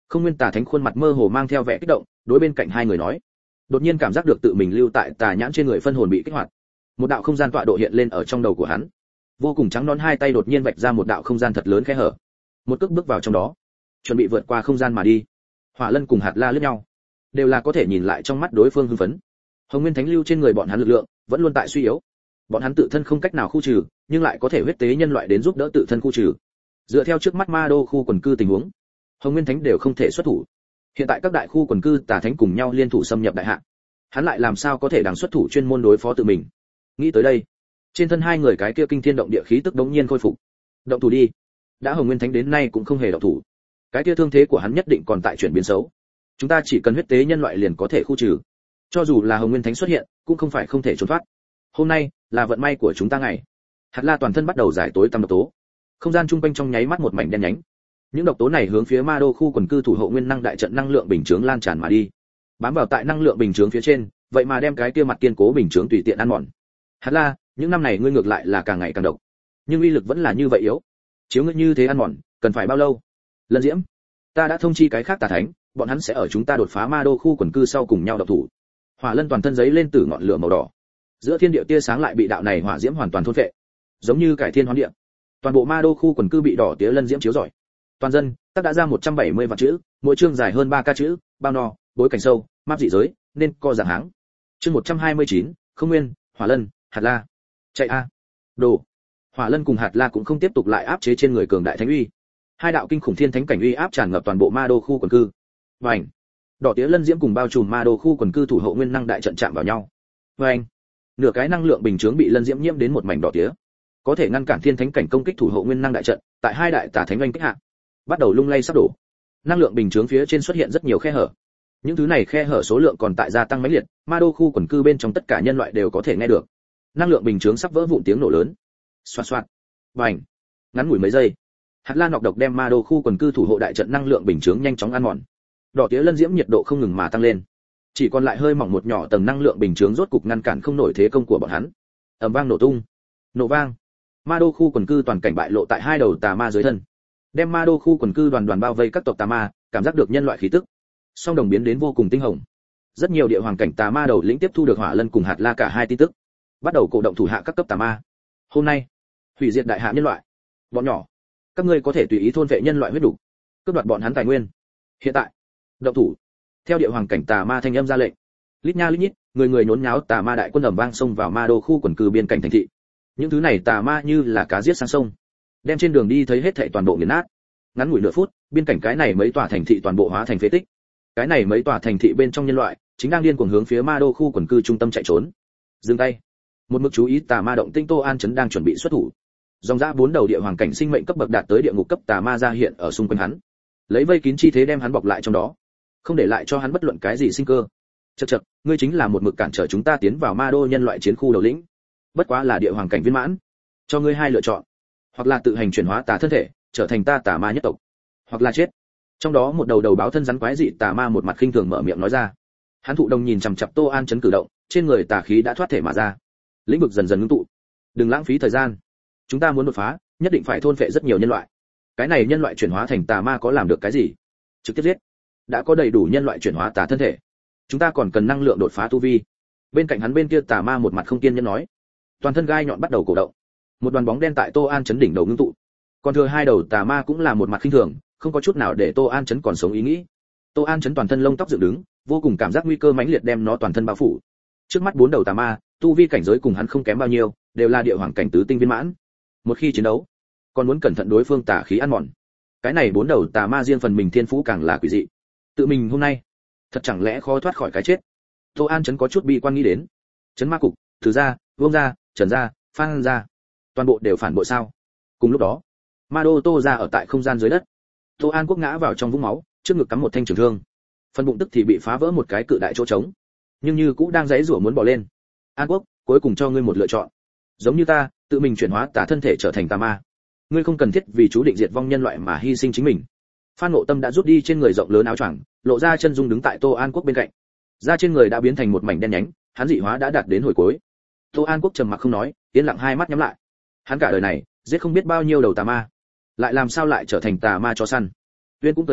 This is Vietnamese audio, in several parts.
Không Nguyên Tà Thánh khuôn mặt mơ hồ mang theo vẻ kích động, đối bên cạnh hai người nói. Đột nhiên cảm giác được tự mình lưu tại tà nhãn trên người phân hồn bị kích hoạt. Một đạo không gian tọa độ hiện lên ở trong đầu của hắn. Vô cùng trắng nõn hai tay đột nhiên vạch ra một đạo không gian thật lớn khe hở. Một cước bước vào trong đó, chuẩn bị vượt qua không gian mà đi. Hỏa Lân cùng Hạt La liếc nhau, đều là có thể nhìn lại trong mắt đối phương hưng phấn. Hồng Nguyên Thánh lưu trên người bọn hắn lực lượng vẫn luôn tại suy yếu. Bọn hắn tự thân không cách nào khu trừ, nhưng lại có thể huyết tế nhân loại đến giúp đỡ tự thân khu trừ. Dựa theo trước mắt Ma Đô khu quần cư tình huống, Hồng Nguyên Thánh đều không thể xuất thủ. Hiện tại các đại khu quần cư Tà Thánh cùng nhau liên thủ xâm nhập đại hạ, hắn lại làm sao có thể đằng xuất thủ chuyên môn đối phó tự mình. Nghĩ tới đây, trên thân hai người cái kia kinh thiên động địa khí tức đống nhiên khôi phục. Động thủ đi. Đã Hồng Nguyên Thánh đến nay cũng không hề động thủ, cái kia thương thế của hắn nhất định còn tại chuyển biến xấu. Chúng ta chỉ cần huyết tế nhân loại liền có thể khu trừ. Cho dù là Hồng Nguyên Thánh xuất hiện, cũng không phải không thể trốn thoát. Hôm nay là vận may của chúng ta ngày. Hạt La toàn thân bắt đầu giải tối tăm độc tố. Không gian trung quanh trong nháy mắt một mảnh đen nhánh. Những độc tố này hướng phía Ma Đô khu quần cư thủ hộ nguyên năng đại trận năng lượng bình chướng lan tràn mà đi. Bám vào tại năng lượng bình chướng phía trên, vậy mà đem cái kia mặt kiên cố bình chướng tùy tiện ăn mòn. Hạt La, những năm này ngươi ngược lại là càng ngày càng độc, nhưng uy lực vẫn là như vậy yếu. Chiếu ngươi như thế ăn mòn, cần phải bao lâu? Lân Diễm, ta đã thông chi cái khác Tà Thánh, bọn hắn sẽ ở chúng ta đột phá Ma Đô khu quần cư sau cùng nhau độc thủ. Hỏa Lân toàn thân giấy lên từ ngọn lửa màu đỏ. Giữa thiên địa tia sáng lại bị đạo này hỏa diễm hoàn toàn thôn phệ, giống như cải thiên hoán địa. Toàn bộ Ma Đô khu quần cư bị đỏ tía lân diễm chiếu rọi. Toàn dân, tác đã ra 170 vạn chữ, mỗi chương dài hơn 3 ca chữ, bao no, bối cảnh sâu, map dị giới, nên co dạng háng. Chương 129, Không Nguyên, Hỏa Lân, Hạt La. Chạy a. Đồ. Hỏa Lân cùng Hạt La cũng không tiếp tục lại áp chế trên người cường đại thánh uy. Hai đạo kinh khủng thiên thánh cảnh uy áp tràn ngập toàn bộ Ma Đô khu quần cư. Vành. Đỏ tía lân diễm cùng bao trùm Ma Đô khu quần cư thủ hộ nguyên năng đại trận chạm vào nhau. Vành. Nửa cái năng lượng bình chướng bị lân diễm nhiễm đến một mảnh đỏ tía, có thể ngăn cản thiên thánh cảnh công kích thủ hộ nguyên năng đại trận, tại hai đại Tà Thánh oanh kích hạ, bắt đầu lung lay sắp đổ. Năng lượng bình chướng phía trên xuất hiện rất nhiều khe hở. Những thứ này khe hở số lượng còn tại gia tăng mãnh liệt, Ma Đô khu quần cư bên trong tất cả nhân loại đều có thể nghe được. Năng lượng bình chướng sắp vỡ vụn tiếng nổ lớn. Xoạt xoạt. Bành. Ngắn ngủi mấy giây, Hạt La nọc độc đem Ma Đô khu quần cư thủ hộ đại trận năng lượng bình chướng nhanh chóng ăn mòn. Đỏ tía lân diễm nhiệt độ không ngừng mà tăng lên. Chỉ còn lại hơi mỏng một nhỏ tầng năng lượng bình chướng rốt cục ngăn cản không nổi thế công của bọn hắn. Ầm vang nổ tung. Nổ vang. Ma Đô khu quần cư toàn cảnh bại lộ tại hai đầu tà ma dưới thân. Đem Ma Đô khu quần cư đoàn đoàn bao vây các tộc tà ma, cảm giác được nhân loại khí tức, song đồng biến đến vô cùng tinh hồng. Rất nhiều địa hoàng cảnh tà ma đầu lĩnh tiếp thu được Hỏa Lân cùng Hạt La cả hai tin tức, bắt đầu cổ động thủ hạ các cấp tà ma. Hôm nay, hủy diệt đại hạ nhân loại. Bọn nhỏ, các ngươi có thể tùy ý thôn vệ nhân loại huyết đủ, cướp đoạt bọn hắn tài nguyên. Hiện tại, động thủ. Theo địa hoàng cảnh tà ma thanh âm ra lệnh. Lít nha lít nhít, người người nhốn nháo tà ma đại quân ầm vang xông vào Ma Đô khu quần cư biên cảnh thành thị. Những thứ này tà ma như là cá giết sang sông, đem trên đường đi thấy hết thảy toàn bộ nghiền nát. Ngắn ngủi nửa phút, biên cảnh cái này mấy tòa thành thị toàn bộ hóa thành phế tích. Cái này mấy tòa thành thị bên trong nhân loại chính đang điên cuồng hướng phía Ma Đô khu quần cư trung tâm chạy trốn. Dừng tay. Một mực chú ý tà ma động tinh Tô An Chấn đang chuẩn bị xuất thủ. Dòng dã 4 đầu địa hoàng cảnh sinh mệnh cấp bậc đạt tới địa ngục cấp tà ma ra hiện ở xung quanh hắn, lấy vây kín chi thế đem hắn bọc lại trong đó, không để lại cho hắn bất luận cái gì sinh cơ. Chậc chậc, ngươi chính là một mực cản trở chúng ta tiến vào Ma Đô nhân loại chiến khu đầu lĩnh. Bất quá là địa hoàng cảnh viên mãn, cho ngươi hai lựa chọn, hoặc là tự hành chuyển hóa tà thân thể, trở thành ta tà ma nhất tộc, hoặc là chết. Trong đó một đầu đầu báo thân rắn quái dị tà ma một mặt khinh thường mở miệng nói ra. Hắn thụ đồng nhìn chằm chằm Tô An Chấn cử động, trên người tà khí đã thoát thể mà ra, lĩnh vực dần dần ngưng tụ. Đừng lãng phí thời gian, chúng ta muốn đột phá, nhất định phải thôn phệ rất nhiều nhân loại. Cái này nhân loại chuyển hóa thành tà ma có làm được cái gì? Trực tiếp giết. Đã có đầy đủ nhân loại chuyển hóa tà thân thể, chúng ta còn cần năng lượng đột phá tu vi. Bên cạnh hắn bên kia tà ma một mặt không kiên nhẫn nói. Toàn thân gai nhọn bắt đầu cổ động, một đoàn bóng đen tại Tô An Chấn đỉnh đầu ngưng tụ. Còn thừa hai đầu tà ma cũng là một mặt khinh thường, không có chút nào để Tô An Chấn còn sống ý nghĩ. Tô An Chấn toàn thân lông tóc dựng đứng, vô cùng cảm giác nguy cơ mãnh liệt đem nó toàn thân bao phủ. Trước mắt 4 đầu tà ma, tu vi cảnh giới cùng hắn không kém bao nhiêu, đều là địa hoàng cảnh tứ tinh viên mãn. Một khi chiến đấu, còn muốn cẩn thận đối phương tà khí ăn mòn. Cái này 4 đầu tà ma riêng phần mình thiên phú càng là quỷ dị. Tự mình hôm nay, thật chẳng lẽ khó thoát khỏi cái chết. Tô An Chấn có chút bi quan nghĩ đến. Chấn ma cục, Từ gia, Vương gia, Trần gia, Phan gia, toàn bộ đều phản bội sao? Cùng lúc đó, Ma Đô Tô gia ở tại không gian dưới đất. Tô An Quốc ngã vào trong vũng máu, trước ngực cắm một thanh trường thương, phần bụng tức thì bị phá vỡ một cái cự đại chỗ trống, nhưng như cũ đang giãy giụa muốn bỏ lên. An Quốc, cuối cùng cho ngươi một lựa chọn, giống như ta, tự mình chuyển hóa tà thân thể trở thành tà ma. Ngươi không cần thiết vì chú định diệt vong nhân loại mà hy sinh chính mình. Phan Ngộ Tâm đã rút đi trên người rộng lớn áo choàng, lộ ra chân dung đứng tại Tô An Quốc bên cạnh. Da trên người đã biến thành một mảnh đen nhánh, hắn dị hóa đã đạt đến hồi cuối. Tô An Quốc trầm mặc không nói, yên lặng hai mắt nhắm lại. Hắn cả đời này giết không biết bao nhiêu đầu tà ma, lại làm sao lại trở thành tà ma chó săn. Uyên cũng cười tà,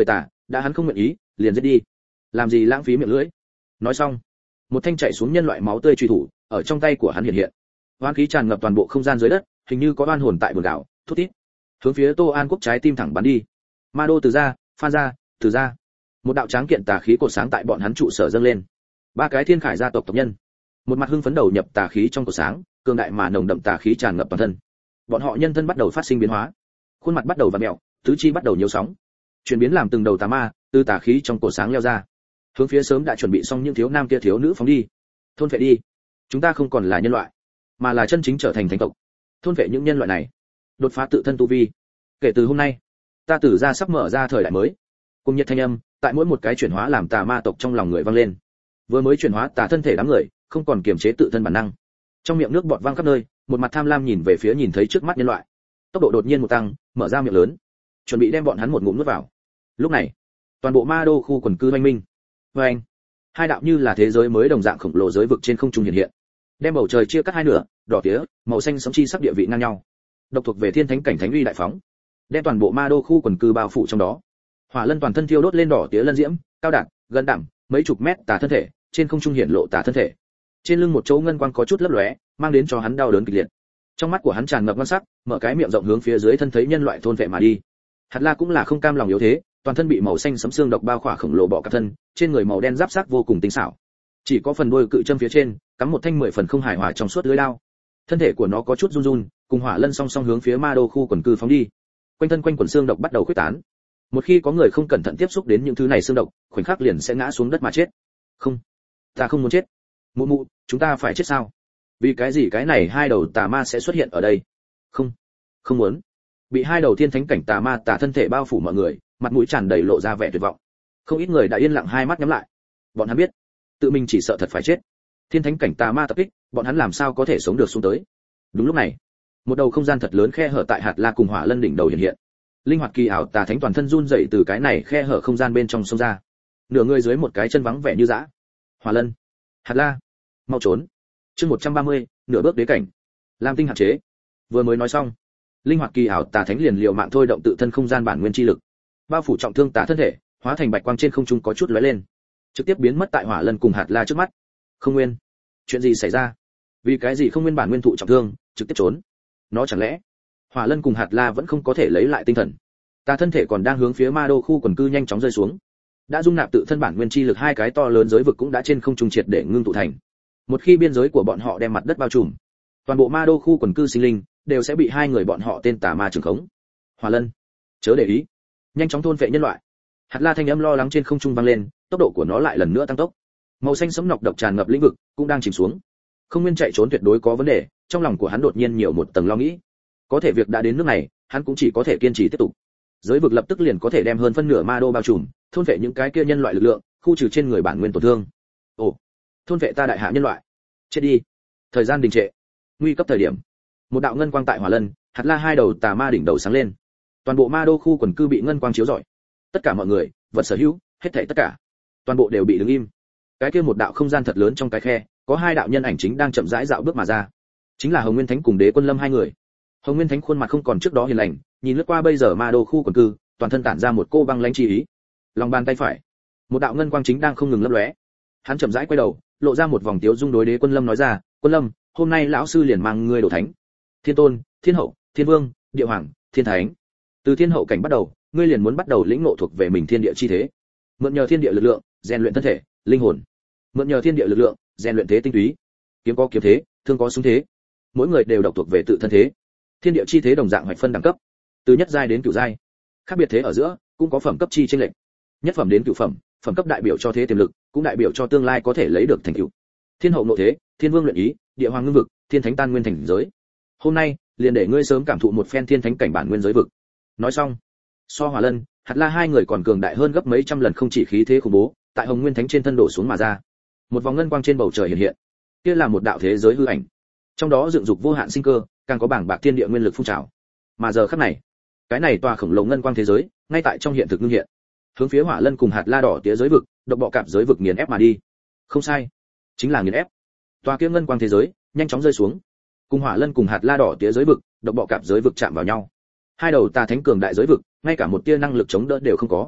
đã hắn không nguyện ý, liền giết đi. Làm gì lãng phí miệng lưỡi. Nói xong, một thanh chảy xuống nhân loại máu tươi truy thủ ở trong tay của hắn hiện hiện. Oan khí tràn ngập toàn bộ không gian dưới đất, hình như có oan hồn tại buồn đảo, thút thít. Hướng phía Tô An Quốc trái tim thẳng bắn đi. Ma đô từ ra, phan ra, từ ra. Một đạo tráng kiện tà khí cột sáng tại bọn hắn trụ sở dâng lên. Ba cái thiên khải gia tộc tộc nhân, một mặt hưng phấn đầu nhập tà khí trong cột sáng, cường đại mà nồng đậm tà khí tràn ngập toàn thân. Bọn họ nhân thân bắt đầu phát sinh biến hóa, khuôn mặt bắt đầu vặn mèo, tứ chi bắt đầu nhiễu sóng, chuyển biến làm từng đầu tà ma, từ tà khí trong cột sáng leo ra, hướng phía sớm đã chuẩn bị xong những thiếu nam kia thiếu nữ phóng đi. Thôn phệ đi, chúng ta không còn là nhân loại, mà là chân chính trở thành thánh tộc. Thôn phệ những nhân loại này, đột phá tự thân tu vi. Kể từ hôm nay, ta Tử gia sắp mở ra thời đại mới. Cùng nhiệt thanh âm tại mỗi một cái chuyển hóa làm tà ma tộc trong lòng người vang lên. Vừa mới chuyển hóa tà thân thể đám người, không còn kiềm chế tự thân bản năng, trong miệng nước bọt văng khắp nơi, một mặt tham lam nhìn về phía nhìn thấy trước mắt nhân loại. Tốc độ đột nhiên một tăng, mở ra miệng lớn, chuẩn bị đem bọn hắn một ngụm nuốt vào. Lúc này, toàn bộ ma đô khu quần cư oanh minh. Oanh! Hai đạo như là thế giới mới đồng dạng khổng lồ giới vực trên không trung hiện hiện, đem bầu trời chia cắt hai nửa, đỏ tía, màu xanh sẫm chi sắc địa vị ngang nhau. Độc thuộc về thiên thánh cảnh thánh uy đại phóng, đem toàn bộ ma đô khu quần cư bao phủ trong đó. Hỏa lân toàn thân thiêu đốt lên đỏ tía lân diễm, cao đẳng, gần đẳng, mấy chục mét tà thân thể, trên không trung hiện lộ tà thân thể. Trên lưng một chỗ ngân quang có chút lấp lóe, mang đến cho hắn đau đớn kịch liệt. Trong mắt của hắn tràn ngập ngon sắc, mở cái miệng rộng hướng phía dưới thân thấy nhân loại thôn vệ mà đi. Hạt La cũng là không cam lòng yếu thế, toàn thân bị màu xanh sẫm xương độc bao khỏa khổng lồ bọ cạp thân, trên người màu đen giáp xác vô cùng tinh xảo. Chỉ có phần đuôi cự châm phía trên, cắm một thanh 10 phần không hài hòa trong suốt lưỡi đao. Thân thể của nó có chút run run, cùng hỏa lân song song hướng phía ma đô khu quần cư phóng đi. Quanh thân quanh quần xương độc bắt đầu khuếch tán. Một khi có người không cẩn thận tiếp xúc đến những thứ này xương độc, khoảnh khắc liền sẽ ngã xuống đất mà chết. Không, ta không muốn chết. Mụ mụ, chúng ta phải chết sao? Vì cái gì cái này hai đầu tà ma sẽ xuất hiện ở đây? Không, không muốn. Bị hai đầu thiên thánh cảnh tà ma tà thân thể bao phủ mọi người, mặt mũi tràn đầy lộ ra vẻ tuyệt vọng. Không ít người đã yên lặng hai mắt nhắm lại. Bọn hắn biết, tự mình chỉ sợ thật phải chết. Thiên thánh cảnh tà ma tập kích, bọn hắn làm sao có thể sống được xuống tới? Đúng lúc này, một đầu không gian thật lớn khe hở tại hạt la cùng hỏa lân đỉnh đầu hiện hiện. Linh hoạt kỳ ảo tà thánh toàn thân run rẩy từ cái này khe hở không gian bên trong xông ra. Nửa người dưới một cái chân vắng vẻ như dã. Hỏa lân, hạt la, mau trốn. Chương 130, nửa bước đế cảnh. Lam tinh hạn chế. Vừa mới nói xong, linh hoạt kỳ ảo tà thánh liền liều mạng thôi động tự thân không gian bản nguyên chi lực, bao phủ trọng thương tà thân thể, hóa thành bạch quang trên không trung có chút lóe lên, trực tiếp biến mất tại hỏa lân cùng hạt la trước mắt. Không nguyên, chuyện gì xảy ra? Vì cái gì không nguyên bản nguyên thụ trọng thương, trực tiếp trốn? Nó chẳng lẽ hỏa lân cùng hạt la vẫn không có thể lấy lại tinh thần? Tà thân thể còn đang hướng phía ma đô khu quần cư nhanh chóng rơi xuống. Đã dung nạp tự thân bản nguyên chi lực hai cái to lớn giới vực cũng đã trên không trung triệt để ngưng tụ thành. Một khi biên giới của bọn họ đem mặt đất bao trùm, toàn bộ ma đô khu quần cư sinh linh đều sẽ bị hai người bọn họ tên tà ma trường khống. Hỏa lân, chớ để ý, nhanh chóng thôn vệ nhân loại. Hạt la thanh âm lo lắng trên không trung vang lên, tốc độ của nó lại lần nữa tăng tốc. Màu xanh sẫm nọc độc tràn ngập lĩnh vực cũng đang chìm xuống. Không nguyên chạy trốn tuyệt đối có vấn đề, trong lòng của hắn đột nhiên nhiều một tầng lo nghĩ. Có thể việc đã đến nước này, hắn cũng chỉ có thể kiên trì tiếp tục. Giới vực lập tức liền có thể đem hơn phân nửa ma đô bao trùm, thôn vệ những cái kia nhân loại lực lượng, khu trừ trên người bản nguyên tổn thương. Ồ, thôn vệ ta đại hạ nhân loại. Chết đi. Thời gian đình trệ. Nguy cấp thời điểm. Một đạo ngân quang tại hỏa lân, hạt la hai đầu tà ma đỉnh đầu sáng lên. Toàn bộ ma đô khu quần cư bị ngân quang chiếu rọi. Tất cả mọi người, vật sở hữu, hết thảy tất cả, toàn bộ đều bị đứng im. Cái kia một đạo không gian thật lớn trong cái khe, có hai đạo nhân ảnh chính đang chậm rãi dạo bước mà ra. Chính là Hồng Nguyên Thánh cùng Đế Quân Lâm hai người. Hồng Nguyên Thánh khuôn mặt không còn trước đó hiền lành, nhìn lướt qua bây giờ ma đô khu quần cư, toàn thân tản ra một cô băng lãnh chi ý. Lòng bàn tay phải, một đạo ngân quang chính đang không ngừng lấp lóe. Hắn chậm rãi quay đầu, lộ ra một vòng tiếu dung đối Đế Quân Lâm nói ra, "Quân Lâm, hôm nay lão sư liền mang ngươi đổ thánh. Thiên tôn, thiên hậu, thiên vương, địa hoàng, thiên thánh. Từ thiên hậu cảnh bắt đầu, ngươi liền muốn bắt đầu lĩnh ngộ thuộc về mình thiên địa chi thế. Mượn nhờ thiên địa lực lượng, rèn luyện thân thể, linh hồn. Mượn nhờ thiên địa lực lượng, rèn luyện thế tinh túy. Kiếm có kiếm thế, thương có súng thế. Mỗi người đều độc thuộc về tự thân thế. Thiên địa chi thế đồng dạng hoạch phân đẳng cấp, từ nhất giai đến cửu giai. Khác biệt thế ở giữa cũng có phẩm cấp chi chênh lệch. Nhất phẩm đến cửu phẩm, phẩm cấp đại biểu cho thế tiềm lực, cũng đại biểu cho tương lai có thể lấy được thành tựu. Thiên hậu nội thế, thiên vương luyện ý, địa hoàng ngưng vực, thiên thánh tan nguyên thành giới. Hôm nay, liền để ngươi sớm cảm thụ một phen thiên thánh cảnh bản nguyên giới vực." Nói xong, so hỏa lân, hạt la hai người còn cường đại hơn gấp mấy trăm lần, không chỉ khí thế khủng bố, tại Hồng Nguyên Thánh trên thân đổ xuống mà ra. Một vòng ngân quang trên bầu trời hiện hiện. Kia là một đạo thế giới hư ảnh. Trong đó dựng dục vô hạn sinh cơ, càng có bảng bạc thiên địa nguyên lực phun trào. Mà giờ khắc này, cái này tòa khổng lồ ngân quang thế giới, ngay tại trong hiện thực ngưng hiện. Hướng phía hỏa lân cùng hạt la đỏ tía giới vực, độc bọ cạp giới vực nghiền ép mà đi. Không sai, chính là nghiền ép. Tòa kia ngân quang thế giới nhanh chóng rơi xuống, cùng hỏa lân cùng hạt la đỏ tía giới vực, độc bọ cạp giới vực chạm vào nhau. Hai đầu tà thánh cường đại giới vực, ngay cả một tia năng lực chống đỡ đều không có.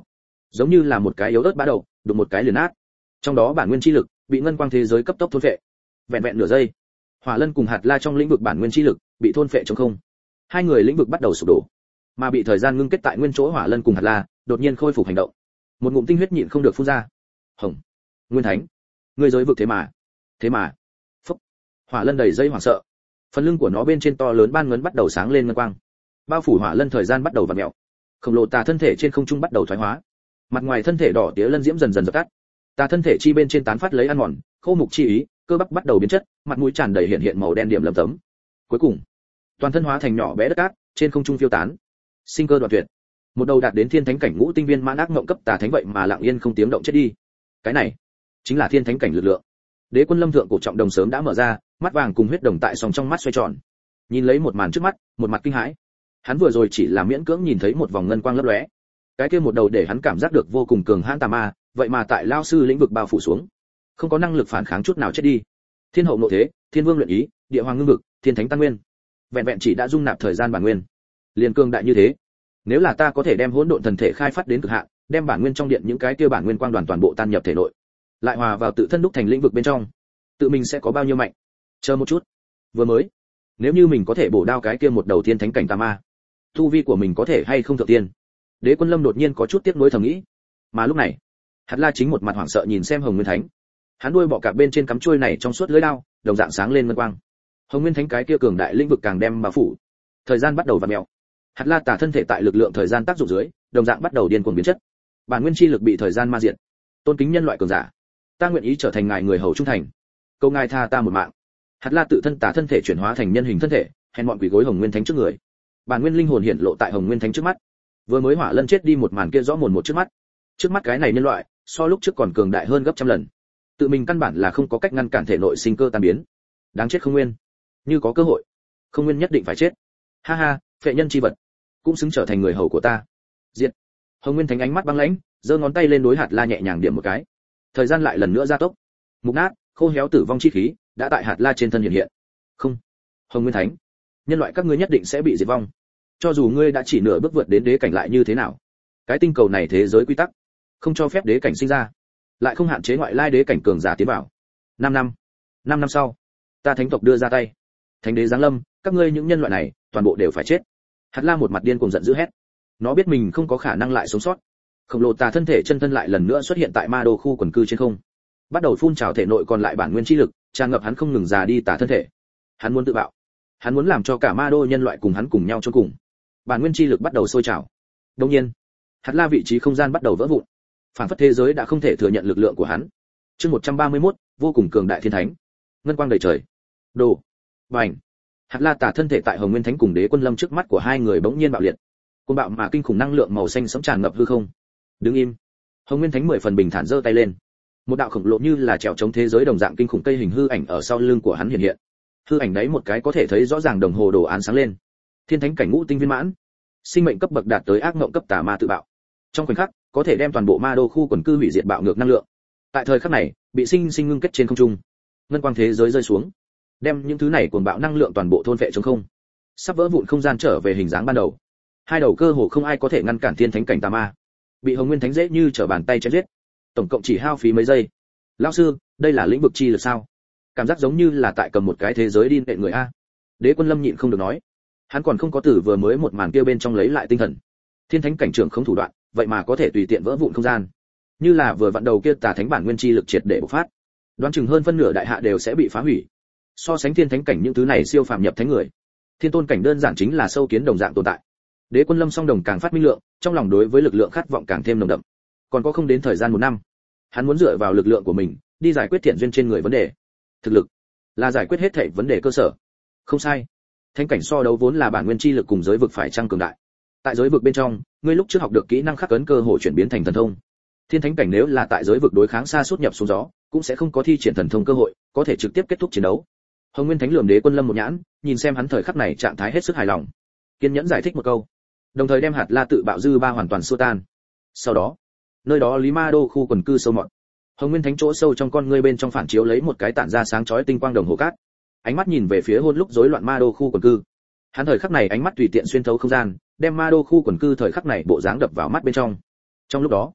giống như là một cái yếu ớt bã đậu, đụng một cái liền nát. Trong đó bản nguyên chi lực bị ngân quang thế giới cấp tốc thôn phệ. Vẹn vẹn nửa giây, Hỏa Lân cùng Hạt La trong lĩnh vực bản nguyên chi lực bị thôn phệ trong không. Hai người lĩnh vực bắt đầu sụp đổ, mà bị thời gian ngưng kết tại nguyên chỗ Hỏa Lân cùng Hạt La đột nhiên khôi phục hành động. Một ngụm tinh huyết nhịn không được phun ra. Hồng, Nguyên Thánh, ngươi giới vực thế mà. Phúc. Hỏa Lân đầy dây hoảng sợ. Phần lưng của nó bên trên to lớn ban ngấn bắt đầu sáng lên ngân quang. Bao phủ Hỏa Lân thời gian bắt đầu vặn mèo. Khổng lồ tà thân thể trên không trung bắt đầu thoái hóa. Mặt ngoài thân thể đỏ tía lân diễm dần dần dập tắt. Tà thân thể chi bên trên tán phát lấy ăn mòn, khô mục chi ý, cơ bắp bắt đầu biến chất, mặt mũi tràn đầy hiện màu đen điểm lấm tấm. Cuối cùng, toàn thân hóa thành nhỏ bé đất cát, trên không trung phiêu tán. Sinh cơ đoạn tuyệt. Một đầu đạt đến thiên thánh cảnh ngũ tinh viên mãn ác ngộng cấp tà thánh vậy mà lặng yên không tiếng động chết đi. Cái này chính là thiên thánh cảnh lực lượng. Đế Quân Lâm thượng cổ trọng đồng sớm đã mở ra, mắt vàng cùng huyết đồng tại sòng trong mắt xoay tròn. Nhìn lấy một màn trước mắt, một mặt kinh hãi. Hắn vừa rồi chỉ là miễn cưỡng nhìn thấy một vòng ngân quang lấp lóe. Cái kia một đầu để hắn cảm giác được vô cùng cường hãn tà ma, vậy mà tại lao sư lĩnh vực bao phủ xuống, không có năng lực phản kháng chút nào chết đi. Thiên hậu nộ thế, thiên vương luyện ý, địa hoàng ngưng vực, thiên thánh tăng nguyên, vẹn vẹn chỉ đã dung nạp thời gian bản nguyên, liền cường đại như thế. Nếu là ta có thể đem hỗn độn thần thể khai phát đến cực hạn, đem bản nguyên trong điện những cái kia bản nguyên quang đoàn toàn bộ tan nhập thể nội, lại hòa vào tự thân đúc thành lĩnh vực bên trong, tự mình sẽ có bao nhiêu mạnh. Chờ một chút, vừa mới, nếu như mình có thể bổ đao cái kia một đầu thiên thánh cảnh tà ma, tu vi của mình có thể hay không thượng tiên. Đế Quân Lâm đột nhiên có chút tiếc nuối thầm nghĩ. Mà lúc này, Hạt La chính một mặt hoảng sợ nhìn xem Hồng Nguyên Thánh. Hắn đuôi bọ cạp bên trên cắm chuôi này trong suốt lưỡi đao, đồng dạng sáng lên ngân quang. Hồng Nguyên Thánh cái kia cường đại lĩnh vực càng đem bao phủ. Thời gian bắt đầu vặn mèo. Hạt La tà thân thể tại lực lượng thời gian tác dụng dưới, đồng dạng bắt đầu điên cuồng biến chất. Bản nguyên chi lực bị thời gian ma diệt. Tôn kính nhân loại cường giả, ta nguyện ý trở thành ngài người hầu trung thành. Cầu ngài tha ta một mạng. Hạt La tự thân tà thân thể chuyển hóa thành nhân hình thân thể, hèn mọn quỳ gối Hồng Nguyên Thánh trước người. Bản nguyên linh hồn hiện lộ tại Hồng Nguyên Thánh trước mắt. Vừa mới Hỏa Lân chết đi một màn kia rõ mồn một trước mắt. Trước mắt cái này nhân loại, so lúc trước còn cường đại hơn gấp trăm lần. Tự mình căn bản là không có cách ngăn cản thể nội sinh cơ tan biến. Đáng chết Không Nguyên. Như có cơ hội, Không Nguyên nhất định phải chết. Ha ha, phệ nhân chi vật, cũng xứng trở thành người hầu của ta. Diệt. Hồng Nguyên Thánh ánh mắt băng lãnh, giơ ngón tay lên đối Hạt La nhẹ nhàng điểm một cái. Thời gian lại lần nữa gia tốc. Mục nát, khô héo tử vong chi khí đã tại Hạt La trên thân hiện hiện. Không, Hồng Nguyên Thánh, nhân loại các ngươi nhất định sẽ bị diệt vong. Cho dù ngươi đã chỉ nửa bước vượt đến đế cảnh lại như thế nào, cái tinh cầu này thế giới quy tắc không cho phép đế cảnh sinh ra, lại không hạn chế ngoại lai đế cảnh cường giả tiến vào. 5 năm sau, ta thánh tộc đưa ra tay, thánh đế giáng lâm, các ngươi những nhân loại này toàn bộ đều phải chết. Hạt La một mặt điên cuồng giận dữ hét. Nó biết mình không có khả năng lại sống sót. Khổng lồ tà thân thể chân thân lại lần nữa xuất hiện tại ma đô khu quần cư trên không, bắt đầu phun trào thể nội còn lại bản nguyên chi lực, tràn ngập hắn không ngừng già đi tà thân thể. Hắn muốn tự bạo, hắn muốn làm cho cả ma đô nhân loại cùng hắn cùng nhau chôn cùng. Bản nguyên chi lực bắt đầu sôi trào. Đương nhiên, Hạt La vị trí không gian bắt đầu vỡ vụn. Phản phất thế giới đã không thể thừa nhận lực lượng của hắn. Chương 131, vô cùng cường đại thiên thánh. Ngân quang đầy trời. Đồ. Bành. Hạt La tả thân thể tại Hồng Nguyên Thánh cùng Đế Quân Lâm trước mắt của hai người bỗng nhiên bạo liệt. Cơn bạo mà kinh khủng năng lượng màu xanh sẫm tràn ngập hư không. Đứng im. Hồng Nguyên Thánh 10 phần bình thản giơ tay lên. Một đạo khổng lồ như là trèo chống thế giới đồng dạng kinh khủng cây hình hư ảnh ở sau lưng của hắn hiện hiện. Hư ảnh đấy một cái có thể thấy rõ ràng đồng hồ đồ án sáng lên. Thiên thánh cảnh ngũ tinh viên mãn, sinh mệnh cấp bậc đạt tới ác ngộng cấp tà ma tự bạo. Trong khoảnh khắc, có thể đem toàn bộ ma đô khu quần cư hủy diệt bạo ngược năng lượng. Tại thời khắc này, bị sinh ngưng kết trên không trung. Ngân quang thế giới rơi xuống, đem những thứ này cuồng bạo năng lượng toàn bộ thôn phệ trống không. Sắp vỡ vụn không gian trở về hình dáng ban đầu. Hai đầu cơ hồ không ai có thể ngăn cản thiên thánh cảnh tà ma. Bị Hồng Nguyên Thánh dễ như trở bàn tay chém giết. Tổng cộng chỉ hao phí mấy giây. Lão sư, đây là lĩnh vực chi lực sao? Cảm giác giống như là tại cầm một cái thế giới đi nện người a. Đế Quân Lâm nhịn không được nói. Hắn còn không có từ vừa mới một màn kia bên trong lấy lại tinh thần. Thiên thánh cảnh trưởng không thủ đoạn, vậy mà có thể tùy tiện vỡ vụn không gian. Như là vừa vặn đầu kia tà thánh bản nguyên chi lực triệt để bộc phát. Đoán chừng hơn phân nửa đại hạ đều sẽ bị phá hủy. So sánh thiên thánh cảnh những thứ này siêu phàm nhập thánh người, thiên tôn cảnh đơn giản chính là sâu kiến đồng dạng tồn tại. Đế Quân Lâm song đồng càng phát minh lượng, trong lòng đối với lực lượng khát vọng càng thêm nồng đậm. Còn có không đến thời gian 1 năm, hắn muốn dựa vào lực lượng của mình đi giải quyết thiện duyên trên người vấn đề. Thực lực là giải quyết hết thảy vấn đề cơ sở. Không sai. Thánh cảnh so đấu vốn là bản nguyên chi lực cùng giới vực phải trang cường đại. Tại giới vực bên trong, ngươi lúc trước học được kỹ năng khắc ấn cơ hội chuyển biến thành thần thông. Thiên thánh cảnh nếu là tại giới vực đối kháng xa suốt nhập xuống gió, cũng sẽ không có thi triển thần thông cơ hội, có thể trực tiếp kết thúc chiến đấu. Hồng Nguyên Thánh lườm Đế Quân Lâm một nhãn, nhìn xem hắn thời khắc này trạng thái hết sức hài lòng, kiên nhẫn giải thích một câu, đồng thời đem Hạt La tự bạo dư ba hoàn toàn xua tan. Sau đó, nơi đó Lý Ma Đô khu quần cư sâu mọt. Hồng Nguyên Thánh chỗ sâu trong con ngươi bên trong phản chiếu lấy một cái tản ra sáng chói tinh quang đồng hồ cát. Ánh mắt nhìn về phía hôn lúc rối loạn Ma Đô khu quần cư. Hắn thời khắc này ánh mắt tùy tiện xuyên thấu không gian, đem Ma Đô khu quần cư thời khắc này bộ dáng đập vào mắt bên trong. Trong lúc đó,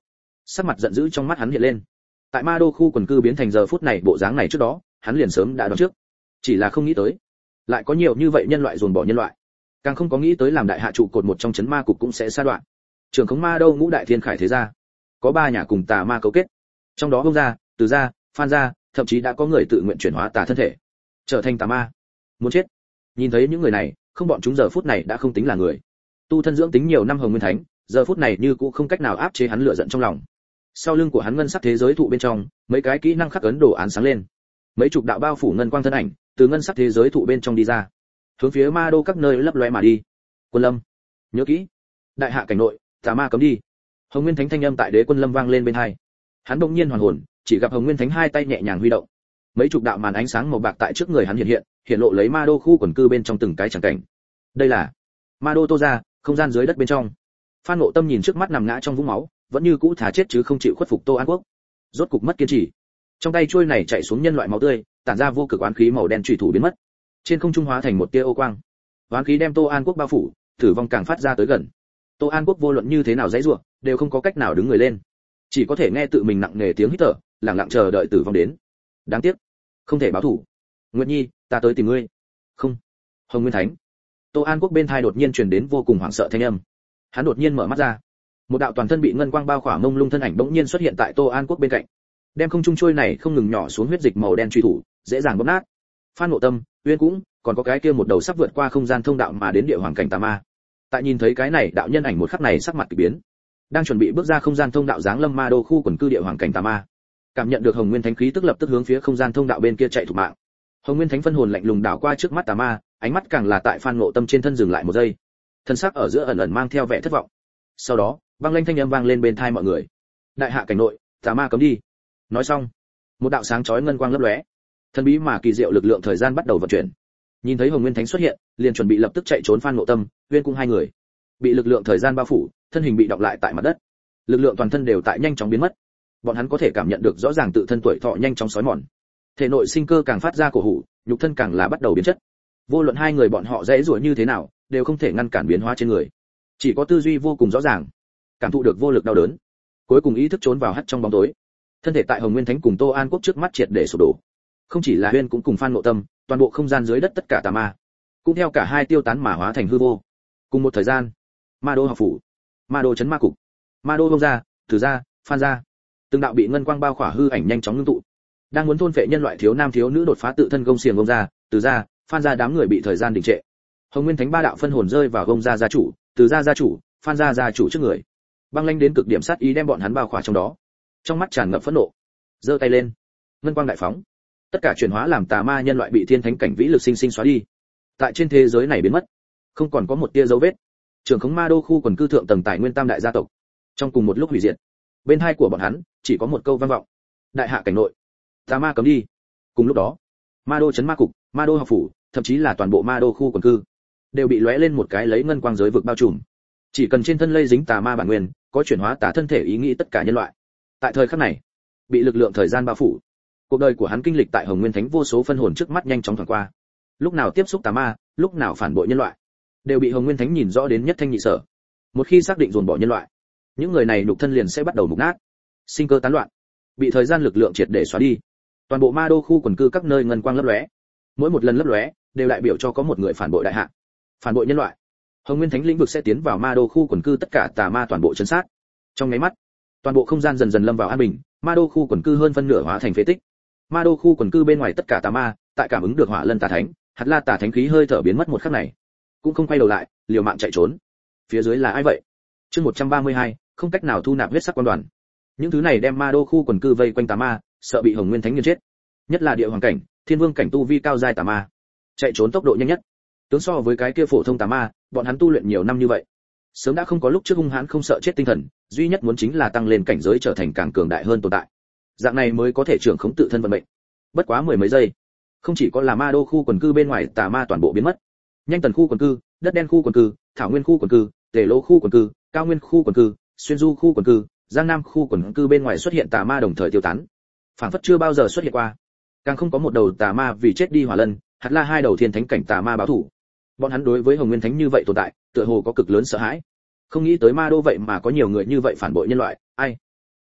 Sắc mặt giận dữ trong mắt hắn hiện lên. Tại Ma Đô khu quần cư biến thành giờ phút này bộ dáng này trước đó, hắn liền sớm đã đoán trước. Chỉ là không nghĩ tới, lại có nhiều như vậy nhân loại dồn bỏ nhân loại. Càng không có nghĩ tới làm đại hạ trụ cột một trong chấn ma cục cũng sẽ sa đoạn. Trưởng khống Ma Đô ngũ đại thiên khải thế gia, có 3 nhà cùng tà ma cấu kết. Trong đó Vương gia, Từ gia, Phan gia, thậm chí đã có người tự nguyện chuyển hóa tà thân thể, trở thành tà ma. Muốn chết. Nhìn thấy những người này, không bọn chúng giờ phút này đã không tính là người. Tu thân dưỡng tính nhiều năm Hồng Nguyên Thánh, giờ phút này như cũng không cách nào áp chế hắn lửa giận trong lòng. Sau lưng của hắn ngân sắc thế giới thụ bên trong, mấy cái kỹ năng khắc ấn đồ án sáng lên. Mấy chục đạo bao phủ ngân quang thân ảnh, từ ngân sắc thế giới thụ bên trong đi ra, hướng phía Ma Đô các nơi lấp loé mà đi. Quân Lâm, nhớ kỹ, đại hạ cảnh nội, tà ma cấm đi. Hồng Nguyên Thánh thanh âm tại Đế Quân Lâm vang lên bên tai. Hắn bỗng nhiên hoàn hồn, chỉ gặp Hồng Nguyên Thánh hai tay nhẹ nhàng huy động, mấy chục đạo màn ánh sáng màu bạc tại trước người hắn hiện lộ lấy Ma Đô khu quần cư bên trong từng cái chẳng cảnh. Đây là Ma Đô Tô gia, không gian dưới đất bên trong. Phan Ngộ Tâm nhìn trước mắt nằm ngã trong vũng máu, vẫn như cũ thả chết chứ không chịu khuất phục Tô An Quốc. Rốt cục mất kiên trì. Trong tay chuôi này chạy xuống nhân loại máu tươi, tản ra vô cực oán khí màu đen chủy thủ biến mất. Trên không trung hóa thành một tia ô quang. Oán khí đem Tô An Quốc bao phủ, tử vong càng phát ra tới gần. Tô An Quốc vô luận như thế nào dãy rủa, đều không có cách nào đứng người lên. Chỉ có thể nghe tự mình nặng nề tiếng hít thở, lặng lặng chờ đợi tử vong đến. Đáng tiếc, không thể báo thủ. Nguyệt Nhi, ta tới tìm ngươi. Không. Hồng Nguyên Thánh. Tô An Quốc bên tai đột nhiên truyền đến vô cùng hoảng sợ thanh âm. Hắn đột nhiên mở mắt ra. Một đạo toàn thân bị ngân quang bao khỏa mông lung thân ảnh bỗng nhiên xuất hiện tại Tô An Quốc bên cạnh. Đem không trung trôi này không ngừng nhỏ xuống huyết dịch màu đen truy thủ, dễ dàng bóp nát. Phan Ngộ Tâm, Uyên cũng, còn có cái kia một đầu sắp vượt qua không gian thông đạo mà đến địa hoàng cảnh tà ma. Tại nhìn thấy cái này đạo nhân ảnh một khắc này sắc mặt kỳ biến. Đang chuẩn bị bước ra không gian thông đạo giáng lâm Ma Đô khu quần cư địa hoàng cảnh tà ma. Cảm nhận được Hồng Nguyên Thánh khí tức lập tức hướng phía không gian thông đạo bên kia chạy thục mạng. Hồng Nguyên Thánh phân hồn lạnh lùng đảo qua trước mắt tà ma, ánh mắt càng là tại Phan Ngộ Tâm trên thân dừng lại một giây. Thân sắc ở giữa ẩn ẩn mang theo vẻ thất vọng. Sau đó, băng lanh thanh âm vang lên bên tai mọi người. Đại hạ cảnh nội, tà ma cấm đi. Nói xong, một đạo sáng chói ngân quang lấp lóe. Thần bí mà kỳ diệu lực lượng thời gian bắt đầu vận chuyển. Nhìn thấy Hồng Nguyên Thánh xuất hiện, liền chuẩn bị lập tức chạy trốn Phan Ngộ Tâm, Uyên Cung hai người. Bị lực lượng thời gian bao phủ, thân hình bị đọng lại tại mặt đất. Lực lượng toàn thân đều tại nhanh chóng biến mất. Bọn hắn có thể cảm nhận được rõ ràng tự thân tuổi thọ nhanh chóng sói mòn. Thể nội sinh cơ càng phát ra cổ hủ, nhục thân càng là bắt đầu biến chất. Vô luận hai người bọn họ dễ dụa như thế nào, đều không thể ngăn cản biến hóa trên người. Chỉ có tư duy vô cùng rõ ràng, cảm thụ được vô lực đau đớn. Cuối cùng ý thức trốn vào hắt trong bóng tối. Thân thể tại Hồng Nguyên Thánh cùng Tô An Quốc trước mắt triệt để sụp đổ. Không chỉ là Uyên cũng cùng Phan Ngộ Tâm, toàn bộ không gian dưới đất tất cả tà ma, cũng theo cả hai tiêu tán mà hóa thành hư vô. Cùng một thời gian, Ma Đô học phủ, Ma Đô trấn ma cục, Ma Đô Vương gia, Từ gia, Phan gia, từng đạo bị ngân quang bao khỏa hư ảnh nhanh chóng ngưng tụ. Đang muốn thôn phệ nhân loại thiếu nam thiếu nữ đột phá tự thân gông xiềng Vương gia, Từ gia, Phan gia đám người bị thời gian đình trệ. Hồng Nguyên Thánh ba đạo phân hồn rơi vào Vương gia gia chủ, Từ gia gia chủ, Phan gia gia chủ trước người. Băng lãnh đến cực điểm sát ý đem bọn hắn bao khỏa trong đó. Trong mắt tràn ngập phẫn nộ, giơ tay lên, ngân quang đại phóng. Tất cả chuyển hóa làm tà ma nhân loại bị thiên thánh cảnh vĩ lực sinh sinh xóa đi. Tại trên thế giới này biến mất, không còn có một tia dấu vết. Trưởng khống Ma Đô khu quần cư thượng tầng tài nguyên tam đại gia tộc, trong cùng một lúc hủy diệt. Bên hai của bọn hắn chỉ có một câu vang vọng: đại hạ cảnh nội, tà ma cấm đi. Cùng lúc đó, Ma Đô trấn ma cục, Ma Đô học phủ, thậm chí là toàn bộ Ma Đô khu quần cư đều bị lóe lên một cái lấy ngân quang giới vực bao trùm. Chỉ cần trên thân lây dính tà ma bản nguyên, có chuyển hóa tà thân thể ý nghĩ tất cả nhân loại. Tại thời khắc này, bị lực lượng thời gian bao phủ. Cuộc đời của hắn kinh lịch tại Hồng Nguyên Thánh vô số phân hồn trước mắt nhanh chóng thoáng qua. Lúc nào tiếp xúc tà ma, lúc nào phản bội nhân loại, đều bị Hồng Nguyên Thánh nhìn rõ đến nhất thanh nhị sở. Một khi xác định dồn bỏ nhân loại, những người này nhục thân liền sẽ bắt đầu mục nát, sinh cơ tán loạn, bị thời gian lực lượng triệt để xóa đi. Toàn bộ Ma Đô khu quần cư các nơi ngân quang lấp lóe, mỗi một lần lấp lóe đều đại biểu cho có một người phản bội đại hạ, phản bội nhân loại. Hồng Nguyên Thánh lĩnh vực sẽ tiến vào Ma Đô khu quần cư tất cả tà ma toàn bộ chấn sát. Trong nháy mắt, toàn bộ không gian dần dần lâm vào an bình, Ma Đô khu quần cư hơn phân nửa hóa thành phế tích. Ma Đô khu quần cư bên ngoài tất cả tà ma, tại cảm ứng được Hỏa Lân Tà Thánh, Hạt La Tà Thánh khí hơi thở biến mất một khắc này, cũng không quay đầu lại, liều mạng chạy trốn. Phía dưới là ai vậy? Chương 132, không cách nào thu nạp huyết sắc quan đoàn. Những thứ này đem Ma Đô khu quần cư vây quanh tà ma, sợ bị Hồng Nguyên Thánh nghiền chết. Nhất là địa hoàng cảnh, thiên vương cảnh tu vi cao giai tà ma, chạy trốn tốc độ nhanh nhất. Tướng so với cái kia phổ thông tà ma, bọn hắn tu luyện nhiều năm như vậy, sớm đã không có lúc trước hung hãn không sợ chết tinh thần, duy nhất muốn chính là tăng lên cảnh giới trở thành càng cường đại hơn tồn tại. Dạng này mới có thể trưởng khống tự thân vận mệnh. Bất quá mười mấy giây, không chỉ có là Ma Đô khu quần cư bên ngoài tà ma toàn bộ biến mất. Nhanh Tần khu quần cư, Đất Đen khu quần cư, Thảo Nguyên khu quần cư, Tề Lô khu quần cư, Cao Nguyên khu quần cư, Xuyên Du khu quần cư, Giang Nam khu quần cư bên ngoài xuất hiện tà ma đồng thời tiêu tán. Phản phất chưa bao giờ xuất hiện qua. Càng không có một đầu tà ma vì chết đi Hỏa Lân, Hạt La hai đầu thiên thánh cảnh tà ma báo thủ. Bọn hắn đối với Hồng Nguyên Thánh như vậy tồn tại, tựa hồ có cực lớn sợ hãi. Không nghĩ tới Ma Đô vậy mà có nhiều người như vậy phản bội nhân loại, ai?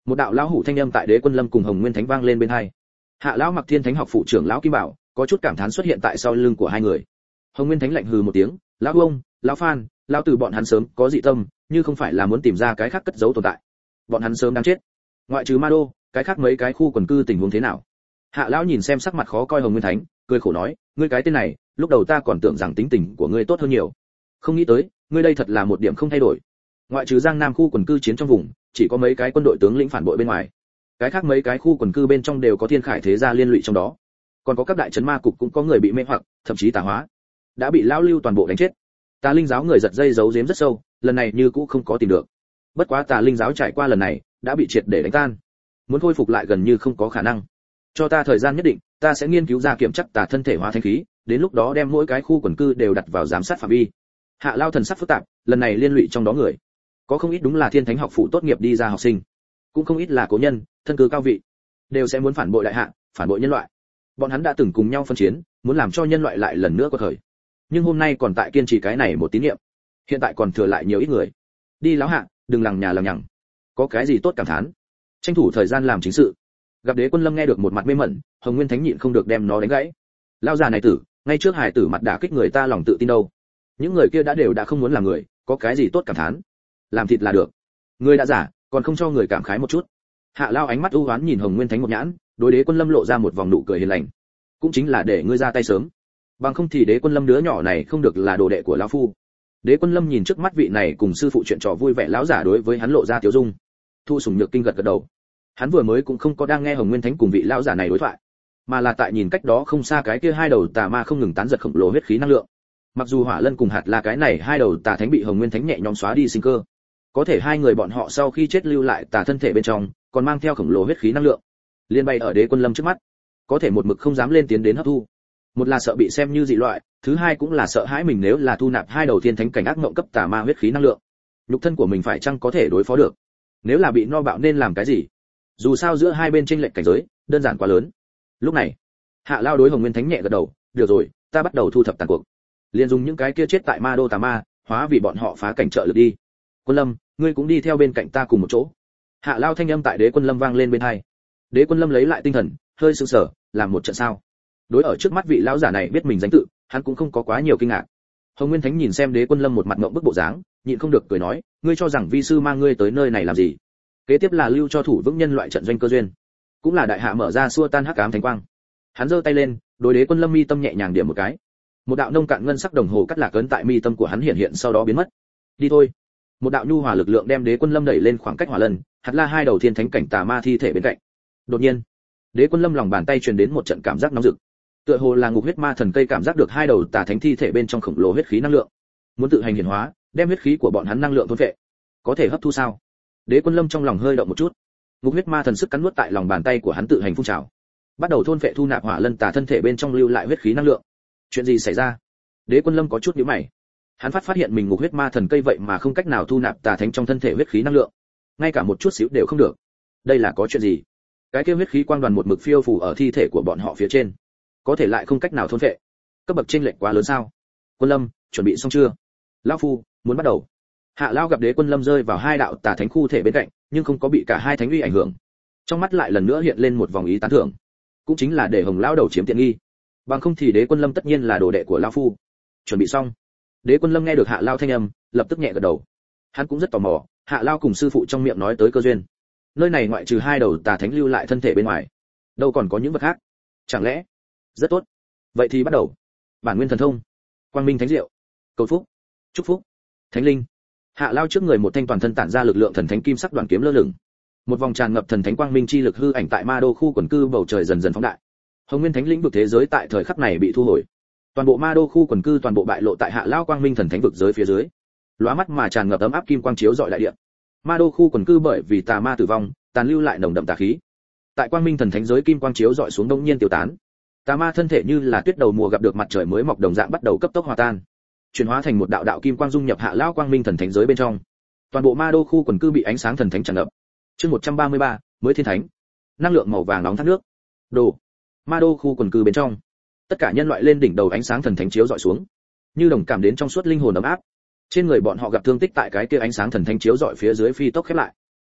Một đạo lão hủ thanh âm tại Đế Quân Lâm cùng Hồng Nguyên Thánh vang lên bên hai. Hạ lão Mặc Thiên Thánh học phụ trưởng lão Kim Bảo có chút cảm thán xuất hiện tại sau lưng của hai người. Hồng Nguyên Thánh lạnh hừ một tiếng, lão ông, lão Phan, lão Từ bọn hắn sớm có dị tâm, như không phải là muốn tìm ra cái khác cất giấu tồn tại, bọn hắn sớm đang chết. Ngoại trừ Ma Đô, cái khác mấy cái khu quần cư tình huống thế nào? Hạ lão nhìn xem sắc mặt khó coi Hồng Nguyên Thánh, cười khổ nói, ngươi cái tên này, lúc đầu ta còn tưởng rằng tính tình của ngươi tốt hơn nhiều, không nghĩ tới, ngươi đây thật là một điểm không thay đổi. Ngoại trừ Giang Nam khu quần cư chiến trong vùng, chỉ có mấy cái quân đội tướng lĩnh phản bội bên ngoài, cái khác mấy cái khu quần cư bên trong đều có thiên khải thế gia liên lụy trong đó, còn có các đại trấn ma cục cũng có người bị mê hoặc, thậm chí tà hóa, đã bị lão lưu toàn bộ đánh chết. Tà Linh giáo người giật dây giấu giếm rất sâu, lần này như cũ không có tìm được. Bất quá Tà Linh giáo trải qua lần này, đã bị triệt để đánh tan, muốn khôi phục lại gần như không có khả năng. Cho ta thời gian nhất định, ta sẽ nghiên cứu ra kiểm chắc tà thân thể hóa thanh khí, đến lúc đó đem mỗi cái khu quần cư đều đặt vào giám sát phạm vi. Hạ Lao thần sắc phức tạp, lần này liên lụy trong đó người, có không ít đúng là Thiên Thánh học phụ tốt nghiệp đi ra học sinh, cũng không ít là cố nhân, thân cư cao vị, đều sẽ muốn phản bội đại hạ, phản bội nhân loại. Bọn hắn đã từng cùng nhau phân chiến, muốn làm cho nhân loại lại lần nữa quật khởi. Nhưng hôm nay còn tại kiên trì cái này một tín niệm. Hiện tại còn thừa lại nhiều ít người. Đi lão hạ, đừng lằng nhà lằng nhằng. Có cái gì tốt cảm thán, tranh thủ thời gian làm chính sự. Gặp Đế Quân Lâm nghe được một mặt mê mẩn, Hồng Nguyên Thánh nhịn không được đem nó đánh gãy. Lão già này tử, ngay trước hải tử mặt đả kích người ta lòng tự tin đâu. Những người kia đã không muốn làm người, có cái gì tốt cảm thán, làm thịt là được. Người đã giả, còn không cho người cảm khái một chút. Hạ Lao ánh mắt u hoán nhìn Hồng Nguyên Thánh một nhãn, đối Đế Quân Lâm lộ ra một vòng nụ cười hiền lành. Cũng chính là để ngươi ra tay sớm, bằng không thì Đế Quân Lâm đứa nhỏ này không được là đồ đệ của lão phu. Đế Quân Lâm nhìn trước mắt vị này cùng sư phụ chuyện trò vui vẻ lão giả đối với hắn lộ ra tiểu dung. Thu Sủng Nhược Kinh gật gật đầu. Hắn vừa mới cũng không có đang nghe Hồng Nguyên Thánh cùng vị lão giả này đối thoại, mà là tại nhìn cách đó không xa cái kia hai đầu tà ma không ngừng tán giật khổng lồ huyết khí năng lượng. Mặc dù Hỏa Lân cùng Hạt La cái này hai đầu tà thánh bị Hồng Nguyên Thánh nhẹ nhõm xóa đi sinh cơ, có thể hai người bọn họ sau khi chết lưu lại tà thân thể bên trong, còn mang theo khổng lồ huyết khí năng lượng, liên bay ở Đế Quân Lâm trước mắt, có thể một mực không dám lên tiến đến hấp thu. Một là sợ bị xem như dị loại, thứ hai cũng là sợ hãi mình nếu là thu nạp hai đầu thiên thánh cảnh ác mộng cấp tà ma huyết khí năng lượng, nhục thân của mình phải chăng có thể đối phó được? Nếu là bị no bạo nên làm cái gì? Dù sao giữa hai bên chênh lệch cảnh giới, đơn giản quá lớn. Lúc này, Hạ Lao đối Hồng Nguyên Thánh nhẹ gật đầu, được rồi, ta bắt đầu thu thập tàn cuộc. Liên dùng những cái kia chết tại Ma Đô tà ma, hóa vì bọn họ phá cảnh trợ lực đi. Quân Lâm, ngươi cũng đi theo bên cạnh ta cùng một chỗ. Hạ Lao thanh âm tại Đế Quân Lâm vang lên bên tai. Đế Quân Lâm lấy lại tinh thần, hơi sững sờ, làm một trận sao? Đối ở trước mắt vị lão giả này biết mình danh tự, hắn cũng không có quá nhiều kinh ngạc. Hồng Nguyên Thánh nhìn xem Đế Quân Lâm một mặt ngậm bức bộ dáng, nhịn không được cười nói, ngươi cho rằng vi sư mang ngươi tới nơi này làm gì? Kế tiếp là lưu cho thủ vững nhân loại trận doanh cơ duyên, cũng là đại hạ mở ra xua tan hắc ám thánh quang. Hắn giơ tay lên, đối Đế Quân Lâm mi tâm nhẹ nhàng điểm một cái. Một đạo nông cạn ngân sắc đồng hồ cắt lạc ấn tại mi tâm của hắn hiện hiện sau đó biến mất. Đi thôi. Một đạo nhu hòa lực lượng đem Đế Quân Lâm đẩy lên khoảng cách Hỏa Lân, Hạt La hai đầu thiên thánh cảnh tà ma thi thể bên cạnh. Đột nhiên, Đế Quân Lâm lòng bàn tay truyền đến một trận cảm giác nóng rực. Tựa hồ là ngục huyết ma thần cây cảm giác được hai đầu tà thánh thi thể bên trong khổng lồ huyết khí năng lượng, muốn tự hành hiển hóa, đem huyết khí của bọn hắn năng lượng thôn phệ. Có thể hấp thu sao? Đế Quân Lâm trong lòng hơi động một chút. Ngục huyết ma thần sức cắn nuốt tại lòng bàn tay của hắn tự hành phun trào, bắt đầu thôn phệ thu nạp Hỏa Lân tà thân thể bên trong lưu lại huyết khí năng lượng. Chuyện gì xảy ra? Đế Quân Lâm có chút nhíu mày. Hắn phát hiện mình ngục huyết ma thần cây vậy mà không cách nào thu nạp tà thánh trong thân thể huyết khí năng lượng, ngay cả một chút xíu đều không được. Đây là có chuyện gì? Cái kia huyết khí quang đoàn một mực phiêu phù ở thi thể của bọn họ phía trên, có thể lại không cách nào thôn phệ. Cấp bậc chênh lệch quá lớn sao? Quân Lâm, chuẩn bị xong chưa? Lão phu, muốn bắt đầu. Hạ Lão gặp Đế Quân Lâm rơi vào hai đạo tà thánh khu thể bên cạnh, nhưng không có bị cả hai thánh uy ảnh hưởng. Trong mắt lại lần nữa hiện lên một vòng ý tán thưởng, cũng chính là để Hồng lão đầu chiếm tiện nghi. Bằng không thì Đế Quân Lâm tất nhiên là đồ đệ của lão phu. Chuẩn bị xong. Đế Quân Lâm nghe được Hạ Lão thanh âm, lập tức nhẹ gật đầu. Hắn cũng rất tò mò, Hạ Lão cùng sư phụ trong miệng nói tới cơ duyên. Nơi này ngoại trừ hai đầu tà thánh lưu lại thân thể bên ngoài, đâu còn có những vật khác. Chẳng lẽ? Rất tốt. Vậy thì bắt đầu. Bản nguyên thần thông, quang minh thánh diệu, cầu phúc, chúc phúc, thánh linh. Hạ Lao trước người một thanh toàn thân tản ra lực lượng thần thánh kim sắc đoàn kiếm lơ lửng. Một vòng tràn ngập thần thánh quang minh chi lực hư ảnh tại Ma Đô khu quần cư bầu trời dần dần phóng đại. Hồng Nguyên Thánh lĩnh vực thế giới tại thời khắc này bị thu hồi. Toàn bộ Ma Đô khu quần cư toàn bộ bại lộ tại Hạ Lao quang minh thần thánh vực giới phía dưới. Lóa mắt mà tràn ngập ấm áp kim quang chiếu rọi đại địa. Ma Đô khu quần cư bởi vì tà ma tử vong, tàn lưu lại nồng đậm tà khí. Tại quang minh thần thánh giới kim quang chiếu rọi xuống đông nhiên tiêu tán. Tà ma thân thể như là tuyết đầu mùa gặp được mặt trời mới mọc đồng dạng bắt đầu cấp tốc hòa tan, chuyển hóa thành một đạo đạo kim quang dung nhập Hạ Lao quang minh thần thánh giới bên trong. Toàn bộ Ma Đô khu quần cư bị ánh sáng thần thánh tràn ngập. Chương 133, mới thiên thánh. Năng lượng màu vàng nóng thác nước. Đồ. Ma Đô khu quần cư bên trong, tất cả nhân loại lên đỉnh đầu ánh sáng thần thánh chiếu dọi xuống, như đồng cảm đến trong suốt linh hồn ấm áp. Trên người bọn họ gặp thương tích tại cái kia ánh sáng thần thánh chiếu dọi phía dưới phi tốc khép lại.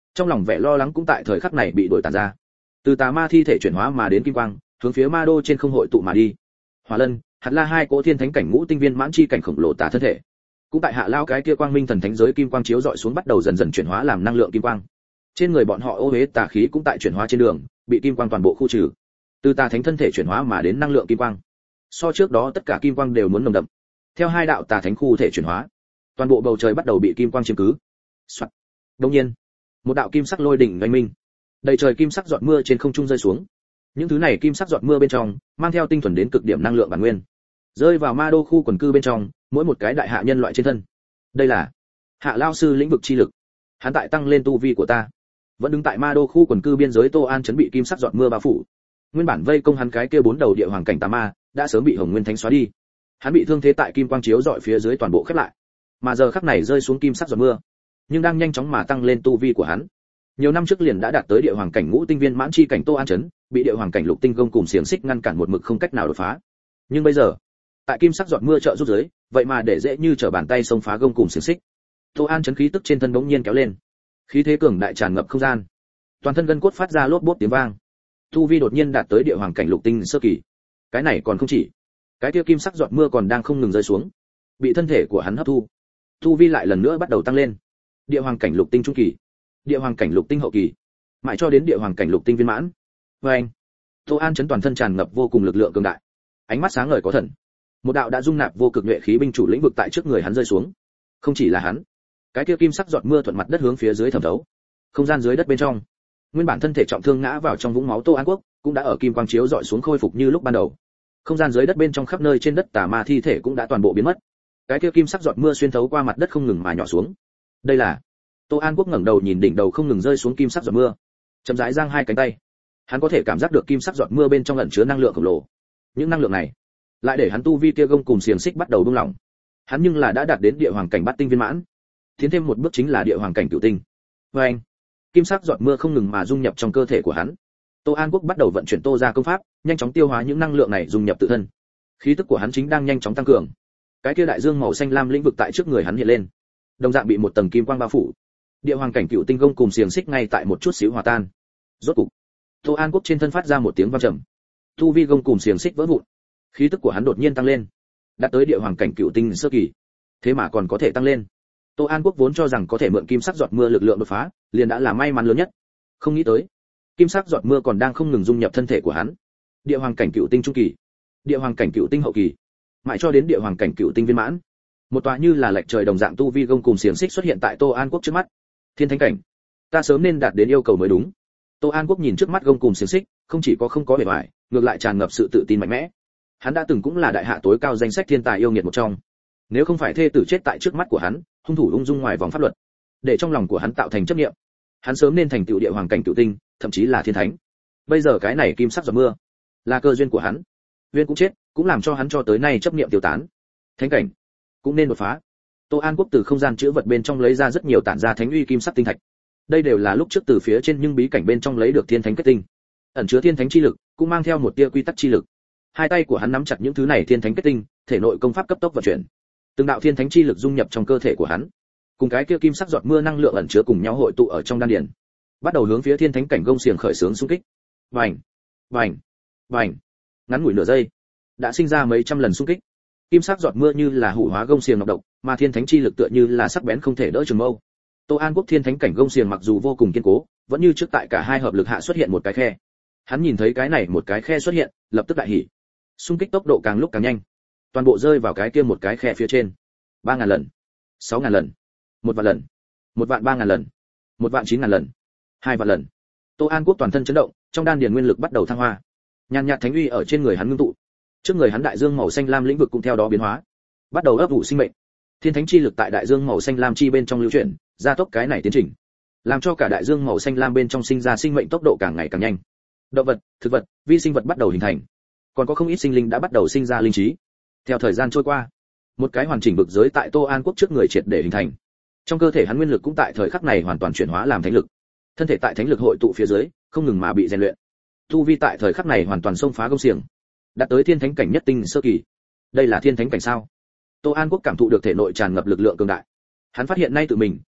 trong lòng vẻ lo lắng cũng tại thời khắc này bị đổi tàn ra. Từ tà ma thi thể chuyển hóa mà đến kim quang, hướng phía ma đô trên không hội tụ mà đi. Hỏa Lân, Hạt La hai cỗ thiên thánh cảnh ngũ tinh viên mãn chi cảnh khổng lồ tà thân thể, cũng tại hạ lao cái kia quang minh thần thánh giới kim quang chiếu dọi xuống bắt đầu dần dần chuyển hóa làm năng lượng kim quang. Trên người bọn họ ô uế tà khí cũng tại chuyển hóa trên đường, bị kim quang toàn bộ khu trừ. Từ tà thánh thân thể chuyển hóa mà đến năng lượng kim quang. So trước đó tất cả kim quang đều muốn nồng đậm. Theo hai đạo tà thánh khu thể chuyển hóa, toàn bộ bầu trời bắt đầu bị kim quang chiếm cứ. Soạt. Đột nhiên, một đạo kim sắc lôi đỉnh oanh minh, đầy trời kim sắc giọt mưa trên không trung rơi xuống. Những thứ này kim sắc giọt mưa bên trong mang theo tinh thuần đến cực điểm năng lượng bản nguyên, rơi vào ma đô khu quần cư bên trong, mỗi một cái đại hạ nhân loại trên thân. Đây là hạ lao sư lĩnh vực chi lực, hắn tại tăng lên tu vi của ta. Vẫn đứng tại ma đô khu quần cư biên giới Tô An chuẩn bị kim sắc giọt mưa bao phủ. Nguyên bản vây công hắn cái kia bốn đầu địa hoàng cảnh tà ma đã sớm bị Hồng Nguyên Thánh xóa đi. Hắn bị thương thế tại kim quang chiếu dọi phía dưới toàn bộ khép lại, mà giờ khắc này rơi xuống kim sắc giọt mưa, nhưng đang nhanh chóng mà tăng lên tu vi của hắn. Nhiều năm trước liền đã đạt tới địa hoàng cảnh ngũ tinh viên mãn chi cảnh Tô An Chấn, bị địa hoàng cảnh lục tinh gông cùng xiềng xích ngăn cản một mực không cách nào đột phá. Nhưng bây giờ, tại kim sắc giọt mưa trợ giúp dưới, vậy mà để dễ như trở bàn tay xông phá gông cùng xiềng xích. Tô An Chấn khí tức trên thân bỗng nhiên kéo lên, khí thế cường đại tràn ngập không gian, toàn thân gân cốt phát ra lốp bốp tiếng vang. Tu vi đột nhiên đạt tới địa hoàng cảnh lục tinh sơ kỳ. Cái này còn không chỉ, cái kia kim sắc giọt mưa còn đang không ngừng rơi xuống, bị thân thể của hắn hấp thu. Tu vi lại lần nữa bắt đầu tăng lên. Địa hoàng cảnh lục tinh trung kỳ, địa hoàng cảnh lục tinh hậu kỳ, mãi cho đến địa hoàng cảnh lục tinh viên mãn. Và anh, Tô An Chấn toàn thân tràn ngập vô cùng lực lượng cường đại, ánh mắt sáng ngời có thần. Một đạo đã dung nạp vô cực nhuệ khí binh chủ lĩnh vực tại trước người hắn rơi xuống. Không chỉ là hắn, cái kia kim sắc giọt mưa thuận mặt đất hướng phía dưới thẩm thấu. Không gian dưới đất bên trong, nguyên bản thân thể trọng thương ngã vào trong vũng máu Tô An Quốc, cũng đã ở kim quang chiếu dọi xuống khôi phục như lúc ban đầu. Không gian dưới đất bên trong khắp nơi trên đất tà ma thi thể cũng đã toàn bộ biến mất. Cái kia kim sắc giọt mưa xuyên thấu qua mặt đất không ngừng mà nhỏ xuống. Đây là Tô An Quốc ngẩng đầu nhìn đỉnh đầu không ngừng rơi xuống kim sắc giọt mưa, chậm rãi giang hai cánh tay. Hắn có thể cảm giác được kim sắc giọt mưa bên trong ẩn chứa năng lượng khổng lồ. Những năng lượng này lại để hắn tu vi kia gông cùng xiềng xích bắt đầu buông lỏng. Hắn nhưng là đã đạt đến địa hoàng cảnh bát tinh viên mãn, tiến thêm một bước chính là địa hoàng cảnh cửu tinh. Và anh, kim sắc giọt mưa không ngừng mà dung nhập trong cơ thể của hắn. Tô An Quốc bắt đầu vận chuyển Tô gia công pháp, nhanh chóng tiêu hóa những năng lượng này dung nhập tự thân. Khí tức của hắn chính đang nhanh chóng tăng cường. Cái kia đại dương màu xanh lam lĩnh vực tại trước người hắn hiện lên, đồng dạng bị một tầng kim quang bao phủ. Địa hoàng cảnh cửu tinh gông cùng xiềng xích ngay tại một chút xíu hòa tan. Rốt cục, Tô An Quốc trên thân phát ra một tiếng vang trầm. Tu vi gông cùng xiềng xích vỡ vụn. Khí tức của hắn đột nhiên tăng lên, đạt tới địa hoàng cảnh cửu tinh sơ kỳ. Thế mà còn có thể tăng lên. Tô An Quốc vốn cho rằng có thể mượn kim sắc giọt mưa lực lượng đột phá, liền đã là may mắn lớn nhất. Không nghĩ tới, kim sắc giọt mưa còn đang không ngừng dung nhập thân thể của hắn. Địa hoàng cảnh cửu tinh trung kỳ, địa hoàng cảnh cửu tinh hậu kỳ, mãi cho đến địa hoàng cảnh cửu tinh viên mãn. Một tòa như là lệch trời đồng dạng tu vi gông cùng xiềng xích xuất hiện tại Tô An Quốc trước mắt. Thiên thánh cảnh, ta sớm nên đạt đến yêu cầu mới đúng. Tô An Quốc nhìn trước mắt gông cùng xiềng xích, không chỉ có không có bề ngoài, ngược lại tràn ngập sự tự tin mạnh mẽ. Hắn đã từng cũng là đại hạ tối cao danh sách thiên tài yêu nghiệt một trong. Nếu không phải thê tử chết tại trước mắt của hắn, hung thủ ung dung ngoài vòng pháp luật, để trong lòng của hắn tạo thành chấp niệm, hắn sớm nên thành tựu địa hoàng cảnh cửu tinh, thậm chí là thiên thánh. Bây giờ cái này kim sắc giọt mưa, là cơ duyên của hắn. Duyên cũng chết, cũng làm cho hắn cho tới nay chấp niệm tiêu tán. Thánh cảnh cũng nên đột phá. Tô An Quốc từ không gian chứa vật bên trong lấy ra rất nhiều tản ra thánh uy kim sắc tinh thạch. Đây đều là lúc trước từ phía trên nhưng bí cảnh bên trong lấy được thiên thánh kết tinh, ẩn chứa thiên thánh chi lực, cũng mang theo một tia quy tắc chi lực. Hai tay của hắn nắm chặt những thứ này thiên thánh kết tinh, thể nội công pháp cấp tốc vận chuyển. Từng đạo thiên thánh chi lực dung nhập trong cơ thể của hắn, cùng cái kia kim sắc giọt mưa năng lượng ẩn chứa cùng nhau hội tụ ở trong đan điền, bắt đầu hướng phía thiên thánh cảnh gông xiềng khởi xướng xung kích. Vành, vành, vành. Ngắn ngủi nửa giây, đã sinh ra mấy trăm lần xung kích. Kim sắc giọt mưa như là hủ hóa gông xiềng nọc độc, mà thiên thánh chi lực tựa như là sắc bén không thể đỡ trường mâu. Tô An Quốc thiên thánh cảnh gông xiềng mặc dù vô cùng kiên cố, vẫn như trước tại cả hai hợp lực hạ xuất hiện một cái khe. Hắn nhìn thấy cái này một cái khe xuất hiện, lập tức đại hỉ. Xung kích tốc độ càng lúc càng nhanh, toàn bộ rơi vào cái kia một cái khe phía trên. 3.000 lần, 6.000 lần, 1.000 lần, 1.003.000 lần, 1.009.000 lần, 2.000 lần. Tô An Quốc toàn thân chấn động, trong đan điền nguyên lực bắt đầu thăng hoa. Nhàn nhạt thánh uy ở trên người hắn ngưng tụ. Trước người hắn đại dương màu xanh lam lĩnh vực cũng theo đó biến hóa, bắt đầu ấp ủ sinh mệnh. Thiên thánh chi lực tại đại dương màu xanh lam chi bên trong lưu chuyển, gia tốc cái này tiến trình, làm cho cả đại dương màu xanh lam bên trong sinh ra sinh mệnh tốc độ càng ngày càng nhanh. Động vật, thực vật, vi sinh vật bắt đầu hình thành, còn có không ít sinh linh đã bắt đầu sinh ra linh trí. Theo thời gian trôi qua, một cái hoàn chỉnh vực giới tại Tô An Quốc trước người triệt để hình thành. Trong cơ thể hắn nguyên lực cũng tại thời khắc này hoàn toàn chuyển hóa làm thánh lực. Thân thể tại thánh lực hội tụ phía dưới, không ngừng mà bị rèn luyện. Tu vi tại thời khắc này hoàn toàn xông phá gông xiềng, đạt tới thiên thánh cảnh nhất tinh sơ kỳ. Đây là thiên thánh cảnh sao? Tô An Quốc cảm thụ được thể nội tràn ngập lực lượng cường đại. Hắn phát hiện nay tự mình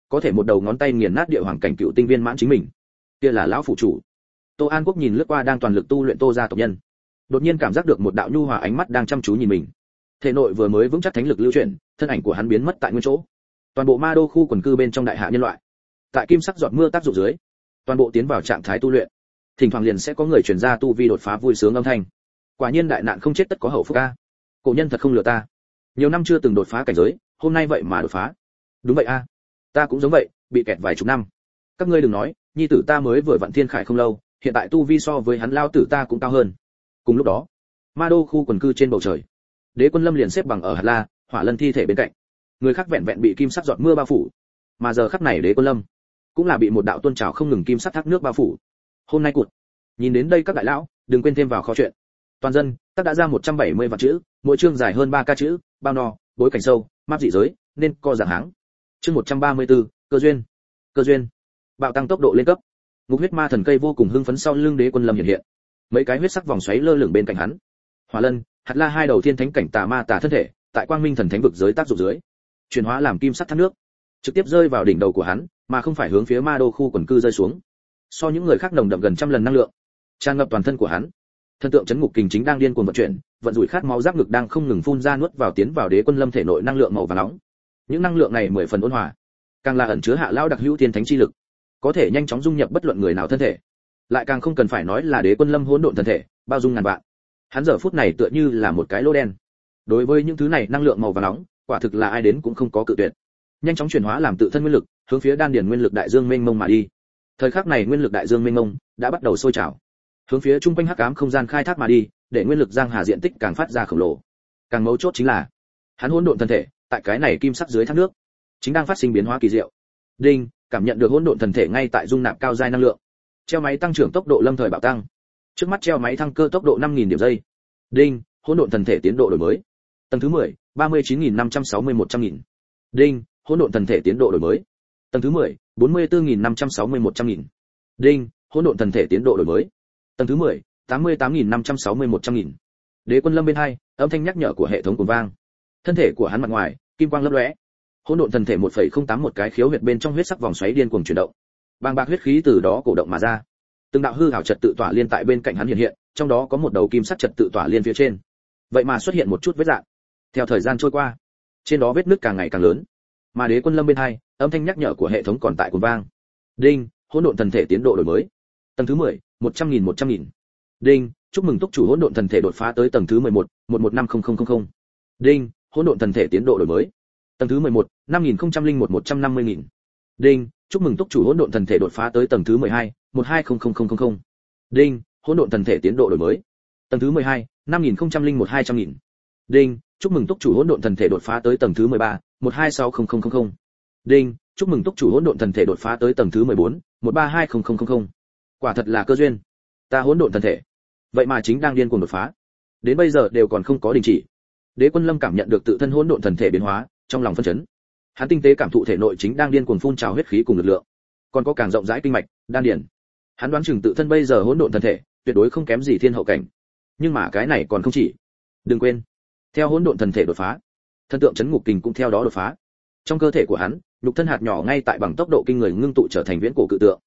có thể một đầu ngón tay nghiền nát địa hoàng cảnh cựu tinh viên mãn chính mình. Kia là lão phụ chủ. Tô An Quốc nhìn lướt qua đang toàn lực tu luyện Tô gia tộc nhân, đột nhiên cảm giác được một đạo nhu hòa ánh mắt đang chăm chú nhìn mình. Thể nội vừa mới vững chắc thánh lực lưu chuyển, thân ảnh của hắn biến mất tại nguyên chỗ. Toàn bộ ma đô khu quần cư bên trong đại hạ nhân loại, tại kim sắc giọt mưa tác dụng dưới, toàn bộ tiến vào trạng thái tu luyện. Thỉnh thoảng liền sẽ có người truyền ra tu vi đột phá vui sướng âm thanh. Quả nhiên đại nạn không chết tất có hậu phúc a. Cổ nhân thật không lừa ta. Nhiều năm chưa từng đột phá cảnh giới, hôm nay vậy mà đột phá. Đúng vậy a. Ta cũng giống vậy, bị kẹt vài chục năm. Các ngươi đừng nói, nhi tử ta mới vừa vặn thiên khải không lâu, hiện tại tu vi so với hắn lao tử ta cũng cao hơn. Cùng lúc đó, ma đô khu quần cư trên bầu trời, Đế Quân Lâm liền xếp bằng ở Hạt La, Hỏa Lân thi thể bên cạnh. Người khác vẹn vẹn bị kim sắc giọt mưa bao phủ, mà giờ khắc này Đế Quân Lâm cũng là bị một đạo tuôn trào không ngừng kim sắc thác nước bao phủ. Hôm nay cụt. Nhìn đến đây các đại lão, đừng quên thêm vào kho chuyện. Toàn dân, tác đã ra 170 vạn chữ, mỗi chương dài hơn 3 ca chữ, bao no, bối cảnh sâu, map dị giới, nên co dạng háng. Chương 134, cơ duyên. Cơ duyên. Bạo tăng tốc độ lên cấp. Ngục huyết ma thần cây vô cùng hưng phấn sau lưng Đế Quân Lâm hiện hiện. Mấy cái huyết sắc vòng xoáy lơ lửng bên cạnh hắn. Hỏa Lân, Hạt La hai đầu thiên thánh cảnh tà ma tà thân thể, tại quang minh thần thánh vực giới tác dụng dưới, chuyển hóa làm kim sắc thác nước, trực tiếp rơi vào đỉnh đầu của hắn, mà không phải hướng phía ma đô khu quần cư rơi xuống. So những người khác nồng đậm gần trăm lần năng lượng, tràn ngập toàn thân của hắn. Thân tượng chấn ngục kình chính đang điên cuồng vận chuyển, vận rủi khát máu giáp ngực đang không ngừng phun ra nuốt vào tiến vào Đế Quân Lâm thể nội năng lượng màu vàng nóng. Những năng lượng này 10 phần ôn hòa, càng là ẩn chứa hạ lão đặc hữu thiên thánh chi lực, có thể nhanh chóng dung nhập bất luận người nào thân thể. Lại càng không cần phải nói là Đế Quân Lâm hỗn độn thân thể, bao dung ngàn vạn. Hắn giờ phút này tựa như là một cái lỗ đen. Đối với những thứ này năng lượng màu vàng nóng, quả thực là ai đến cũng không có cự tuyệt. Nhanh chóng chuyển hóa làm tự thân nguyên lực, hướng phía đan điền nguyên lực đại dương mênh mông mà đi. Thời khắc này nguyên lực đại dương mênh mông đã bắt đầu sôi trào, hướng phía trung quanh hắc ám không gian khai thác mà đi, để nguyên lực giang hà diện tích càng phát ra khổng lồ. Càng mấu chốt chính là, hắn hỗn độn thân thể, tại cái này kim sắc dưới thác nước, chính đang phát sinh biến hóa kỳ diệu. Đinh, cảm nhận được hỗn độn thần thể ngay tại dung nạp cao giai năng lượng. Treo máy tăng trưởng tốc độ lâm thời bạo tăng. Trước mắt treo máy thăng cơ tốc độ 5000 điểm giây. Đinh, hỗn độn thần thể tiến độ đổi mới. Tầng thứ 10, 39.560-100.000. Đinh, hỗn độn thần thể tiến độ đổi mới. Tầng thứ 10, 44.560-100.000. Đinh, hỗn độn thần thể tiến độ đổi mới. Tầng thứ 10, 88.560-100.000. Đế Quân Lâm bên hai, âm thanh nhắc nhở của hệ thống cuồng vang. Thân thể của hắn mặt ngoài, kim quang lấp lóe. Hỗn độn thần thể 1.081 cái khiếu huyệt bên trong huyết sắc vòng xoáy điên cuồng chuyển động. Bàng bạc huyết khí từ đó cổ động mà ra. Từng đạo hư ảo trật tự tỏa liên tại bên cạnh hắn hiện hiện, trong đó có một đầu kim sắc trật tự tỏa liên phía trên. Vậy mà xuất hiện một chút vết rạn. Theo thời gian trôi qua, trên đó vết nứt càng ngày càng lớn. Mà Đế Quân Lâm bên hai, âm thanh nhắc nhở của hệ thống còn tại cuồng vang. Đinh, hỗn độn thần thể tiến độ đổi mới. Tầng thứ 10, 100.000. Đinh, chúc mừng túc chủ hỗn độn thần thể đột phá tới tầng thứ 11, 115000. Đinh, hỗn độn thần thể tiến độ đổi mới. Tầng thứ 11, 5001-150.000. Đinh, chúc mừng túc chủ hỗn độn thần thể đột phá tới tầng thứ 12, 120000. Đinh, hỗn độn thần thể tiến độ đổi mới. Tầng thứ 12, 5001-200.000. Đinh, chúc mừng túc chủ hỗn độn thần thể đột phá tới tầng thứ 13, 126000. Đinh, chúc mừng túc chủ hỗn độn thần thể đột phá tới tầng thứ 14, 132000. Quả thật là cơ duyên. Ta hỗn độn thần thể, vậy mà chính đang điên cuồng đột phá. Đến bây giờ đều còn không có đình chỉ. Đế Quân Lâm cảm nhận được tự thân hỗn độn thần thể biến hóa, trong lòng phân chấn. Hắn tinh tế cảm thụ thể nội chính đang điên cuồng phun trào huyết khí cùng lực lượng, còn có càng rộng rãi kinh mạch, đan điền. Hắn đoán chừng tự thân bây giờ hỗn độn thần thể, tuyệt đối không kém gì thiên hậu cảnh. Nhưng mà cái này còn không chỉ. Đừng quên, theo hỗn độn thần thể đột phá, thân tượng chấn ngục kình cũng theo đó đột phá. Trong cơ thể của hắn, nhục thân hạt nhỏ ngay tại bằng tốc độ kinh người ngưng tụ trở thành viễn cổ cự tượng.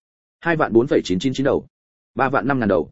2.4.999 đầu, 3.500.000 đầu,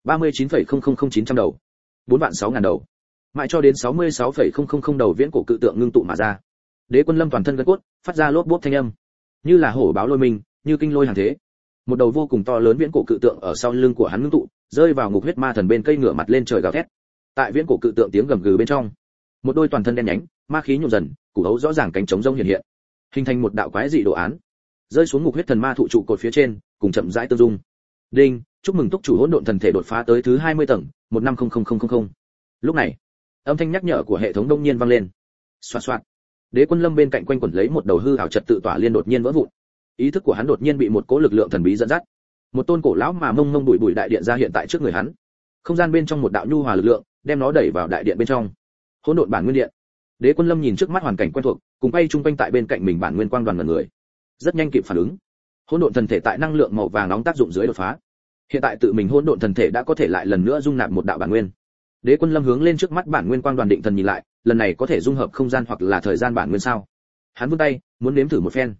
39.000 đầu, 4.600.000 đầu, mãi cho đến 66.000 đầu viễn cổ cự tượng ngưng tụ mà ra. Đế Quân Lâm toàn thân gân cốt phát ra lốp bốp thanh âm, như là hổ báo lôi mình, như kinh lôi hàng thế. Một đầu vô cùng to lớn viễn cổ cự tượng ở sau lưng của hắn ngưng tụ, rơi vào ngục huyết ma thần bên cây ngửa mặt lên trời gào thét. Tại viễn cổ cự tượng tiếng gầm gừ bên trong, một đôi toàn thân đen nhánh, ma khí nhộn dần, củ hấu rõ ràng cánh trống rông hiện hiện, hình thành một đạo quái dị đồ án, rơi xuống ngục huyết thần ma thụ trụ cột phía trên, cùng chậm rãi tương dung. Đinh, chúc mừng túc chủ hỗn độn thần thể đột phá tới thứ 20 tầng, 150000. Lúc này, âm thanh nhắc nhở của hệ thống đông nhiên vang lên. Xoạt xoạt. Đế Quân Lâm bên cạnh quanh quẩn lấy một đầu hư ảo trật tự tỏa liên đột nhiên vỡ vụn. Ý thức của hắn đột nhiên bị một cỗ lực lượng thần bí dẫn dắt. Một tôn cổ lão mà mông mông bụi bụi đại điện ra hiện tại trước người hắn. Không gian bên trong một đạo nhu hòa lực lượng, đem nó đẩy vào đại điện bên trong. Hỗn độn bản nguyên điện. Đế Quân Lâm nhìn trước mắt hoàn cảnh quen thuộc, cùng bay trung quanh tại bên cạnh mình bản nguyên quang đoàn ngần người. Rất nhanh kịp phản ứng. Hỗn độn thần thể tại năng lượng màu vàng nóng tác dụng dưới đột phá. Hiện tại tự mình hỗn độn thần thể đã có thể lại lần nữa dung nạp một đạo bản nguyên. Đế Quân Lâm hướng lên trước mắt bản nguyên quang đoàn định thần nhìn lại, lần này có thể dung hợp không gian hoặc là thời gian bản nguyên sao? Hắn vươn tay, muốn nếm thử một phen.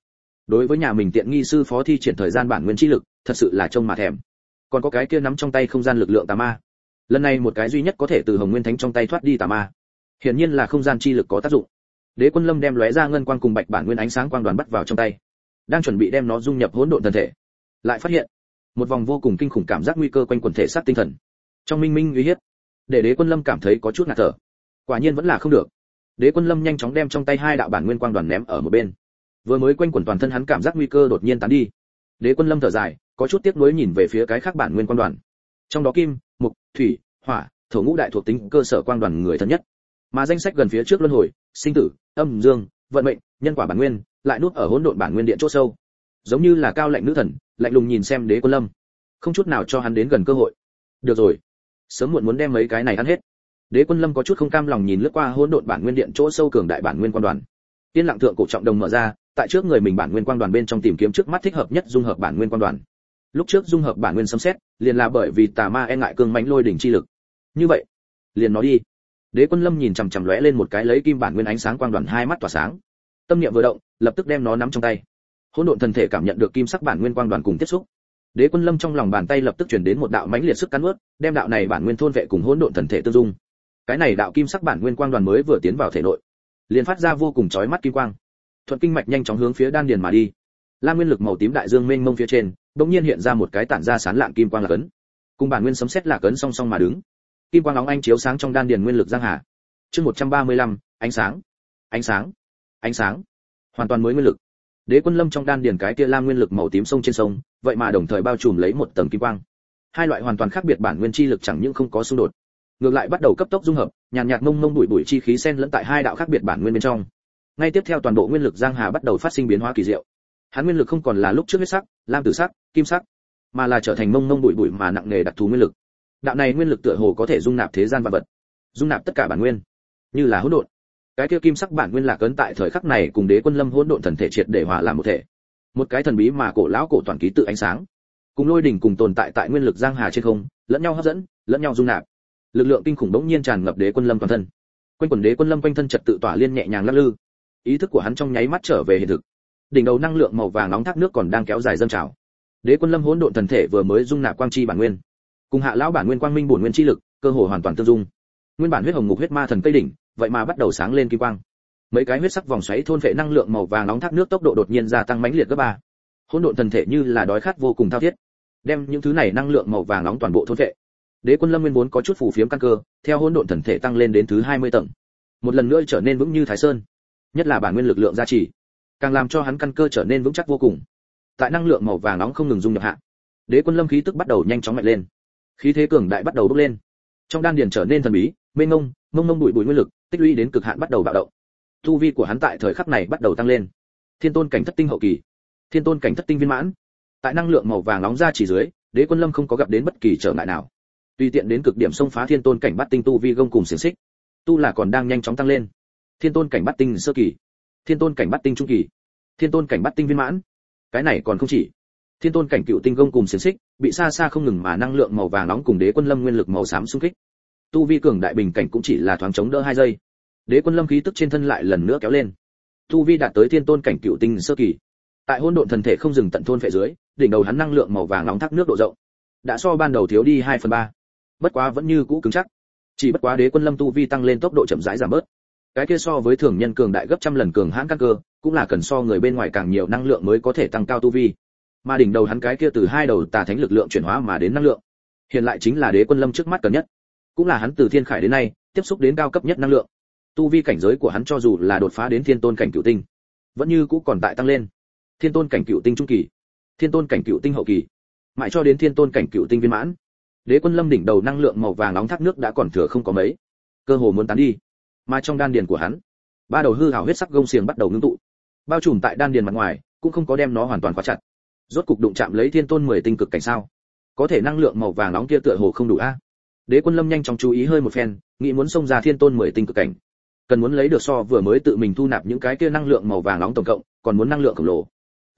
Đối với nhà mình tiện nghi sư phó thi triển thời gian bản nguyên chi lực, thật sự là trông mà thèm. Còn có cái kia nắm trong tay không gian lực lượng tà ma. Lần này một cái duy nhất có thể từ Hồng Nguyên Thánh trong tay thoát đi tà ma. Hiển nhiên là không gian chi lực có tác dụng. Đế Quân Lâm đem lóe ra ngân quang cùng bạch bản nguyên ánh sáng quang đoàn bắt vào trong tay, đang chuẩn bị đem nó dung nhập hỗn độn thân thể, lại phát hiện một vòng vô cùng kinh khủng cảm giác nguy cơ quanh quần thể xác tinh thần. Trong minh minh uy hiếp, để Đế Quân Lâm cảm thấy có chút ngạt thở. Quả nhiên vẫn là không được. Đế Quân Lâm nhanh chóng đem trong tay hai đạo bản nguyên quang đoàn ném ở một bên. Vừa mới quanh quẩn toàn thân hắn cảm giác nguy cơ đột nhiên tán đi. Đế Quân Lâm thở dài, có chút tiếc nuối nhìn về phía cái khác bản nguyên quang đoàn. Trong đó kim, mộc, thủy, hỏa, thổ ngũ đại thuộc tính cơ sở quang đoàn người thân nhất. Mà danh sách gần phía trước luân hồi, sinh tử, âm dương, vận mệnh, nhân quả bản nguyên, lại nuốt ở hỗn độn bản nguyên điện chỗ sâu. Giống như là cao lạnh nữ thần, lạnh lùng nhìn xem Đế Quân Lâm, không chút nào cho hắn đến gần cơ hội. Được rồi, sớm muộn muốn đem mấy cái này ăn hết. Đế Quân Lâm có chút không cam lòng nhìn lướt qua hỗn độn bản nguyên điện chỗ sâu cường đại bản nguyên quang đoàn. Tiên lặng thượng cổ trọng đồng mở ra, tại trước người mình bản nguyên quang đoàn bên trong tìm kiếm trước mắt thích hợp nhất dung hợp bản nguyên quang đoàn. Lúc trước dung hợp bản nguyên xâm xét, liền là bởi vì tà ma e ngại cương mãnh lôi đỉnh chi lực. Như vậy, liền nó đi. Đế Quân Lâm nhìn chằm chằm lóe lên một cái lấy kim bản nguyên ánh sáng quang đoàn, hai mắt tỏa sáng. Tâm niệm vừa động, lập tức đem nó nắm trong tay. Hỗn độn thần thể cảm nhận được kim sắc bản nguyên quang đoàn cùng tiếp xúc. Đế Quân Lâm trong lòng bàn tay lập tức truyền đến một đạo mãnh liệt sức cắn nuốt, đem đạo này bản nguyên thôn vệ cùng hỗn độn thần thể tương dung. Cái này đạo kim sắc bản nguyên quang đoàn mới vừa tiến vào thể nội, liền phát ra vô cùng chói mắt kim quang. Thuận kinh mạch nhanh chóng hướng phía đan điền mà đi. Lam nguyên lực màu tím đại dương mênh mông phía trên, đột nhiên hiện ra một cái tản ra sáng lạng kim quang là cấn. Cùng bản nguyên sấm sét là cấn song song mà đứng. Kim quang óng ánh chiếu sáng trong đan điền nguyên lực giang hà. Chương 135, ánh sáng. Ánh sáng. Ánh sáng. Hoàn toàn mới nguyên lực. Đế Quân Lâm trong đan điền cái kia lam nguyên lực màu tím sông trên sông, vậy mà đồng thời bao trùm lấy một tầng kim quang. Hai loại hoàn toàn khác biệt bản nguyên chi lực chẳng những không có xung đột, ngược lại bắt đầu cấp tốc dung hợp, nhàn nhạt mông mông bụi bụi chi khí xen lẫn tại hai đạo khác biệt bản nguyên bên trong. Ngay tiếp theo toàn bộ nguyên lực giang hà bắt đầu phát sinh biến hóa kỳ diệu. Hắn nguyên lực không còn là lúc trước huyết sắc, lam tử sắc, kim sắc, mà là trở thành mông mông bụi bụi mà nặng nề đặc thù nguyên lực. Đạo này nguyên lực tựa hồ có thể dung nạp thế gian vạn vật, dung nạp tất cả bản nguyên, như là hỗn độn. Cái kia kim sắc bản nguyên lạc ấn tại thời khắc này cùng Đế Quân Lâm hỗn độn thần thể triệt để hòa làm một thể. Một cái thần bí mà cổ lão cổ toàn ký tự ánh sáng, cùng lôi đỉnh cùng tồn tại tại nguyên lực giang hà trên không, lẫn nhau hấp dẫn, lẫn nhau dung nạp. Lực lượng kinh khủng đống nhiên tràn ngập Đế Quân Lâm toàn thân. Quanh quần Đế Quân Lâm quanh thân trật tự tỏa liên nhẹ nhàng lắc lư. Ý thức của hắn trong nháy mắt trở về hiện thực. Đỉnh đầu năng lượng màu vàng nóng thác nước còn đang kéo dài dâng trào. Đế Quân Lâm hỗn độn thần thể vừa mới dung nạp quang chi bản nguyên, cùng hạ lão bản nguyên quang minh bổn nguyên chi lực, cơ hồ hoàn toàn tương dung. Nguyên bản huyết hồng ngục huyết ma thần cây đỉnh, vậy mà bắt đầu sáng lên kim quang. Mấy cái huyết sắc vòng xoáy thôn phệ năng lượng màu vàng nóng thác nước tốc độ đột nhiên gia tăng mãnh liệt gấp 3. Hỗn độn thần thể như là đói khát vô cùng thao thiết, đem những thứ này năng lượng màu vàng nóng toàn bộ thôn phệ. Đế Quân Lâm nguyên vốn có chút phù phiếm căn cơ, theo hỗn độn thần thể tăng lên đến thứ 20 tầng, một lần nữa trở nên vững như Thái Sơn. Nhất là bản nguyên lực lượng gia trì, càng làm cho hắn căn cơ trở nên vững chắc vô cùng. Tại năng lượng màu vàng nóng không ngừng dung nhập hạ, Đế Quân Lâm khí tức bắt đầu nhanh chóng mạnh lên, khí thế cường đại bắt đầu bốc lên. Trong đan điền trở nên thần bí, mênh mông, mông mông bụi bụi nguyên lực, tích lũy đến cực hạn bắt đầu bạo động. Tu vi của hắn tại thời khắc này bắt đầu tăng lên. Thiên tôn cảnh thất tinh hậu kỳ, thiên tôn cảnh thất tinh viên mãn. Tại năng lượng màu vàng nóng ra chỉ dưới, Đế Quân Lâm không có gặp đến bất kỳ trở ngại nào. Tùy tiện đến cực điểm xông phá thiên tôn cảnh bát tinh tu vi gông cùng xiển xích. Tu là còn đang nhanh chóng tăng lên. Thiên tôn cảnh bát tinh sơ kỳ, thiên tôn cảnh bát tinh trung kỳ, thiên tôn cảnh bát tinh viên mãn. Cái này còn không chỉ. Thiên tôn cảnh cựu tinh gông cùng xiển xích, bị xa xa không ngừng mà năng lượng màu vàng nóng cùng Đế Quân Lâm nguyên lực màu xám xung kích. Tu vi cường đại bình cảnh cũng chỉ là thoáng chống đỡ 2 giây. Đế Quân Lâm khí tức trên thân lại lần nữa kéo lên. Tu vi đạt tới thiên tôn cảnh cựu tinh sơ kỳ. Tại hỗn độn thần thể không dừng tận thôn phệ dưới, đỉnh đầu hắn năng lượng màu vàng nóng thác nước độ rộng đã so ban đầu thiếu đi 2/3. Bất quá vẫn như cũ cứng chắc. Chỉ bất quá Đế Quân Lâm tu vi tăng lên tốc độ chậm rãi giảm bớt. Cái kia so với thường nhân cường đại gấp trăm lần cường hãn căn cơ, cũng là cần so người bên ngoài càng nhiều năng lượng mới có thể tăng cao tu vi. Mà đỉnh đầu hắn cái kia từ hai đầu tà thánh lực lượng chuyển hóa mà đến năng lượng, hiện lại chính là Đế Quân Lâm trước mắt cần nhất, cũng là hắn từ thiên khải đến nay tiếp xúc đến cao cấp nhất năng lượng. Tu vi cảnh giới của hắn cho dù là đột phá đến thiên tôn cảnh cửu tinh, vẫn như cũ còn tại tăng lên. Thiên tôn cảnh cửu tinh trung kỳ, thiên tôn cảnh cửu tinh hậu kỳ, mãi cho đến thiên tôn cảnh cửu tinh viên mãn. Đế Quân Lâm đỉnh đầu năng lượng màu vàng nóng thác nước đã còn thừa không có mấy, cơ hồ muốn tán đi. Mà trong đan điền của hắn, ba đầu hư ảo huyết sắc gông xiềng bắt đầu ngưng tụ, bao trùm tại đan điền mặt ngoài, cũng không có đem nó hoàn toàn khóa chặt. Rốt cục đụng chạm lấy thiên tôn 10 tinh cực cảnh sao? Có thể năng lượng màu vàng nóng kia tựa hồ không đủ a. Đế Quân Lâm nhanh chóng chú ý hơi một phen, nghĩ muốn xông ra thiên tôn 10 tinh cực cảnh, cần muốn lấy được so vừa mới tự mình thu nạp những cái kia năng lượng màu vàng nóng tổng cộng, còn muốn năng lượng khổng lồ.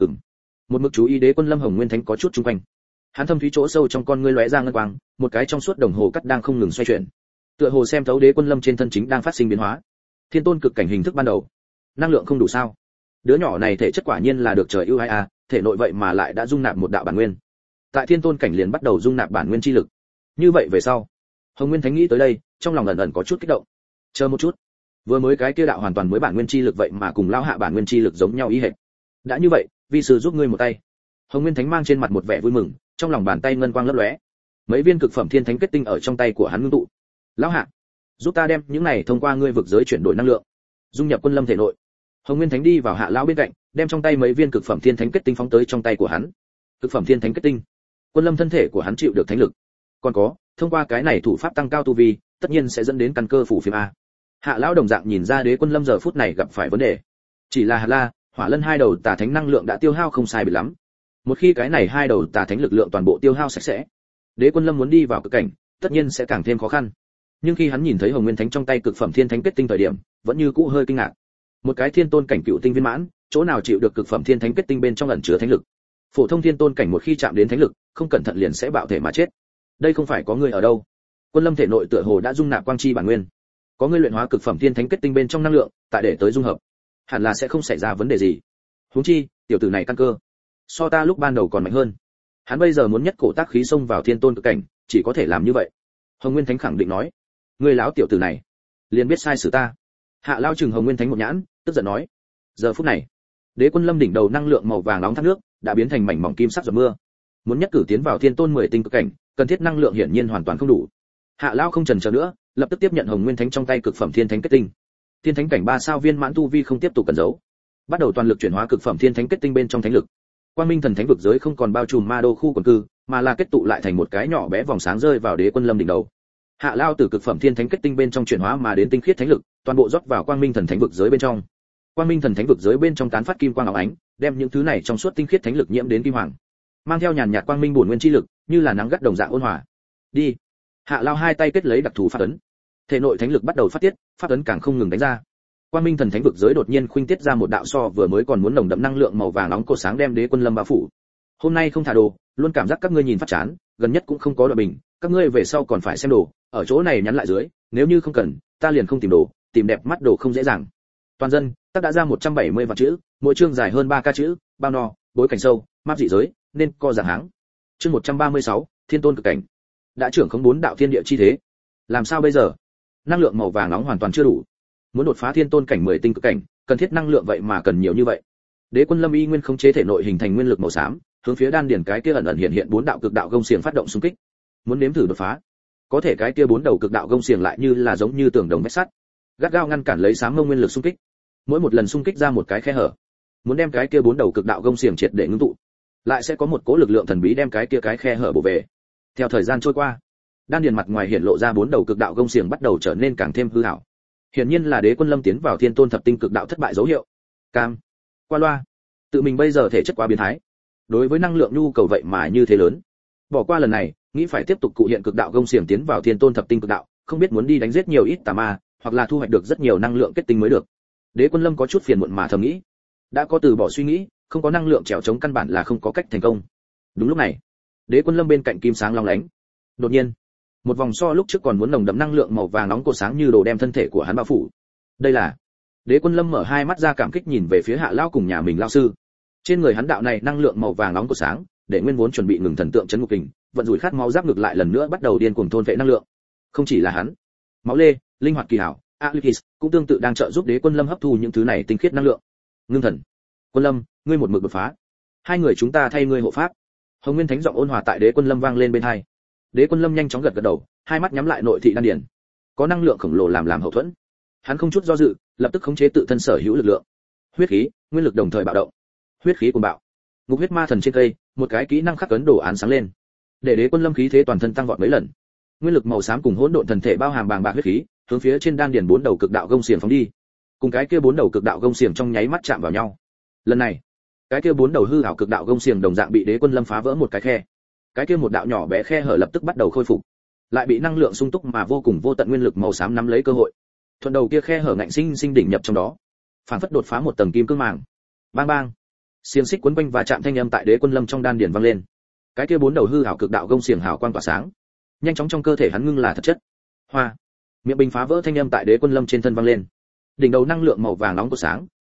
Một mực chú ý Đế Quân Lâm Hồng Nguyên Thánh có chút chung quanh. Hắn thâm thúy chỗ sâu trong con ngươi lóe ra ngân quang, một cái trong suốt đồng hồ cắt đang không ngừng xoay chuyển. Tựa hồ xem thấu Đế Quân Lâm trên thân chính đang phát sinh biến hóa. Thiên tôn cực cảnh hình thức ban đầu, năng lượng không đủ sao? Đứa nhỏ này thể chất quả nhiên là được trời ưu ái a, thể nội vậy mà lại đã dung nạp một đạo bản nguyên. Tại thiên tôn cảnh liền bắt đầu dung nạp bản nguyên chi lực. Như vậy về sau, Hồng Nguyên Thánh nghĩ tới đây, trong lòng ẩn ẩn có chút kích động. Chờ một chút, vừa mới cái kia đạo hoàn toàn mới bản nguyên chi lực vậy mà cùng lao hạ bản nguyên chi lực giống nhau ý hệt. Đã như vậy, vi sư giúp ngươi một tay. Hồng Nguyên Thánh mang trên mặt một vẻ vui mừng, trong lòng bàn tay ngân quang lấp lóe. Mấy viên cực phẩm thiên thánh kết tinh ở trong tay của hắn ngưng tụ. Lão hạ, giúp ta đem những này thông qua ngươi vực giới chuyển đổi năng lượng, dung nhập Quân Lâm thể nội. Hồng Nguyên Thánh đi vào Hạ lão bên cạnh, đem trong tay mấy viên cực phẩm thiên thánh kết tinh phóng tới trong tay của hắn. Cực phẩm thiên thánh kết tinh. Quân Lâm thân thể của hắn chịu được thánh lực. Còn có, thông qua cái này thủ pháp tăng cao tu vi, tất nhiên sẽ dẫn đến căn cơ phủ phiếm a. Hạ lão đồng dạng nhìn ra Đế Quân Lâm giờ phút này gặp phải vấn đề. Chỉ là Hạt La, Hỏa Lân hai đầu tà thánh năng lượng đã tiêu hao không sai biệt lắm. Một khi cái này hai đầu tà thánh lực lượng toàn bộ tiêu hao sạch sẽ, Đế Quân Lâm muốn đi vào cực cảnh, tất nhiên sẽ càng thêm khó khăn. Nhưng khi hắn nhìn thấy Hồng Nguyên Thánh trong tay cực phẩm thiên thánh kết tinh thời điểm, vẫn như cũ hơi kinh ngạc. Một cái thiên tôn cảnh cựu tinh viên mãn, chỗ nào chịu được cực phẩm thiên thánh kết tinh bên trong ẩn chứa thánh lực. Phổ thông thiên tôn cảnh một khi chạm đến thánh lực, không cẩn thận liền sẽ bạo thể mà chết. Đây không phải có người ở đâu. Quân Lâm thể nội tựa hồ đã dung nạp quang chi bản nguyên. Có người luyện hóa cực phẩm thiên thánh kết tinh bên trong năng lượng, tại để tới dung hợp, hẳn là sẽ không xảy ra vấn đề gì. Huống chi, tiểu tử này căn cơ so ta lúc ban đầu còn mạnh hơn. Hắn bây giờ muốn nhất cổ tác khí xông vào thiên tôn cực cảnh, chỉ có thể làm như vậy. Hồng Nguyên Thánh khẳng định nói, ngươi lão tiểu tử này, liền biết sai xử ta. Hạ lao chừng Hồng Nguyên Thánh một nhãn, tức giận nói, giờ phút này, Đế Quân Lâm đỉnh đầu năng lượng màu vàng nóng thác nước đã biến thành mảnh mỏng kim sắc giọt mưa. Muốn nhất cử tiến vào thiên tôn 10 tinh cực cảnh, cần thiết năng lượng hiển nhiên hoàn toàn không đủ. Hạ lao không chần chờ nữa, lập tức tiếp nhận Hồng Nguyên Thánh trong tay cực phẩm thiên thánh kết tinh. Thiên thánh cảnh 3 sao viên mãn tu vi không tiếp tục cẩn giấu, bắt đầu toàn lực chuyển hóa cực phẩm thiên thánh kết tinh bên trong thánh lực. Quang Minh thần thánh vực giới không còn bao trùm ma đô khu quần cư, mà là kết tụ lại thành một cái nhỏ bé vòng sáng rơi vào Đế Quân Lâm đỉnh đầu. Hạ lao từ cực phẩm thiên thánh kết tinh bên trong chuyển hóa mà đến tinh khiết thánh lực, toàn bộ rót vào Quang Minh thần thánh vực giới bên trong. Quang Minh thần thánh vực giới bên trong tán phát kim quang óng ánh, đem những thứ này trong suốt tinh khiết thánh lực nhiễm đến kim hoàng, mang theo nhàn nhạt quang minh bổn nguyên chi lực, như là nắng gắt đồng dạng ôn hòa. Đi. Hạ lao hai tay kết lấy đặc thù pháp ấn, thể nội thánh lực bắt đầu phát tiết, pháp ấn càng không ngừng đánh ra. Quang Minh thần thánh vực giới đột nhiên khuynh tiết ra một đạo so vừa mới còn muốn nồng đậm năng lượng màu vàng nóng cột sáng đem Đế Quân Lâm bao phủ. Hôm nay không thả đồ, luôn cảm giác các ngươi nhìn phát chán, gần nhất cũng không có đoạn bình, các ngươi về sau còn phải xem đồ, ở chỗ này nhắn lại dưới, nếu như không cần, ta liền không tìm đồ, tìm đẹp mắt đồ không dễ dàng. Toàn dân, tác đã ra 170 vạn chữ, mỗi chương dài hơn 3 ca chữ, bao no, bối cảnh sâu, map dị giới, nên co dạng háng. Chương 136, Thiên tôn cực cảnh. Đã trưởng không 4 đạo thiên địa chi thế. Làm sao bây giờ? Năng lượng màu vàng nóng hoàn toàn chưa đủ. Muốn đột phá thiên tôn cảnh 10 tinh cực cảnh, cần thiết năng lượng vậy mà cần nhiều như vậy. Đế Quân Lâm y nguyên khống chế thể nội hình thành nguyên lực màu xám, hướng phía đan điển cái kia ẩn ẩn hiện 4 đạo cực đạo gông xiềng phát động xung kích. Muốn nếm thử đột phá. Có thể cái kia 4 đầu cực đạo gông xiềng lại như là giống như tường đồng vách sắt, gắt gao ngăn cản lấy sám mông nguyên lực xung kích. Mỗi một lần xung kích ra một cái khe hở, muốn đem cái kia 4 đầu cực đạo gông xiềng triệt để ngưng tụ, lại sẽ có một cỗ lực lượng thần bí đem cái kia cái khe hở bổ về. Theo thời gian trôi qua, đan điền mặt ngoài hiện lộ ra 4 đầu cực đạo gông xiềng bắt đầu trở nên càng thêm hư ảo. Hiển nhiên là Đế Quân Lâm tiến vào thiên tôn thập tinh cực đạo thất bại dấu hiệu. Cam, qua loa, tự mình bây giờ thể chất quá biến thái, đối với năng lượng nhu cầu vậy mà như thế lớn. Bỏ qua lần này, nghĩ phải tiếp tục cụ hiện cực đạo gông xiềng tiến vào thiên tôn thập tinh cực đạo, không biết muốn đi đánh giết nhiều ít tà ma, hoặc là thu hoạch được rất nhiều năng lượng kết tinh mới được. Đế Quân Lâm có chút phiền muộn mà thầm nghĩ, đã có từ bỏ suy nghĩ, không có năng lượng trèo chống căn bản là không có cách thành công. Đúng lúc này, Đế Quân Lâm bên cạnh kim sáng long lánh. Đột nhiên, một vòng so lúc trước còn muốn nồng đậm năng lượng màu vàng nóng cột sáng như đồ đem thân thể của hắn bao phủ. Đây là... Đế Quân Lâm mở hai mắt ra cảm kích nhìn về phía Hạ lão cùng nhà mình lão sư. Trên người hắn đạo này năng lượng màu vàng nóng cột sáng, để nguyên vốn chuẩn bị ngừng thần tượng chấn ngục kình, vận rủi khát máu giáp ngược lại lần nữa bắt đầu điên cuồng thôn vệ năng lượng. Không chỉ là hắn, máu lê, linh hoạt kỳ hảo, Alikis cũng tương tự đang trợ giúp Đế Quân Lâm hấp thu những thứ này tinh khiết năng lượng. Ngưng thần, Quân Lâm, ngươi một mực đột phá. Hai người chúng ta thay ngươi hộ pháp. Hồng Nguyên Thánh giọng ôn hòa tại Đế Quân Lâm vang lên bên tai. Đế Quân Lâm nhanh chóng gật gật đầu, hai mắt nhắm lại nội thị đan điền. Có năng lượng khổng lồ làm hậu thuẫn. Hắn không chút do dự, lập tức khống chế tự thân sở hữu lực lượng. Huyết khí, nguyên lực đồng thời bạo động. Huyết khí cuồng bạo. Ngục huyết ma thần trên cây, một cái kỹ năng khắc ấn đồ án sáng lên, để Đế Quân Lâm khí thế toàn thân tăng vọt mấy lần. Nguyên lực màu xám cùng hỗn độn thần thể bao hàm bàng bạc huyết khí, hướng phía trên đan điền 4 đầu cực đạo gông xiềng phóng đi. Cùng cái kia 4 đầu cực đạo gông xiềng trong nháy mắt chạm vào nhau. Lần này, cái kia 4 đầu hư ảo cực đạo gông xiềng đồng dạng bị Đế Quân Lâm phá vỡ một cái khe. Cái kia một đạo nhỏ bé khe hở lập tức bắt đầu khôi phục, lại bị năng lượng sung túc mà vô cùng vô tận nguyên lực màu xám nắm lấy cơ hội. Thuận đầu kia khe hở ngạnh sinh đỉnh nhập trong đó, phản phất đột phá một tầng kim cương màng. Bang bang, xiềng xích quấn quanh và chạm thanh âm tại Đế Quân Lâm trong đan điền vang lên. Cái kia 4 đầu hư ảo cực đạo gông xiềng hào quang tỏa sáng, nhanh chóng trong cơ thể hắn ngưng là thật chất. Hoa, miệng bình phá vỡ thanh âm tại Đế Quân Lâm trên thân vang lên. Đỉnh đầu năng lượng màu vàng nóng của sáng,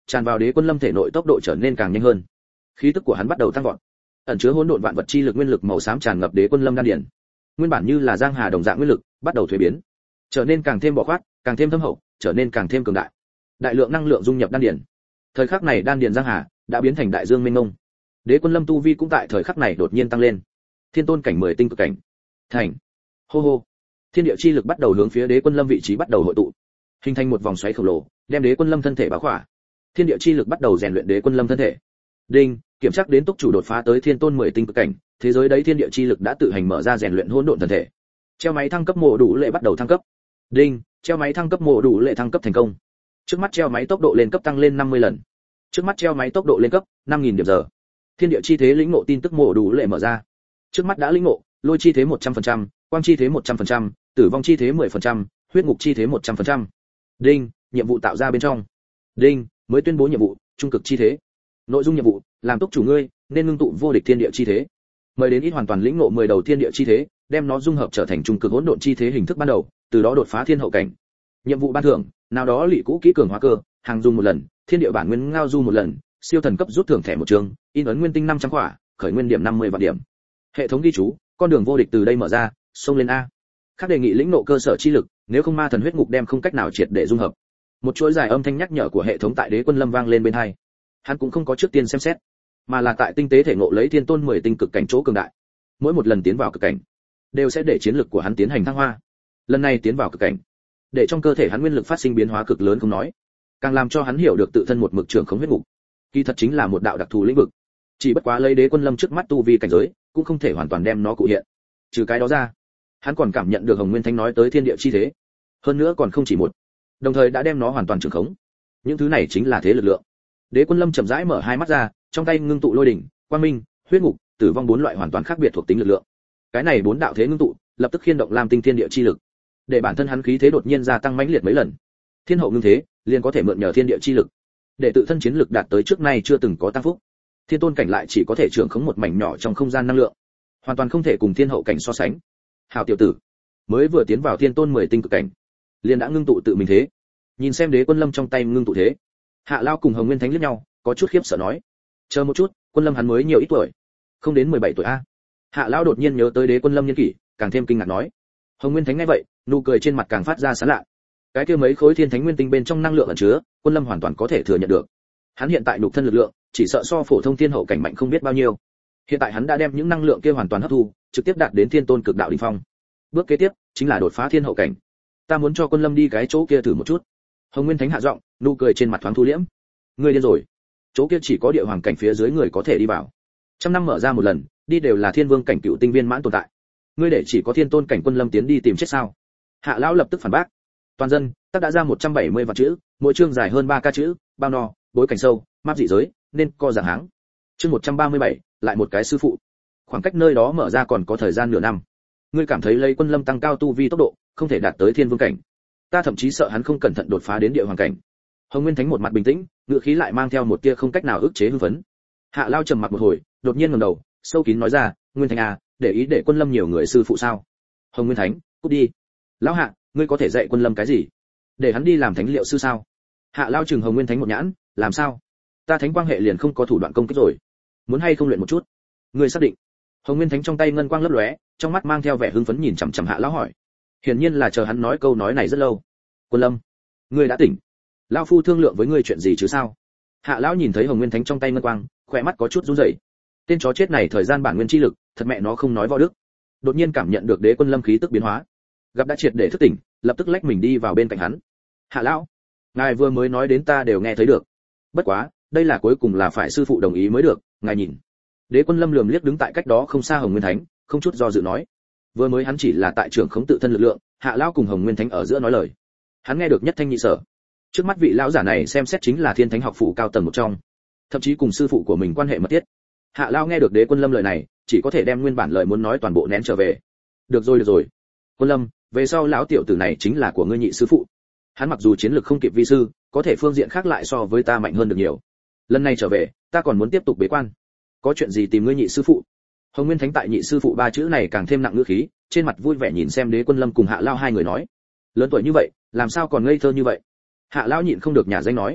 tràn vào Đế Quân Lâm thể nội tốc độ trở nên càng nhanh hơn. Khí tức của hắn bắt đầu tăng vọt. Ẩn chứa hỗn độn vạn vật chi lực nguyên lực màu xám tràn ngập Đế Quân Lâm đan điền. Nguyên bản như là giang hà đồng dạng nguyên lực, bắt đầu thuế biến, trở nên càng thêm bộc phát, càng thêm thâm hậu, trở nên càng thêm cường đại. Đại lượng năng lượng dung nhập đan điền. Thời khắc này đan điền giang hà đã biến thành đại dương mênh mông. Đế Quân Lâm tu vi cũng tại thời khắc này đột nhiên tăng lên. Thiên tôn cảnh 10 tinh cực cảnh. Thành. Hô hô. Thiên địa chi lực bắt đầu hướng phía Đế Quân Lâm vị trí bắt đầu hội tụ, hình thành một vòng xoáy khổng lồ, đem Đế Quân Lâm thân thể bao khỏa. Thiên địa chi lực bắt đầu rèn luyện Đế Quân Lâm thân thể. Đinh, kiểm tra đến túc chủ đột phá tới thiên tôn 10 tinh cực cảnh, thế giới đấy thiên địa chi lực đã tự hành mở ra rèn luyện hỗn độn thân thể. Treo máy thăng cấp mộ đủ lệ bắt đầu thăng cấp. Đinh, treo máy thăng cấp mộ đủ lệ thăng cấp thành công. Trước mắt treo máy tốc độ lên cấp tăng lên 50 lần. Trước mắt treo máy tốc độ lên cấp 5000 điểm giờ. Thiên địa chi thế lĩnh ngộ tin tức mộ đủ lệ mở ra. Trước mắt đã lĩnh ngộ, lôi chi thế 100%, quang chi thế 100%, tử vong chi thế 10%, huyết ngục chi thế 100%. Đinh, nhiệm vụ tạo ra bên trong. Đinh, mới tuyên bố nhiệm vụ, trung cực chi thế. Nội dung nhiệm vụ, làm túc chủ ngươi, nên ngưng tụ vô địch thiên địa chi thế. Mời đến ít hoàn toàn lĩnh ngộ 10 đầu thiên địa chi thế, đem nó dung hợp trở thành trung cực hỗn độn chi thế hình thức ban đầu, từ đó đột phá thiên hậu cảnh. Nhiệm vụ ban thưởng, nào đó lị cũ kỹ cường hóa cơ, hàng dung một lần, thiên địa bản nguyên ngao du một lần, siêu thần cấp rút thưởng thẻ một trường, in ấn nguyên tinh 500 quả, khởi nguyên điểm 50 vạn điểm. Hệ thống ghi chú, con đường vô địch từ đây mở ra, xông lên a. Khác đề nghị lĩnh ngộ cơ sở chi lực, nếu không ma thần huyết ngục đem không cách nào triệt để dung hợp. Một chuỗi dài âm thanh nhắc nhở của hệ thống tại Đế Quân Lâm vang lên bên tai. Hắn cũng không có trước tiên xem xét, mà là tại tinh tế thể ngộ lấy thiên tôn 10 tinh cực cảnh chỗ cường đại. Mỗi một lần tiến vào cực cảnh, đều sẽ để chiến lực của hắn tiến hành thăng hoa. Lần này tiến vào cực cảnh, để trong cơ thể hắn nguyên lực phát sinh biến hóa cực lớn không nói, càng làm cho hắn hiểu được tự thân một mực trưởng khống huyết ngục, kỳ thật chính là một đạo đặc thù lĩnh vực. Chỉ bất quá lấy Đế Quân Lâm trước mắt tu vi cảnh giới, cũng không thể hoàn toàn đem nó cụ hiện. Trừ cái đó ra, hắn còn cảm nhận được Hồng Nguyên Thánh nói tới thiên địa chi thế, hơn nữa còn không chỉ một, đồng thời đã đem nó hoàn toàn trưởng khống. Những thứ này chính là thế lực lượng. Đế Quân Lâm chậm rãi mở hai mắt ra, trong tay ngưng tụ lôi đỉnh, quang minh, huyết ngục, tử vong 4 loại hoàn toàn khác biệt thuộc tính lực lượng. Cái này 4 đạo thế ngưng tụ, lập tức khiên động Lam Tinh thiên địa chi lực, để bản thân hắn khí thế đột nhiên gia tăng mãnh liệt mấy lần. Thiên hậu ngưng thế, liền có thể mượn nhờ thiên địa chi lực, để tự thân chiến lực đạt tới trước nay chưa từng có tăng phúc. Thiên tôn cảnh lại chỉ có thể trưởng khống một mảnh nhỏ trong không gian năng lượng, hoàn toàn không thể cùng thiên hậu cảnh so sánh. Hào tiểu tử, mới vừa tiến vào thiên tôn 10 tinh cực cảnh, liền đã ngưng tụ tự mình thế. Nhìn xem Đế Quân Lâm trong tay ngưng tụ thế, Hạ Lao cùng Hồng Nguyên Thánh liếc nhau, có chút khiếp sợ nói: "Chờ một chút, Quân Lâm hắn mới nhiều ít tuổi? Không đến 17 tuổi a?" Hạ Lao đột nhiên nhớ tới Đế Quân Lâm niên kỷ, càng thêm kinh ngạc nói. Hồng Nguyên Thánh nghe vậy, nụ cười trên mặt càng phát ra sán lạ. Cái kia mấy khối thiên thánh nguyên tinh bên trong năng lượng ẩn chứa, Quân Lâm hoàn toàn có thể thừa nhận được. Hắn hiện tại nhục thân lực lượng, chỉ sợ so phổ thông thiên hậu cảnh mạnh không biết bao nhiêu. Hiện tại hắn đã đem những năng lượng kia hoàn toàn hấp thu, trực tiếp đạt đến thiên tôn cực đạo đỉnh phong. Bước kế tiếp chính là đột phá thiên hậu cảnh. Ta muốn cho Quân Lâm đi cái chỗ kia thử một chút. Hồng Nguyên Thánh hạ giọng, nụ cười trên mặt thoáng thu liễm. Ngươi điên rồi? Chỗ kia chỉ có địa hoàng cảnh phía dưới người có thể đi vào. Trăm năm mở ra một lần, đi đều là thiên vương cảnh cựu tinh viên mãn tồn tại. Ngươi để chỉ có thiên tôn cảnh Quân Lâm tiến đi tìm chết sao? Hạ lão lập tức phản bác. Toàn dân, ta đã ra 170 vạn chữ, mỗi chương dài hơn 3 ca chữ, bao no, bối cảnh sâu, map dị giới, nên co dạng háng. Chương 137, lại một cái sư phụ. Khoảng cách nơi đó mở ra còn có thời gian nửa năm. Ngươi cảm thấy lấy Quân Lâm tăng cao tu vi tốc độ, không thể đạt tới thiên vương cảnh. Ta thậm chí sợ hắn không cẩn thận đột phá đến địa hoàng cảnh. Hồng Nguyên Thánh một mặt bình tĩnh, ngữ khí lại mang theo một tia không cách nào ức chế hưng phấn. Hạ Lao trầm mặc một hồi, đột nhiên ngẩng đầu, sâu kín nói ra: "Nguyên Thánh à, để ý để Quân Lâm nhiều người sư phụ sao?" Hồng Nguyên Thánh, cút đi. Lão Hạ, ngươi có thể dạy Quân Lâm cái gì? Để hắn đi làm thánh liệu sư sao? Hạ Lao chừng Hồng Nguyên Thánh một nhãn, làm sao? Ta thánh quang hệ liền không có thủ đoạn công kích rồi, muốn hay không luyện một chút? Ngươi xác định? Hồng Nguyên Thánh trong tay ngân quang lấp lóe, trong mắt mang theo vẻ hưng phấn nhìn chằm chằm Hạ Lão hỏi. Hiển nhiên là chờ hắn nói câu nói này rất lâu. Quân Lâm, ngươi đã tỉnh. Lão phu thương lượng với ngươi chuyện gì chứ sao? Hạ Lão nhìn thấy Hồng Nguyên Thánh trong tay ngân quang, khỏe mắt có chút run rẩy. Tên chó chết này thời gian bản nguyên chi lực, thật mẹ nó không nói võ đức. Đột nhiên cảm nhận được Đế Quân Lâm khí tức biến hóa, gặp đã triệt để thức tỉnh, lập tức lách mình đi vào bên cạnh hắn. Hạ Lão, ngài vừa mới nói đến ta đều nghe thấy được. Bất quá, đây là cuối cùng là phải sư phụ đồng ý mới được, ngài nhìn. Đế Quân Lâm lườm liếc đứng tại cách đó không xa Hồng Nguyên Thánh, không chút do dự nói. Vừa mới hắn chỉ là tại trưởng khống tự thân lực lượng, Hạ Lão cùng Hồng Nguyên Thánh ở giữa nói lời, hắn nghe được nhất thanh nhị sở. Trước mắt vị lão giả này xem xét chính là Thiên Thánh học phủ cao tầng một trong, thậm chí cùng sư phụ của mình quan hệ mật thiết. Hạ Lão nghe được Đế Quân Lâm lời này, chỉ có thể đem nguyên bản lời muốn nói toàn bộ nén trở về. Được rồi. Quân Lâm, về sau lão tiểu tử này chính là của ngươi nhị sư phụ. Hắn mặc dù chiến lược không kịp vi sư, có thể phương diện khác lại so với ta mạnh hơn được nhiều. Lần này trở về, ta còn muốn tiếp tục bế quan. Có chuyện gì tìm ngươi nhị sư phụ? Hồng Nguyên Thánh tại nhị sư phụ ba chữ này càng thêm nặng ngữ khí, trên mặt vui vẻ nhìn xem Đế Quân Lâm cùng Hạ Lao hai người nói. Lớn tuổi như vậy, làm sao còn ngây thơ như vậy? Hạ Lao nhịn không được nhả danh nói.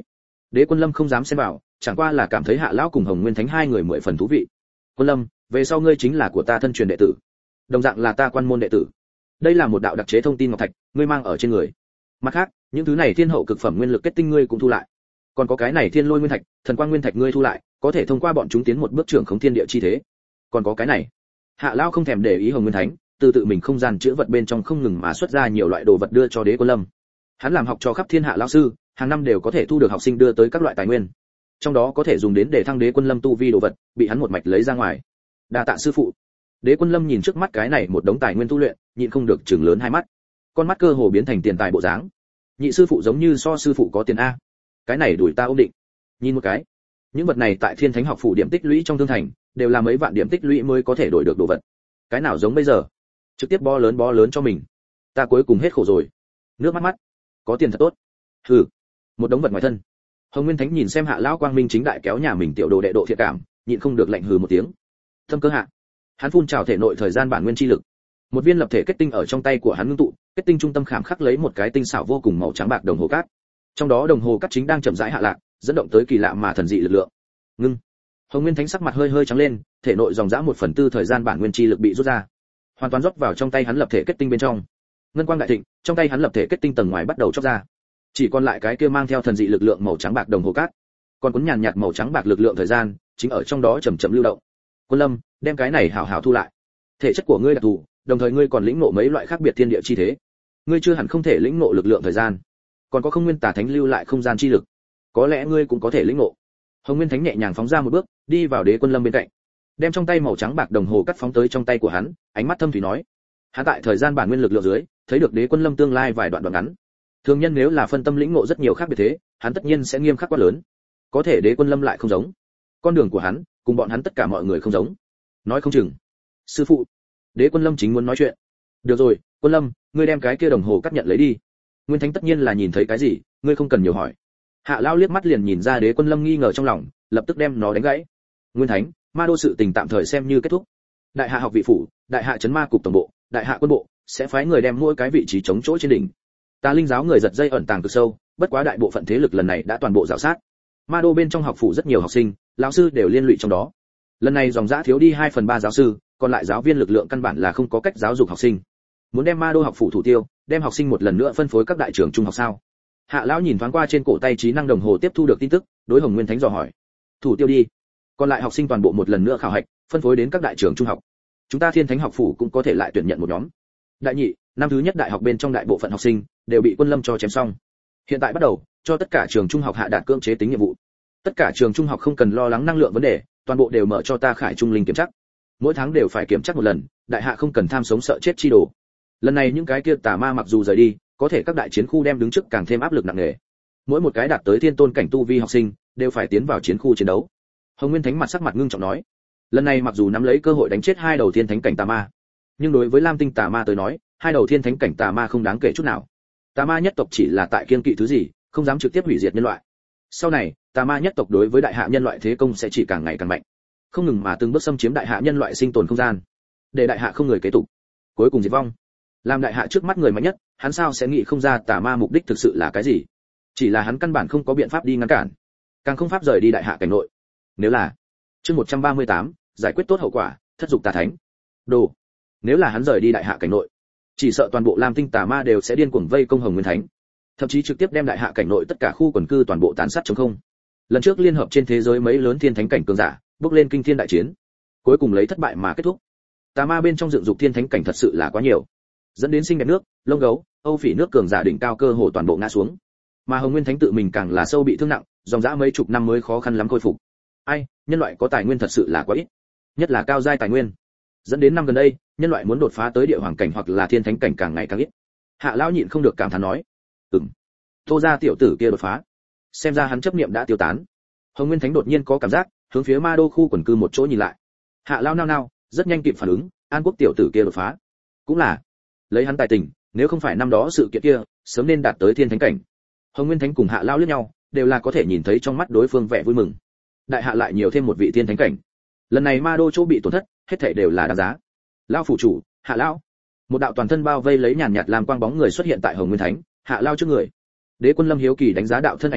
Đế Quân Lâm không dám xen vào, chẳng qua là cảm thấy Hạ lão cùng Hồng Nguyên Thánh hai người mười phần thú vị. Quân Lâm, về sau ngươi chính là của ta thân truyền đệ tử, đồng dạng là ta quan môn đệ tử. Đây là một đạo đặc chế thông tin ngọc thạch, ngươi mang ở trên người. Mặt khác, những thứ này thiên hậu cực phẩm nguyên lực kết tinh ngươi cũng thu lại. Còn có cái này thiên lôi nguyên thạch, thần quang nguyên thạch ngươi thu lại, có thể thông qua bọn chúng tiến một bước trưởng khống thiên địa chi thế. Còn có cái này. Hạ lão không thèm để ý Hồng Nguyên Thánh, tự mình không gian chứa vật bên trong không ngừng mà xuất ra nhiều loại đồ vật đưa cho Đế Quân Lâm. Hắn làm học cho khắp thiên hạ lão sư, hàng năm đều có thể thu được học sinh đưa tới các loại tài nguyên. Trong đó có thể dùng đến để thăng Đế Quân Lâm tu vi đồ vật, bị hắn một mạch lấy ra ngoài. Đa tạ sư phụ. Đế Quân Lâm nhìn trước mắt cái này một đống tài nguyên tu luyện, nhịn không được trừng lớn hai mắt. Con mắt cơ hồ biến thành tiền tài bộ dáng. Nhị sư phụ giống như so sư phụ có tiền a. Cái này đuổi ta ôm định. Nhìn một cái. Những vật này tại Thiên Thánh học phủ điểm tích lũy trong thương thành, đều là mấy vạn điểm tích lũy mới có thể đổi được đồ vật. Cái nào giống bây giờ? Trực tiếp bó lớn cho mình. Ta cuối cùng hết khổ rồi. Nước mắt, có tiền thật tốt. Hừ, một đống vật ngoài thân. Hồng Nguyên Thánh nhìn xem Hạ lão quang minh chính đại kéo nhà mình tiểu đồ đệ độ thiện cảm, nhịn không được lạnh hừ một tiếng. Thâm cơ hạ. Hắn phun trào thể nội thời gian bản nguyên chi lực. Một viên lập thể kết tinh ở trong tay của hắn ngưng tụ, kết tinh trung tâm khảm khắc lấy một cái tinh xảo vô cùng màu trắng bạc đồng hồ cát. Trong đó đồng hồ cát chính đang chậm rãi hạ lạc, dẫn động tới kỳ lạ mà thần dị lực lượng. Ngưng. Hồng Nguyên Thánh sắc mặt hơi trắng lên, thể nội dòng dã 1/4 thời gian bản nguyên chi lực bị rút ra, hoàn toàn rót vào trong tay hắn lập thể kết tinh bên trong. Ngân quang đại thịnh, trong tay hắn lập thể kết tinh tầng ngoài bắt đầu chóc ra, chỉ còn lại cái kia mang theo thần dị lực lượng màu trắng bạc đồng hồ cát, còn cuốn nhàn nhạt màu trắng bạc lực lượng thời gian chính ở trong đó chậm chậm lưu động. Quân Lâm, đem cái này hảo hảo thu lại. Thể chất của ngươi đặc thù, đồng thời ngươi còn lĩnh ngộ mấy loại khác biệt thiên địa chi thế, ngươi chưa hẳn không thể lĩnh ngộ lực lượng thời gian, còn có không nguyên tà thánh lưu lại không gian chi lực, có lẽ ngươi cũng có thể lĩnh ngộ. Hồng Nguyên Thánh nhẹ nhàng phóng ra một bước, đi vào Đế Quân Lâm bên cạnh, đem trong tay màu trắng bạc đồng hồ cắt phóng tới trong tay của hắn, ánh mắt thâm thủy nói: hắn tại thời gian bản nguyên lực lượng dưới, thấy được Đế Quân Lâm tương lai vài đoạn ngắn. Thường nhân nếu là phân tâm lĩnh ngộ rất nhiều khác biệt thế, hắn tất nhiên sẽ nghiêm khắc quá lớn. Có thể Đế Quân Lâm lại không giống, con đường của hắn cùng bọn hắn tất cả mọi người không giống. Nói không chừng, sư phụ. Đế Quân Lâm chính muốn nói chuyện. Được rồi, Quân Lâm, ngươi đem cái kia đồng hồ cắt nhận lấy đi. Nguyên Thánh tất nhiên là nhìn thấy cái gì, ngươi không cần nhiều hỏi. Hạ Lão liếc mắt liền nhìn ra Đế Quân Lâm nghi ngờ trong lòng, lập tức đem nó đánh gãy. Nguyên Thánh, ma đô sự tình tạm thời xem như kết thúc. Đại hạ học vị phủ, đại hạ trấn ma cục tổng bộ, đại hạ quân bộ sẽ phái người đem mỗi cái vị trí chống chỗ trên đỉnh. Tà linh giáo người giật dây ẩn tàng cực sâu, bất quá đại bộ phận thế lực lần này đã toàn bộ rào sát. Ma đô bên trong học phủ rất nhiều học sinh, lão sư đều liên lụy trong đó. Lần này dòng dã thiếu đi 2/3 giáo sư, còn lại giáo viên lực lượng căn bản là không có cách giáo dục học sinh. Muốn đem ma đô học phủ thủ tiêu, đem học sinh một lần nữa phân phối các đại trường trung học sao? Hạ lão nhìn thoáng qua trên cổ tay trí năng đồng hồ tiếp thu được tin tức, đối Hồng Nguyên Thánh dò hỏi: thủ tiêu đi, còn lại học sinh toàn bộ một lần nữa khảo hạch, phân phối đến các đại trường trung học. Chúng ta Thiên Thánh học phủ cũng có thể lại tuyển nhận một nhóm. Đại nhị, năm thứ nhất đại học bên trong đại bộ phận học sinh đều bị Quân Lâm cho chém xong. Hiện tại bắt đầu cho tất cả trường trung học hạ đạt cưỡng chế tính nhiệm vụ. Tất cả trường trung học không cần lo lắng năng lượng vấn đề, toàn bộ đều mở cho ta Khải Trung Linh kiểm tra. Mỗi tháng đều phải kiểm tra một lần, đại hạ không cần tham sống sợ chết chi đồ. Lần này những cái kia tà ma mặc dù rời đi, có thể các đại chiến khu đem đứng trước càng thêm áp lực nặng nề. Mỗi một cái đạt tới thiên tôn cảnh tu vi học sinh đều phải tiến vào chiến khu chiến đấu. Hồng Nguyên Thánh mặt sắc mặt ngưng trọng nói: lần này mặc dù nắm lấy cơ hội đánh chết hai đầu thiên thánh cảnh tà ma, nhưng đối với Lam Tinh tà ma tới nói, hai đầu thiên thánh cảnh tà ma không đáng kể chút nào. Tà ma nhất tộc chỉ là tại kiên kỵ thứ gì, không dám trực tiếp hủy diệt nhân loại. Sau này, tà ma nhất tộc đối với đại hạ nhân loại thế công sẽ chỉ càng ngày càng mạnh, không ngừng mà từng bước xâm chiếm đại hạ nhân loại sinh tồn không gian, để đại hạ không người kế tục, cuối cùng diệt vong. Làm đại hạ trước mắt người mạnh nhất, hắn sao sẽ nghĩ không ra tà ma mục đích thực sự là cái gì? Chỉ là hắn căn bản không có biện pháp đi ngăn cản, càng không pháp rời đi đại hạ cảnh nội. Nếu là chương 138, giải quyết tốt hậu quả, thất dục tà thánh. Đồ. Nếu là hắn rời đi đại hạ cảnh nội, chỉ sợ toàn bộ Lam Tinh tà ma đều sẽ điên cuồng vây công Hồng Nguyên Thánh, thậm chí trực tiếp đem đại hạ cảnh nội tất cả khu quần cư toàn bộ tàn sát trống không. Lần trước liên hợp trên thế giới mấy lớn thiên thánh cảnh cường giả, bước lên kinh thiên đại chiến, cuối cùng lấy thất bại mà kết thúc. Tà ma bên trong dựng dục thiên thánh cảnh thật sự là quá nhiều, dẫn đến sinh đẹp nước, lông gấu, Âu Phỉ nước cường giả đỉnh cao cơ hồ toàn bộ ngã xuống. Mà Hồng Nguyên Thánh tự mình càng là sâu bị thương nặng, dòng dã mấy chục năm mới khó khăn lắm khôi phục. Ai, nhân loại có tài nguyên thật sự là quá ít, nhất là cao giai tài nguyên. Dẫn đến năm gần đây, nhân loại muốn đột phá tới địa hoàng cảnh hoặc là thiên thánh cảnh càng ngày càng ít. Hạ lão nhịn không được cảm thán nói: Tô gia tiểu tử kia đột phá, xem ra hắn chấp niệm đã tiêu tán. Hồng Nguyên Thánh đột nhiên có cảm giác, hướng phía ma đô khu quần cư một chỗ nhìn lại. Hạ lão nao, rất nhanh kịp phản ứng, An Quốc tiểu tử kia đột phá, cũng là lấy hắn tài tình, nếu không phải năm đó sự kiện kia, sớm nên đạt tới thiên thánh cảnh. Hồng Nguyên Thánh cùng Hạ lão liếc nhau, đều là có thể nhìn thấy trong mắt đối phương vẻ vui mừng. Đại hạ lại nhiều thêm một vị thiên thánh cảnh, lần này ma đô chỗ bị tổn thất, hết thảy đều là đáng giá. Lão phủ chủ, Hạ lão. Một đạo toàn thân bao vây lấy nhàn nhạt làm quang bóng người xuất hiện tại Hồng Nguyên Thánh, Hạ lão trước người. Đế Quân Lâm hiếu kỳ đánh giá đạo thân ảnh này,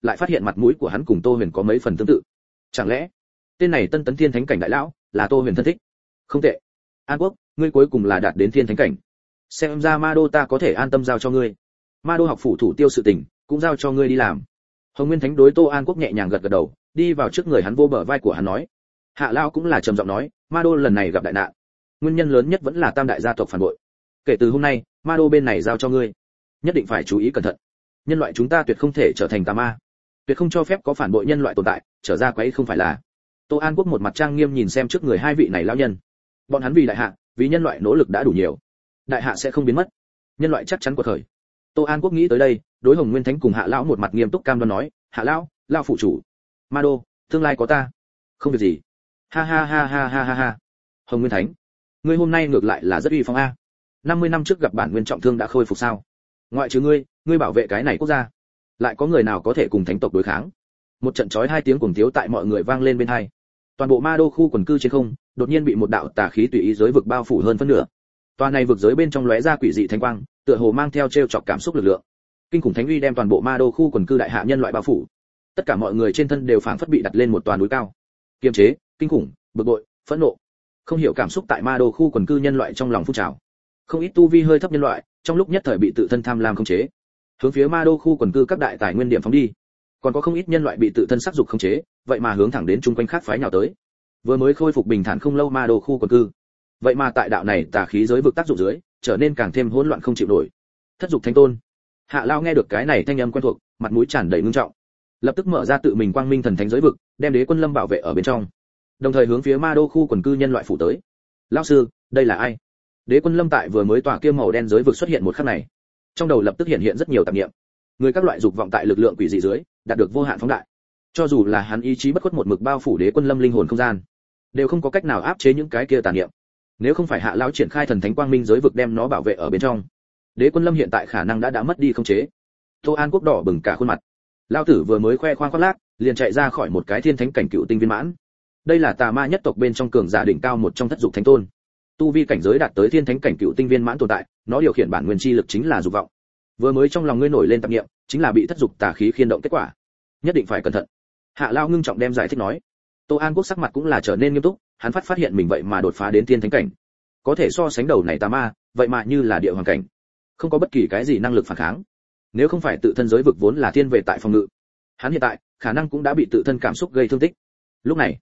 lại phát hiện mặt mũi của hắn cùng Tô Huyền có mấy phần tương tự. Chẳng lẽ tên này Tân Tấn Thiên Thánh cảnh đại lão là Tô Huyền thân thích? Không tệ. An Quốc, ngươi cuối cùng là đạt đến Thiên Thánh cảnh. Xem ra Ma Đô ta có thể an tâm giao cho ngươi. Ma Đô học phủ thủ tiêu sự tình, cũng giao cho ngươi đi làm. Hồng Nguyên Thánh đối Tô An Quốc nhẹ nhàng gật gật đầu, đi vào trước người hắn vô bờ vai của hắn nói. Hạ Lao cũng là trầm giọng nói, Ma Đô lần này gặp đại nạn, nguyên nhân lớn nhất vẫn là Tam đại gia tộc phản bội. Kể từ hôm nay, Ma Đô bên này giao cho ngươi, nhất định phải chú ý cẩn thận. Nhân loại chúng ta tuyệt không thể trở thành tà ma, tuyệt không cho phép có phản bội nhân loại tồn tại, trở ra quấy không phải là. Tô An Quốc một mặt trang nghiêm nhìn xem trước người hai vị này lão nhân. Bọn hắn vì đại hạ, vì nhân loại nỗ lực đã đủ nhiều, đại hạ sẽ không biến mất, nhân loại chắc chắn quật khởi. Tô An Quốc nghĩ tới đây, đối Hồng Nguyên Thánh cùng Hạ lão một mặt nghiêm túc cam đoan nói, Hạ lão, lão phụ chủ, Ma Đô, tương lai có ta, không việc gì. Ha ha ha ha ha ha ha. Hồng Nguyên Thánh, ngươi hôm nay ngược lại là rất uy phong a. 50 năm trước gặp bản nguyên trọng thương đã khôi phục sao? Ngoại trừ ngươi bảo vệ cái này quốc gia, lại có người nào có thể cùng thánh tộc đối kháng? Một trận chói hai tiếng cuồng tiếu tại mọi người vang lên bên tai. Toàn bộ Ma Đô khu quần cư trên không, đột nhiên bị một đạo tà khí tùy ý giới vực bao phủ hơn phân nửa. Toàn này vực giới bên trong lóe ra quỷ dị thánh quang, tựa hồ mang theo trêu chọc cảm xúc lực lượng. Kinh khủng thánh uy đem toàn bộ Ma Đô khu quần cư đại hạ nhân loại bao phủ. Tất cả mọi người trên thân đều phảng phất bị đặt lên một toàn núi cao. Kiềm chế, kinh khủng, bực bội, phẫn nộ. Không hiểu cảm xúc tại Ma Đô khu quần cư nhân loại trong lòng phun trào. Không ít tu vi hơi thấp nhân loại, trong lúc nhất thời bị tự thân tham lam khống chế, hướng phía Ma Đô khu quần cư các đại tài nguyên điểm phóng đi. Còn có không ít nhân loại bị tự thân sắc dục khống chế, vậy mà hướng thẳng đến chung quanh khác phái nhào tới. Vừa mới khôi phục bình thản không lâu Ma Đô khu quần cư, vậy mà tại đạo này tà khí giới vực tác dụng dưới, trở nên càng thêm hỗn loạn không chịu nổi. Thất dục thánh tôn. Hạ Lao nghe được cái này thanh âm quen thuộc, mặt mũi tràn đầy ngưng trọng, lập tức mở ra tự mình quang minh thần thánh giới vực, đem Đế Quân Lâm bảo vệ ở bên trong, đồng thời hướng phía Ma Đô khu quần cư nhân loại phủ tới. Lão sư, đây là ai? Đế Quân Lâm tại vừa mới tỏa kia màu đen giới vực xuất hiện một khắc này, trong đầu lập tức hiện hiện rất nhiều tạp niệm. Người các loại dục vọng tại lực lượng quỷ dị dưới, đạt được vô hạn phóng đại. Cho dù là hắn ý chí bất khuất một mực bao phủ Đế Quân Lâm linh hồn không gian, đều không có cách nào áp chế những cái kia tà niệm. Nếu không phải Hạ lão triển khai thần thánh quang minh giới vực đem nó bảo vệ ở bên trong, Đế Quân Lâm hiện tại khả năng đã mất đi khống chế. Tô An Quốc đỏ bừng cả khuôn mặt. Lão tử vừa mới khoe khoang khoác lác, liền chạy ra khỏi một cái thiên thánh cảnh cựu tinh viên mãn. Đây là tà ma nhất tộc bên trong cường giả đỉnh cao một trong thất dục thánh tôn. Tu vi cảnh giới đạt tới thiên thánh cảnh cựu tinh viên mãn tồn tại, nó điều khiển bản nguyên chi lực chính là dục vọng. Vừa mới trong lòng ngươi nổi lên tạp niệm, chính là bị thất dục tà khí khiên động kết quả. Nhất định phải cẩn thận. Hạ Lao ngưng trọng đem giải thích nói. Tô An Quốc sắc mặt cũng là trở nên nghiêm túc, hắn phát hiện mình vậy mà đột phá đến thiên thánh cảnh. Có thể so sánh đầu này tà ma, vậy mà như là địa hoàng cảnh, không có bất kỳ cái gì năng lực phản kháng. Nếu không phải tự thân giới vực vốn là thiên về tại phòng ngự, hắn hiện tại khả năng cũng đã bị tự thân cảm xúc gây thương tích. Lúc này,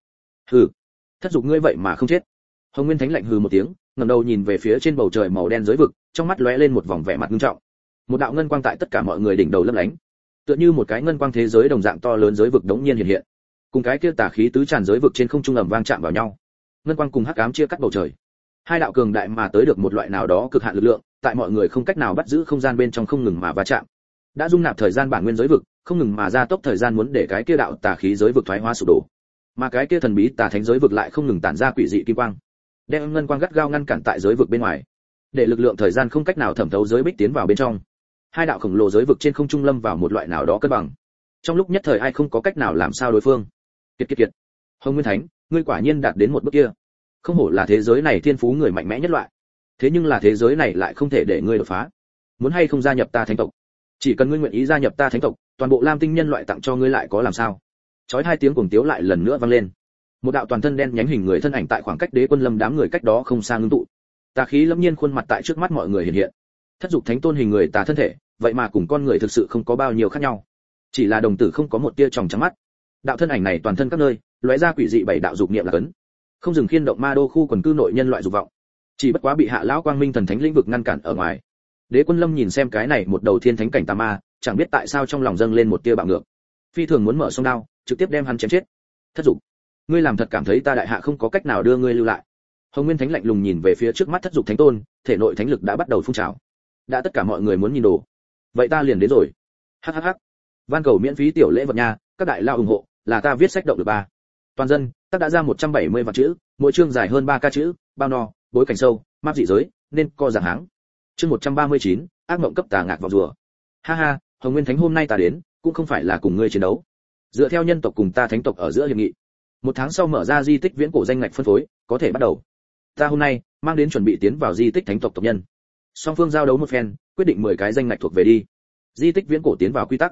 thất dục ngươi vậy mà không chết. Hồng Nguyên Thánh lạnh hừ một tiếng, ngẩng đầu nhìn về phía trên bầu trời màu đen giới vực, trong mắt lóe lên một vòng vẻ mặt nghiêm trọng. Một đạo ngân quang tại tất cả mọi người đỉnh đầu lấp lánh, tựa như một cái ngân quang thế giới đồng dạng to lớn giới vực đống nhiên hiện hiện, cùng cái kia tà khí tứ tràn giới vực trên không trung ầm vang chạm vào nhau. Ngân quang cùng hắc ám chia cắt bầu trời. Hai đạo cường đại mà tới được một loại nào đó cực hạn lực lượng, tại mọi người không cách nào bắt giữ không gian bên trong không ngừng mà va chạm. Đã dung nạp thời gian bản nguyên giới vực, không ngừng mà gia tốc thời gian muốn để cái kia đạo tà khí giới vực thoái hóa sụp đổ. Mà cái kia thần bí tà thánh giới vực lại không ngừng tản ra quỷ dị kim quang, đem ngân quang gắt gao ngăn cản tại giới vực bên ngoài, để lực lượng thời gian không cách nào thẩm thấu giới bích tiến vào bên trong. Hai đạo khổng lồ giới vực trên không trung lâm vào một loại nào đó cân bằng. Trong lúc nhất thời ai không có cách nào làm sao đối phương. Kiệt. Hồng Nguyên Thánh, ngươi quả nhiên đạt đến một bước kia. Không hổ là thế giới này thiên phú người mạnh mẽ nhất loại. Thế nhưng là thế giới này lại không thể để ngươi đột phá. Muốn hay không gia nhập ta thánh tộc? Chỉ cần ngươi nguyện ý gia nhập ta thánh tộc, toàn bộ Lam Tinh nhân loại tặng cho ngươi lại có làm sao? Chói hai tiếng cuồng tiếu lại lần nữa vang lên. Một đạo toàn thân đen nhánh hình người thân ảnh tại khoảng cách Đế Quân Lâm đám người cách đó không xa ngưng tụ. Tà khí lâm nhiên khuôn mặt tại trước mắt mọi người hiện hiện. Thất dục thánh tôn hình người tà thân thể, vậy mà cùng con người thực sự không có bao nhiêu khác nhau. Chỉ là đồng tử không có một tia tròng trắng mắt. Đạo thân ảnh này toàn thân các nơi, lóe ra quỷ dị bảy đạo dục niệm là cấn, không dừng khiên động Ma Đô khu quần cư nội nhân loại dục vọng. Chỉ bất quá bị Hạ lão quang minh thần thánh lĩnh vực ngăn cản ở ngoài. Đế Quân Lâm nhìn xem cái này một đầu thiên thánh cảnh tà ma, chẳng biết tại sao trong lòng dâng lên một tia bạo ngược. Phi thường muốn mở song đao, trực tiếp đem hắn chém chết. Thất dục, ngươi làm thật cảm thấy ta đại hạ không có cách nào đưa ngươi lưu lại. Hồng Nguyên Thánh lạnh lùng nhìn về phía trước mắt thất dục thánh tôn, thể nội thánh lực đã bắt đầu phun trào. Đã tất cả mọi người muốn nhìn đồ, vậy ta liền đến rồi. Hắc. Van cầu miễn phí tiểu lễ vật nha, các đại lao ủng hộ, là ta viết sách động được 3. Toàn dân, tác đã ra 170 vạn chữ, mỗi chương dài hơn 3 ca chữ, bao no, bối cảnh sâu, map dị giới, nên co giảng háng. Chương 139, ác mộng cấp tà ngạc vào rùa. Ha, Hồng Nguyên Thánh hôm nay ta đến, cũng không phải là cùng ngươi chiến đấu. Dựa theo nhân tộc cùng ta thánh tộc ở giữa hiệp nghị, 1 tháng sau mở ra di tích viễn cổ danh ngạch phân phối, có thể bắt đầu. Ta hôm nay mang đến chuẩn bị tiến vào di tích thánh tộc tộc nhân. Song phương giao đấu một phen, quyết định 10 cái danh ngạch thuộc về đi. Di tích viễn cổ tiến vào quy tắc.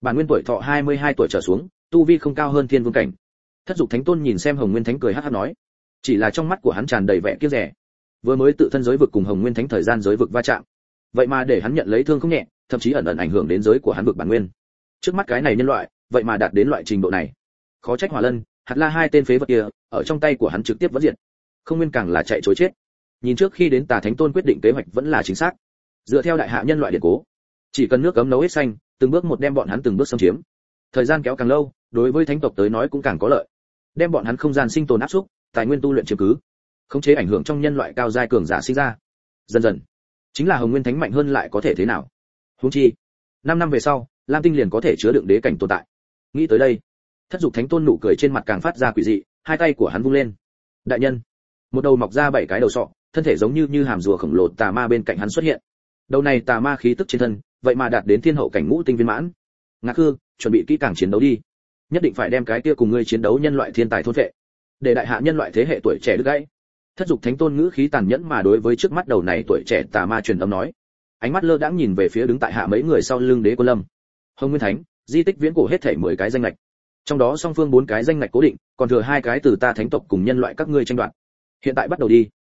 Bản nguyên tuổi thọ 22 tuổi trở xuống, tu vi không cao hơn thiên vương cảnh. Thất dục thánh tôn nhìn xem Hồng Nguyên Thánh cười hắc hắc nói, chỉ là trong mắt của hắn tràn đầy vẻ kiêu rẻ. Vừa mới tự thân giới vực cùng Hồng Nguyên Thánh thời gian giới vực va chạm, vậy mà để hắn nhận lấy thương không nhẹ, thậm chí ẩn ẩn ảnh hưởng đến giới của hắn vực bản nguyên. Trước mắt cái này nhân loại, vậy mà đạt đến loại trình độ này. Khó trách Hỏa Lân, Hạt La hai tên phế vật kia, ở trong tay của hắn trực tiếp vỡ diệt. Không Nguyên càng là chạy trối chết. Nhìn trước khi đến Tà Thánh Tôn quyết định kế hoạch vẫn là chính xác. Dựa theo đại hạ nhân loại điện cố, chỉ cần nước cấm nấu hết xanh, từng bước một đem bọn hắn từng bước xâm chiếm. Thời gian kéo càng lâu, đối với thánh tộc tới nói cũng càng có lợi. Đem bọn hắn không gian sinh tồn áp xúc, tài nguyên tu luyện chiếm cứ, khống chế ảnh hưởng trong nhân loại cao giai cường giả sinh ra. Dần dần, chính là Hồng Nguyên Thánh mạnh hơn lại có thể thế nào? Huống chi, 5 năm về sau, Lam Tinh liền có thể chứa đựng đế cảnh tồn tại. Nghĩ tới đây, Thất dục thánh tôn nụ cười trên mặt càng phát ra quỷ dị, hai tay của hắn vung lên. Đại nhân, một đầu mọc ra 7 cái đầu sọ, thân thể giống như hàm rùa khổng lồ tà ma bên cạnh hắn xuất hiện. Đầu này tà ma khí tức trên thân, vậy mà đạt đến thiên hậu cảnh ngũ tinh viên mãn. Ngạc Hư, chuẩn bị kỹ càng chiến đấu đi. Nhất định phải đem cái kia cùng ngươi chiến đấu nhân loại thiên tài thôn phệ, để đại hạ nhân loại thế hệ tuổi trẻ đứt gãy. Thất dục thánh tôn ngữ khí tàn nhẫn mà đối với trước mắt đầu này tuổi trẻ tà ma truyền âm nói. Ánh mắt lơ đãng nhìn về phía đứng tại hạ mấy người sau lưng Đế Quân Lâm. Hồng Nguyên Thánh, di tích viễn cổ hết thảy 10 cái danh ngạch. Trong đó song phương 4 cái danh ngạch cố định, còn thừa 2 cái từ ta thánh tộc cùng nhân loại các ngươi tranh đoạt. Hiện tại bắt đầu đi.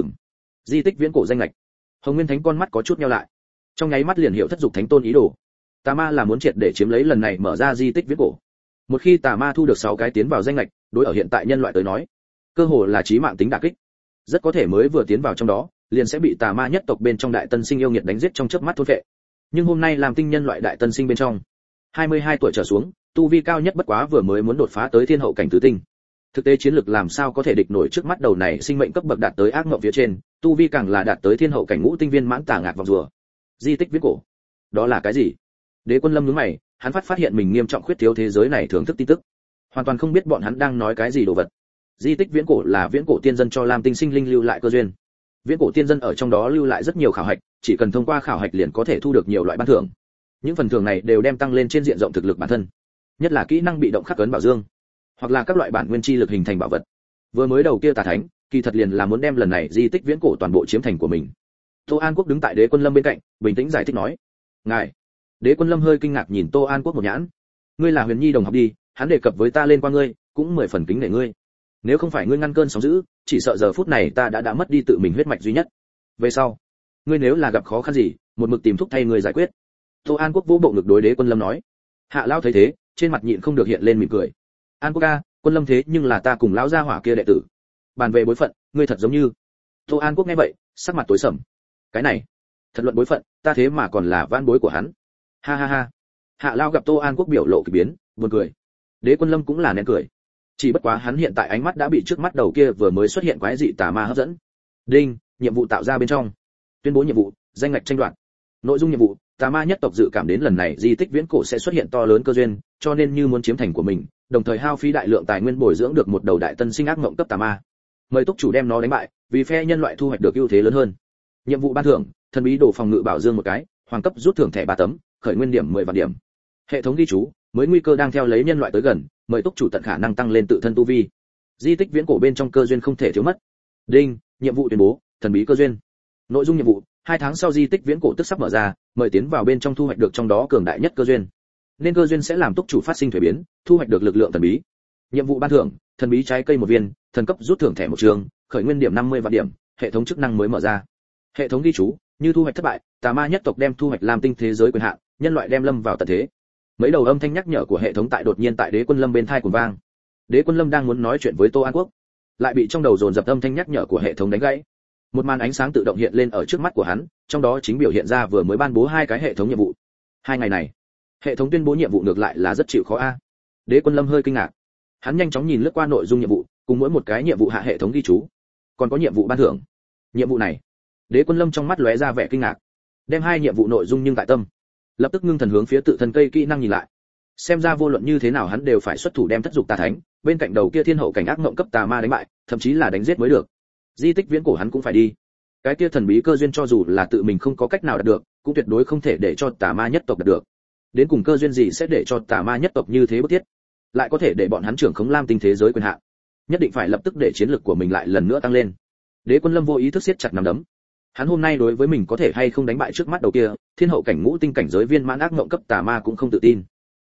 Di tích viễn cổ danh ngạch. Hồng Nguyên Thánh con mắt có chút nheo lại. Trong nháy mắt liền hiểu Thất dục thánh tôn ý đồ. Tà ma là muốn triệt để chiếm lấy lần này mở ra di tích viễn cổ. Một khi tà ma thu được 6 cái tiến vào danh ngạch, đối ở hiện tại nhân loại tới nói, cơ hồ là chí mạng tính đả kích. Rất có thể mới vừa tiến vào trong đó, liền sẽ bị tà ma nhất tộc bên trong đại tân sinh yêu nghiệt đánh giết trong chớp mắt thôn phệ. Nhưng hôm nay làm tinh nhân loại đại tân sinh bên trong, 22 tuổi trở xuống, tu vi cao nhất bất quá vừa mới muốn đột phá tới thiên hậu cảnh tứ tinh. Thực tế chiến lực làm sao có thể địch nổi trước mắt đầu này sinh mệnh cấp bậc đạt tới ác mộng phía trên, tu vi càng là đạt tới thiên hậu cảnh ngũ tinh viên mãn tà ngạc vòng rùa. Di tích viễn cổ, đó là cái gì? Đế Quân Lâm nhướng mày, hắn phát hiện mình nghiêm trọng khuyết thiếu thế giới này thưởng thức tin tức, hoàn toàn không biết bọn hắn đang nói cái gì đồ vật. Di tích viễn cổ là viễn cổ tiên dân cho Lam Tinh sinh linh lưu lại cơ duyên. Viễn cổ tiên dân ở trong đó lưu lại rất nhiều khảo hạch, chỉ cần thông qua khảo hạch liền có thể thu được nhiều loại ban thưởng. Những phần thưởng này đều đem tăng lên trên diện rộng thực lực bản thân, nhất là kỹ năng bị động khắc ấn bảo dương, hoặc là các loại bản nguyên chi lực hình thành bảo vật. Vừa mới đầu kia Tà Thánh, kỳ thật liền là muốn đem lần này di tích viễn cổ toàn bộ chiếm thành của mình. Tô An Quốc đứng tại Đế Quân Lâm bên cạnh, bình tĩnh giải thích nói: "Ngài." Đế Quân Lâm hơi kinh ngạc nhìn Tô An Quốc một nhãn. "Ngươi là Huyền Nhi đồng học đi, hắn đề cập với ta lên qua ngươi, cũng 10 phần kính nể ngươi. Nếu không phải ngươi ngăn cơn sóng dữ, chỉ sợ giờ phút này ta đã mất đi tự mình huyết mạch duy nhất. Về sau, ngươi nếu là gặp khó khăn gì, một mực tìm thúc thay ngươi giải quyết." Tô An Quốc vỗ bộ ngực đối Đế Quân Lâm nói. Hạ Lao thấy thế, trên mặt nhịn không được hiện lên mỉm cười. "An Quốc ca, Quân Lâm thế nhưng là ta cùng lão gia hỏa kia đệ tử. Bàn về bối phận, ngươi thật giống như..." Tô An Quốc nghe vậy, sắc mặt tối sầm. "Cái này, thật luận bối phận, ta thế mà còn là vãn bối của hắn." Ha ha ha. Hạ Lao gặp Tô An Quốc biểu lộ kỳ biến, buồn cười. Đế Quân Lâm cũng là nén cười. Chỉ bất quá hắn hiện tại ánh mắt đã bị trước mắt đầu kia vừa mới xuất hiện quái dị tà ma hấp dẫn. Đinh, nhiệm vụ tạo ra bên trong. Tuyên bố nhiệm vụ, danh ngạch tranh đoạt. Nội dung nhiệm vụ, tà ma nhất tộc dự cảm đến lần này di tích viễn cổ sẽ xuất hiện to lớn cơ duyên, cho nên như muốn chiếm thành của mình, đồng thời hao phí đại lượng tài nguyên bồi dưỡng được một đầu đại tân sinh ác mộng cấp tà ma. Mời túc chủ đem nó đánh bại, vì phe nhân loại thu hoạch được ưu thế lớn hơn. Nhiệm vụ ban thưởng, thần bí đồ phòng ngự bảo dương một cái, hoàng cấp rút thưởng thẻ 3 tấm, khởi nguyên điểm 10 vạn điểm. Hệ thống ghi chú, mới nguy cơ đang theo lấy nhân loại tới gần, mời túc chủ tận khả năng tăng lên tự thân tu vi. Di tích viễn cổ bên trong cơ duyên không thể thiếu mất. Đinh, nhiệm vụ tuyên bố, thần bí cơ duyên. Nội dung nhiệm vụ, 2 tháng sau di tích viễn cổ tức sắp mở ra, mời tiến vào bên trong thu hoạch được trong đó cường đại nhất cơ duyên. Nên cơ duyên sẽ làm túc chủ phát sinh thuế biến, thu hoạch được lực lượng thần bí. Nhiệm vụ ban thưởng, thần bí trái cây 1 viên, thần cấp rút thưởng thẻ 1 trường, khởi nguyên điểm 50 vạn điểm, hệ thống chức năng mới mở ra. Hệ thống ghi chú, như thu hoạch thất bại, tà ma nhất tộc đem thu hoạch Lam Tinh thế giới quyền hạn, nhân loại đem lâm vào tận thế. Mấy đầu âm thanh nhắc nhở của hệ thống đột nhiên tại Đế Quân Lâm bên tai cuồng vang. Đế Quân Lâm đang muốn nói chuyện với Tô An Quốc, lại bị trong đầu dồn dập âm thanh nhắc nhở của hệ thống đánh gãy. Một màn ánh sáng tự động hiện lên ở trước mắt của hắn, trong đó chính biểu hiện ra vừa mới ban bố 2 cái hệ thống nhiệm vụ. 2 ngày này, hệ thống tuyên bố nhiệm vụ ngược lại là rất chịu khó a. Đế Quân Lâm hơi kinh ngạc. Hắn nhanh chóng nhìn lướt qua nội dung nhiệm vụ, cùng mỗi một cái nhiệm vụ hạ hệ thống ghi chú. Còn có nhiệm vụ ban thưởng. Nhiệm vụ này, Đế Quân Lâm trong mắt lóe ra vẻ kinh ngạc. Đem 2 nhiệm vụ nội dung nhưng tại tâm, lập tức ngưng thần hướng phía tự thân cây kỹ năng nhìn lại. Xem ra vô luận như thế nào hắn đều phải xuất thủ đem Thất dục Tà Thánh, bên cạnh đầu kia thiên hậu cảnh ác mộng cấp tà ma đánh bại, thậm chí là đánh giết mới được. Di tích viễn cổ hắn cũng phải đi. Cái kia thần bí cơ duyên cho dù là tự mình không có cách nào đạt được, cũng tuyệt đối không thể để cho tà ma nhất tộc đạt được. Đến cùng cơ duyên gì sẽ để cho tà ma nhất tộc như thế bức thiết, lại có thể để bọn hắn trưởng khống Lam Tinh thế giới quyền hạn. Nhất định phải lập tức để chiến lực của mình lại lần nữa tăng lên. Đế Quân Lâm vô ý thức siết chặt nắm đấm. Hắn hôm nay đối với mình có thể hay không đánh bại trước mắt đầu kia thiên hậu cảnh ngũ tinh cảnh giới viên mãn ác mộng cấp tà ma cũng không tự tin.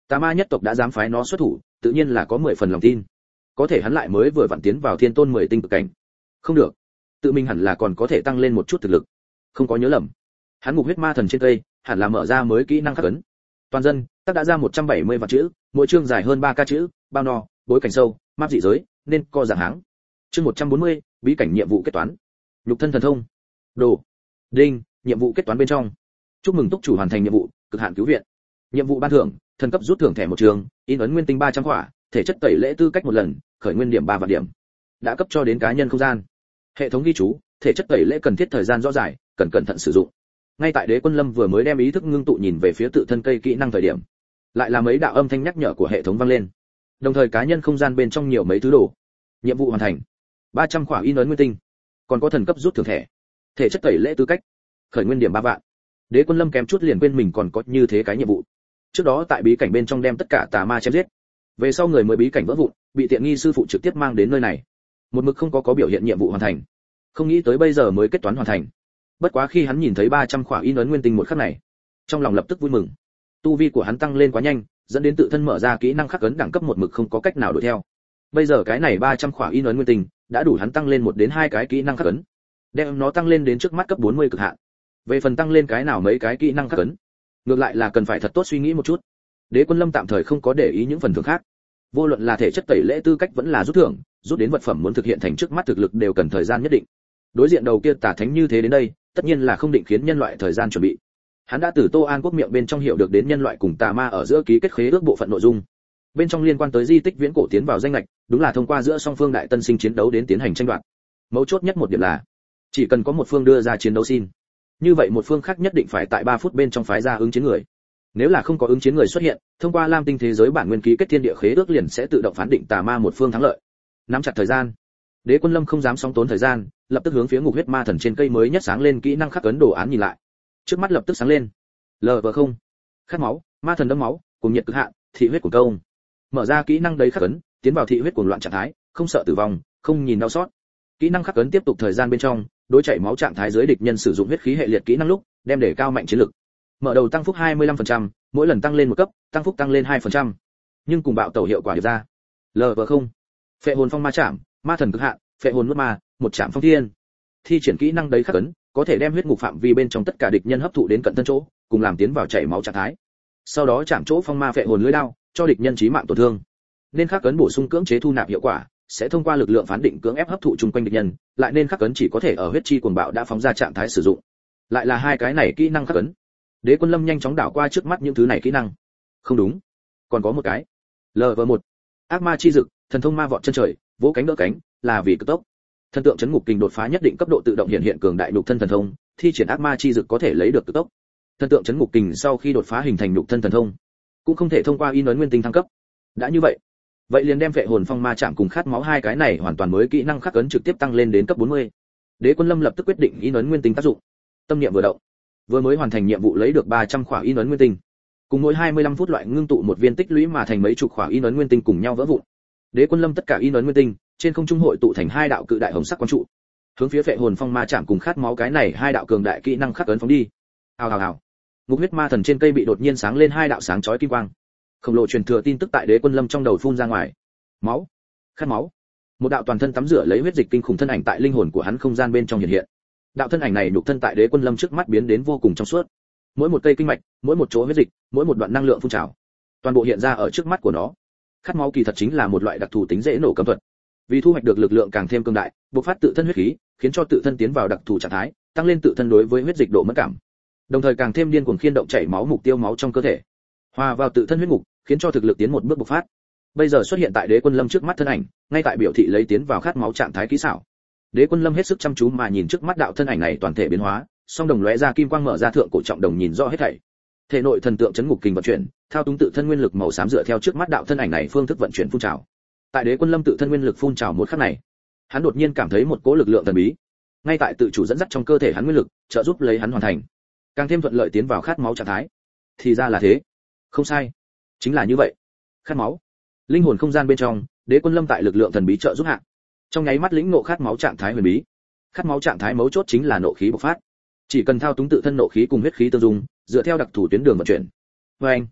Tà ma nhất tộc đã dám phái nó xuất thủ, tự nhiên là có 10 phần lòng tin. Có thể hắn lại mới vừa vặn tiến vào thiên tôn 10 tinh cực cảnh. Không được, tự mình hẳn là còn có thể tăng lên một chút thực lực. Không có nhớ lầm, hắn ngục huyết ma thần trên cây, hẳn là mở ra mới kỹ năng khắc ấn. Toàn dân, tác đã ra 170 vạn chữ, mỗi chương dài hơn 3 ca chữ, bao no, bối cảnh sâu, map dị giới, nên co dạng háng. Chương 140, bí cảnh nhiệm vụ kết toán. Nhục thân thần thông. Đồ. Đinh, nhiệm vụ kết toán bên trong. Chúc mừng túc chủ hoàn thành nhiệm vụ, cực hạn cứu viện. Nhiệm vụ ban thưởng, thần cấp rút thưởng thẻ một trường, in ấn nguyên tinh 300 quả, thể chất tẩy lễ tư cách một lần, khởi nguyên điểm 3 vạn điểm. Đã cấp cho đến cá nhân không gian. Hệ thống ghi chú, thể chất tẩy lễ cần thiết thời gian rõ rải, cần cẩn thận sử dụng. Ngay tại Đế Quân Lâm vừa mới đem ý thức ngưng tụ nhìn về phía tự thân cây kỹ năng thời điểm, lại là mấy đạo âm thanh nhắc nhở của hệ thống vang lên. Đồng thời cá nhân không gian bên trong nhiều mấy thứ đồ. Nhiệm vụ hoàn thành. 300 quả in ấn nguyên tinh. Còn có thần cấp rút thưởng thẻ. Thể chất tẩy lễ tư cách. Khởi nguyên điểm 3 vạn. Đế Quân Lâm kém chút liền quên mình còn có như thế cái nhiệm vụ. Trước đó tại bí cảnh bên trong đem tất cả tà ma chém giết. Về sau người mới bí cảnh vỡ vụn, bị tiện nghi sư phụ trực tiếp mang đến nơi này. Một mực không có biểu hiện nhiệm vụ hoàn thành. Không nghĩ tới bây giờ mới kết toán hoàn thành. Bất quá khi hắn nhìn thấy 300 quả in ấn nguyên tinh một khắc này, trong lòng lập tức vui mừng. Tu vi của hắn tăng lên quá nhanh, dẫn đến tự thân mở ra kỹ năng khắc ấn đẳng cấp một mực không có cách nào đuổi theo. Bây giờ cái này 300 quả in ấn nguyên tinh đã đủ hắn tăng lên 1 đến 2 cái kỹ năng khắc ấn. Đem nó tăng lên đến trước mắt cấp 40 cực hạn. Về phần tăng lên cái nào mấy cái kỹ năng khắc ấn, ngược lại là cần phải thật tốt suy nghĩ một chút. Đế Quân Lâm tạm thời không có để ý những phần thưởng khác. Vô luận là thể chất tẩy lễ tư cách vẫn là rút thưởng, rút đến vật phẩm muốn thực hiện thành trước mắt thực lực đều cần thời gian nhất định. Đối diện đầu kia tà thánh như thế đến đây, tất nhiên là không định khiến nhân loại thời gian chuẩn bị. Hắn đã từ Tô An Quốc miệng bên trong hiểu được đến nhân loại cùng tà ma ở giữa ký kết khế ước bộ phận nội dung. Bên trong liên quan tới di tích viễn cổ tiến vào danh ngạch, đúng là thông qua giữa song phương đại tân sinh chiến đấu đến tiến hành tranh đoạt. Mấu chốt nhất một điểm là, chỉ cần có một phương đưa ra chiến đấu xin, như vậy một phương khác nhất định phải tại 3 phút bên trong phái ra ứng chiến người. Nếu là không có ứng chiến người xuất hiện, thông qua Lam Tinh thế giới bản nguyên ký kết thiên địa khế ước liền sẽ tự động phán định tà ma một phương thắng lợi. Nắm chặt thời gian, Đế Quân Lâm không dám sóng tốn thời gian, lập tức hướng phía ngục huyết ma thần trên cây mới nhất sáng lên kỹ năng khắc ấn đồ án nhìn lại. Trước mắt lập tức sáng lên. LV0. Khát máu, ma thần đẫm máu, cùng nhiệt cực hạn, thị huyết của công. Mở ra kỹ năng đấy khắc ấn, tiến vào thị huyết cuồng loạn trạng thái, không sợ tử vong, không nhìn đau xót. Kỹ năng khắc ấn tiếp tục thời gian bên trong, đối chảy máu trạng thái dưới địch nhân sử dụng huyết khí hệ liệt kỹ năng lúc, đem để cao mạnh chiến lực. Mở đầu tăng phúc 25%, mỗi lần tăng lên một cấp, tăng phúc tăng lên 2%. Nhưng cùng bạo tẩu hiệu quả điệp ra. LV0. Phệ hồn phong ma chạm, ma thần cực hạn, phệ hồn nuốt ma, một chạm phong thiên. Thi triển kỹ năng đấy khắc ấn, có thể đem huyết ngục phạm vi bên trong tất cả địch nhân hấp thụ đến cận thân chỗ, cùng làm tiến vào chảy máu trạng thái. Sau đó chạm chỗ phong ma phệ hồn lưỡi đao, cho địch nhân chí mạng tổn thương. Nên khắc ấn bổ sung cưỡng chế thu nạp hiệu quả, sẽ thông qua lực lượng phán định cưỡng ép hấp thụ chung quanh địch nhân, lại nên khắc ấn chỉ có thể ở huyết chi cuồng bạo đã phóng ra trạng thái sử dụng. Lại là hai cái này kỹ năng khắc ấn. Đế Quân Lâm nhanh chóng đảo qua trước mắt những thứ này kỹ năng. Không đúng, còn có một cái. LV1. Ác ma chi dực, thần thông ma vọt chân trời, vỗ cánh đỡ cánh, là vì cực tốc. Thần tượng chấn ngục kình đột phá nhất định cấp độ tự động hiện hiện cường đại nhục thân thần thông, thi triển ác ma chi dực có thể lấy được cực tốc. Thần tượng chấn ngục kình sau khi đột phá hình thành nhục thân thần thông, cũng không thể thông qua in ấn nguyên tinh thăng cấp. Đã như vậy liền đem phệ hồn phong ma chạm cùng khát máu hai cái này hoàn toàn mới kỹ năng khắc ấn trực tiếp tăng lên đến cấp 40. Đế Quân Lâm lập tức quyết định in ấn nguyên tinh tác dụng. Tâm niệm vừa động, vừa mới hoàn thành nhiệm vụ lấy được 300 khỏa in ấn nguyên tinh. Cùng mỗi 25 phút loại ngưng tụ một viên tích lũy mà thành mấy chục khỏa in ấn nguyên tinh cùng nhau vỡ vụn. Đế Quân Lâm tất cả in ấn nguyên tinh, trên không trung hội tụ thành hai đạo cự đại hồng sắc quang trụ. Hướng phía phệ hồn phong ma chạm cùng khát máu cái này hai đạo cường đại kỹ năng khắc ấn phóng đi. Hào hào hào. Ngục huyết ma thần trên cây bị đột nhiên sáng lên hai đạo sáng chói kim quang. Khổng lồ truyền thừa tin tức tại Đế Quân Lâm trong đầu phun ra ngoài. Máu, khát máu. Một đạo toàn thân tắm rửa lấy huyết dịch kinh khủng thân ảnh tại linh hồn của hắn không gian bên trong hiện hiện. Đạo thân ảnh này nhục thân tại Đế Quân Lâm trước mắt biến đến vô cùng trong suốt. Mỗi một cây kinh mạch, mỗi một chỗ huyết dịch, mỗi một đoạn năng lượng phun trào, toàn bộ hiện ra ở trước mắt của nó. Khát máu kỳ thật chính là một loại đặc thù tính dễ nổ cấm thuật. Vì thu hoạch được lực lượng càng thêm cường đại, bộc phát tự thân huyết khí, khiến cho tự thân tiến vào đặc thù trạng thái, tăng lên tự thân đối với huyết dịch độ mẫn cảm. Đồng thời càng thêm điên cuồng khiên động chảy máu mục tiêu máu trong cơ thể, hòa vào tự thân huyết ngục, khiến cho thực lực tiến một bước bộc phát. Bây giờ xuất hiện tại Đế Quân Lâm trước mắt thân ảnh, ngay tại biểu thị lấy tiến vào khát máu trạng thái kỹ xảo. Đế Quân Lâm hết sức chăm chú mà nhìn trước mắt đạo thân ảnh này toàn thể biến hóa, song đồng lóe ra kim quang mở ra thượng cổ trọng đồng nhìn rõ hết thảy. Thể nội thần tượng chấn ngục kình vận chuyển, thao túng tự thân nguyên lực màu xám dựa theo trước mắt đạo thân ảnh này phương thức vận chuyển phun trào. Tại Đế Quân Lâm tự thân nguyên lực phun trào một khắc này, hắn đột nhiên cảm thấy một cỗ lực lượng thần bí, ngay tại tự chủ dẫn dắt trong cơ thể hắn nguyên lực, trợ giúp lấy hắn hoàn thành, càng thêm thuận lợi tiến vào khát máu trạng thái. Thì ra là thế, không sai, chính là như vậy. Khát máu, linh hồn không gian bên trong, Đế Quân Lâm tại lực lượng thần bí trợ giúp hạ, trong nháy mắt lĩnh ngộ khát máu trạng thái huyền bí. Khát máu trạng thái mấu chốt chính là nộ khí bộc phát, chỉ cần thao túng tự thân nộ khí cùng huyết khí tương dung, dựa theo đặc thù tuyến đường vận chuyển. Với anh,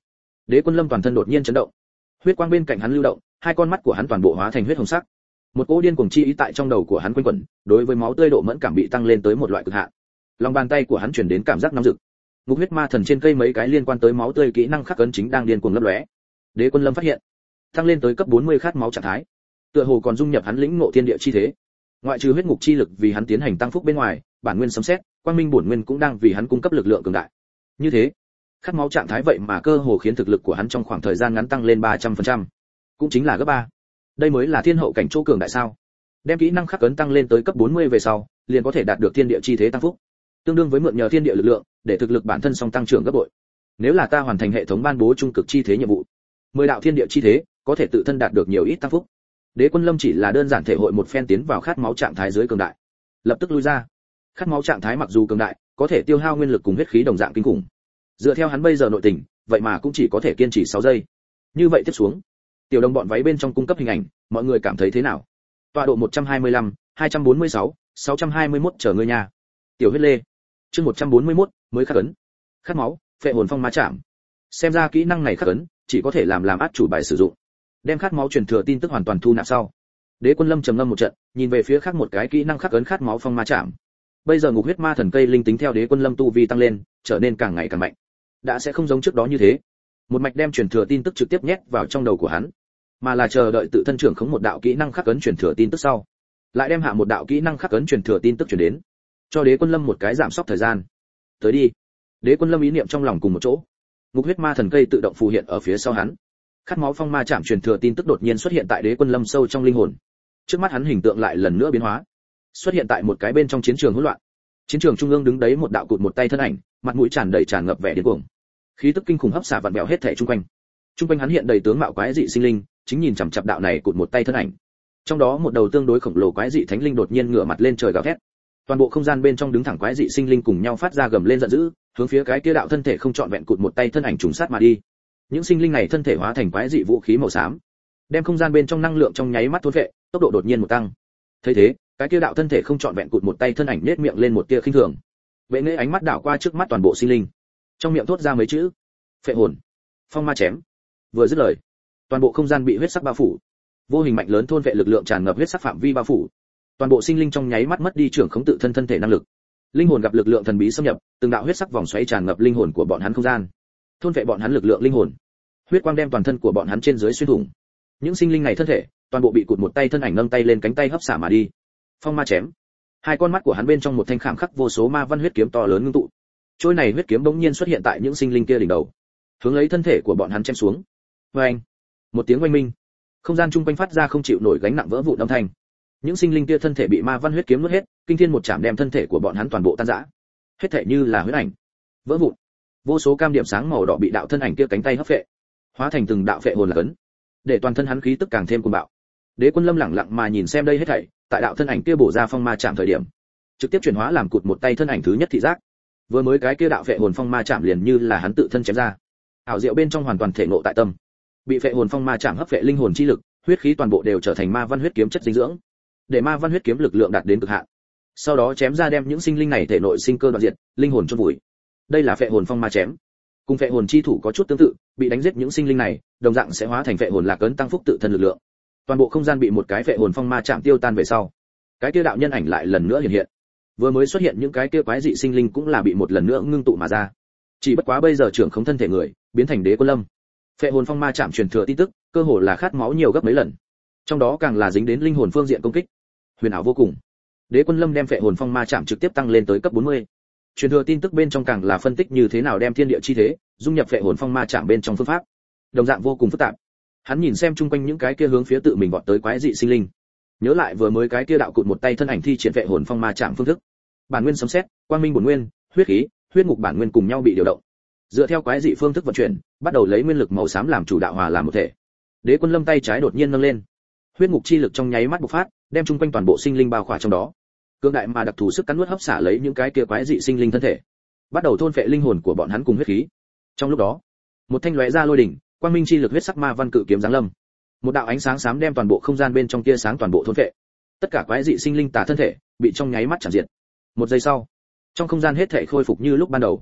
Đế Quân Lâm toàn thân đột nhiên chấn động, huyết quang bên cạnh hắn lưu động, hai con mắt của hắn toàn bộ hóa thành huyết hồng sắc. Một cỗ điên cuồng chi ý tại trong đầu của hắn quanh quẩn, đối với máu tươi độ mẫn cảm bị tăng lên tới một loại cực hạn. Lòng bàn tay của hắn truyền đến cảm giác nóng rực. Ngục huyết ma thần trên cây mấy cái liên quan tới máu tươi kỹ năng khắc ấn chính đang điên cuồng lấp lóe. Đế Quân Lâm phát hiện, tăng lên tới cấp 40 khát máu trạng thái, tựa hồ còn dung nhập hắn lĩnh ngộ thiên địa chi thế. Ngoại trừ huyết ngục chi lực vì hắn tiến hành tăng phúc bên ngoài, bản nguyên sấm sét, quang minh bổn nguyên cũng đang vì hắn cung cấp lực lượng cường đại. Như thế, khát máu trạng thái vậy mà cơ hồ khiến thực lực của hắn trong khoảng thời gian ngắn tăng lên 300%, cũng chính là gấp 3. Đây mới là thiên hậu cảnh chỗ cường đại sao? Đem kỹ năng khắc ấn tăng lên tới cấp 40 về sau, liền có thể đạt được thiên địa chi thế tăng phúc, tương đương với mượn nhờ thiên địa lực lượng để thực lực bản thân song tăng trưởng gấp bội. Nếu là ta hoàn thành hệ thống ban bố trung cực chi thế nhiệm vụ, 10 đạo thiên địa chi thế, có thể tự thân đạt được nhiều ít tăng phúc. Đế Quân Lâm chỉ là đơn giản thể hội một phen tiến vào khát máu trạng thái dưới cường đại, lập tức lui ra. Khát máu trạng thái mặc dù cường đại, có thể tiêu hao nguyên lực cùng huyết khí đồng dạng kinh khủng. Dựa theo hắn bây giờ nội tình, vậy mà cũng chỉ có thể kiên trì 6 giây. Như vậy tiếp xuống, tiểu đồng bọn váy bên trong cung cấp hình ảnh, mọi người cảm thấy thế nào? Tọa độ 125, 246, 621 chờ ngươi nha. Tiểu huyết lê. Chương 141, mới khắc ấn. Khát máu, phệ hồn phong ma chạm. Xem ra kỹ năng này khắc ấn, chỉ có thể làm át chủ bài sử dụng. Đem khát máu truyền thừa tin tức hoàn toàn thu nạp sau, Đế Quân Lâm trầm ngâm một trận, nhìn về phía khác một cái kỹ năng khắc ấn khát máu phong ma chạm. Bây giờ ngục huyết ma thần cây linh tính theo Đế Quân Lâm tu vi tăng lên, trở nên càng ngày càng mạnh. Đã sẽ không giống trước đó như thế, một mạch đem truyền thừa tin tức trực tiếp nhét vào trong đầu của hắn, mà là chờ đợi tự thân trưởng khống một đạo kỹ năng khắc ấn truyền thừa tin tức sau, lại đem hạ một đạo kỹ năng khắc ấn truyền thừa tin tức truyền đến, cho Đế Quân Lâm một cái giảm sốc thời gian. Tới đi. Đế Quân Lâm ý niệm trong lòng cùng một chỗ, ngục huyết ma thần cây tự động phù hiện ở phía sau hắn. Khát máu phong ma chạm truyền thừa tin tức đột nhiên xuất hiện tại Đế Quân Lâm sâu trong linh hồn. Trước mắt hắn hình tượng lại lần nữa biến hóa, xuất hiện tại một cái bên trong chiến trường hỗn loạn. Chiến trường trung ương đứng đấy một đạo cụt một tay thân ảnh, mặt mũi tràn đầy tràn ngập vẻ điên cuồng, khí tức kinh khủng hấp xả vặn vẹo hết thảy xung quanh. Trung quanh hắn hiện đầy tướng mạo quái dị sinh linh, chính nhìn chằm chằm đạo này cụt một tay thân ảnh. Trong đó một đầu tương đối khổng lồ quái dị thánh linh đột nhiên ngửa mặt lên trời gào thét. Toàn bộ không gian bên trong đứng thẳng quái dị sinh linh cùng nhau phát ra gầm lên giận dữ, hướng phía cái kia đạo thân thể không trọn vẹn cụt một tay thân ảnh trùng sát mà đi. Những sinh linh này thân thể hóa thành quái dị vũ khí màu xám, đem không gian bên trong năng lượng trong nháy mắt thôn phệ, tốc độ đột nhiên một tăng. Thấy thế, cái kia đạo thân thể không trọn vẹn cụt một tay thân ảnh nhếch miệng lên một tia khinh thường. Vệ Nghệ ánh mắt đảo qua trước mắt toàn bộ sinh linh, trong miệng thốt ra mấy chữ: phệ hồn, phong ma chém. Vừa dứt lời, toàn bộ không gian bị huyết sắc bao phủ, vô hình mạnh lớn thôn vệ lực lượng tràn ngập huyết sắc phạm vi bao phủ. Toàn bộ sinh linh trong nháy mắt mất đi trưởng khống tự thân thân thể năng lực. Linh hồn gặp lực lượng thần bí xâm nhập, từng đạo huyết sắc vòng xoáy tràn ngập linh hồn của bọn hắn không gian, thôn vệ bọn hắn lực lượng linh hồn. Huyết quang đem toàn thân của bọn hắn trên dưới xuyên thủng. Những sinh linh này thân thể, toàn bộ bị cụt một tay thân ảnh nâng tay lên cánh tay hấp xả mà đi. Phong ma chém. Hai con mắt của hắn bên trong một thanh khảm khắc vô số ma văn huyết kiếm to lớn ngưng tụ. Trôi này huyết kiếm bỗng nhiên xuất hiện tại những sinh linh kia đỉnh đầu, hướng lấy thân thể của bọn hắn chém xuống. Oeng! Một tiếng oanh minh, không gian chung quanh phát ra không chịu nổi gánh nặng vỡ vụn âm thanh. Những sinh linh kia thân thể bị ma văn huyết kiếm nuốt hết, kinh thiên một chạm đem thân thể của bọn hắn toàn bộ tan rã. Hết thể như là huyết ảnh, vỡ vụn. Vô số cam điểm sáng màu đỏ bị đạo thân ảnh kia cánh tay hấp phệ, hóa thành từng đạo phệ hồn là cấn, để toàn thân hắn khí tức càng thêm cuồng bạo. Đế Quân Lâm lẳng lặng mà nhìn xem đây hết thảy, tại đạo thân ảnh kia bổ ra phong ma chạm thời điểm, trực tiếp chuyển hóa làm cụt một tay thân ảnh thứ nhất thị giác. Vừa mới cái kia đạo phệ hồn phong ma chạm liền như là hắn tự thân chém ra. Ảo diệu bên trong hoàn toàn thể ngộ tại tâm. Bị phệ hồn phong ma chạm hấp phệ linh hồn chi lực, huyết khí toàn bộ đều trở thành ma văn huyết kiếm chất dinh dưỡng, để ma văn huyết kiếm lực lượng đạt đến cực hạn. Sau đó chém ra đem những sinh linh này thể nội sinh cơ đoạn diệt, linh hồn chôn vùi. Đây là phệ hồn phong ma chém. Cùng phệ hồn chi thủ có chút tương tự, bị đánh giết những sinh linh này, đồng dạng sẽ hóa thành phệ hồn lạc ấn tăng phúc tự thân lực lượng. Toàn bộ không gian bị một cái phệ hồn phong ma chạm tiêu tan về sau, cái kia đạo nhân ảnh lại lần nữa hiện hiện. Vừa mới xuất hiện những cái kia quái dị sinh linh cũng là bị một lần nữa ngưng tụ mà ra. Chỉ bất quá bây giờ trưởng không thân thể người, biến thành Đế Quân Lâm. Phệ hồn phong ma chạm truyền thừa tin tức, cơ hồ là khát máu nhiều gấp mấy lần. Trong đó càng là dính đến linh hồn phương diện công kích, huyền ảo vô cùng. Đế Quân Lâm đem phệ hồn phong ma chạm trực tiếp tăng lên tới cấp 40. Truyền thừa tin tức bên trong càng là phân tích như thế nào đem thiên địa chi thế dung nhập phệ hồn phong ma chạm bên trong phương pháp, đồng dạng vô cùng phức tạp. Hắn nhìn xem chung quanh những cái kia hướng phía tự mình vọt tới quái dị sinh linh, nhớ lại vừa mới cái kia đạo cụt một tay thân ảnh thi triển phệ hồn phong ma chạm phương thức. Bản nguyên sấm sét, quang minh bổn nguyên, huyết khí, huyết ngục bản nguyên cùng nhau bị điều động. Dựa theo quái dị phương thức vận chuyển, bắt đầu lấy nguyên lực màu xám làm chủ đạo hòa làm một thể. Đế Quân Lâm tay trái đột nhiên nâng lên, huyết ngục chi lực trong nháy mắt bộc phát, đem chung quanh toàn bộ sinh linh bao khỏa trong đó. Cương đại mà đặc thù sức cắn nuốt hấp xả lấy những cái kia quái dị sinh linh thân thể, bắt đầu thôn phệ linh hồn của bọn hắn cùng huyết khí. Trong lúc đó, một thanh lóe ra lôi đỉnh, quang minh chi lực huyết sắc ma văn cự kiếm giáng lâm. Một đạo ánh sáng xám đem toàn bộ không gian bên trong tia sáng toàn bộ thôn phệ. Tất cả quái dị sinh linh tả thân thể bị trong nháy mắt chản diệt. Một giây sau, trong không gian hết thảy khôi phục như lúc ban đầu.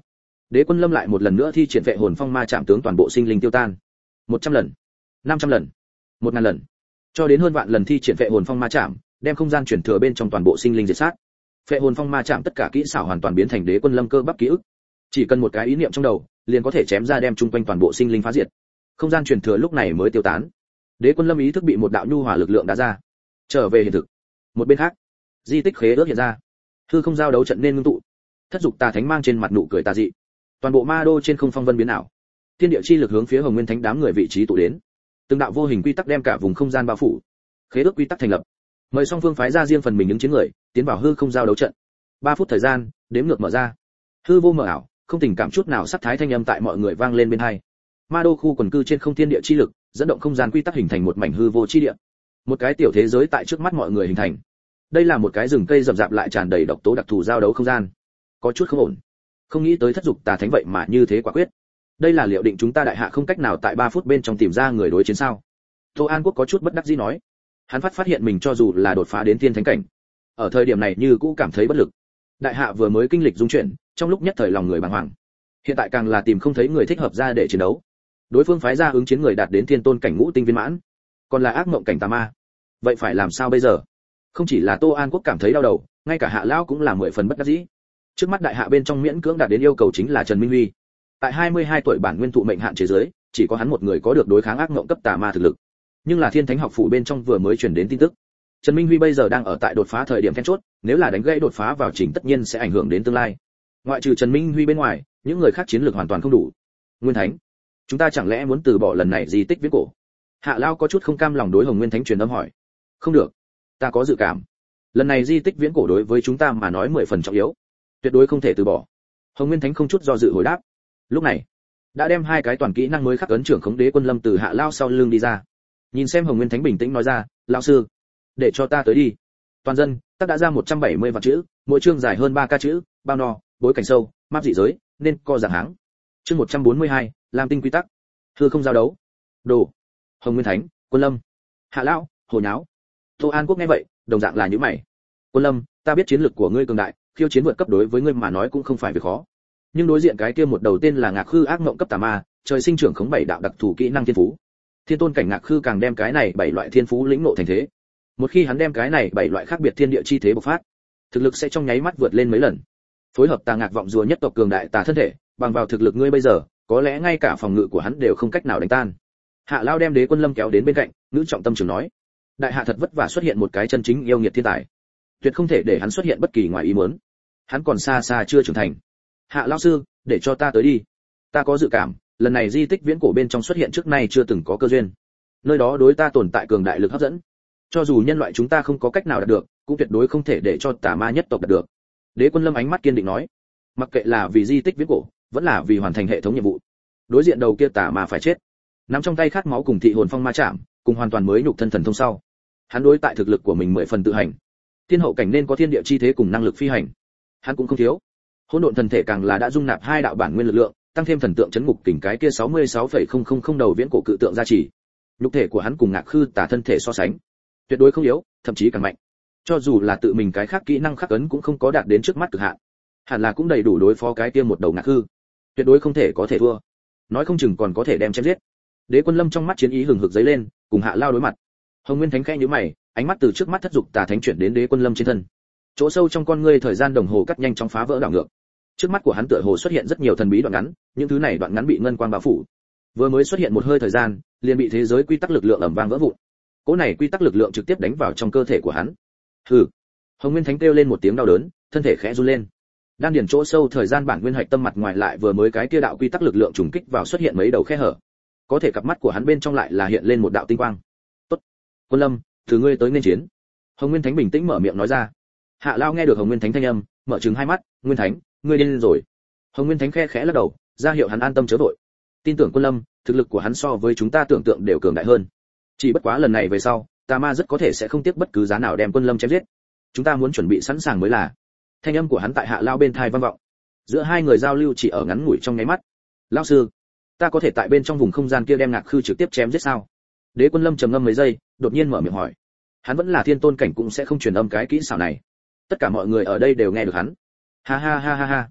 Đế Quân Lâm lại một lần nữa thi triển vệ hồn phong ma chạm tướng toàn bộ sinh linh tiêu tan. 100 lần, 500 lần, 1000 lần, cho đến hơn vạn lần thi triển vệ hồn phong ma chạm, đem không gian chuyển thừa bên trong toàn bộ sinh linh diệt sát. Vệ hồn phong ma chạm tất cả kỹ xảo hoàn toàn biến thành Đế Quân Lâm cơ bắp ký ức. Chỉ cần một cái ý niệm trong đầu, liền có thể chém ra đem chung quanh toàn bộ sinh linh phá diệt. Không gian chuyển thừa lúc này mới tiêu tán. Đế Quân Lâm ý thức bị một đạo nhu hòa lực lượng đá ra, trở về hiện thực. Một bên khác, di tích khế ước hiện ra, hư không giao đấu trận nên ngưng tụ. Thất dục tà thánh mang trên mặt nụ cười tà dị. Toàn bộ ma đô trên không phong vân biến ảo. Thiên địa chi lực hướng phía Hồng Nguyên Thánh đám người vị trí tụ đến. Từng đạo vô hình quy tắc đem cả vùng không gian bao phủ. Khế ước quy tắc thành lập. Mời song phương phái ra riêng phần mình ứng chiến người, tiến vào hư không giao đấu trận. 3 phút thời gian, đếm ngược mở ra. Hư vô mở ảo, không tình cảm chút nào sắc thái thanh âm tại mọi người vang lên bên tai. Ma đô khu quần cư trên không thiên địa chi lực, dẫn động không gian quy tắc hình thành một mảnh hư vô chi địa. Một cái tiểu thế giới tại trước mắt mọi người hình thành. Đây là một cái rừng cây rậm rạp lại tràn đầy độc tố đặc thù giao đấu không gian. Có chút không ổn. Không nghĩ tới thất dục tà thánh vậy mà như thế quả quyết. Đây là liệu định chúng ta đại hạ không cách nào tại 3 phút bên trong tìm ra người đối chiến sao? Tô An Quốc có chút bất đắc dĩ nói. Hắn phát hiện mình cho dù là đột phá đến thiên thánh cảnh, ở thời điểm này như cũ cảm thấy bất lực. Đại hạ vừa mới kinh lịch dung chuyển, trong lúc nhất thời lòng người bàng hoàng. Hiện tại càng là tìm không thấy người thích hợp ra để chiến đấu. Đối phương phái ra ứng chiến người đạt đến thiên tôn cảnh ngũ tinh viên mãn, còn là ác mộng cảnh tà ma. Vậy phải làm sao bây giờ? Không chỉ là Tô An Quốc cảm thấy đau đầu, ngay cả Hạ lão cũng là 10 phần bất đắc dĩ. Trước mắt đại hạ bên trong miễn cưỡng đạt đến yêu cầu chính là Trần Minh Huy. Tại 22 tuổi bản nguyên thụ mệnh hạn chế giới, chỉ có hắn một người có được đối kháng ác mộng cấp tà ma thực lực. Nhưng là Thiên Thánh học phủ bên trong vừa mới truyền đến tin tức, Trần Minh Huy bây giờ đang ở tại đột phá thời điểm then chốt, nếu là đánh gãy đột phá vào trình tất nhiên sẽ ảnh hưởng đến tương lai. Ngoại trừ Trần Minh Huy bên ngoài, những người khác chiến lược hoàn toàn không đủ. Nguyên Thánh, chúng ta chẳng lẽ muốn từ bỏ lần này di tích viễn cổ? Hạ Lao có chút không cam lòng đối Hồng Nguyên Thánh truyền âm hỏi. Không được, ta có dự cảm, lần này di tích viễn cổ đối với chúng ta mà nói 10 phần trọng yếu, tuyệt đối không thể từ bỏ. Hồng Nguyên Thánh không chút do dự hồi đáp. Lúc này, đã đem 2 cái toàn kỹ năng mới khắc ấn trưởng khống Đế Quân Lâm từ Hạ Lao sau lưng đi ra. Nhìn xem Hồng Nguyên Thánh bình tĩnh nói ra, lão sư, để cho ta tới đi. Toàn dân, tác đã ra 170 vạn chữ, mỗi chương dài hơn 3 ca chữ, bao no, bối cảnh sâu, map dị giới, nên co dạng háng. Chương 142, làm tinh quy tắc. Hư không giao đấu. Đồ. Hồng Nguyên Thánh, Quân Lâm. Hạ lão, hồ nháo. Tô An Quốc nghe vậy, đồng dạng là những mày. Quân Lâm, ta biết chiến lực của ngươi cường đại, khiêu chiến vượt cấp đối với ngươi mà nói cũng không phải việc khó. Nhưng đối diện cái kia một đầu tên là Ngạc Khư ác mộng cấp tà ma, trời sinh trưởng khống 7 đạo đặc thù kỹ năng thiên phú. Thiên tôn cảnh Ngạc Khư càng đem cái này 7 loại thiên phú lĩnh ngộ thành thế. Một khi hắn đem cái này 7 loại khác biệt thiên địa chi thế bộc phát, thực lực sẽ trong nháy mắt vượt lên mấy lần. Phối hợp tà Ngạc vọng rùa nhất tộc cường đại tà thân thể, bằng vào thực lực ngươi bây giờ, có lẽ ngay cả phòng ngự của hắn đều không cách nào đánh tan. Hạ Lao đem Đế Quân Lâm kéo đến bên cạnh, ngữ trọng tâm trường nói: đại hạ thật vất vả xuất hiện một cái chân chính yêu nghiệt thiên tài, tuyệt không thể để hắn xuất hiện bất kỳ ngoài ý muốn. Hắn còn xa xa chưa trưởng thành. Hạ lão sư, để cho ta tới đi. Ta có dự cảm, lần này di tích viễn cổ bên trong xuất hiện trước nay chưa từng có cơ duyên. Nơi đó đối ta tồn tại cường đại lực hấp dẫn. Cho dù nhân loại chúng ta không có cách nào đạt được, cũng tuyệt đối không thể để cho tà ma nhất tộc đạt được. Đế Quân Lâm ánh mắt kiên định nói, mặc kệ là vì di tích viễn cổ, vẫn là vì hoàn thành hệ thống nhiệm vụ. Đối diện đầu kia tà ma phải chết. Nắm trong tay khát máu cùng thị hồn phong ma chạm, cùng hoàn toàn mới nhục thân thần thông sau. Hắn đối tại thực lực của mình 10 phần tự hành. Thiên hậu cảnh nên có thiên địa chi thế cùng năng lực phi hành. Hắn cũng không thiếu. Hỗn độn thần thể càng là đã dung nạp 2 đạo bản nguyên lực lượng, tăng thêm thần tượng chấn ngục kình cái kia 66,000 đầu viễn cổ cự tượng gia trì. Nhục thể của hắn cùng Ngạc Khư tà thân thể so sánh, tuyệt đối không yếu, thậm chí càng mạnh. Cho dù là tự mình cái khác kỹ năng khắc ấn cũng không có đạt đến trước mắt cực hạn, hẳn là cũng đầy đủ đối phó cái kia một đầu Ngạc Khư. Tuyệt đối không thể có thể thua. Nói không chừng còn có thể đem chém giết. Đế Quân Lâm trong mắt chiến ý hừng hực dấy lên, cùng Hạ Lao đối mặt. Hồng Nguyên Thánh khẽ nhíu mày, ánh mắt từ trước mắt thất dục tà thánh chuyển đến Đế Quân Lâm trên thân. Chỗ sâu trong con ngươi thời gian đồng hồ cắt nhanh chóng phá vỡ đảo ngược. Trước mắt của hắn tựa hồ xuất hiện rất nhiều thần bí đoạn ngắn, những thứ này đoạn ngắn bị ngân quang bao phủ. Vừa mới xuất hiện một hơi thời gian, liền bị thế giới quy tắc lực lượng ầm vang vỡ vụn. Cỗ này quy tắc lực lượng trực tiếp đánh vào trong cơ thể của hắn. Hừ. Hồng Nguyên Thánh kêu lên một tiếng đau đớn, thân thể khẽ run lên. Đan điền chỗ sâu thời gian bản nguyên hạch tâm mặt ngoài lại vừa mới cái kia đạo quy tắc lực lượng trùng kích vào xuất hiện mấy đầu khe hở. Có thể cặp mắt của hắn bên trong lại là hiện lên một đạo tinh quang. "Tốt, Quân Lâm, từ ngươi tới nên chiến." Hồng Nguyên Thánh bình tĩnh mở miệng nói ra. Hạ Lao nghe được Hồng Nguyên Thánh thanh âm, mở trừng hai mắt, "Nguyên Thánh, ngươi điên rồi." Hồng Nguyên Thánh khẽ lắc đầu, ra hiệu hắn an tâm chớ vội. Tin tưởng Quân Lâm, thực lực của hắn so với chúng ta tưởng tượng đều cường đại hơn. Chỉ bất quá lần này về sau, tà ma rất có thể sẽ không tiếc bất cứ giá nào đem Quân Lâm chém giết. Chúng ta muốn chuẩn bị sẵn sàng mới là. Thanh âm của hắn tại Hạ Lao bên tai vang vọng. Giữa hai người giao lưu chỉ ở ngắn ngủi trong nháy mắt. "Lão sư, ta có thể tại bên trong vùng không gian kia đem Ngạc Khư trực tiếp chém giết sao?" Đế Quân Lâm trầm ngâm mấy giây, đột nhiên mở miệng hỏi. Hắn vẫn là thiên tôn cảnh cũng sẽ không truyền âm cái kỹ xảo này. Tất cả mọi người ở đây đều nghe được hắn. Ha ha ha ha ha.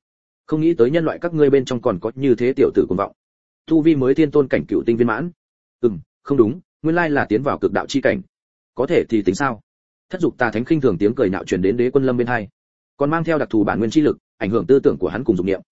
Không nghĩ tới nhân loại các ngươi bên trong còn có như thế tiểu tử cuồng vọng. Tu vi mới thiên tôn cảnh cửu tinh viên mãn. Không đúng, nguyên lai là tiến vào cực đạo chi cảnh. Có thể thì tính sao? Thất dục tà thánh khinh thường tiếng cười nhạo truyền đến Đế Quân Lâm bên hai, còn mang theo đặc thù bản nguyên chi lực, ảnh hưởng tư tưởng của hắn cùng dục niệm.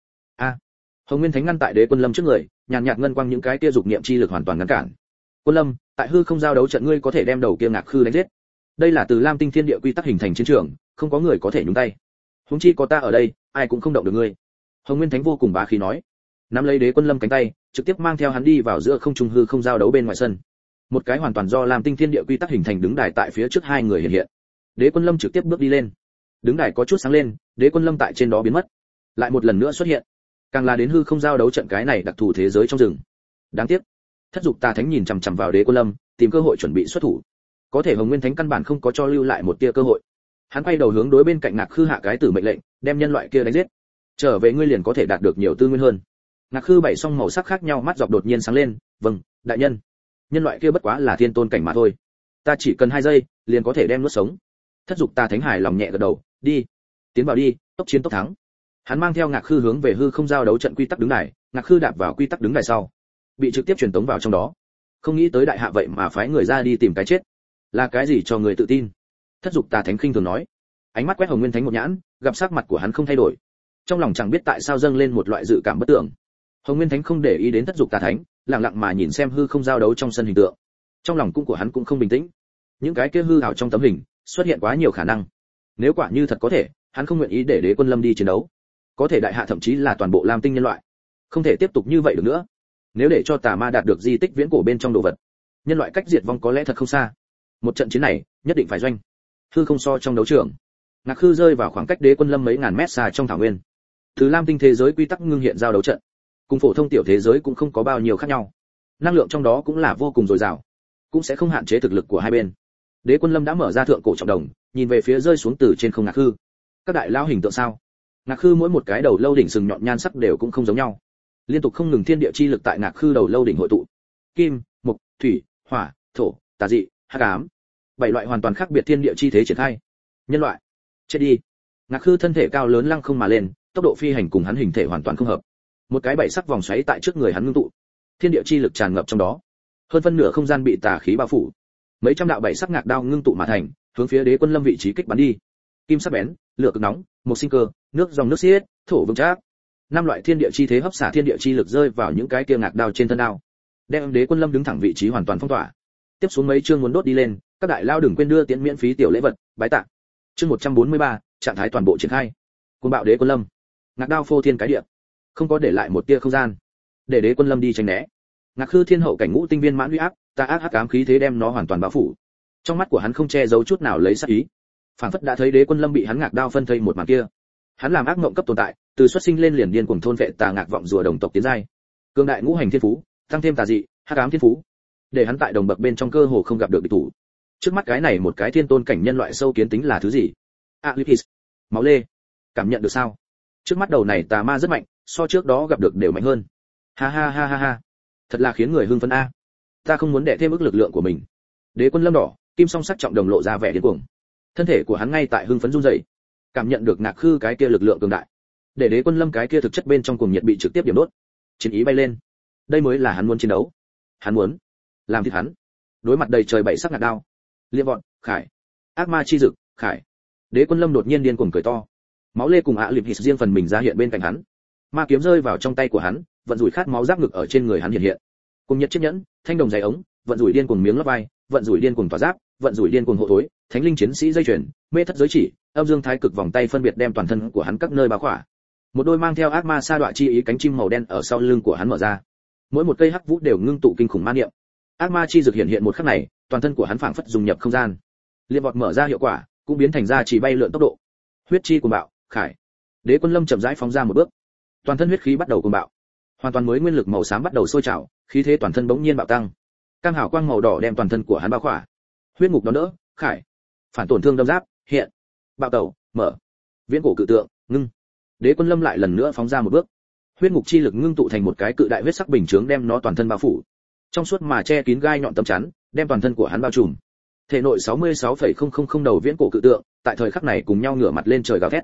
Hồng Nguyên Thánh ngăn tại Đế Quân Lâm trước người, nhàn nhạt ngân quang những cái kia dục niệm chi lực hoàn toàn ngăn cản. Quân Lâm, tại hư không giao đấu trận ngươi có thể đem đầu kia ngạc khư đánh giết. Đây là từ Lam Tinh Thiên Địa quy tắc hình thành chiến trường, không có người có thể nhúng tay. Huống chi có ta ở đây, ai cũng không động được ngươi. Hồng Nguyên Thánh vô cùng bá khí nói, nắm lấy Đế Quân Lâm cánh tay, trực tiếp mang theo hắn đi vào giữa không trung hư không giao đấu bên ngoài sân. Một cái hoàn toàn do Lam Tinh Thiên Địa quy tắc hình thành đứng đài tại phía trước hai người hiện hiện. Đế Quân Lâm trực tiếp bước đi lên. Đứng đài có chút sáng lên, Đế Quân Lâm tại trên đó biến mất, lại một lần nữa xuất hiện. Càng là đến hư không giao đấu trận cái này đặc thù thế giới trong rừng. Đáng tiếc, Thất dục tà thánh nhìn chằm chằm vào Đế Quân Lâm, tìm cơ hội chuẩn bị xuất thủ. Có thể Hồng Nguyên Thánh căn bản không có cho lưu lại một tia cơ hội. Hắn quay đầu hướng đối bên cạnh Ngạc Khư hạ cái tử mệnh lệnh, đem nhân loại kia đánh giết. Trở về ngươi liền có thể đạt được nhiều tư nguyên hơn. Ngạc Khư bảy song màu sắc khác nhau mắt dọc đột nhiên sáng lên, vâng, đại nhân. Nhân loại kia bất quá là thiên tôn cảnh mà thôi. Ta chỉ cần 2 giây, liền có thể đem nuốt sống. Thất dục tà thánh hài lòng nhẹ gật đầu, đi, tiến vào đi, tốc chiến tốc thắng. Hắn mang theo Ngạc Khư hướng về hư không giao đấu trận quy tắc đứng đài, Ngạc Khư đạp vào quy tắc đứng đài sau, bị trực tiếp truyền tống vào trong đó. Không nghĩ tới đại hạ vậy mà phái người ra đi tìm cái chết, là cái gì cho người tự tin? Thất dục tà thánh khinh thường nói, ánh mắt quét Hồng Nguyên Thánh một nhãn, gặp sắc mặt của hắn không thay đổi, trong lòng chẳng biết tại sao dâng lên một loại dự cảm bất tưởng. Hồng Nguyên Thánh không để ý đến Thất dục tà thánh, lặng lặng mà nhìn xem hư không giao đấu trong sân hình tượng. Trong lòng cũng của hắn cũng không bình tĩnh. Những cái kia hư ảo trong tấm hình xuất hiện quá nhiều khả năng. Nếu quả như thật có thể, hắn không nguyện ý để Đế Quân Lâm đi chiến đấu. Có thể đại hạ thậm chí là toàn bộ Lam Tinh nhân loại, không thể tiếp tục như vậy được nữa. Nếu để cho tà ma đạt được di tích viễn cổ bên trong đồ vật, nhân loại cách diệt vong có lẽ thật không xa. Một trận chiến này nhất định phải doanh. Hư không so trong đấu trường, Ngạc Khư rơi vào khoảng cách Đế Quân Lâm mấy ngàn mét xa trong thảo nguyên. Từ Lam Tinh thế giới quy tắc ngưng hiện giao đấu trận, cùng phổ thông tiểu thế giới cũng không có bao nhiêu khác nhau. Năng lượng trong đó cũng là vô cùng dồi dào, cũng sẽ không hạn chế thực lực của hai bên. Đế Quân Lâm đã mở ra thượng cổ trọng đồng, nhìn về phía rơi xuống từ trên không Ngạc Khư. Các đại lao hình tượng sao? Ngạc Khư mỗi một cái đầu lâu đỉnh sừng nhọn nhan sắc đều cũng không giống nhau. Liên tục không ngừng thiên địa chi lực tại Ngạc Khư đầu lâu đỉnh hội tụ. Kim, mộc, thủy, hỏa, thổ, tà dị, hắc ám. 7 loại hoàn toàn khác biệt thiên địa chi thế triển khai. Nhân loại, chết đi. Ngạc Khư thân thể cao lớn lăng không mà lên, tốc độ phi hành cùng hắn hình thể hoàn toàn không hợp. Một cái 7 sắc vòng xoáy tại trước người hắn ngưng tụ, thiên địa chi lực tràn ngập trong đó. Hơn phân nửa không gian bị tà khí bao phủ. Mấy trăm đạo 7 sắc ngạc đao ngưng tụ mà thành, hướng phía Đế Quân Lâm vị trí kích bắn đi. Kim sắc bén, lửa cực nóng, một sinh cơ, nước dòng nước xiết, thổ vững chắc. 5 loại thiên địa chi thế hấp xả thiên địa chi lực rơi vào những cái kia ngạc đao trên thân đao, đem Đế Quân Lâm đứng thẳng vị trí hoàn toàn phong tỏa. Tiếp xuống mấy chương muốn đốt đi lên, các đại lao đừng quên đưa tiễn miễn phí tiểu lễ vật, bái tạ. Chương 143, trạng thái toàn bộ triển khai. Cuồng bạo Đế Quân Lâm, ngạc đao phô thiên cái địa, không có để lại một tia không gian, để Đế Quân Lâm đi tránh né. Ngạc Khư thiên hậu cảnh ngũ tinh viên mãn uy áp, tà ác hắc ám khí thế đem nó hoàn toàn bao phủ. Trong mắt của hắn không che giấu chút nào lấy sát ý, phảng phất đã thấy Đế Quân Lâm bị hắn ngạc đao phân thây một màn kia. Hắn làm ác mộng cấp tồn tại, từ xuất sinh lên liền điên cuồng thôn vệ tà ngạc vọng rùa đồng tộc tiến giai, cường đại ngũ hành thiên phú, tăng thêm tà dị, hắc ám thiên phú, để hắn tại đồng bậc bên trong cơ hồ không gặp được địch thủ. Trước mắt cái này một cái thiên tôn cảnh nhân loại sâu kiến tính là thứ gì? Alipis, máu lê, cảm nhận được sao? Trước mắt đầu này tà ma rất mạnh, so trước đó gặp được đều mạnh hơn. Ha ha ha ha ha, thật là khiến người hưng phấn a. Ta không muốn đè thêm ức lực lượng của mình. Đế Quân Lâm đỏ, kim song sắc trọng đồng lộ ra vẻ điên cuồng. Thân thể của hắn ngay tại hưng phấn run rẩy, cảm nhận được Ngạc Khư cái kia lực lượng cường đại, để Đế Quân Lâm cái kia thực chất bên trong cùng nhiệt bị trực tiếp điểm đốt, chiến ý bay lên. Đây mới là hắn muốn chiến đấu, hắn muốn làm thịt hắn. Đối mặt đầy trời 7 sắc ngạc đao, liệp vọn, khải, ác ma chi dực, khải. Đế Quân Lâm đột nhiên điên cuồng cười to, máu lê cùng ạ liệp hít riêng phần mình ra hiện bên cạnh hắn. Ma kiếm rơi vào trong tay của hắn, vận rủi khát máu giáp ngực ở trên người hắn hiện hiện. Cùng nhiệt chiếc nhẫn, thanh đồng dày ống, vận rủi điên cuồng miếng lót vai, vận rủi điên cuồng tỏa giáp, vận rủi điên cuồng hộ thối, thánh linh chiến sĩ dây chuyền, mê thất giới chỉ, âm dương thái cực vòng tay phân biệt đem toàn thân của hắn các nơi bao khỏa. Một đôi mang theo ác ma sa đọa chi ý cánh chim màu đen ở sau lưng của hắn mở ra. Mỗi một cây hắc vũ đều ngưng tụ kinh khủng ma niệm. Ác ma chi dược hiện hiện một khắc này, toàn thân của hắn phảng phất dung nhập không gian. Liên vọt mở ra hiệu quả, cũng biến thành ra chỉ bay lượn tốc độ. Huyết chi cuồng bạo, khải. Đế Quân Lâm chậm rãi phóng ra một bước. Toàn thân huyết khí bắt đầu cuồng bạo. Hoàn toàn mới nguyên lực màu xám bắt đầu sôi trào, khí thế toàn thân bỗng nhiên bạo tăng. Cam hào quang màu đỏ đem toàn thân của hắn bao khỏa. Huyết ngục đón đỡ, khải. Phản tổn thương đâm giáp, hiện. Bạo tẩu, mở. Viễn cổ cự tượng, ngưng. Đế Quân Lâm lại lần nữa phóng ra một bước. Huyết ngục chi lực ngưng tụ thành một cái cự đại huyết sắc bình chướng đem nó toàn thân bao phủ. Trong suốt mà che kín gai nhọn tấm chắn, đem toàn thân của hắn bao trùm. Thể nội 66,000 đầu viễn cổ cự tượng, tại thời khắc này cùng nhau ngửa mặt lên trời gào thét.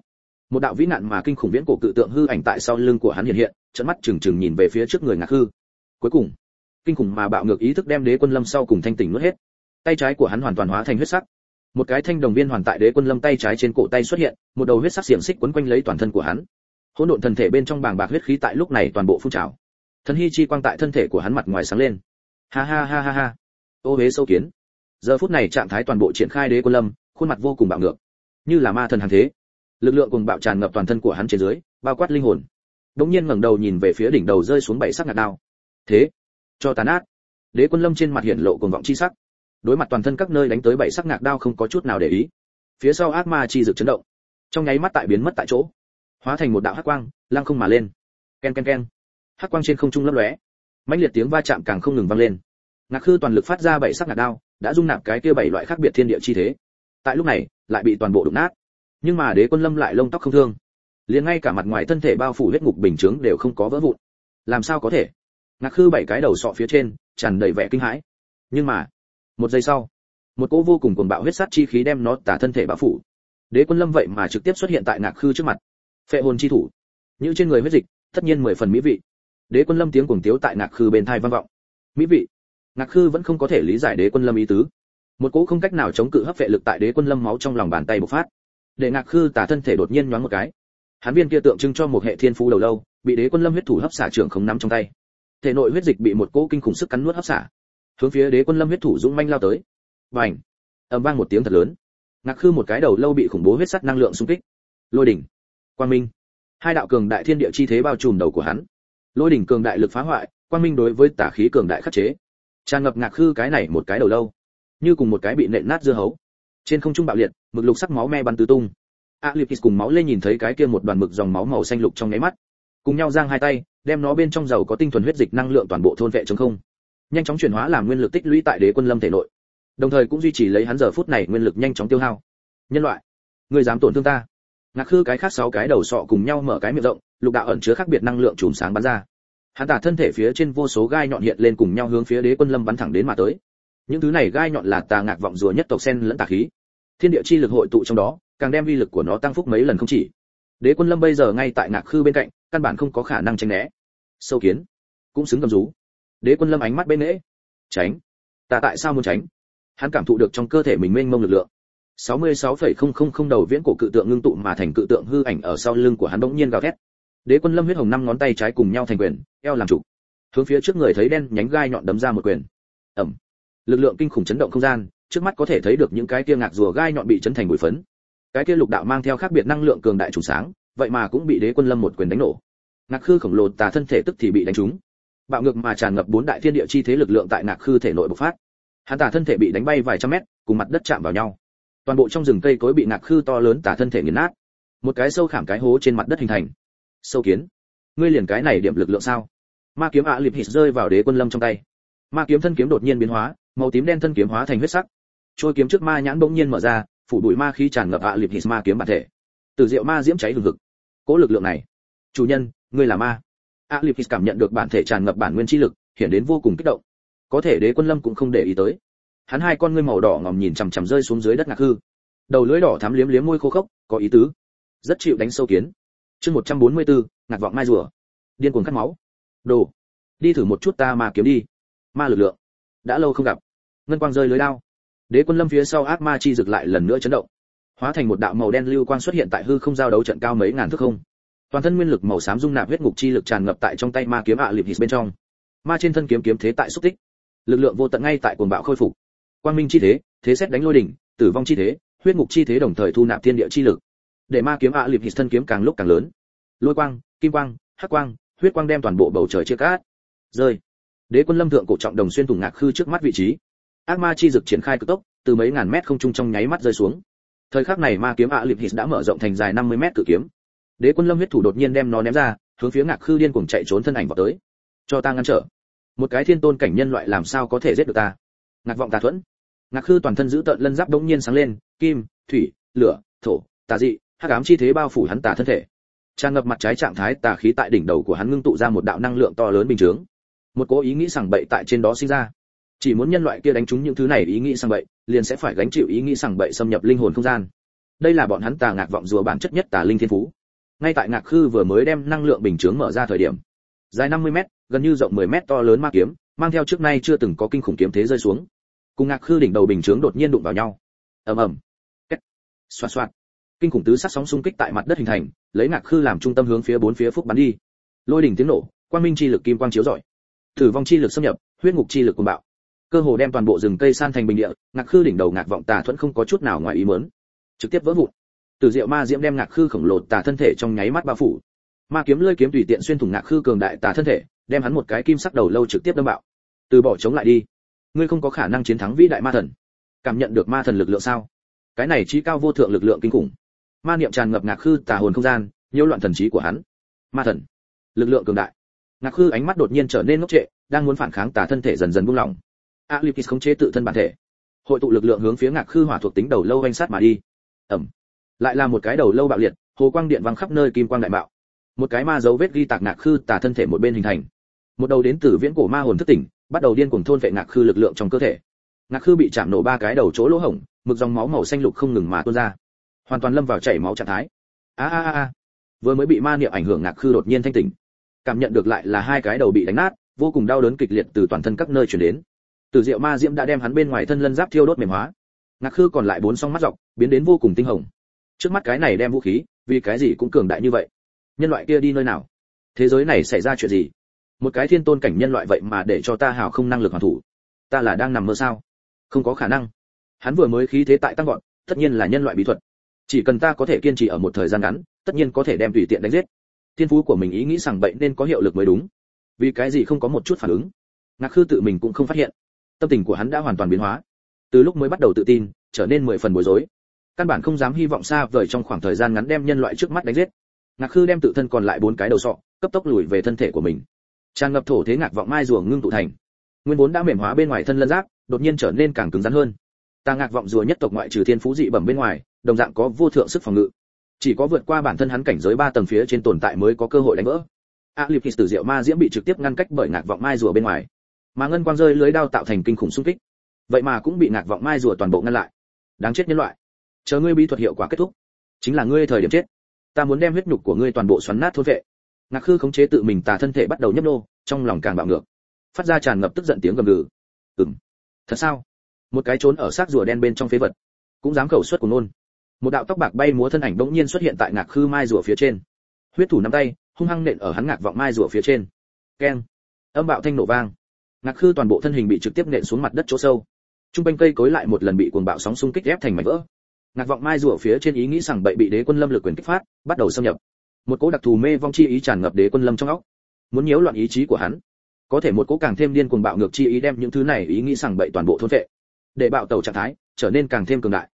Một đạo vĩ nạn mà kinh khủng viễn cổ cự tượng hư ảnh tại sau lưng của hắn hiện hiện, trợn mắt trừng trừng nhìn về phía trước người Ngạc Hư. Cuối cùng, kinh khủng mà bạo ngược ý thức đem Đế Quân Lâm sau cùng thanh tỉnh nuốt hết. Tay trái của hắn hoàn toàn hóa thành huyết sắc. Một cái thanh đồng viên hoàn tại Đế Quân Lâm tay trái trên cổ tay xuất hiện, một đầu huyết sắc xiềng xích quấn quanh lấy toàn thân của hắn. Hỗn độn thần thể bên trong bàng bạc huyết khí tại lúc này toàn bộ phun trào. Thần hy chi quang tại thân thể của hắn mặt ngoài sáng lên. Ha ha ha ha ha. Ô hế sâu kiến. Giờ phút này trạng thái toàn bộ triển khai Đế Quân Lâm, khuôn mặt vô cùng bạo ngược, như là ma thần hàng thế. Lực lượng cuồng bạo tràn ngập toàn thân của hắn trên dưới, bao quát linh hồn. Đống nhiên ngẩng đầu nhìn về phía đỉnh đầu rơi xuống bảy sắc ngạc đao. Thế, cho tàn ác. Đế Quân Lâm trên mặt hiện lộ cuồng vọng chi sắc. Đối mặt toàn thân các nơi đánh tới bảy sắc ngạc đao không có chút nào để ý. Phía sau ác ma chi dực chấn động, trong nháy mắt tại biến mất tại chỗ, hóa thành một đạo hắc quang, lăng không mà lên. Ken ken ken. Hắc quang trên không trung lấp lóe, mãnh liệt tiếng va chạm càng không ngừng vang lên. Ngạc Khư toàn lực phát ra bảy sắc ngạc đao, đã dung nạp cái kia bảy loại khác biệt thiên địa chi thế. Tại lúc này, lại bị toàn bộ đụng nát. Nhưng mà Đế Quân Lâm lại lông tóc không thương, liền ngay cả mặt ngoài thân thể bao phủ huyết ngục bình chứng đều không có vỡ vụn. Làm sao có thể? Ngạc Khư bảy cái đầu sọ phía trên tràn đầy vẻ kinh hãi. Nhưng mà, một giây sau, một cỗ vô cùng cuồng bạo huyết sát chi khí đem nó tả thân thể bao phủ. Đế Quân Lâm vậy mà trực tiếp xuất hiện tại Ngạc Khư trước mặt. Phệ hồn chi thủ, như trên người huyết dịch, tất nhiên 10 phần mỹ vị. Đế Quân Lâm tiếng cuồng tiếu tại Ngạc Khư bên tai vang vọng. Mỹ vị. Ngạc Khư vẫn không có thể lý giải Đế Quân Lâm ý tứ. Một cỗ không cách nào chống cự hấp phệ lực tại Đế Quân Lâm máu trong lòng bàn tay bộc phát. Để Ngạc Khư tả thân thể đột nhiên nhoáng một cái. Hắn viên kia tượng trưng cho một hệ thiên phú đầu lâu, bị Đế Quân Lâm huyết thủ hấp xả trưởng không nắm trong tay. Thể nội huyết dịch bị một cỗ kinh khủng sức cắn nuốt hấp xả, hướng phía Đế Quân Lâm huyết thủ dũng manh lao tới. Bành! Ầm vang một tiếng thật lớn. Ngạc Khư một cái đầu lâu bị khủng bố huyết sắc năng lượng xung kích. Lôi đỉnh, quang minh, hai đạo cường đại thiên địa chi thế bao trùm đầu của hắn. Lôi đỉnh cường đại lực phá hoại, quang minh đối với tà khí cường đại khắc chế. Tràn ngập Ngạc Khư cái này một cái đầu lâu, như cùng một cái bị nện nát dưa hấu. Trên không trung bạo liệt, mực lục sắc máu me bắn tứ tung. Alipis cùng máu lê nhìn thấy cái kia một đoàn mực dòng máu màu xanh lục trong nháy mắt, cùng nhau giang hai tay, đem nó bên trong dầu có tinh thuần huyết dịch năng lượng toàn bộ thôn vệ trống không, nhanh chóng chuyển hóa làm nguyên lực tích lũy tại Đế Quân Lâm thể nội, đồng thời cũng duy trì lấy hắn giờ phút này nguyên lực nhanh chóng tiêu hao. Nhân loại, ngươi dám tổn thương ta? Ngạc Khư cái khác 6 cái đầu sọ cùng nhau mở cái miệng rộng, lục đạo ẩn chứa khác biệt năng lượng chùm sáng bắn ra. Hắn tả thân thể phía trên vô số gai nhọn hiện lên cùng nhau hướng phía Đế Quân Lâm bắn thẳng đến mà tới. Những thứ này gai nhọn là tà ngạc vọng rùa nhất tộc sen lẫn tà khí, thiên địa chi lực hội tụ trong đó, càng đem uy lực của nó tăng phúc mấy lần không chỉ. Đế Quân Lâm bây giờ ngay tại Ngạc Khư bên cạnh, căn bản không có khả năng tránh né. Sâu kiến, cũng xứng gầm rú. Đế Quân Lâm ánh mắt bên nễ. Tránh? Ta tại sao muốn tránh? Hắn cảm thụ được trong cơ thể mình mênh mông lực lượng. 66,000 đầu viễn cổ cự tượng ngưng tụ mà thành cự tượng hư ảnh ở sau lưng của hắn bỗng nhiên gào thét. Đế Quân Lâm huyết hồng 5 ngón tay trái cùng nhau thành quyền, eo làm trụ. Hướng phía trước người thấy đen nhánh gai nhọn đấm ra một quyền. Ầm. Lực lượng kinh khủng chấn động không gian, trước mắt có thể thấy được những cái kia ngạc rùa gai nhọn bị chấn thành bụi phấn. Cái kia lục đạo mang theo khác biệt năng lượng cường đại trùng sáng, vậy mà cũng bị Đế Quân Lâm một quyền đánh nổ. Ngạc Khư khổng lồ tà thân thể tức thì bị đánh trúng. Bạo ngược mà tràn ngập 4 đại thiên địa chi thế lực lượng tại Ngạc Khư thể nội bộc phát. Hắn tà thân thể bị đánh bay vài trăm mét, cùng mặt đất chạm vào nhau. Toàn bộ trong rừng cây cối bị Ngạc Khư to lớn tà thân thể nghiền nát. Một cái sâu khảm cái hố trên mặt đất hình thành. Sâu kiến, ngươi liền cái này điểm lực lượng sao? Ma kiếm ạ liệp hít rơi vào Đế Quân Lâm trong tay. Ma kiếm thân kiếm đột nhiên biến hóa, màu tím đen thân kiếm hóa thành huyết sắc. Trôi kiếm trước ma nhãn bỗng nhiên mở ra, phủ bụi ma khí tràn ngập ạ liệp hít ma kiếm bản thể. Từ diệu ma diễm cháy hừng hực. Cỗ lực lượng này, chủ nhân, ngươi là ma. ạ liệp hít cảm nhận được bản thể tràn ngập bản nguyên chi lực, hiện đến vô cùng kích động. Có thể Đế Quân Lâm cũng không để ý tới. Hắn hai con ngươi màu đỏ ngòm nhìn chằm chằm rơi xuống dưới đất Ngạc Hư. Đầu lưỡi đỏ thắm liếm liếm môi khô khốc, có ý tứ. Rất chịu đánh sâu kiến. Chương 144, Ngạc vọng mai rùa. Điên cuồng cắt máu. Đồ, đi thử một chút ta ma kiếm đi. Ma lực lượng. Đã lâu không gặp. Ngân quang rơi lưới đao. Đế Quân Lâm phía sau ác ma chi rực lại lần nữa chấn động, hóa thành một đạo màu đen lưu quang xuất hiện tại hư không giao đấu trận cao mấy ngàn thước không. Toàn thân nguyên lực màu xám dung nạp huyết ngục chi lực tràn ngập tại trong tay ma kiếm ạ liệp hít bên trong. Ma trên thân kiếm kiếm thế tại xúc tích, lực lượng vô tận ngay tại cuồng bạo khôi phục. Quang minh chi thế, thế xét đánh lôi đỉnh, tử vong chi thế, huyết ngục chi thế đồng thời thu nạp thiên địa chi lực. Để ma kiếm ạ liệp hít thân kiếm càng lúc càng lớn. Lôi quang, kim quang, hắc quang, huyết quang đem toàn bộ bầu trời chia cắt. Rơi. Đế Quân Lâm thượng cổ trọng đồng xuyên thủng Ngạc Khư trước mắt vị trí. Ác ma chi dực triển khai cực tốc, từ mấy ngàn mét không trung trong nháy mắt rơi xuống. Thời khắc này ma kiếm ạ liệp hít đã mở rộng thành dài 50 mét cự kiếm. Đế Quân Lâm huyết thủ đột nhiên đem nó ném ra, hướng phía Ngạc Khư điên cuồng chạy trốn thân ảnh vào tới. Cho ta ngăn trở. Một cái thiên tôn cảnh nhân loại làm sao có thể giết được ta? Ngạc vọng tà thuẫn. Ngạc Khư toàn thân giữ tợn lân giáp đống nhiên sáng lên, kim, thủy, lửa, thổ, tà dị, hắc ám chi thế bao phủ hắn tà thân thể. Tràn ngập mặt trái trạng thái tà khí tại đỉnh đầu của hắn ngưng tụ ra một đạo năng lượng to lớn bình chứng. Một cố ý nghĩ sằng bậy tại trên đó sinh ra. Chỉ muốn nhân loại kia đánh trúng những thứ này ý nghĩ sằng bậy, liền sẽ phải gánh chịu ý nghĩ sằng bậy xâm nhập linh hồn không gian. Đây là bọn hắn tà ngạc vọng rùa bản chất nhất tà linh thiên phú. ngay tại Ngạc Khư vừa mới đem năng lượng bình chướng mở ra thời điểm, dài 50m, gần như rộng 10m to lớn ma kiếm, mang theo trước nay chưa từng có kinh khủng kiếm thế rơi xuống. Cùng Ngạc Khư đỉnh đầu bình chướng đột nhiên đụng vào nhau. Ầm ầm. Két. Xoạt xoạt. Kinh khủng tứ sắc sóng xung kích tại mặt đất hình thành, lấy Ngạc Khư làm trung tâm hướng phía bốn phía phúc bắn đi. Lôi đỉnh tiếng nổ, quang minh chi lực kim quang chiếu rọi. Tử vong chi lực xâm nhập, huyết ngục chi lực cuồng bạo. Cơ hồ đem toàn bộ rừng cây san thành bình địa, Ngạc Khư đỉnh đầu Ngạc Vọng Tà Thuẫn không có chút nào ngoài ý muốn, trực tiếp vỡ vụn. Từ Diệu Ma Diễm đem Ngạc Khư khổng lồ tà thân thể trong nháy mắt bao phủ. Ma kiếm lưỡi kiếm tùy tiện xuyên thủng Ngạc Khư cường đại tà thân thể, đem hắn một cái kim sắc đầu lâu trực tiếp đâm bạo. Từ bỏ chống lại đi, ngươi không có khả năng chiến thắng vĩ đại ma thần. Cảm nhận được ma thần lực lượng sao? Cái này chí cao vô thượng lực lượng kinh khủng. Ma niệm tràn ngập Ngạc Khư tà hồn không gian, nhiễu loạn thần trí của hắn. Ma thần, lực lượng cường đại. Ngạc Khư ánh mắt đột nhiên trở nên ngốc trệ, đang muốn phản kháng tà thân thể dần dần buông lỏng. Alipis khống chế tự thân bản thể, hội tụ lực lượng hướng phía Ngạc Khư hỏa thuộc tính đầu lâu vành sát mà đi. Ầm. Lại là một cái đầu lâu bạo liệt, hồ quang điện vang khắp nơi, kim quang đại bạo. Một cái ma dấu vết ghi tạc Ngạc Khư tà thân thể một bên hình thành. Một đầu đến từ viễn cổ ma hồn thức tỉnh, bắt đầu điên cuồng thôn vệ Ngạc Khư lực lượng trong cơ thể. Ngạc Khư bị chạm nổ ba cái đầu chỗ lỗ hổng, mực dòng máu màu xanh lục không ngừng mà tuôn ra, hoàn toàn lâm vào chảy máu trạng thái. A. Vừa mới bị ma niệm ảnh hưởng Ngạc Khư đột nhiên thanh tỉnh, cảm nhận được lại là hai cái đầu bị đánh nát, vô cùng đau đớn kịch liệt từ toàn thân các nơi truyền đến. Từ Diệu Ma Diễm đã đem hắn bên ngoài thân lân giáp thiêu đốt mềm hóa. Ngạc Khư còn lại bốn song mắt dọc, biến đến vô cùng tinh hồng. Trước mắt cái này đem vũ khí, vì cái gì cũng cường đại như vậy? Nhân loại kia đi nơi nào? Thế giới này xảy ra chuyện gì? Một cái thiên tôn cảnh nhân loại vậy mà để cho ta hào không năng lực hoàn thủ. Ta là đang nằm mơ sao? Không có khả năng. Hắn vừa mới khí thế tại tăng vọt, tất nhiên là nhân loại bí thuật. Chỉ cần ta có thể kiên trì ở một thời gian ngắn, tất nhiên có thể đem tùy tiện đánh giết. Thiên phú của mình ý nghĩ rằng bệnh nên có hiệu lực mới đúng. Vì cái gì không có một chút phản ứng? Ngạc Khư tự mình cũng không phát hiện. Tâm tình của hắn đã hoàn toàn biến hóa. Từ lúc mới bắt đầu tự tin, trở nên 10 phần bối rối. Căn bản không dám hy vọng xa vời trong khoảng thời gian ngắn đem nhân loại trước mắt đánh giết. Ngạc Khư đem tự thân còn lại 4 cái đầu sọ, cấp tốc lùi về thân thể của mình. Tràn ngập thổ thế Ngạc Vọng Mai rùa ngưng tụ thành. Nguyên vốn đã mềm hóa bên ngoài thân lân giáp, đột nhiên trở nên càng cứng rắn hơn. Ta Ngạc Vọng rùa nhất tộc ngoại trừ thiên phú dị bẩm bên ngoài, đồng dạng có vô thượng sức phòng ngự. Chỉ có vượt qua bản thân hắn cảnh giới 3 tầng phía trên tồn tại mới có cơ hội đánh vỡ. Alipis Tử Diệu Ma Diễm bị trực tiếp ngăn cách bởi Ngạc Vọng Mai rùa bên ngoài, mà ngân quang rơi lưới đao tạo thành kinh khủng xung kích. Vậy mà cũng bị Ngạc Vọng Mai rùa toàn bộ ngăn lại. Đáng chết nhân loại, chờ ngươi bí thuật hiệu quả kết thúc, chính là ngươi thời điểm chết. Ta muốn đem huyết nhục của ngươi toàn bộ xoắn nát thôn vệ. Ngạc Khư khống chế tự mình tà thân thể bắt đầu nhấp nô, trong lòng càng bạo ngược, phát ra tràn ngập tức giận tiếng gầm gừ. Thật sao? Một cái trốn ở xác rùa đen bên trong phế vật, cũng dám khẩu xuất của nôn. Một đạo tóc bạc bay múa thân ảnh bỗng nhiên xuất hiện tại Ngạc Khư mai rùa phía trên. Huyết thủ nắm tay, hung hăng nện ở hắn Ngạc Vọng Mai rùa phía trên. Keng! Âm bạo thanh nổ vang. Ngạc Khư toàn bộ thân hình bị trực tiếp nện xuống mặt đất chỗ sâu. Trung quanh cây cối lại một lần bị cuồng bạo sóng xung kích ép thành mảnh vỡ. Ngạc Vọng Mai rùa phía trên ý nghĩ rằng bậy bị Đế Quân Lâm lực quyền kích phát, bắt đầu xâm nhập. Một cỗ đặc thù mê vong chi ý tràn ngập Đế Quân Lâm trong óc, muốn nhiễu loạn ý chí của hắn. Có thể một cỗ càng thêm điên cuồng bạo ngược chi ý đem những thứ này ý nghĩ rằng bậy toàn bộ thôn phệ, để bạo tẩu trạng thái trở nên càng thêm cường đại.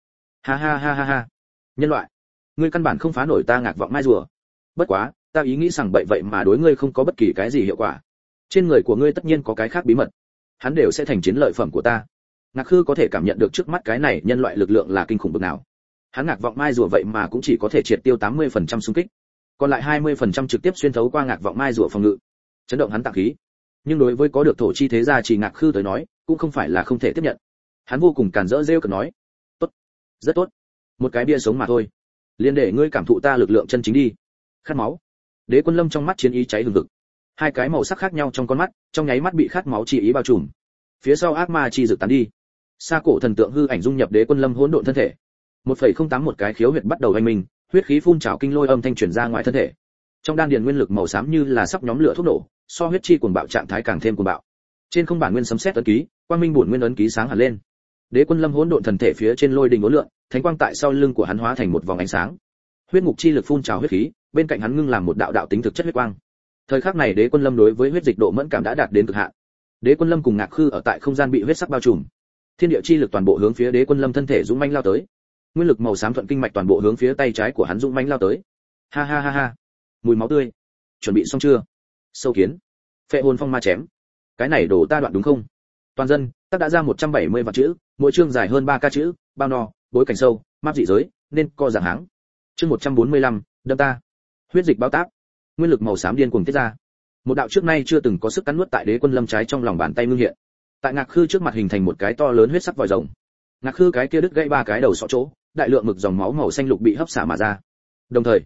Ha. Nhân loại, ngươi căn bản không phá nổi ta Ngạc Vọng Mai rùa. Bất quá, ta ý nghĩ rằng bậy vậy mà đối ngươi không có bất kỳ cái gì hiệu quả. Trên người của ngươi tất nhiên có cái khác bí mật, hắn đều sẽ thành chiến lợi phẩm của ta. Ngạc Khư có thể cảm nhận được trước mắt cái này nhân loại lực lượng là kinh khủng bậc nào. Hắn Ngạc Vọng Mai rùa vậy mà cũng chỉ có thể triệt tiêu 80% xung kích, còn lại 20% trực tiếp xuyên thấu qua Ngạc Vọng Mai rùa phòng ngự, chấn động hắn tạng khí. Nhưng đối với có được thổ chi thế gia chỉ Ngạc Khư tới nói, cũng không phải là không thể tiếp nhận. Hắn vô cùng càn rỡ rêu cợt nói: "Tốt, rất tốt, một cái bia sống mà thôi, liền để ngươi cảm thụ ta lực lượng chân chính đi." Khát máu. Đế Quân Lâm trong mắt chiến ý cháy hừng hực. Hai cái màu sắc khác nhau trong con mắt, trong nháy mắt bị khát máu chi ý bao trùm. Phía sau ác ma chi rực tán đi. Sa cổ thần tượng hư ảnh dung nhập Đế Quân Lâm hỗn độn thân thể. 1.08 một cái khiếu huyệt bắt đầu oanh minh, huyết khí phun trào kinh lôi âm thanh truyền ra ngoài thân thể. Trong đan điền nguyên lực màu xám như là sắp nhóm lửa thuốc nổ, so huyết chi cuồng bạo trạng thái càng thêm cuồng bạo. Trên không bản nguyên sấm sét ấn ký, quang minh bổn nguyên ấn ký sáng hẳn lên. Đế Quân Lâm hỗn độn thần thể phía trên lôi đình uốn lượn, thánh quang tại sau lưng của hắn hóa thành một vòng ánh sáng. Huyết ngục chi lực phun trào huyết khí, bên cạnh hắn ngưng làm một đạo đạo tính thực chất huyết quang. Thời khắc này Đế Quân Lâm đối với huyết dịch độ mẫn cảm đã đạt đến cực hạn. Đế Quân Lâm cùng Ngạc Khư ở tại không gian bị huyết sắc bao trùm. Thiên địa chi lực toàn bộ hướng phía Đế Quân Lâm thân thể dũng mãnh lao tới. Nguyên lực màu xám thuận kinh mạch toàn bộ hướng phía tay trái của hắn dũng mãnh lao tới. Ha. Mùi máu tươi. Chuẩn bị xong chưa? Sâu kiến. Phệ hồn phong ma chém. Cái này đổ ta đoạn đúng không? Toàn dân, tác đã ra 170 vạn chữ, mỗi chương dài hơn 3 ca chữ, bao no, bối cảnh sâu, map dị giới, nên co dạng háng. Chương 145, đâm ta. Huyết dịch bao táp. Nguyên lực màu xám điên cuồng tiết ra. Một đạo trước nay chưa từng có sức cắn nuốt tại Đế Quân Lâm trái trong lòng bàn tay ngưng hiện. Tại Ngạc Khư trước mặt hình thành một cái to lớn huyết sắc vòi rồng. Ngạc Khư cái kia đứt gãy 3 cái đầu sọ chỗ, đại lượng mực dòng máu màu xanh lục bị hấp xả mà ra. Đồng thời,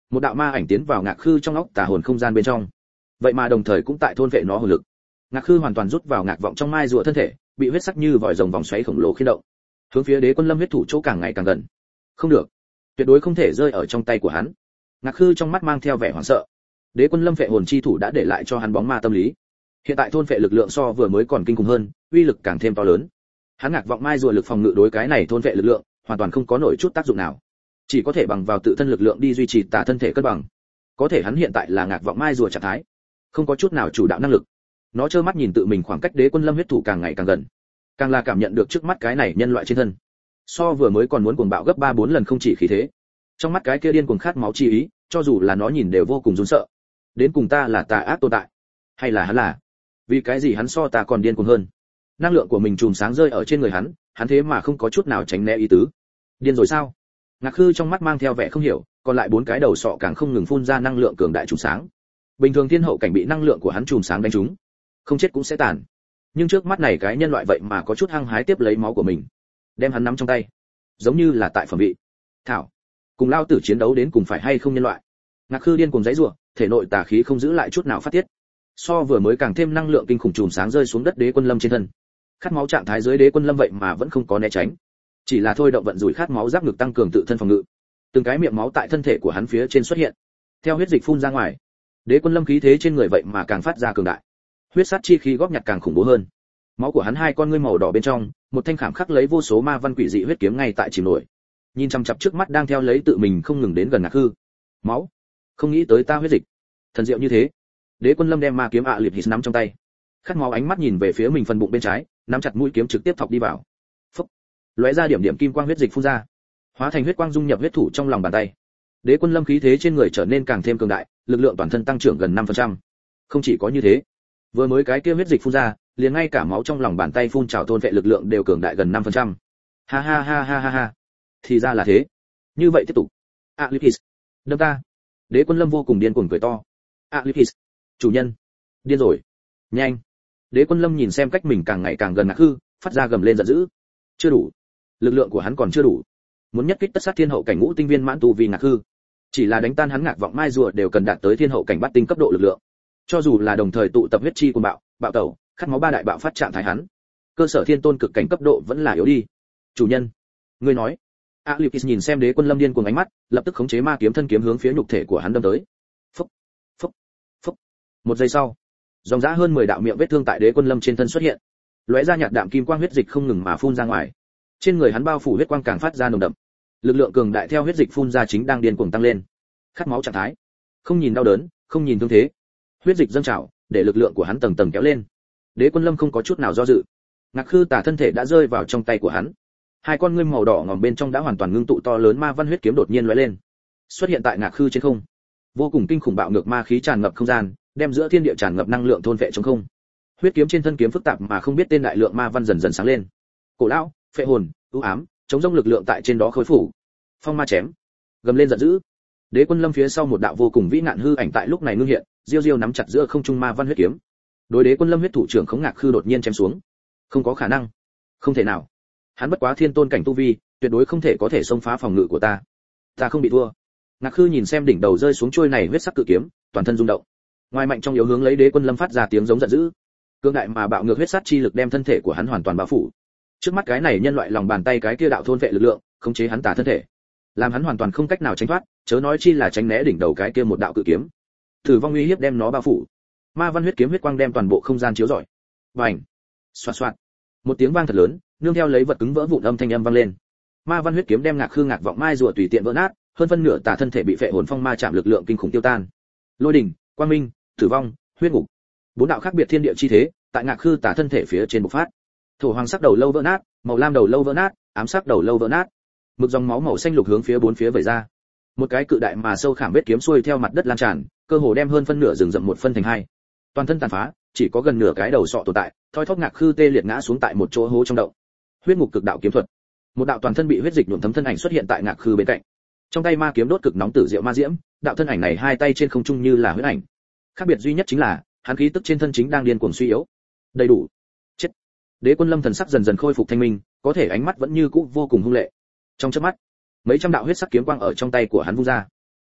một đạo ma ảnh tiến vào Ngạc Khư trong óc tà hồn không gian bên trong, vậy mà đồng thời cũng tại thôn vệ nó hồn lực. Ngạc Khư hoàn toàn rút vào ngạc vọng trong mai rùa thân thể, bị huyết sắc như vòi rồng vòng xoáy khổng lồ khiên động, hướng phía Đế Quân Lâm huyết thủ chỗ càng ngày càng gần. Không được, tuyệt đối không thể rơi ở trong tay của hắn. Ngạc Khư trong mắt mang theo vẻ hoảng sợ. Đế Quân Lâm phệ hồn chi thủ đã để lại cho hắn bóng ma tâm lý. Hiện tại thôn phệ lực lượng so vừa mới còn kinh khủng hơn, uy lực càng thêm to lớn. Hắn ngạc vọng mai rùa lực phòng ngự đối cái này thôn phệ lực lượng, hoàn toàn không có nổi chút tác dụng nào. Chỉ có thể bằng vào tự thân lực lượng đi duy trì tà thân thể cân bằng. Có thể hắn hiện tại là ngạc vọng mai rùa trạng thái, không có chút nào chủ đạo năng lực. Nó trơ mắt nhìn tự mình khoảng cách Đế Quân Lâm huyết thủ càng ngày càng gần, càng là cảm nhận được trước mắt cái này nhân loại trên thân, so vừa mới còn muốn cuồng bạo gấp 3-4 lần không chỉ khí thế. Trong mắt cái kia điên cuồng khát máu chi ý, cho dù là nó nhìn đều vô cùng run sợ. Đến cùng ta là tà ác tồn tại, hay là hắn là? Vì cái gì hắn so ta còn điên cuồng hơn? Năng lượng của mình chùm sáng rơi ở trên người hắn, hắn thế mà không có chút nào tránh né ý tứ. Điên rồi sao? Ngạc Khư trong mắt mang theo vẻ không hiểu, còn lại 4 cái đầu sọ càng không ngừng phun ra năng lượng cường đại chùm sáng. Bình thường thiên hậu cảnh bị năng lượng của hắn chùm sáng đánh trúng, không chết cũng sẽ tàn. Nhưng trước mắt này cái nhân loại vậy mà có chút hăng hái tiếp lấy máu của mình, đem hắn nắm trong tay, giống như là tại phẩm vị. Thảo, cùng lao tử chiến đấu đến cùng phải hay không nhân loại? Ngạc Khư điên cuồng giãy giụa, thể nội tà khí không giữ lại chút nào phát tiết. So vừa mới càng thêm năng lượng kinh khủng chùm sáng rơi xuống đất Đế Quân Lâm trên thân. Khát máu trạng thái dưới Đế Quân Lâm vậy mà vẫn không có né tránh, chỉ là thôi động vận rủi khát máu giáp ngực tăng cường tự thân phòng ngự. Từng cái miệng máu tại thân thể của hắn phía trên xuất hiện, theo huyết dịch phun ra ngoài. Đế Quân Lâm khí thế trên người vậy mà càng phát ra cường đại, huyết sát chi khí góp nhặt càng khủng bố hơn. Máu của hắn hai con ngươi màu đỏ bên trong, một thanh khảm khắc lấy vô số ma văn quỷ dị huyết kiếm ngay tại chìm nổi. Nhìn chằm chằm trước mắt đang theo lấy tự mình không ngừng đến gần Ngạc Khư. Máu, không nghĩ tới ta huyết dịch, thần diệu như thế. Đế Quân Lâm đem ma kiếm liệp hít nắm trong tay, khát máu ánh mắt nhìn về phía mình phần bụng bên trái, nắm chặt mũi kiếm trực tiếp thọc đi vào. Phốc, lóe ra điểm điểm kim quang huyết dịch phun ra, hóa thành huyết quang dung nhập huyết thủ trong lòng bàn tay. Đế Quân Lâm khí thế trên người trở nên càng thêm cường đại, lực lượng toàn thân tăng trưởng gần 5%. Không chỉ có như thế, vừa mới cái kia huyết dịch phun ra, liền ngay cả máu trong lòng bàn tay phun trào thôn vệ lực lượng đều cường đại gần 5%. Ha ha ha ha ha ha. Thì ra là thế. Như vậy tiếp tục. Alipis, đâm ta. Đế Quân Lâm vô cùng điên cuồng cười to. Alipis, chủ nhân, điên rồi. Nhanh. Đế Quân Lâm nhìn xem cách mình càng ngày càng gần Ngạc Khư, phát ra gầm lên giận dữ. Chưa đủ. Lực lượng của hắn còn chưa đủ. Muốn nhất kích tất sát thiên hậu cảnh ngũ tinh viên mãn tu vi Ngạc Khư, chỉ là đánh tan hắn ngạc vọng mai rùa đều cần đạt tới thiên hậu cảnh bát tinh cấp độ lực lượng. Cho dù là đồng thời tụ tập huyết chi cuồng bạo, bạo tẩu, khát máu ba đại bạo phát trạng thái hắn, cơ sở thiên tôn cực cảnh cấp độ vẫn là yếu đi. Chủ nhân, ngươi nói. Alipis nhìn xem Đế Quân Lâm điên cuồng ánh mắt, lập tức khống chế ma kiếm thân kiếm hướng phía nhục thể của hắn đâm tới. Phốc, phốc, phốc. Một giây sau, dòng dã hơn 10 đạo miệng vết thương tại Đế Quân Lâm trên thân xuất hiện, lóe ra nhạt đạm kim quang huyết dịch không ngừng mà phun ra ngoài. Trên người hắn bao phủ huyết quang càng phát ra nồng đậm, lực lượng cường đại theo huyết dịch phun ra chính đang điên cuồng tăng lên. Khát máu trạng thái, không nhìn đau đớn, không nhìn thương thế, huyết dịch dâng trào, để lực lượng của hắn tầng tầng kéo lên. Đế Quân Lâm không có chút nào do dự, Ngạc Khư tả thân thể đã rơi vào trong tay của hắn. Hai con ngươi màu đỏ ngòm bên trong đã hoàn toàn ngưng tụ to lớn ma văn huyết kiếm đột nhiên lóe lên, xuất hiện tại Ngạc Khư trên không. Vô cùng kinh khủng bạo ngược ma khí tràn ngập không gian, đem giữa thiên địa tràn ngập năng lượng thôn vệ trong không. Huyết kiếm trên thân kiếm phức tạp mà không biết tên đại lượng ma văn dần dần sáng lên. Cổ lão, phệ hồn, u ám, chống rông lực lượng tại trên đó khối phủ. Phong ma chém, gầm lên giận dữ. Đế Quân Lâm phía sau một đạo vô cùng vĩ nạn hư ảnh tại lúc này ngưng hiện, diêu diêu nắm chặt giữa không trung ma văn huyết kiếm. Đối Đế Quân Lâm huyết thủ trưởng khống Ngạc Khư đột nhiên chém xuống. Không có khả năng, không thể nào. Hắn bất quá thiên tôn cảnh tu vi, tuyệt đối không thể có thể xông phá phòng ngự của ta. Ta không bị thua. Ngạc Khư nhìn xem đỉnh đầu rơi xuống trôi này huyết sắc cự kiếm, toàn thân rung động. Ngoài mạnh trong yếu hướng lấy Đế Quân Lâm phát ra tiếng giống giận dữ. Cương đại mà bạo ngược huyết sát chi lực đem thân thể của hắn hoàn toàn bao phủ. Trước mắt cái này nhân loại lòng bàn tay cái kia đạo thôn vệ lực lượng, khống chế hắn tả thân thể, làm hắn hoàn toàn không cách nào tránh thoát, chớ nói chi là tránh né đỉnh đầu cái kia một đạo cự kiếm. Tử vong uy hiếp đem nó bao phủ. Ma văn huyết kiếm huyết quang đem toàn bộ không gian chiếu rọi. Bành! Xoạt xoạt! Một tiếng vang thật lớn, nương theo lấy vật cứng vỡ vụn âm thanh âm vang lên. Ma văn huyết kiếm đem Ngạc Khư ngạc vọng mai rùa tùy tiện vỡ nát, hơn phân nửa tả thân thể bị phệ hồn phong ma chạm lực lượng kinh khủng tiêu tan. Lôi đỉnh, quang minh, tử vong, huyết ngục. 4 đạo khác biệt thiên địa chi thế, tại Ngạc Khư tả thân thể phía trên bộc phát. Thổ hoàng sắc đầu lâu vỡ nát, màu lam đầu lâu vỡ nát, ám sắc đầu lâu vỡ nát. Mực dòng máu màu xanh lục hướng phía bốn phía vẩy ra. Một cái cự đại mà sâu khảm vết kiếm xuôi theo mặt đất lan tràn, cơ hồ đem hơn phân nửa rừng rậm một phân thành hai. Toàn thân tàn phá, chỉ có gần nửa cái đầu sọ tồn tại, thoi thóp Ngạc Khư tê liệt ngã xuống tại một chỗ hố trong động. Huyết ngục cực đạo kiếm thuật. Một đạo toàn thân bị huyết dịch nhuộm thấm thân ảnh xuất hiện tại Ngạc Khư bên cạnh. Trong tay ma kiếm đốt cực nóng tử diệu ma diễm, đạo thân ảnh này hai tay trên không trung như là huyết ảnh. Khác biệt duy nhất chính là, hắn khí tức trên thân chính đang điên cuồng suy yếu. Đầy đủ. Chết. Đế Quân Lâm thần sắc dần dần khôi phục thanh minh, có thể ánh mắt vẫn như cũ vô cùng hung lệ. Trong chớp mắt, mấy trăm đạo huyết sắc kiếm quang ở trong tay của hắn vung ra.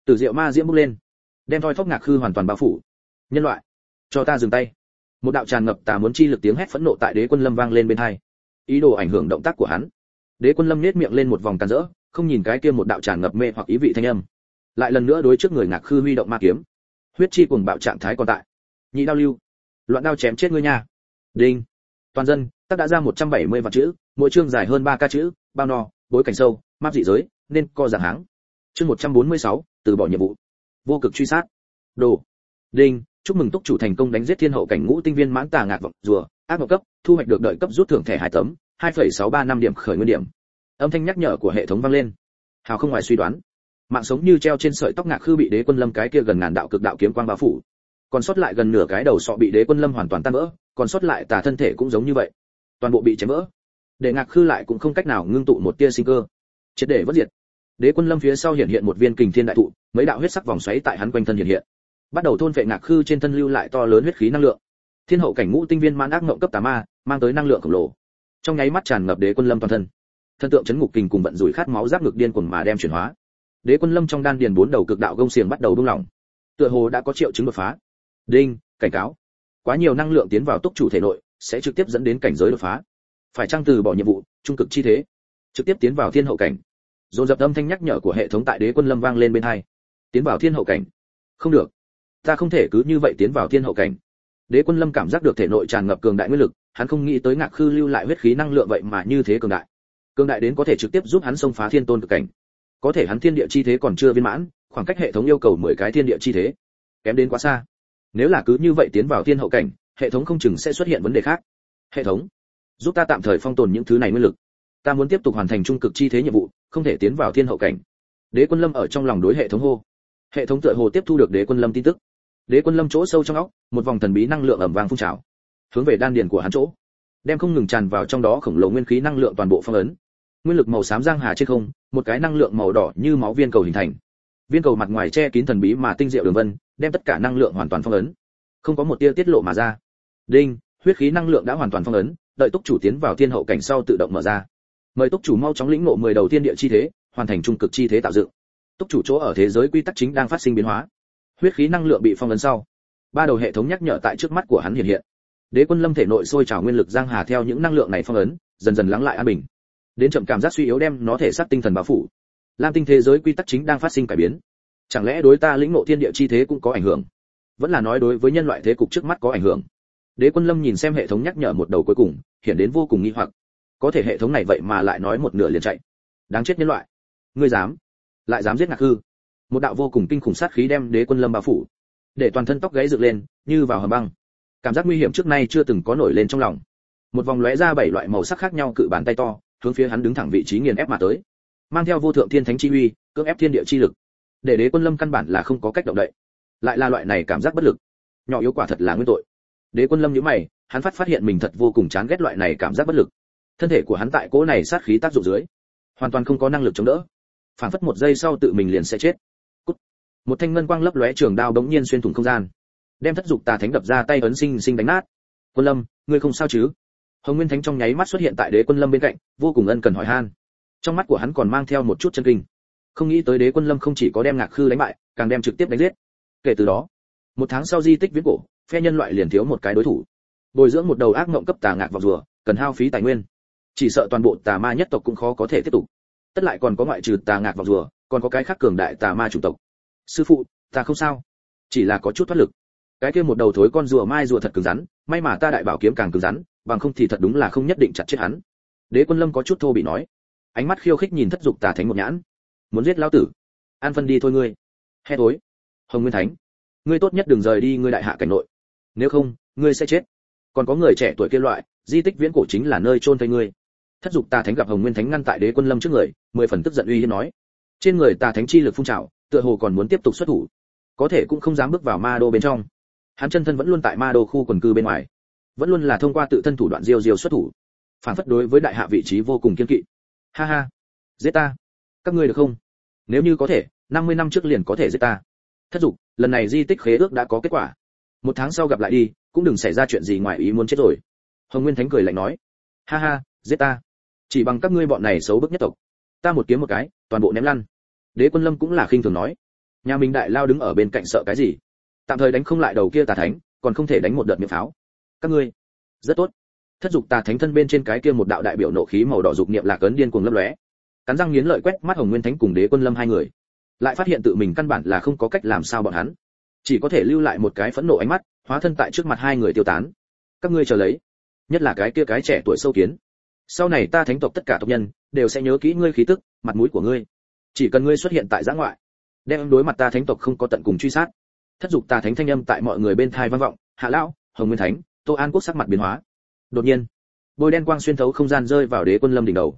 Tử diệu ma diễm bốc lên, đem thoi thóp ngạc khư hoàn toàn bao phủ. Nhân loại, cho ta dừng tay! Một đạo tràn ngập tà muốn chi lực tiếng hét phẫn nộ tại Đế Quân Lâm vang lên bên tai, ý đồ ảnh hưởng động tác của hắn. Đế Quân Lâm nhếch miệng lên một vòng càn rỡ, không nhìn cái kia một đạo tràn ngập mê hoặc ý vị thanh âm, lại lần nữa đối trước người ngạc khư huy động ma kiếm. Huyết chi cuồng bạo trạng thái còn tại. Nhị đao lưu, loạn đao chém chết ngươi nha. Đinh. Toàn dân, tác đã ra 170 vạn chữ, mỗi chương dài hơn 3 ca chữ, bao no, bối cảnh sâu, map dị giới, nên co dạng háng. Chương 146, từ bỏ nhiệm vụ. Vô cực truy sát. Đồ. Đinh, chúc mừng túc chủ thành công đánh giết thiên hậu cảnh ngũ tinh viên mãn tà ngạc vọng rùa, ác mộng cấp, thu hoạch được đợi cấp rút thưởng thẻ 2 tấm, 2,635 điểm khởi nguyên điểm. Âm thanh nhắc nhở của hệ thống vang lên. Hào không ngoài suy đoán, mạng sống như treo trên sợi tóc ngạc khư bị Đế Quân Lâm cái kia gần ngàn đạo cực đạo kiếm quang bao phủ, còn sót lại gần nửa cái đầu sọ bị Đế Quân Lâm hoàn toàn tan vỡ, còn sót lại tà thân thể cũng giống như vậy, toàn bộ bị chém vỡ. Để ngạc khư lại cũng không cách nào ngưng tụ một tia sinh cơ, triệt để vỡ diệt. Đế Quân Lâm phía sau hiện hiện một viên kình thiên đại thụ, mấy đạo huyết sắc vòng xoáy tại hắn quanh thân hiện hiện, bắt đầu thôn phệ ngạc khư trên thân lưu lại to lớn huyết khí năng lượng. Thiên hậu cảnh ngũ tinh viên mãn ác ngộng cấp tà ma, mang tới năng lượng khổng lồ, trong nháy mắt tràn ngập Đế Quân Lâm toàn thân. Thân tượng chấn ngục kình cùng vận rủi khát máu giáp ngực điên cuồng mà đem chuyển hóa. Đế Quân Lâm trong đan điền 4 đầu cực đạo gông xiềng bắt đầu buông lỏng, tựa hồ đã có triệu chứng đột phá. Đinh, cảnh cáo. Quá nhiều năng lượng tiến vào túc chủ thể nội, sẽ trực tiếp dẫn đến cảnh giới đột phá. Phải chăng từ bỏ nhiệm vụ, trung cực chi thế, trực tiếp tiến vào thiên hậu cảnh. Dồn dập âm thanh nhắc nhở của hệ thống tại Đế Quân Lâm vang lên bên tai. Tiến vào thiên hậu cảnh? Không được, ta không thể cứ như vậy tiến vào thiên hậu cảnh. Đế Quân Lâm cảm giác được thể nội tràn ngập cường đại nguyên lực, hắn không nghĩ tới ngạc khư lưu lại huyết khí năng lượng vậy mà như thế cường đại. Cường đại đến có thể trực tiếp giúp hắn xông phá thiên tôn cực cảnh. Có thể hắn thiên địa chi thế còn chưa viên mãn, khoảng cách hệ thống yêu cầu 10 cái thiên địa chi thế, kém đến quá xa. Nếu là cứ như vậy tiến vào thiên hậu cảnh, hệ thống không chừng sẽ xuất hiện vấn đề khác. Hệ thống, giúp ta tạm thời phong tồn những thứ này nguyên lực. Ta muốn tiếp tục hoàn thành trung cực chi thế nhiệm vụ, không thể tiến vào thiên hậu cảnh. Đế Quân Lâm ở trong lòng đối hệ thống hô. Hệ thống tựa hồ tiếp thu được Đế Quân Lâm tin tức. Đế Quân Lâm chỗ sâu trong óc, một vòng thần bí năng lượng ầm vang phun trào, hướng về đan điền của hắn chỗ, đem không ngừng tràn vào trong đó khổng lồ nguyên khí năng lượng toàn bộ phong ấn. Nguyên lực màu xám giang hà trên không, một cái năng lượng màu đỏ như máu viên cầu hình thành. Viên cầu mặt ngoài che kín thần bí mà tinh diệu đường vân, đem tất cả năng lượng hoàn toàn phong ấn, không có một tia tiết lộ mà ra. Đinh, huyết khí năng lượng đã hoàn toàn phong ấn, đợi túc chủ tiến vào thiên hậu cảnh sau tự động mở ra. Mời túc chủ mau chóng lĩnh ngộ 10 đầu thiên địa chi thế, hoàn thành trung cực chi thế tạo dựng. Túc chủ chỗ ở thế giới quy tắc chính đang phát sinh biến hóa. Huyết khí năng lượng bị phong ấn sau, 3 đầu hệ thống nhắc nhở tại trước mắt của hắn hiện hiện. Đế Quân Lâm thể nội sôi trào nguyên lực giang hà theo những năng lượng này phong ấn, dần dần lắng lại an bình. Đến chậm cảm giác suy yếu đem nó thể xác tinh thần bao phủ. Lam tinh thế giới quy tắc chính đang phát sinh cải biến. Chẳng lẽ đối ta lĩnh ngộ thiên địa chi thế cũng có ảnh hưởng? Vẫn là nói đối với nhân loại thế cục trước mắt có ảnh hưởng? Đế Quân Lâm nhìn xem hệ thống nhắc nhở một đầu cuối cùng, hiện đến vô cùng nghi hoặc. Có thể hệ thống này vậy mà lại nói một nửa liền chạy. Đáng chết nhân loại. Ngươi dám? Lại dám giết ngạc hư? Một đạo vô cùng kinh khủng sát khí đem Đế Quân Lâm bao phủ, để toàn thân tóc gáy dựng lên, như vào hầm băng. Cảm giác nguy hiểm trước nay chưa từng có nổi lên trong lòng. Một vòng lóe ra 7 loại màu sắc khác nhau cự bàn tay to, hướng phía hắn đứng thẳng vị trí nghiền ép mà tới, mang theo vô thượng thiên thánh chi uy, cưỡng ép thiên địa chi lực, để Đế Quân Lâm căn bản là không có cách động đậy. Lại là loại này cảm giác bất lực, nhỏ yếu quả thật là nguyên tội. Đế Quân Lâm nhíu mày, hắn phát hiện mình thật vô cùng chán ghét loại này cảm giác bất lực. Thân thể của hắn tại cỗ này sát khí tác dụng dưới, hoàn toàn không có năng lực chống đỡ, phản phất một giây sau tự mình liền sẽ chết. Cút. Một thanh ngân quang lấp lóe trường đao bỗng nhiên xuyên thủng không gian, đem thất dục tà thánh đập ra tay ấn sinh sinh đánh nát. Quân Lâm, ngươi không sao chứ? Hồng Nguyên Thánh trong nháy mắt xuất hiện tại Đế Quân Lâm bên cạnh, vô cùng ân cần hỏi han. Trong mắt của hắn còn mang theo một chút chân kinh. Không nghĩ tới Đế Quân Lâm không chỉ có đem ngạc khư đánh bại, càng đem trực tiếp đánh giết. Kể từ đó, một tháng sau di tích viễn cổ, phe nhân loại liền thiếu một cái đối thủ. Bồi dưỡng một đầu ác ngộng cấp tà ngạc vào rùa, cần hao phí tài nguyên. Chỉ sợ toàn bộ tà ma nhất tộc cũng khó có thể tiếp tục. Tất lại còn có ngoại trừ tà ngạc vào rùa, còn có cái khác cường đại tà ma chủng tộc. Sư phụ, ta không sao, chỉ là có chút thoát lực. Cái kia một đầu thối con rùa mai rùa thật cứng rắn, may mà ta đại bảo kiếm càng cứng rắn, bằng không thì thật đúng là không nhất định chặt chết hắn. Đế Quân Lâm có chút thô bị nói, ánh mắt khiêu khích nhìn thất dục tà thánh một nhãn. Muốn giết lão tử, an phân đi thôi ngươi. He thối. Hồng Nguyên Thánh, ngươi tốt nhất đừng rời đi ngươi đại hạ cảnh nội, nếu không ngươi sẽ chết. Còn có người trẻ tuổi kia loại, di tích viễn cổ chính là nơi chôn thây ngươi. Thất dục tà thánh gặp Hồng Nguyên Thánh ngăn tại Đế Quân Lâm trước người, 10 phần tức giận uy hiếp nói. Trên người tà thánh chi lực phun trào, tựa hồ còn muốn tiếp tục xuất thủ, có thể cũng không dám bước vào ma đô bên trong. Hắn chân thân vẫn luôn tại ma đô khu quần cư bên ngoài, vẫn luôn là thông qua tự thân thủ đoạn diêu xuất thủ, phản phất đối với đại hạ vị trí vô cùng kiên kỵ. Ha ha, giết ta, các ngươi được không? Nếu như có thể, 50 năm trước liền có thể giết ta. Thất dục, lần này di tích khế ước đã có kết quả, 1 tháng sau gặp lại đi, cũng đừng xảy ra chuyện gì ngoài ý muốn chết rồi. Hồng Nguyên Thánh cười lạnh nói. Ha ha, giết ta, chỉ bằng các ngươi bọn này xấu bức nhất tộc, ta một kiếm một cái, toàn bộ ném lăn. Đế Quân Lâm cũng là khinh thường nói. Nhà mình đại lao đứng ở bên cạnh sợ cái gì? Tạm thời đánh không lại đầu kia tà thánh, còn không thể đánh một đợt miệng pháo. Các ngươi, rất tốt. Thất dục tà thánh thân bên trên cái kia một đạo đại biểu nộ khí màu đỏ dục niệm lạc ấn điên cuồng lấp lóe. Cắn răng nghiến lợi quét mắt Hồng Nguyên Thánh cùng Đế Quân Lâm hai người. Lại phát hiện tự mình căn bản là không có cách làm sao bọn hắn, chỉ có thể lưu lại một cái phẫn nộ ánh mắt, hóa thân tại trước mặt hai người tiêu tán. Các ngươi chờ lấy, nhất là cái kia cái trẻ tuổi sâu kiến. Sau này ta thánh tộc tất cả tộc nhân đều sẽ nhớ kỹ ngươi khí tức, mặt mũi của ngươi. Chỉ cần ngươi xuất hiện tại giã ngoại, đem đối mặt ta thánh tộc không có tận cùng truy sát. Thất dục tà thánh thanh âm tại mọi người bên tai vang vọng, Hạ lão, Hồng Nguyên Thánh, Tô An Quốc sắc mặt biến hóa. Đột nhiên, bôi đen quang xuyên thấu không gian rơi vào Đế Quân Lâm đỉnh đầu.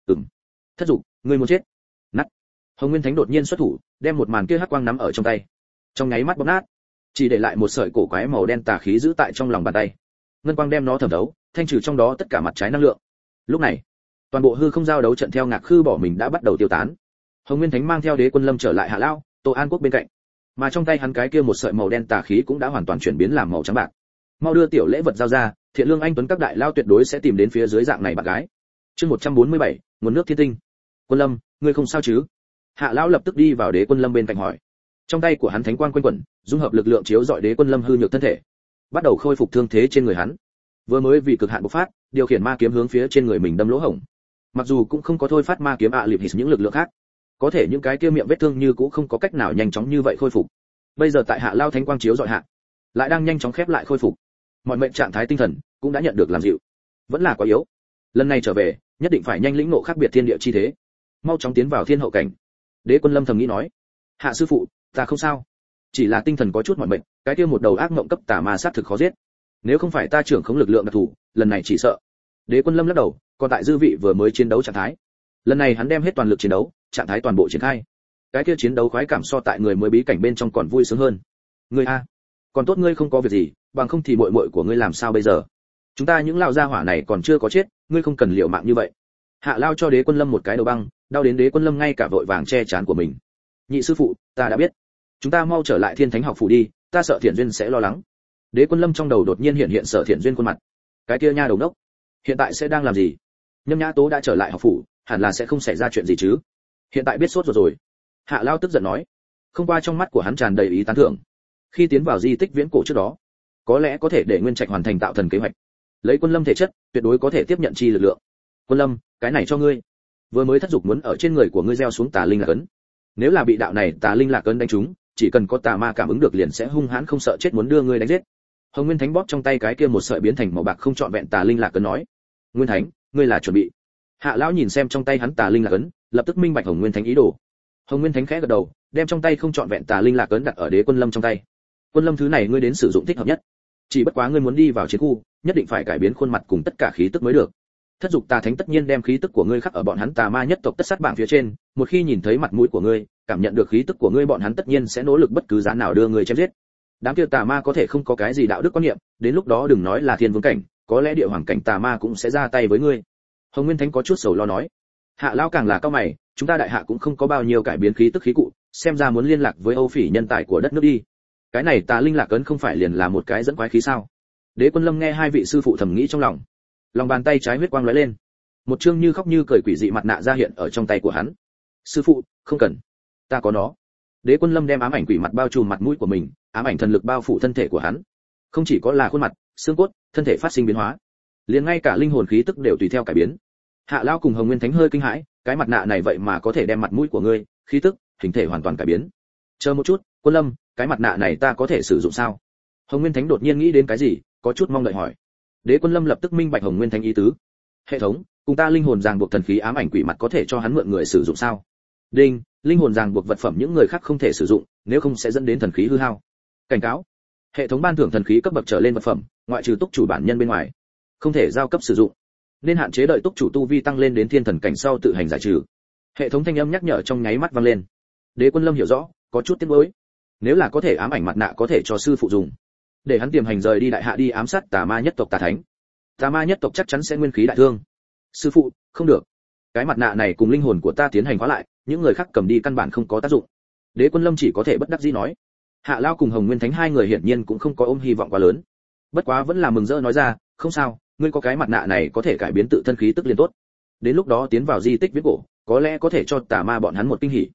Thất dục, ngươi muốn chết. Nắt. Hồng Nguyên Thánh đột nhiên xuất thủ, đem một màn kia hắc quang nắm ở trong tay. Trong nháy mắt bóp nát, chỉ để lại một sợi cổ quái màu đen tà khí giữ tại trong lòng bàn tay. Ngân quang đem nó thẩm thấu, thanh trừ trong đó tất cả mặt trái năng lượng. Lúc này, toàn bộ hư không giao đấu trận theo ngạc khư bỏ mình đã bắt đầu tiêu tán. Hồng Nguyên Thánh mang theo Đế Quân Lâm trở lại Hạ lão, Tô An Quốc bên cạnh. Mà trong tay hắn cái kia một sợi màu đen tà khí cũng đã hoàn toàn chuyển biến làm màu trắng bạc. Mau đưa tiểu lễ vật giao ra, Thiện Lương anh tuấn các đại lao tuyệt đối sẽ tìm đến phía dưới dạng này bạn gái. Chương 147, nguồn nước thiên tinh. Quân Lâm, ngươi không sao chứ? Hạ lão lập tức đi vào Đế Quân Lâm bên cạnh hỏi. Trong tay của hắn thánh quang quanh quẩn, dung hợp lực lượng chiếu rọi Đế Quân Lâm hư nhược thân thể, bắt đầu khôi phục thương thế trên người hắn. Vừa mới vì cực hạn bộc phát, điều khiển ma kiếm hướng phía trên người mình đâm lỗ hổng. Mặc dù cũng không có thôi phát ma kiếm liệp hít những lực lượng khác, có thể những cái kia miệng vết thương như cũng không có cách nào nhanh chóng như vậy khôi phục. Bây giờ tại Hạ lao thánh quang chiếu rọi hạ, lại đang nhanh chóng khép lại khôi phục. Mọi mệnh trạng thái tinh thần cũng đã nhận được làm dịu. Vẫn là quá yếu. Lần này trở về, nhất định phải nhanh lĩnh ngộ khác biệt thiên địa chi thế. Mau chóng tiến vào thiên hậu cảnh. Đế Quân Lâm thầm nghĩ nói. Hạ sư phụ, ta không sao, chỉ là tinh thần có chút mỏi mệt, cái kia một đầu ác mộng cấp tà ma sát thực khó giết. Nếu không phải ta trưởng khống lực lượng đặc thù, lần này chỉ sợ. Đế Quân Lâm lắc đầu, còn tại dư vị vừa mới chiến đấu trạng thái. Lần này hắn đem hết toàn lực chiến đấu, trạng thái toàn bộ triển khai. Cái kia chiến đấu khoái cảm so tại người mới bí cảnh bên trong còn vui sướng hơn. Ngươi a, còn tốt ngươi không có việc gì, bằng không thì muội muội của ngươi làm sao bây giờ? Chúng ta những lão gia hỏa này còn chưa có chết, ngươi không cần liều mạng như vậy. Hạ lao cho Đế Quân Lâm một cái đầu băng, đau đến Đế Quân Lâm ngay cả vội vàng che chắn của mình. Nhị sư phụ, ta đã biết. Chúng ta mau trở lại Thiên Thánh học phủ đi, ta sợ Thiện Duyên sẽ lo lắng. Đế Quân Lâm trong đầu đột nhiên hiện Sở Thiện Duyên khuôn mặt. Cái kia nha đầu đốc, hiện tại sẽ đang làm gì? Nhâm Nhã Tố đã trở lại học phủ, hẳn là sẽ không xảy ra chuyện gì chứ? Hiện tại biết sốt ruột rồi. Hạ lao tức giận nói. Không qua trong mắt của hắn tràn đầy ý tán thưởng. Khi tiến vào di tích viễn cổ trước đó, có lẽ có thể để Nguyên Trạch hoàn thành tạo thần kế hoạch. Lấy Quân Lâm thể chất, tuyệt đối có thể tiếp nhận chi lực lượng. Quân Lâm, cái này cho ngươi. Vừa mới thất dục muốn ở trên người của ngươi gieo xuống tà linh lạc ấn. Nếu là bị đạo này tà linh lạc ấn đánh trúng, chỉ cần có tà ma cảm ứng được liền sẽ hung hãn không sợ chết muốn đưa ngươi đánh giết. Hồng Nguyên Thánh bóp trong tay cái kia một sợi biến thành màu bạc không trọn vẹn tà linh lạc ấn nói. Nguyên Thánh, ngươi là chuẩn bị. Hạ lão nhìn xem trong tay hắn tà linh lạc ấn, lập tức minh bạch Hồng Nguyên Thánh ý đồ. Hồng Nguyên Thánh khẽ gật đầu, đem trong tay không trọn vẹn tà linh lạc ấn đặt ở Đế Quân Lâm trong tay. Quân Lâm, thứ này ngươi đến sử dụng thích hợp nhất. Chỉ bất quá ngươi muốn đi vào chiến khu, nhất định phải cải biến khuôn mặt cùng tất cả khí tức mới được. Thất dục tà thánh tất nhiên đem khí tức của ngươi khắc ở bọn hắn tà ma nhất tộc tất sát bảng phía trên, một khi nhìn thấy mặt mũi của ngươi, cảm nhận được khí tức của ngươi, bọn hắn tất nhiên sẽ nỗ lực bất cứ giá nào đưa ngươi chém giết. Đám kia tà ma có thể không có cái gì đạo đức quan niệm, đến lúc đó đừng nói là thiên vương cảnh, có lẽ địa hoàng cảnh tà ma cũng sẽ ra tay với ngươi. Hồng Nguyên Thánh có chút sầu lo nói. Hạ lão càng là cao mày, chúng ta đại hạ cũng không có bao nhiêu cải biến khí tức khí cụ, xem ra muốn liên lạc với Âu Phỉ nhân tài của đất nước đi. Cái này tà linh lạc ấn không phải liền là một cái dẫn quái khí sao? Đế Quân Lâm nghe hai vị sư phụ thầm nghĩ trong lòng. Lòng bàn tay trái huyết quang lóe lên, một chương như khóc như cười quỷ dị mặt nạ ra hiện ở trong tay của hắn. Sư phụ, không cần, ta có nó. Đế Quân Lâm đem ám ảnh quỷ mặt bao trùm mặt mũi của mình, ám ảnh thần lực bao phủ thân thể của hắn. Không chỉ có là khuôn mặt, xương cốt, thân thể phát sinh biến hóa, liền ngay cả linh hồn khí tức đều tùy theo cải biến. Hạ lão cùng Hồng Nguyên Thánh hơi kinh hãi, cái mặt nạ này vậy mà có thể đem mặt mũi của ngươi, khí tức, hình thể hoàn toàn cải biến. Chờ một chút, Quân Lâm, cái mặt nạ này ta có thể sử dụng sao? Hồng Nguyên Thánh đột nhiên nghĩ đến cái gì, có chút mong đợi hỏi. Đế Quân Lâm lập tức minh bạch Hồng Nguyên Thánh ý tứ. Hệ thống, cùng ta linh hồn ràng buộc thần khí ám ảnh quỷ mặt có thể cho hắn mượn người sử dụng sao? Đinh, linh hồn ràng buộc vật phẩm những người khác không thể sử dụng, nếu không sẽ dẫn đến thần khí hư hao. Cảnh cáo, hệ thống ban thưởng thần khí cấp bậc trở lên vật phẩm, ngoại trừ túc chủ bản nhân bên ngoài, không thể giao cấp sử dụng. Nên hạn chế đợi túc chủ tu vi tăng lên đến thiên thần cảnh sau tự hành giải trừ. Hệ thống thanh âm nhắc nhở trong nháy mắt vang lên. Đế Quân Lâm hiểu rõ, có chút tiếc nuối. Nếu là có thể ám ảnh mặt nạ có thể cho sư phụ dùng, để hắn tiềm hành rời đi đại hạ đi ám sát tà ma nhất tộc tà thánh. Tà ma nhất tộc chắc chắn sẽ nguyên khí đại thương. Sư phụ, không được. Cái mặt nạ này cùng linh hồn của ta tiến hành khóa lại, những người khác cầm đi căn bản không có tác dụng. Đế Quân Lâm chỉ có thể bất đắc dĩ nói. Hạ Lao cùng Hồng Nguyên Thánh hai người hiển nhiên cũng không có ôm hy vọng quá lớn. Bất quá vẫn là mừng rỡ nói ra, không sao, ngươi có cái mặt nạ này có thể cải biến tự thân khí tức liền tốt. Đến lúc đó tiến vào di tích viễn cổ, có lẽ có thể cho tà ma bọn hắn một kinh hỉ.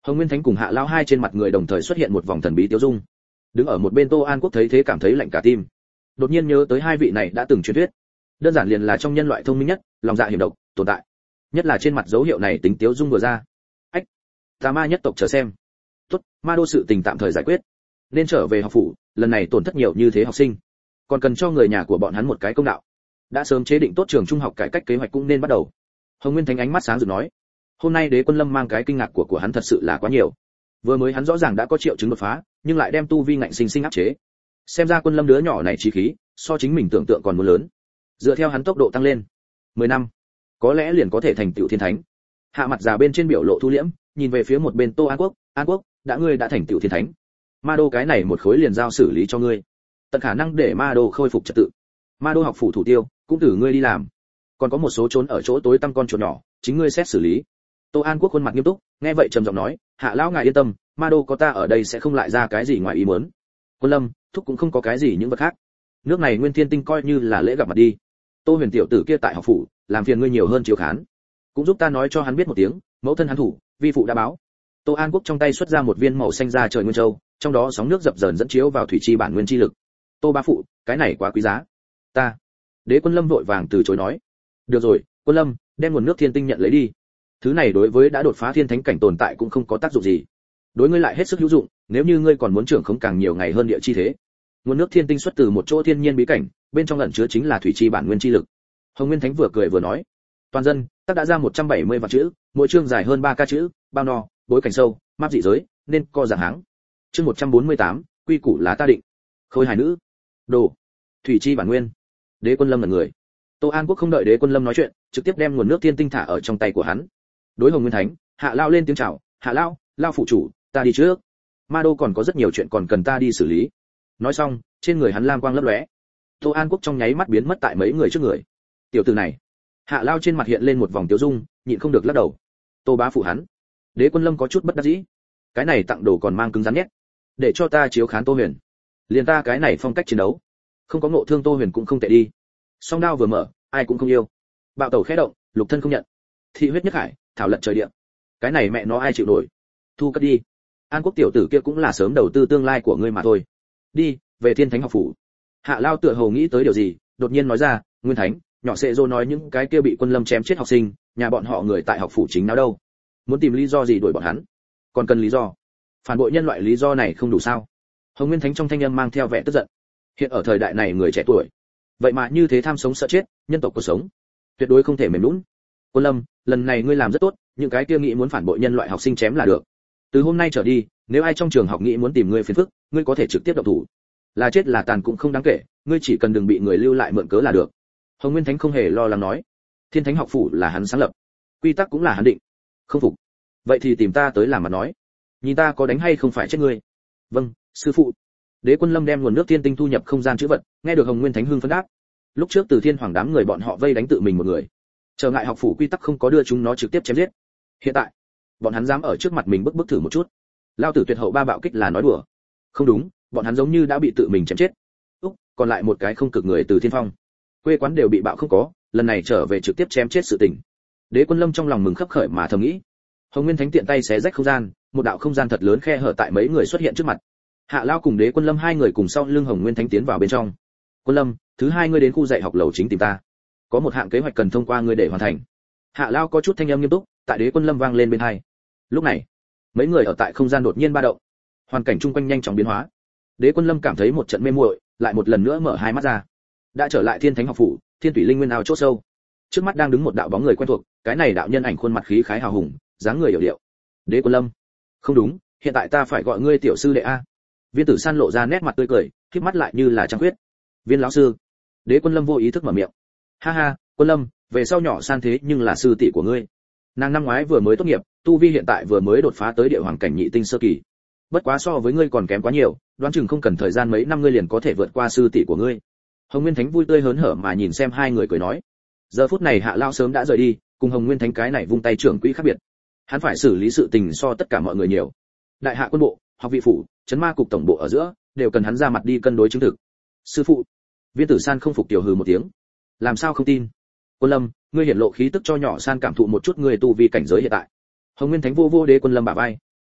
Hồng Nguyên Thánh cùng Hạ Lão hai trên mặt người đồng thời xuất hiện một vòng thần bí tiêu dung. Đứng ở một bên Tô An Quốc thấy thế cảm thấy lạnh cả tim. Đột nhiên nhớ tới hai vị này đã từng truyền thuyết, đơn giản liền là trong nhân loại thông minh nhất, lòng dạ hiểm độc tồn tại. Nhất là trên mặt dấu hiệu này tính tiêu dung vừa ra. Ách, tà ma nhất tộc chờ xem. Tốt, ma đô sự tình tạm thời giải quyết, nên trở về học phủ, lần này tổn thất nhiều như thế học sinh, còn cần cho người nhà của bọn hắn một cái công đạo. Đã sớm chế định tốt trường trung học cải cách kế hoạch cũng nên bắt đầu. Hồng Nguyên Thánh ánh mắt sáng rực nói, hôm nay Đế Quân Lâm mang cái kinh ngạc của hắn thật sự là quá nhiều. Vừa mới hắn rõ ràng đã có triệu chứng đột phá, nhưng lại đem tu vi ngạnh sinh sinh áp chế. Xem ra Quân Lâm đứa nhỏ này trí khí, so chính mình tưởng tượng còn muốn lớn. Dựa theo hắn tốc độ tăng lên, 10 năm, có lẽ liền có thể thành tựu thiên thánh. Hạ mặt già bên trên biểu lộ thu liễm, nhìn về phía một bên Tô An Quốc, An Quốc, đã ngươi đã thành tựu thiên thánh, ma đô cái này một khối liền giao xử lý cho ngươi, tận khả năng để ma đô khôi phục trật tự. Ma đô học phủ thủ tiêu, cũng từ ngươi đi làm. Còn có một số trốn ở chỗ tối tăm con chuột nhỏ, chính ngươi xét xử lý. Tô An Quốc khuôn mặt nghiêm túc, nghe vậy trầm giọng nói, Hạ lão ngài yên tâm, ma đô có ta ở đây sẽ không lại ra cái gì ngoài ý muốn. Quân Lâm, thúc cũng không có cái gì những vật khác. Nước này Nguyên Thiên Tinh coi như là lễ gặp mặt đi. Tô Huyền tiểu tử kia tại học phủ, làm phiền ngươi nhiều hơn chiếu khán, cũng giúp ta nói cho hắn biết một tiếng, mẫu thân hắn thủ, vi phụ đã báo. Tô An Quốc trong tay xuất ra một viên màu xanh da trời nguyên châu, trong đó sóng nước dập dờn dẫn chiếu vào thủy chi bản nguyên chi lực. Tô bá phụ, cái này quá quý giá. Ta. Đế Quân Lâm vội vàng từ chối nói. Được rồi, Quân Lâm, đem nguồn nước thiên tinh nhận lấy đi. Thứ này đối với đã đột phá thiên thánh cảnh tồn tại cũng không có tác dụng gì. Đối ngươi lại hết sức hữu dụng, nếu như ngươi còn muốn trưởng khống càng nhiều ngày hơn địa chi thế. Nguồn nước thiên tinh xuất từ một chỗ thiên nhiên bí cảnh, bên trong ẩn chứa chính là thủy chi bản nguyên chi lực. Hồng Nguyên Thánh vừa cười vừa nói, toàn dân, tác đã ra 170 vạn chữ, mỗi chương dài hơn 3 ca chữ, bao no, bối cảnh sâu, map dị giới, nên co dạng háng. Chương 148, quy củ là ta định. Khôi hài nữ. Đồ. Thủy chi bản nguyên. Đế Quân Lâm là người. Tô An Quốc không đợi Đế Quân Lâm nói chuyện, trực tiếp đem nguồn nước thiên tinh thả ở trong tay của hắn. Đối Hồng Nguyên Thánh, Hạ Lao lên tiếng chào, Hạ Lao, Lao phụ chủ, ta đi trước. Ma đô còn có rất nhiều chuyện còn cần ta đi xử lý. Nói xong, trên người hắn lam quang lấp lóe. Tô An Quốc trong nháy mắt biến mất tại mấy người trước người. Tiểu tử này. Hạ Lao trên mặt hiện lên một vòng tiêu dung, nhịn không được lắc đầu. Tô bá phụ hắn. Đế Quân Lâm có chút bất đắc dĩ. Cái này tặng đồ còn mang cứng rắn nhét, để cho ta chiếu khán Tô Huyền. Liền ta cái này phong cách chiến đấu, không có ngộ thương Tô Huyền cũng không tệ đi. Song đao vừa mở, ai cũng không yêu. Bạo tẩu khẽ động, lục thân không nhận. Thị huyết nhất hải, thảo lật trời địa. Cái này mẹ nó ai chịu nổi. Thu cất đi. An Quốc tiểu tử kia cũng là sớm đầu tư tương lai của ngươi mà thôi. Đi, về Thiên Thánh học phủ. Hạ Lao tựa hồ nghĩ tới điều gì, đột nhiên nói ra, Nguyên Thánh, nhỏ Sệ Dô nói những cái kia bị Quân Lâm chém chết học sinh, nhà bọn họ người tại học phủ chính nào đâu? Muốn tìm lý do gì đuổi bọn hắn? Còn cần lý do? Phản bội nhân loại lý do này không đủ sao? Hồng Nguyên Thánh trong thanh âm mang theo vẻ tức giận. Hiện ở thời đại này người trẻ tuổi, vậy mà như thế tham sống sợ chết, nhân tộc cuộc sống, tuyệt đối không thể mềm nhũn. Quân Lâm, lần này ngươi làm rất tốt, những cái kia nghĩ muốn phản bội nhân loại học sinh chém là được. Từ hôm nay trở đi, nếu ai trong trường học nghĩ muốn tìm ngươi phiền phức, ngươi có thể trực tiếp động thủ. Là chết là tàn cũng không đáng kể, ngươi chỉ cần đừng bị người lưu lại mượn cớ là được. Hồng Nguyên Thánh không hề lo lắng nói, Thiên Thánh học phủ là hắn sáng lập, quy tắc cũng là hắn định. Không phục, vậy thì tìm ta tới làm mà nói, nhìn ta có đánh hay không phải chết ngươi. Vâng, sư phụ. Đế Quân Lâm đem nguồn nước thiên tinh thu nhập không gian chữ vật, nghe được Hồng Nguyên Thánh hưng phấn đáp. Lúc trước Từ Thiên Hoàng đám người bọn họ vây đánh tự mình một người, trở ngại học phủ quy tắc không có đưa chúng nó trực tiếp chém giết. Hiện tại, bọn hắn dám ở trước mặt mình bức thử một chút. Lao tử tuyệt hậu ba bạo kích là nói đùa. Không đúng, bọn hắn giống như đã bị tự mình chém chết. Còn lại một cái không cực người Từ Thiên Phong, quê quán đều bị bạo không có, lần này trở về trực tiếp chém chết sự tình. Đế Quân Lâm trong lòng mừng khấp khởi mà thầm nghĩ. Hồng Nguyên Thánh tiện tay xé rách không gian, một đạo không gian thật lớn khe hở tại mấy người xuất hiện trước mặt. Hạ Lao cùng Đế Quân Lâm hai người cùng sau lưng Hồng Nguyên Thánh tiến vào bên trong. Quân Lâm, thứ hai ngươi đến khu dạy học lầu chính tìm ta, có một hạng kế hoạch cần thông qua ngươi để hoàn thành. Hạ Lao có chút thanh âm nghiêm túc, tại Đế Quân Lâm vang lên bên tai. Lúc này, mấy người ở tại không gian đột nhiên ba động, hoàn cảnh chung quanh nhanh chóng biến hóa. Đế Quân Lâm cảm thấy một trận mê muội, lại một lần nữa mở hai mắt ra. Đã trở lại Thiên Thánh học phủ, Thiên Thủy Linh Nguyên ao chỗ sâu. Trước mắt đang đứng một đạo bóng người quen thuộc, cái này đạo nhân ảnh khuôn mặt khí khái hào hùng, dáng người hiểu điệu. Đế Quân Lâm, không đúng, hiện tại ta phải gọi ngươi tiểu sư đệ a. Viên Tử San lộ ra nét mặt tươi cười, khép mắt lại như là trăng khuyết. Viên lão sư. Đế Quân Lâm vô ý thức mở miệng. Ha ha, Quân Lâm, về sau nhỏ San thế nhưng là sư tỷ của ngươi. Nàng năm ngoái vừa mới tốt nghiệp, tu vi hiện tại vừa mới đột phá tới địa hoàng cảnh nhị tinh sơ kỳ. Bất quá so với ngươi còn kém quá nhiều, đoán chừng không cần thời gian mấy năm ngươi liền có thể vượt qua sư tỷ của ngươi. Hồng Nguyên Thánh vui tươi hớn hở mà nhìn xem hai người cười nói. Giờ phút này Hạ Lao sớm đã rời đi, cùng Hồng Nguyên Thánh cái này vung tay trưởng quỹ khác biệt. Hắn phải xử lý sự tình so tất cả mọi người nhiều. Đại hạ quân bộ, học vị phủ, trấn ma cục tổng bộ ở giữa, đều cần hắn ra mặt đi cân đối chứng thực. Sư phụ. Viên Tử San không phục tiểu hừ một tiếng. Làm sao không tin? Quân Lâm, ngươi hiển lộ khí tức cho nhỏ San cảm thụ một chút người tu vi cảnh giới hiện tại. Hồng Nguyên Thánh vô vô Đế Quân Lâm bả vai.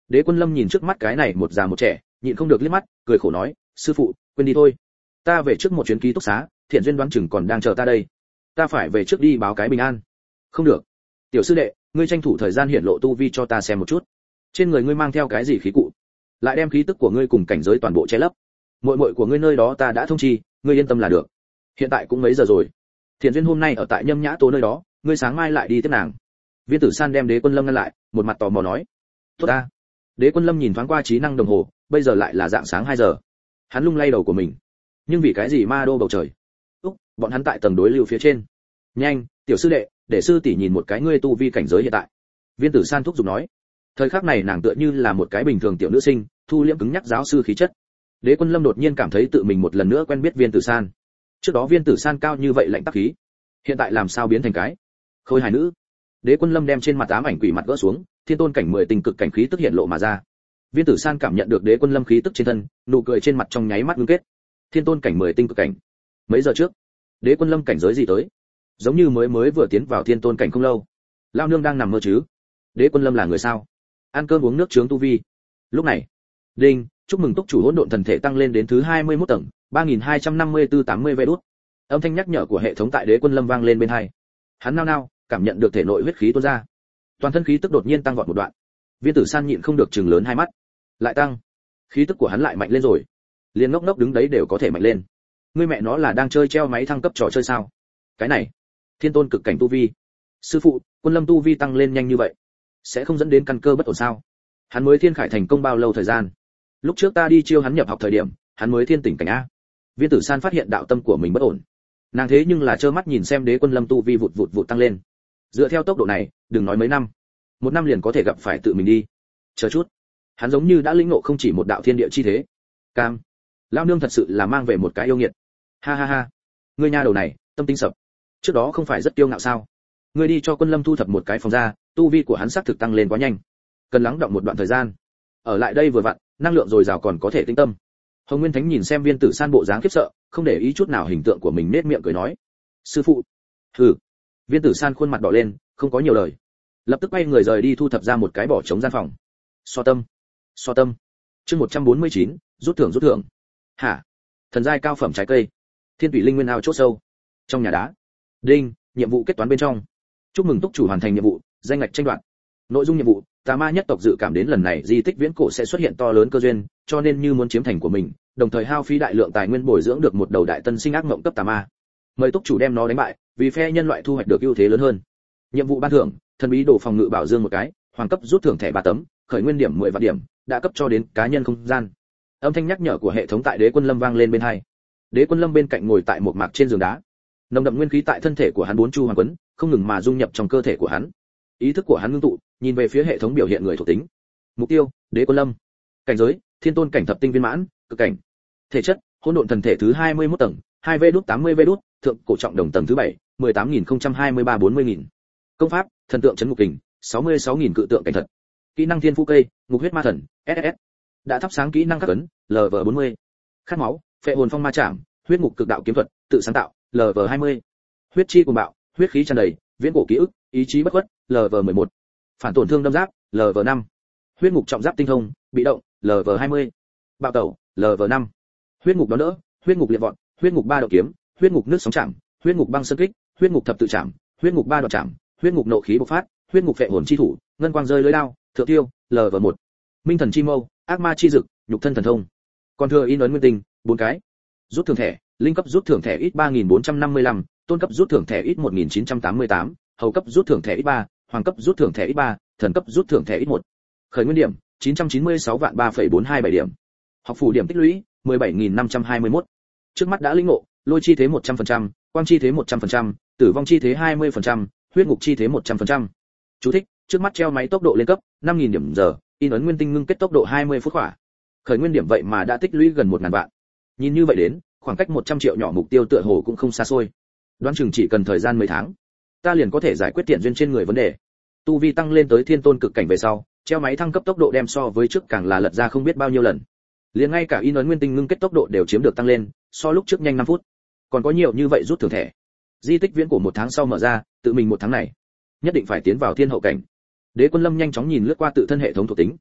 Đế Quân Lâm nhìn trước mắt cái này một già một trẻ, nhịn không được liếc mắt, cười khổ nói, sư phụ, quên đi thôi. Ta về trước một chuyến ký túc xá, Thiện Duyên đoán chừng còn đang chờ ta đây. Ta phải về trước đi báo cái bình an. Không được. Tiểu sư đệ, ngươi tranh thủ thời gian hiển lộ tu vi cho ta xem một chút. Trên người ngươi mang theo cái gì khí cụ? Lại đem khí tức của ngươi cùng cảnh giới toàn bộ che lấp. Muội muội của ngươi nơi đó ta đã thông chi, ngươi yên tâm là được. Hiện tại cũng mấy giờ rồi? Thiện Duyên hôm nay ở tại Nhâm Nhã Tố nơi đó, ngươi sáng mai lại đi tiếp nàng. Viên Tử San đem Đế Quân Lâm ngăn lại, một mặt tò mò nói. Tốt ta. Đế Quân Lâm nhìn thoáng qua trí năng đồng hồ, bây giờ lại là dạng sáng 2 giờ. Hắn lung lay đầu của mình. Nhưng vì cái gì ma đô bầu trời? Bọn hắn tại tầng đối lưu phía trên. Nhanh, tiểu sư đệ, để sư tỷ nhìn một cái ngươi tu vi cảnh giới hiện tại. Viên Tử San thúc giục nói. Thời khắc này nàng tựa như là một cái bình thường tiểu nữ sinh, thu liễm cứng nhắc giáo sư khí chất. Đế Quân Lâm đột nhiên cảm thấy tự mình một lần nữa quen biết Viên Tử San. Trước đó Viên Tử San cao như vậy lạnh tắc khí, hiện tại làm sao biến thành cái khôi hài nữ? Đế Quân Lâm đem trên mặt ám ảnh quỷ mặt gỡ xuống, thiên tôn cảnh 10 tình cực cảnh khí tức hiện lộ mà ra. Viên Tử San cảm nhận được Đế Quân Lâm khí tức trên thân, nụ cười trên mặt trong nháy mắt ngưng kết. Thiên tôn cảnh 10 tinh cực cảnh. Mấy giờ trước, Đế Quân Lâm cảnh giới gì tới? Giống như mới vừa tiến vào thiên tôn cảnh không lâu. Lao nương đang nằm mơ chứ? Đế Quân Lâm là người sao? Ăn cơm uống nước chướng tu vi. Lúc này, đinh, chúc mừng túc chủ hỗn độn thần thể tăng lên đến thứ 21 tầng, 3254-80 vé đút. Âm thanh nhắc nhở của hệ thống tại Đế Quân Lâm vang lên bên tai. Hắn nao, cảm nhận được thể nội huyết khí tuôn ra. Toàn thân khí tức đột nhiên tăng vọt một đoạn. Viên Tử San nhịn không được trừng lớn hai mắt. Lại tăng. Khí tức của hắn lại mạnh lên rồi. Liên ngốc ngốc đứng đấy đều có thể mạnh lên. Ngươi mẹ nó là đang chơi treo máy thăng cấp trò chơi sao? Cái này, thiên tôn cực cảnh tu vi. Sư phụ, Quân Lâm tu vi tăng lên nhanh như vậy, sẽ không dẫn đến căn cơ bất ổn sao? Hắn mới thiên khải thành công bao lâu thời gian? Lúc trước ta đi chiêu hắn nhập học thời điểm, hắn mới thiên tỉnh cảnh a. Viên Tử San phát hiện đạo tâm của mình bất ổn. Nàng thế nhưng là trơ mắt nhìn xem Đế Quân Lâm tu vi vụt vụt tăng lên. Dựa theo tốc độ này, đừng nói mấy năm, 1 năm liền có thể gặp phải tự mình đi. Chờ chút, hắn giống như đã lĩnh ngộ không chỉ một đạo thiên địa chi thế. Cam, lão nương thật sự là mang về một cái yêu nghiệt. Ha ha ha, ngươi nha đầu này, tâm tính sập. Trước đó không phải rất kiêu ngạo sao? Ngươi đi cho Quân Lâm thu thập một cái phòng ra, tu vi của hắn xác thực tăng lên quá nhanh, cần lắng đọng một đoạn thời gian. Ở lại đây vừa vặn, năng lượng dồi dào còn có thể tĩnh tâm. Hồng Nguyên Thánh nhìn xem Viên Tử San bộ dáng khiếp sợ, không để ý chút nào hình tượng của mình, nét miệng cười nói: "Sư phụ." Hừ. Viên Tử San khuôn mặt đỏ lên, không có nhiều lời, lập tức quay người rời đi thu thập ra một cái bỏ trống gian phòng. So tâm. Chương 149, rút thưởng. Hả? Thần giai cao phẩm trái cây. Thiên Thủy Linh Nguyên ao chốt sâu. Trong nhà đá. Đinh, nhiệm vụ kết toán bên trong. Chúc mừng túc chủ hoàn thành nhiệm vụ, danh ngạch tranh đoạt. Nội dung nhiệm vụ: Tà ma nhất tộc dự cảm đến lần này di tích viễn cổ sẽ xuất hiện to lớn cơ duyên, cho nên như muốn chiếm thành của mình, đồng thời hao phí đại lượng tài nguyên bồi dưỡng được một đầu đại tân sinh ác mộng cấp tà ma. Mời túc chủ đem nó đánh bại, vì phe nhân loại thu hoạch được ưu thế lớn hơn. Nhiệm vụ ban thưởng: thần bí đồ phòng ngự bảo dương một cái, hoàng cấp rút thưởng thẻ 3 tấm, khởi nguyên điểm 10 vạn điểm, đã cấp cho đến cá nhân không gian. Âm thanh nhắc nhở của hệ thống tại Đế Quân Lâm vang lên bên tai. Đế Quân Lâm bên cạnh ngồi tại một mạc trên giường đá. Nồng đậm nguyên khí tại thân thể của hắn bốn chu hoàn quấn, không ngừng mà dung nhập trong cơ thể của hắn. Ý thức của hắn ngưng tụ, nhìn về phía hệ thống biểu hiện người thuộc tính. Mục tiêu: Đế Quân Lâm. Cảnh giới: thiên tôn cảnh thập tinh viên mãn, cực cảnh. Thể chất: hỗn độn thần thể thứ 21 tầng, 2V80V, thượng cổ trọng đồng tầng thứ 7, 18023-40000. Công pháp: thần tượng chấn ngục kình, 66000 cự tượng cảnh thật. Kỹ năng thiên phú cây: ngục huyết ma thần, SS. Đã thắp sáng kỹ năng các ấn, LV40. Khát máu: phệ hồn phong ma chạm, huyết ngục cực đạo kiếm thuật, tự sáng tạo, LV20. Huyết chi cuồng bạo, huyết khí tràn đầy, viễn cổ ký ức, ý chí bất khuất, LV11. Phản tổn thương đâm giáp, LV5. Huyết ngục trọng giáp tinh thông, bị động, LV20. Bạo tẩu, LV5. Huyết ngục đón đỡ, huyết ngục liệt vọt, huyết ngục ba độ kiếm, huyết ngục nước sóng chạm, huyết ngục băng sơn kích, huyết ngục thập tự chạm, huyết ngục ba đoạn chạm, huyết ngục nộ khí bộc phát, huyết ngục phệ hồn chi thủ, ngân quang rơi lưới đao, thượng tiêu, LV1. Minh thần chi mâu, ác ma chi dực, nhục thân thần thông. Còn thừa in ấn nguyên tinh, 4 cái. Rút thưởng thẻ: linh cấp rút thưởng thẻ ít 3455, tôn cấp rút thưởng thẻ ít 1988, hầu cấp rút thưởng thẻ ít 3, hoàng cấp rút thưởng thẻ ít 3, thần cấp rút thưởng thẻ ít 1. Khởi nguyên điểm: 996.3,427 điểm. Học phủ điểm tích lũy: 17521. Trước mắt đã lĩnh ngộ: lôi chi thế 100%, quang chi thế 100%, tử vong chi thế 20%, huyết ngục chi thế 100%. Chú thích: trước mắt treo máy tốc độ lên cấp 5000 điểm giờ, in ấn nguyên tinh ngưng kết tốc độ 20 phút khỏa. Khởi nguyên điểm vậy mà đã tích lũy gần 1000 vạn. Nhìn như vậy đến, khoảng cách 100 triệu nhỏ mục tiêu tựa hồ cũng không xa xôi. Đoán chừng chỉ cần thời gian mấy tháng, ta liền có thể giải quyết tiện duyên trên người vấn đề. Tu vi tăng lên tới thiên tôn cực cảnh về sau, treo máy thăng cấp tốc độ đem so với trước càng là lật ra không biết bao nhiêu lần. Liền ngay cả in ấn nguyên tinh ngưng kết tốc độ đều chiếm được tăng lên, so lúc trước nhanh 5 phút. Còn có nhiều như vậy rút thưởng thẻ. Di tích viễn cổ 1 tháng sau mở ra, tự mình 1 tháng này nhất định phải tiến vào thiên hậu cảnh. Đế Quân Lâm nhanh chóng nhìn lướt qua tự thân hệ thống thuộc tính.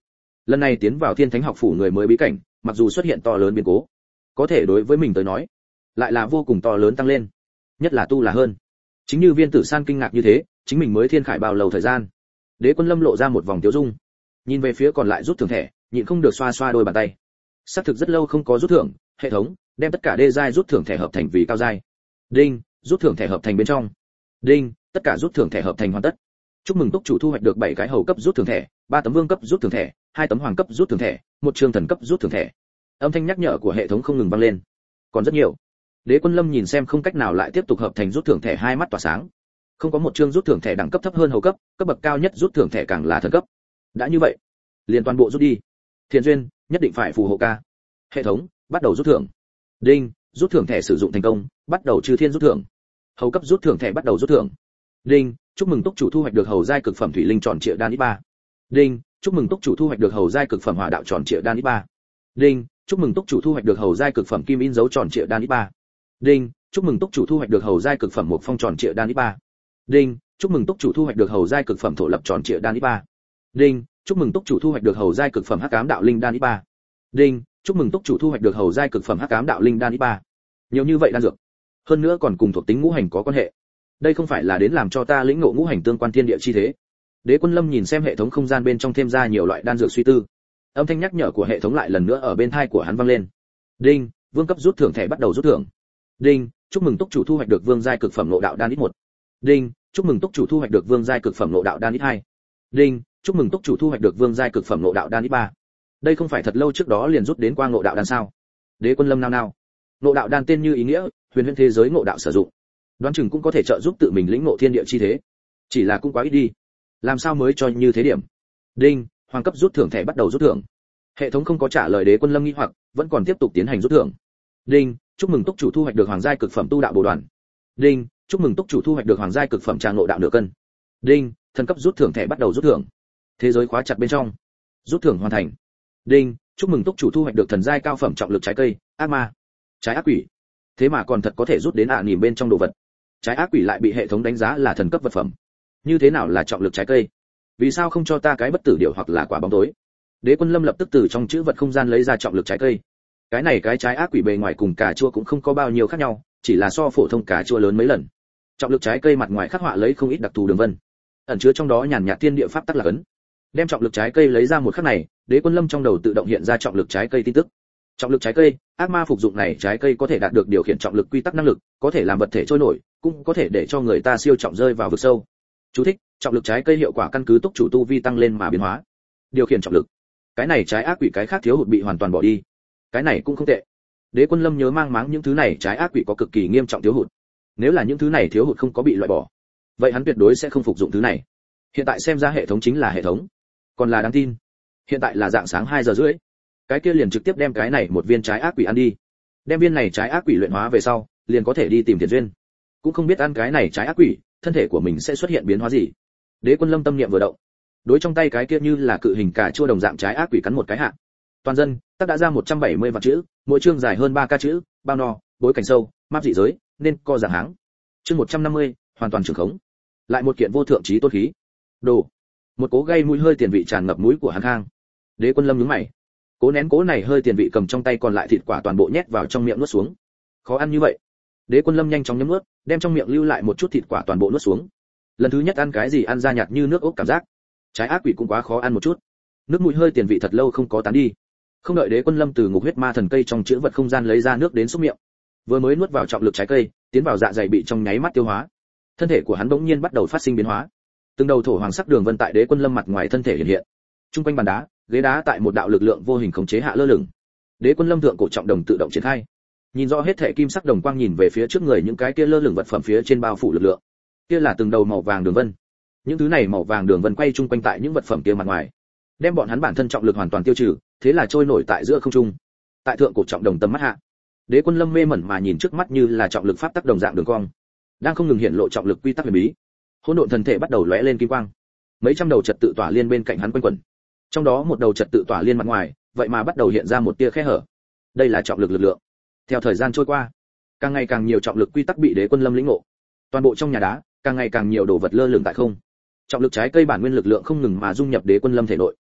lần này tiến vào Thiên Thánh học phủ người mới bí cảnh, mặc dù xuất hiện to lớn biến cố, có thể đối với mình tới nói lại là vô cùng to lớn tăng lên, nhất là tu là hơn. Chính như Viên Tử San kinh ngạc như thế, chính mình mới thiên khải bao lâu thời gian. Đế Quân Lâm lộ ra một vòng tiêu dung, nhìn về phía còn lại rút thưởng thẻ, nhịn không được xoa xoa đôi bàn tay. Xác thực rất lâu không có rút thưởng, hệ thống đem tất cả đê giai rút thưởng thẻ hợp thành vì cao giai. Đinh, rút thưởng thẻ hợp thành bên trong. Đinh, tất cả rút thưởng thẻ hợp thành hoàn tất. Chúc mừng túc chủ thu hoạch được 7 cái hầu cấp rút thưởng thẻ, 3 tấm vương cấp rút thưởng thẻ, 2 tấm hoàng cấp rút thưởng thẻ, 1 trường thần cấp rút thưởng thẻ. Âm thanh nhắc nhở của hệ thống không ngừng vang lên. Còn rất nhiều. Đế Quân Lâm nhìn xem không cách nào lại tiếp tục hợp thành rút thưởng thẻ, hai mắt tỏa sáng. Không có một chương rút thưởng thẻ đẳng cấp thấp hơn hầu cấp, cấp bậc cao nhất rút thưởng thẻ càng là thần cấp. Đã như vậy, liền toàn bộ rút đi. Thiện duyên, nhất định phải phù hộ ca. Hệ thống, bắt đầu rút thưởng. Đinh, rút thưởng thẻ sử dụng thành công, bắt đầu trừ thiên rút thưởng. Hầu cấp rút thưởng thẻ bắt đầu rút thưởng. Đinh, chúc mừng túc chủ thu hoạch được hầu giai cực phẩm thủy linh tròn trịa đan ít 3. Đinh, chúc mừng túc chủ thu hoạch được hầu giai cực phẩm hỏa đạo tròn trịa đan ít 3. Đinh, chúc mừng túc chủ thu hoạch được hầu giai cực phẩm kim in dấu tròn trịa đan ít 3. Đinh, chúc mừng túc chủ thu hoạch được hầu giai cực phẩm một phong tròn trịa đan ít 3. Đinh, chúc mừng túc chủ thu hoạch được hầu giai cực phẩm thổ lập tròn trịa đan ít 3. Đinh, chúc mừng túc chủ thu hoạch được hầu giai cực phẩm hắc ám đạo linh đan ít 3. Đinh, chúc mừng túc chủ thu hoạch được hầu giai cực phẩm hắc ám đạo linh đan ít 3. Nhiều như vậy đan dược, hơn nữa còn cùng thuộc tính ngũ hành có quan hệ. Đây không phải là đến làm cho ta lĩnh ngộ ngũ hành tương quan thiên địa chi thế. Đế Quân Lâm nhìn xem hệ thống không gian bên trong thêm ra nhiều loại đan dược suy tư. Âm thanh nhắc nhở của hệ thống lại lần nữa ở bên tai của hắn vang lên. Đinh, vương cấp rút thưởng thẻ bắt đầu rút thưởng. Đinh, chúc mừng túc chủ thu hoạch được vương giai cực phẩm ngộ đạo đan ít 1. Đinh, chúc mừng túc chủ thu hoạch được vương giai cực phẩm ngộ đạo đan ít 2. Đinh, chúc mừng túc chủ thu hoạch được vương giai cực phẩm ngộ đạo đan ít 3. Đây không phải thật lâu trước đó liền rút đến qua ngộ đạo đan sao? Đế Quân Lâm nao nao. Ngộ đạo đan tên như ý nghĩa, huyền huyễn thế giới ngộ đạo sử dụng. Đoán chừng cũng có thể trợ giúp tự mình lĩnh ngộ thiên địa chi thế. Chỉ là cũng quá ít đi. Làm sao mới cho như thế điểm? Đinh, hoàng cấp rút thưởng thẻ bắt đầu rút thưởng. Hệ thống không có trả lời Đế Quân Lâm nghi hoặc, vẫn còn tiếp tục tiến hành rút thưởng. Đinh, chúc mừng túc chủ thu hoạch được hoàng giai cực phẩm tu đạo bồ đoàn. Đinh, chúc mừng túc chủ thu hoạch được hoàng giai cực phẩm trà ngộ đạo nửa cân. Đinh, thần cấp rút thưởng thẻ bắt đầu rút thưởng. Thế giới khóa chặt bên trong. Rút thưởng hoàn thành. Đinh, chúc mừng túc chủ thu hoạch được thần giai cao phẩm trọng lực trái cây, ác ma, trái ác quỷ. Thế mà còn thật có thể rút đến nỉm bên trong đồ vật. Trái ác quỷ lại bị hệ thống đánh giá là thần cấp vật phẩm. Như thế nào là trọng lực trái cây? Vì sao không cho ta cái bất tử điểu hoặc là quả bóng tối? Đế Quân Lâm lập tức từ trong chữ vật không gian lấy ra trọng lực trái cây. Cái này cái trái ác quỷ bề ngoài cùng cà chua cũng không có bao nhiêu khác nhau, chỉ là so phổ thông cà chua lớn mấy lần. Trọng lực trái cây mặt ngoài khắc họa lấy không ít đặc thù đường vân, ẩn chứa trong đó nhàn nhạt thiên địa pháp tắc là ấn. Đem trọng lực trái cây lấy ra một khắc này, Đế Quân Lâm trong đầu tự động hiện ra trọng lực trái cây tin tức. Trọng lực trái cây, ác ma phục dụng này trái cây có thể đạt được điều khiển trọng lực quy tắc năng lực, có thể làm vật thể trôi nổi, cũng có thể để cho người ta siêu trọng rơi vào vực sâu. Chú thích: trọng lực trái cây hiệu quả căn cứ túc chủ tu vi tăng lên mà biến hóa. Điều khiển trọng lực. Cái này trái ác quỷ cái khác thiếu hụt bị hoàn toàn bỏ đi. Cái này cũng không tệ. Đế Quân Lâm nhớ mang máng những thứ này trái ác quỷ có cực kỳ nghiêm trọng thiếu hụt. Nếu là những thứ này thiếu hụt không có bị loại bỏ, vậy hắn tuyệt đối sẽ không phục dụng thứ này. Hiện tại xem ra hệ thống chính là hệ thống, còn là đáng tin. Hiện tại là dạng sáng 2 giờ rưỡi. Cái kia liền trực tiếp đem cái này một viên trái ác quỷ ăn đi. Đem viên này trái ác quỷ luyện hóa về sau, liền có thể đi tìm Thiện duyên. Cũng không biết ăn cái này trái ác quỷ, thân thể của mình sẽ xuất hiện biến hóa gì. Đế Quân Lâm tâm niệm vừa động, đối trong tay cái kia như là cự hình cà chua đồng dạng trái ác quỷ cắn một cái hạ. Toàn dân, tác đã ra 170 vạn chữ, mỗi chương dài hơn 3 ca chữ, bao no, bối cảnh sâu, map dị giới, nên co dạng háng. Chương 150, hoàn toàn trường khống. Lại một kiện vô thượng trí tôn khí. Đồ. Một cố gây mũi hơi tiền vị tràn ngập mũi của hắn khang. Đế Quân Lâm nhướng mày. Cố nén cố này hơi tiền vị cầm trong tay còn lại thịt quả toàn bộ nhét vào trong miệng nuốt xuống. Khó ăn như vậy. Đế Quân Lâm nhanh chóng nhấm nuốt, đem trong miệng lưu lại một chút thịt quả toàn bộ nuốt xuống. Lần thứ nhất ăn cái gì ăn ra nhạt như nước ốc cảm giác. Trái ác quỷ cũng quá khó ăn một chút. Nước mũi hơi tiền vị thật lâu không có tán đi. Không đợi Đế Quân Lâm từ ngục huyết ma thần cây trong chữ vật không gian lấy ra nước đến xúc miệng, vừa mới nuốt vào trọng lực trái cây, tiến vào dạ dày bị trong nháy mắt tiêu hóa. Thân thể của hắn bỗng nhiên bắt đầu phát sinh biến hóa. Từng đầu thổ hoàng sắc đường vân tại Đế Quân Lâm mặt ngoài thân thể hiện hiện. Trung quanh bàn đá, ghế đá tại một đạo lực lượng vô hình khống chế hạ lơ lửng. Đế Quân Lâm thượng cổ trọng đồng tự động triển khai. Nhìn rõ hết thể kim sắc đồng quang nhìn về phía trước người những cái kia lơ lửng vật phẩm phía trên bao phủ lực lượng. Kia là từng đầu màu vàng đường vân. Những thứ này màu vàng đường vân quay chung quanh tại những vật phẩm kia mặt ngoài, đem bọn hắn bản thân trọng lực hoàn toàn tiêu trừ, thế là trôi nổi tại giữa không trung. Tại thượng cổ trọng đồng tầm mắt hạ, Đế Quân Lâm mê mẩn mà nhìn trước mắt như là trọng lực pháp tắc đồng dạng đường cong, đang không ngừng hiện lộ trọng lực quy tắc huyền bí. Hỗn độn thần thể bắt đầu lóe lên kim quang. Mấy trăm đầu trật tự tỏa liên bên cạnh hắn quanh quẩn. Trong đó một đầu trật tự tỏa liên mặt ngoài, vậy mà bắt đầu hiện ra một tia khe hở. Đây là trọng lực lực lượng. Theo thời gian trôi qua, càng ngày càng nhiều trọng lực quy tắc bị Đế Quân Lâm lĩnh ngộ. Toàn bộ trong nhà đá, càng ngày càng nhiều đồ vật lơ lửng tại không. Trọng lực trái cây bản nguyên lực lượng không ngừng mà dung nhập Đế Quân Lâm thể nội.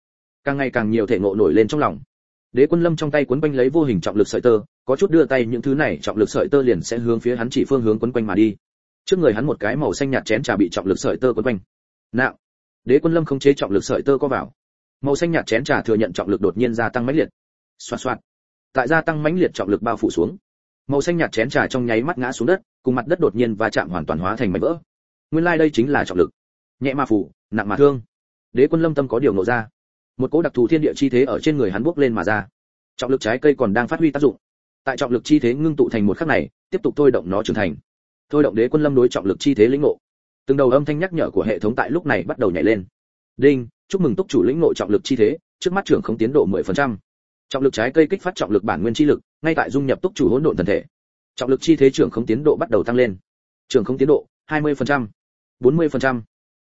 càng ngày càng nhiều thể ngộ nổi lên trong lòng. Đế Quân Lâm trong tay quấn quanh lấy vô hình trọng lực sợi tơ, có chút đưa tay những thứ này trọng lực sợi tơ liền sẽ hướng phía hắn chỉ phương hướng quấn quanh mà đi. Trước người hắn một cái màu xanh nhạt chén trà bị trọng lực sợi tơ quấn quanh. Nạo. Đế Quân Lâm khống chế trọng lực sợi tơ có vào. Màu xanh nhạt chén trà thừa nhận trọng lực đột nhiên gia tăng mãnh liệt. Xoạt xoạt. Tại gia tăng mãnh liệt trọng lực bao phủ xuống, màu xanh nhạt chén trà trong nháy mắt ngã xuống đất, cùng mặt đất đột nhiên va chạm hoàn toàn hóa thành mảnh vỡ. Nguyên lai đây chính là trọng lực. Nhẹ mà phủ, nặng mà thương. Đế Quân Lâm tâm có điều nộ ra. Một cỗ đặc thù thiên địa chi thế ở trên người hắn bốc lên mà ra. Trọng lực trái cây còn đang phát huy tác dụng. Tại trọng lực chi thế ngưng tụ thành một khắc này, tiếp tục thôi động nó trưởng thành. Thôi động Đế Quân Lâm đối trọng lực chi thế lĩnh ngộ. Từng đầu âm thanh nhắc nhở của hệ thống tại lúc này bắt đầu nhảy lên. Đinh, chúc mừng túc chủ lĩnh ngộ trọng lực chi thế, trước mắt trưởng không tiến độ 10%. Trọng lực trái cây kích phát trọng lực bản nguyên chi lực, ngay tại dung nhập túc chủ hỗn độn thần thể. Trọng lực chi thế trưởng không tiến độ bắt đầu tăng lên. Trưởng không tiến độ 20%, 40%,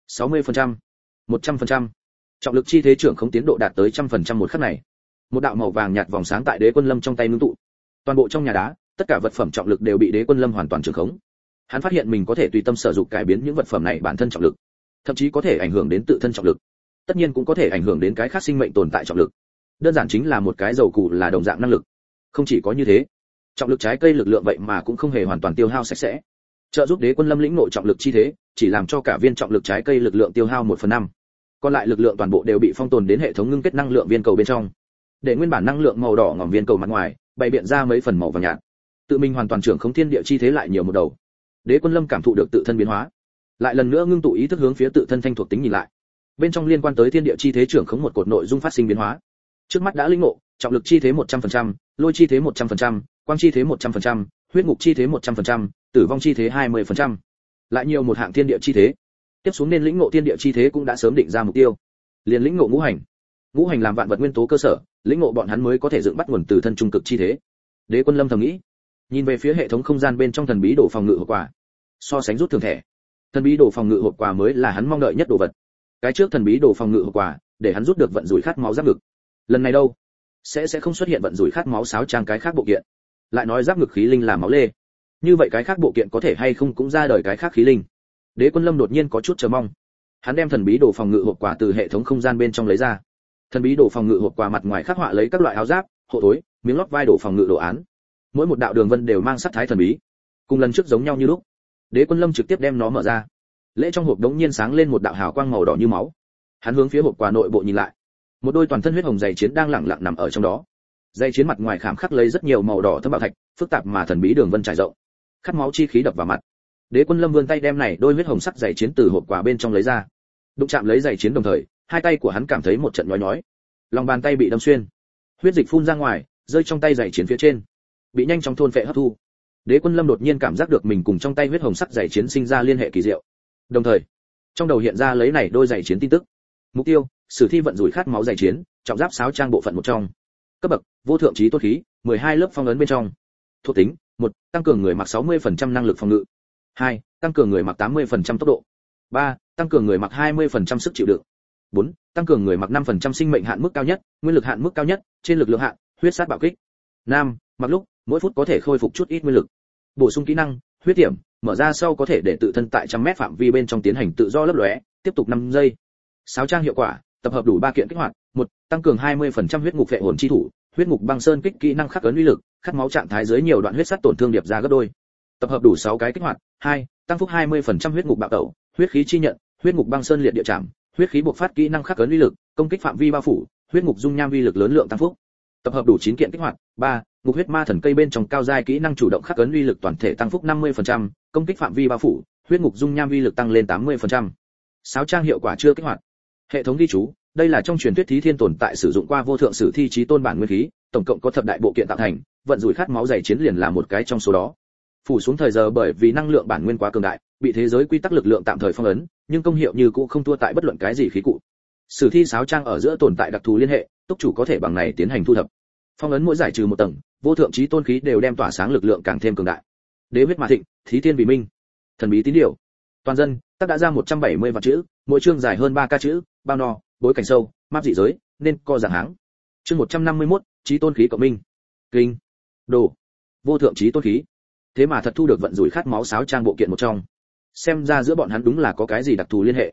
60%, 100%. Trọng lực chi thế trưởng không tiến độ đạt tới 100% một khắc này. Một đạo màu vàng nhạt vòng sáng tại Đế Quân Lâm trong tay ngưng tụ. Toàn bộ trong nhà đá, tất cả vật phẩm trọng lực đều bị Đế Quân Lâm hoàn toàn trưởng khống. Hắn phát hiện mình có thể tùy tâm sử dụng cải biến những vật phẩm này bản thân trọng lực, thậm chí có thể ảnh hưởng đến tự thân trọng lực. Tất nhiên cũng có thể ảnh hưởng đến cái khác sinh mệnh tồn tại trọng lực. Đơn giản chính là một cái dầu cụ là đồng dạng năng lực. Không chỉ có như thế, trọng lực trái cây lực lượng vậy mà cũng không hề hoàn toàn tiêu hao sạch sẽ. Trợ giúp Đế Quân Lâm lĩnh ngộ trọng lực chi thế, chỉ làm cho cả viên trọng lực trái cây lực lượng tiêu hao 1/5. Còn lại lực lượng toàn bộ đều bị phong tồn đến hệ thống ngưng kết năng lượng viên cầu bên trong. Để nguyên bản năng lượng màu đỏ ngòm viên cầu mặt ngoài, bày biện ra mấy phần màu vàng nhạt. Tự mình hoàn toàn trưởng khống thiên địa chi thế lại nhiều một đầu. Đế Quân Lâm cảm thụ được tự thân biến hóa, lại lần nữa ngưng tụ ý thức hướng phía tự thân thanh thuộc tính nhìn lại. Bên trong liên quan tới thiên địa chi thế trưởng khống một cột nội dung phát sinh biến hóa. Trước mắt đã lĩnh ngộ, trọng lực chi thế 100%, lôi chi thế 100%, quang chi thế 100%, huyết ngục chi thế 100%, tử vong chi thế 20%. Lại nhiều một hạng thiên địa chi thế. Tiếp xuống nên lĩnh ngộ thiên địa chi thế cũng đã sớm định ra mục tiêu. Liền lĩnh ngộ ngũ hành. Ngũ hành làm vạn vật nguyên tố cơ sở, lĩnh ngộ bọn hắn mới có thể dựng bắt nguồn từ thân trung cực chi thế. Đế Quân Lâm thầm nghĩ, nhìn về phía hệ thống không gian bên trong thần bí đồ phòng ngự hộp quà. So sánh rút thường thẻ, thần bí đồ phòng ngự hộp quà mới là hắn mong đợi nhất đồ vật. Cái trước thần bí đồ phòng ngự hộp quà, để hắn rút được vận rủi khát máu giáp ngực. Lần này đâu, sẽ không xuất hiện vận rủi khát máu sáo trang cái khác bộ kiện. Lại nói giáp ngực khí linh là máu lê, như vậy cái khác bộ kiện có thể hay không cũng ra đời cái khác khí linh. Đế Quân Lâm đột nhiên có chút chờ mong. Hắn đem thần bí đồ phòng ngự hộp quà từ hệ thống không gian bên trong lấy ra. Thần bí đồ phòng ngự hộp quà mặt ngoài khắc họa lấy các loại áo giáp, hộ thối, miếng lót vai đồ phòng ngự đồ án. Mỗi một đạo đường vân đều mang sắc thái thần bí, cùng lần trước giống nhau như lúc. Đế Quân Lâm trực tiếp đem nó mở ra. Lễ trong hộp đống nhiên sáng lên một đạo hào quang màu đỏ như máu. Hắn hướng phía hộp quà nội bộ nhìn lại. Một đôi toàn thân huyết hồng giày chiến đang lẳng lặng nằm ở trong đó. Giày chiến mặt ngoài khảm khắc lấy rất nhiều màu đỏ thâm bảo thạch, phức tạp mà thần bí đường vân trải rộng. Khát máu chi khí đập vào mặt. Đế Quân Lâm vươn tay đem này đôi huyết hồng sắc giày chiến từ hộp quà bên trong lấy ra. Đụng chạm lấy giày chiến đồng thời, hai tay của hắn cảm thấy một trận nhói nhói. Lòng bàn tay bị đâm xuyên, huyết dịch phun ra ngoài, rơi trong tay giày chiến phía trên, bị nhanh chóng thôn phệ hấp thu. Đế Quân Lâm đột nhiên cảm giác được mình cùng trong tay huyết hồng sắc giày chiến sinh ra liên hệ kỳ diệu. Đồng thời, trong đầu hiện ra lấy này đôi giày chiến tin tức. Mục tiêu: sử thi vận rủi khát máu giày chiến, trọng giáp sáo trang bộ phận một trong. Cấp bậc: vô thượng chí tôn khí, 12 lớp phong ấn bên trong. Thuộc tính: 1. Tăng cường người mặc 60% năng lực phòng ngự. 2. Tăng cường người mặc 80% tốc độ. 3. Tăng cường người mặc 20% sức chịu đựng. 4. Tăng cường người mặc 5% sinh mệnh hạn mức cao nhất, nguyên lực hạn mức cao nhất, trên lực lượng hạn, huyết sát bạo kích. 5. Mặc lúc, mỗi phút có thể khôi phục chút ít nguyên lực. Bổ sung kỹ năng, huyết tiềm, mở ra sau có thể để tự thân tại 100 mét phạm vi bên trong tiến hành tự do lấp lóe, tiếp tục 5 giây. Sáo trang hiệu quả, tập hợp đủ 3 kiện kích hoạt. 1. Tăng cường 20% huyết ngục phệ hồn chi thủ, huyết ngục băng sơn kích kỹ năng khắc ấn uy lực, khát máu trạng thái dưới nhiều đoạn huyết sát tổn thương điệp ra gấp đôi. Tập hợp đủ 6 cái kích hoạt. 2. Tăng phúc 20% huyết ngục bạo tẩu, huyết khí chi nhận, huyết ngục băng sơn liệt địa trảm, huyết khí buộc phát kỹ năng khắc ấn uy lực, công kích phạm vi bao phủ, huyết ngục dung nham uy lực lớn lượng tăng phúc. Tập hợp đủ 9 kiện kích hoạt. 3. Ngục huyết ma thần cây bên trong cao giai kỹ năng chủ động khắc ấn uy lực toàn thể tăng phúc 50%, công kích phạm vi bao phủ, huyết ngục dung nham uy lực tăng lên 80%. Sáo trang hiệu quả chưa kích hoạt. Hệ thống ghi chú, đây là trong truyền thuyết thí thiên tồn tại sử dụng qua vô thượng sử thi chí tôn bản nguyên khí, tổng cộng có thập đại bộ kiện tạo thành, vận rủi khát máu giày chiến liền là một cái trong số đó. Phủ xuống thời giờ bởi vì năng lượng bản nguyên quá cường đại, bị thế giới quy tắc lực lượng tạm thời phong ấn, nhưng công hiệu như cũ không thua tại bất luận cái gì khí cụ. Sử thi sáo trang ở giữa tồn tại đặc thù liên hệ, túc chủ có thể bằng này tiến hành thu thập. Phong ấn mỗi giải trừ một tầng, vô thượng chí tôn khí đều đem tỏa sáng lực lượng càng thêm cường đại. Đế huyết mà thịnh, thí thiên vì minh. Thần bí tín điều. Toàn dân, tác đã ra 170 vạn chữ, mỗi chương dài hơn 3 ca chữ, bao no, bối cảnh sâu, map dị giới, nên co dạng háng. Chương 151, chí tôn khí cộng minh. Kinh. Đồ. Vô thượng chí tôn khí. Thế mà thật thu được vận rủi khát máu sáo trang bộ kiện một trong. Xem ra giữa bọn hắn đúng là có cái gì đặc thù liên hệ.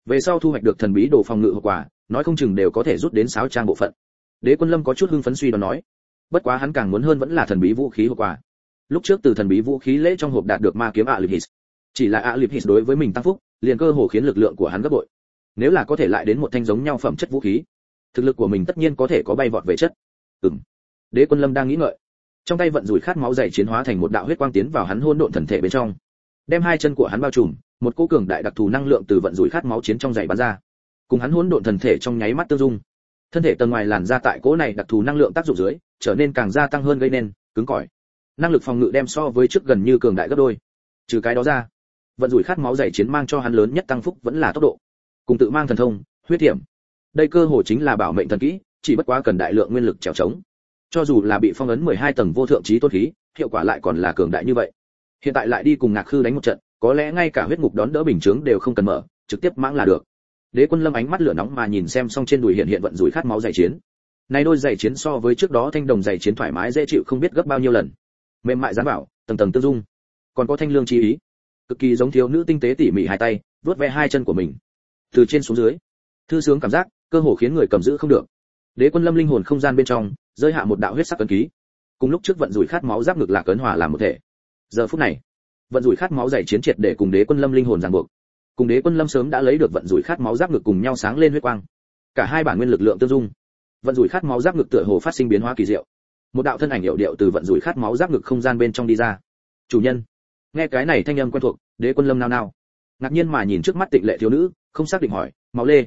Về sau thu hoạch được thần bí đồ phòng ngự hộp quà, nói không chừng đều có thể rút đến 6 trang bộ phận. Đế Quân Lâm có chút hưng phấn suy đoán nói. Bất quá hắn càng muốn hơn vẫn là thần bí vũ khí hộp quà. Lúc trước từ thần bí vũ khí lễ trong hộp đạt được ma kiếm Alipis. Chỉ là Alipis đối với mình tăng phúc, liền cơ hồ khiến lực lượng của hắn gấp bội. Nếu là có thể lại đến một thanh giống nhau phẩm chất vũ khí, thực lực của mình tất nhiên có thể có bay vọt về chất. Đế Quân Lâm đang nghĩ ngợi, trong tay vận rủi khát máu dày chiến hóa thành một đạo huyết quang tiến vào hắn hỗn độn thần thể bên trong, đem hai chân của hắn bao trùm, một cỗ cường đại đặc thù năng lượng từ vận rủi khát máu chiến trong dày bắn ra, cùng hắn hỗn độn thần thể trong nháy mắt tương dung. Thân thể tầng ngoài làn ra tại cỗ này đặc thù năng lượng tác dụng dưới, trở nên càng gia tăng hơn gây nên cứng cỏi. Năng lực phòng ngự đem so với trước gần như cường đại gấp đôi. Trừ cái đó ra, vận rủi khát máu dày chiến mang cho hắn lớn nhất tăng phúc vẫn là tốc độ, cùng tự mang thần thông, huyết tiệm. Đây cơ hồ chính là bảo mệnh thần kỹ, chỉ bất quá cần đại lượng nguyên lực trèo trống. Cho dù là bị phong ấn 12 tầng vô thượng chí tôn khí, hiệu quả lại còn là cường đại như vậy. Hiện tại lại đi cùng Ngạc Khư đánh một trận, có lẽ ngay cả huyết ngục đón đỡ bình chứng đều không cần mở, trực tiếp mãng là được. Đế Quân Lâm ánh mắt lửa nóng mà nhìn xem xong trên đùi hiện vận rủi khát máu dày chiến. Này đôi giày chiến so với trước đó thanh đồng giày chiến thoải mái dễ chịu không biết gấp bao nhiêu lần. Mềm mại dán bảo, tầng tầng tương dung. Còn có thanh lương chi ý, cực kỳ giống thiếu nữ tinh tế tỉ mỉ hai tay, vuốt ve hai chân của mình. Từ trên xuống dưới, thư sướng cảm giác, cơ hồ khiến người cầm giữ không được. Đế Quân Lâm linh hồn không gian bên trong, rơi hạ một đạo huyết sắc ấn ký. Cùng lúc trước vận rủi khát máu giáp ngực lạc ấn hòa làm một thể. Giờ phút này, vận rủi khát máu dày chiến triệt để cùng Đế Quân Lâm linh hồn ràng buộc. Cùng Đế Quân Lâm sớm đã lấy được vận rủi khát máu giáp ngực cùng nhau sáng lên huyết quang. Cả hai bản nguyên lực lượng tương dung. Vận rủi khát máu giáp ngực tựa hồ phát sinh biến hóa kỳ diệu. Một đạo thân ảnh hiệu điệu từ vận rủi khát máu giáp ngực không gian bên trong đi ra. Chủ nhân. Nghe cái này thanh âm quen thuộc, Đế Quân Lâm nao nao. Ngạc nhiên mà nhìn trước mắt tịnh lệ thiếu nữ, không xác định hỏi, "Máu Lê?"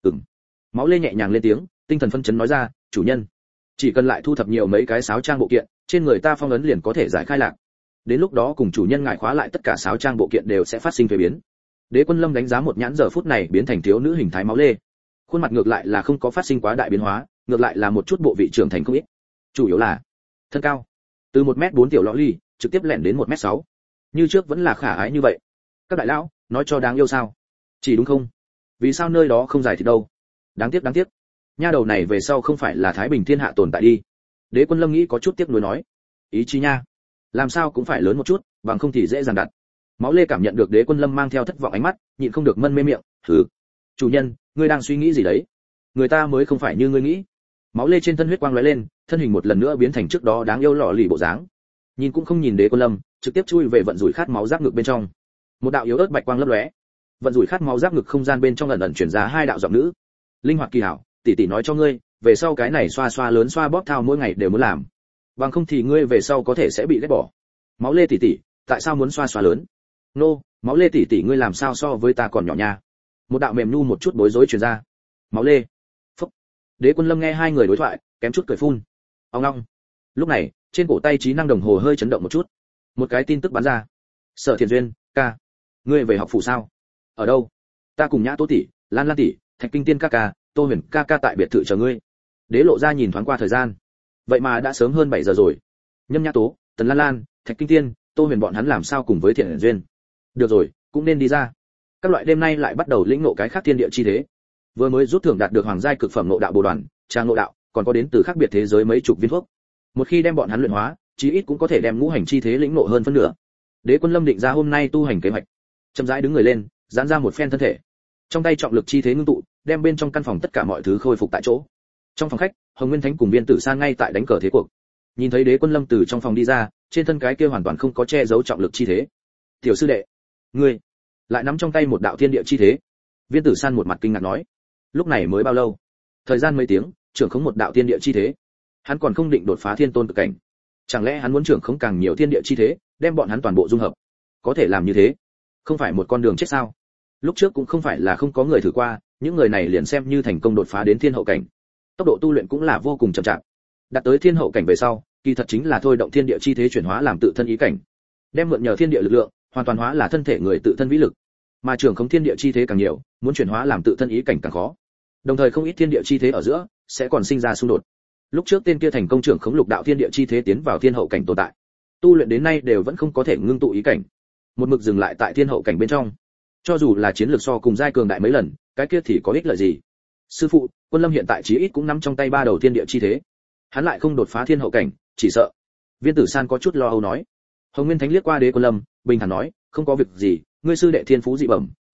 Máu Lê nhẹ nhàng lên tiếng, tinh thần phân chấn nói ra, "Chủ nhân, chỉ cần lại thu thập nhiều mấy cái sáo trang bộ kiện, trên người ta phong ấn liền có thể giải khai lạc. Đến lúc đó cùng chủ nhân ngài khóa lại tất cả sáo trang bộ kiện đều sẽ phát sinh thay biến." Đế Quân Lâm đánh giá một nhãn giờ phút này biến thành thiếu nữ hình thái Máu Lê. Khuôn mặt ngược lại là không có phát sinh quá đại biến hóa, ngược lại là một chút bộ vị trưởng thành không ít. Chủ yếu là thân cao, từ 1m4 tiểu lọ ly, trực tiếp lẻn đến 1m6. Như trước vẫn là khả ái như vậy. Các đại lão, nói cho đáng yêu sao? Chỉ đúng không? Vì sao nơi đó không dài thì đâu? Đáng tiếc. Nha đầu này về sau không phải là Thái Bình thiên hạ tồn tại đi. Đế Quân Lâm nghĩ có chút tiếc nuối nói. Ý chí nha, làm sao cũng phải lớn một chút, bằng không thì dễ dàng đặt. Máu Lê cảm nhận được Đế Quân Lâm mang theo thất vọng ánh mắt, nhịn không được mân mê miệng, "Hừ, chủ nhân, ngươi đang suy nghĩ gì đấy? Người ta mới không phải như ngươi nghĩ." Máu Lê trên thân huyết quang lóe lên, thân hình một lần nữa biến thành trước đó đáng yêu lọ lì bộ dáng. Nhìn cũng không nhìn Đế Quân Lâm, trực tiếp chui về vận rủi khát máu giáp ngực bên trong. Một đạo yếu ớt bạch quang lấp lóe. Vận rủi khát máu giáp ngực không gian bên trong ẩn ẩn truyền ra hai đạo giọng nữ. "Linh hoạt kỳ hảo, tỷ tỷ nói cho ngươi, về sau cái này xoa xoa lớn xoa bóp thao mỗi ngày đều muốn làm. Bằng không thì ngươi về sau có thể sẽ bị ghét bỏ." "Máu Lê tỷ tỷ, tại sao muốn xoa xoa lớn?" "Nô, Máu Lê tỷ tỷ ngươi làm sao so với ta còn nhỏ nha." Một đạo mềm nhu một chút bối rối truyền ra. "Máu Lê." Phúc. Đế Quân Lâm nghe hai người đối thoại, kém chút cười phun. Ông long. Lúc này, trên cổ tay trí năng đồng hồ hơi chấn động một chút. Một cái tin tức bắn ra. "Sở Thiện Duyên, ca, ngươi về học phủ sao?" "Ở đâu?" "Ta cùng Nhã Tố tỷ, Lan Lan tỷ, Thạch Kinh Tiên ca ca, Tô Huyền ca ca tại biệt thự chờ ngươi." Đế Lộ ra nhìn thoáng qua thời gian. Vậy mà đã sớm hơn 7 giờ rồi. Nhâm Nhã Tố, Tần Lan Lan, Thạch Kinh Tiên, Tô Huyền bọn hắn làm sao cùng với Thiện Duyên? Được rồi, cũng nên đi ra. Các loại đêm nay lại bắt đầu lĩnh ngộ cái khác thiên địa chi thế. Vừa mới rút thưởng đạt được hoàng giai cực phẩm ngộ đạo bồ đoàn, trà ngộ đạo, còn có đến từ khác biệt thế giới mấy chục viên thuốc. Một khi đem bọn hắn luyện hóa, chí ít cũng có thể đem ngũ hành chi thế lĩnh ngộ hơn phân nửa. Đế Quân Lâm định ra hôm nay tu hành kế hoạch. Chậm rãi đứng người lên, giãn ra một phen thân thể. Trong tay trọng lực chi thế ngưng tụ, đem bên trong căn phòng tất cả mọi thứ khôi phục tại chỗ. Trong phòng khách, Hồng Nguyên Thánh cùng Viên Tử San ngay tại đánh cờ thế cuộc. Nhìn thấy Đế Quân Lâm từ trong phòng đi ra, trên thân cái kia hoàn toàn không có che giấu trọng lực chi thế. "Tiểu sư đệ, ngươi lại nắm trong tay một đạo thiên địa chi thế?" Viên Tử San một mặt kinh ngạc nói. Lúc này mới bao lâu? Thời gian mấy tiếng, trưởng khống một đạo thiên địa chi thế. Hắn còn không định đột phá thiên tôn cực cảnh. Chẳng lẽ hắn muốn trưởng khống càng nhiều thiên địa chi thế, đem bọn hắn toàn bộ dung hợp? Có thể làm như thế, không phải một con đường chết sao? Lúc trước cũng không phải là không có người thử qua, những người này liền xem như thành công đột phá đến thiên hậu cảnh. Tốc độ tu luyện cũng là vô cùng chậm chạp. Đạt tới thiên hậu cảnh về sau, kỳ thật chính là thôi động thiên địa chi thế chuyển hóa làm tự thân ý cảnh, đem mượn nhờ thiên địa lực lượng, hoàn toàn hóa là thân thể người tự thân vĩ lực. Mà trưởng khống thiên địa chi thế càng nhiều, muốn chuyển hóa làm tự thân ý cảnh càng khó. Đồng thời không ít thiên địa chi thế ở giữa sẽ còn sinh ra xung đột. Lúc trước tên kia thành công trưởng khống lục đạo thiên địa chi thế tiến vào thiên hậu cảnh tồn tại, tu luyện đến nay đều vẫn không có thể ngưng tụ ý cảnh, một mực dừng lại tại thiên hậu cảnh bên trong. Cho dù là chiến lược so cùng giai cường đại mấy lần, cái kia thì có ích lợi gì? Sư phụ, Quân Lâm hiện tại chí ít cũng nắm trong tay ba đầu thiên địa chi thế, hắn lại không đột phá thiên hậu cảnh, chỉ sợ. Viên Tử San có chút lo âu nói. Hồng Nguyên Thánh liếc qua Đế Quân Lâm, bình thản nói, "Không có việc gì, ngươi sư đệ thiên phú dị bẩm,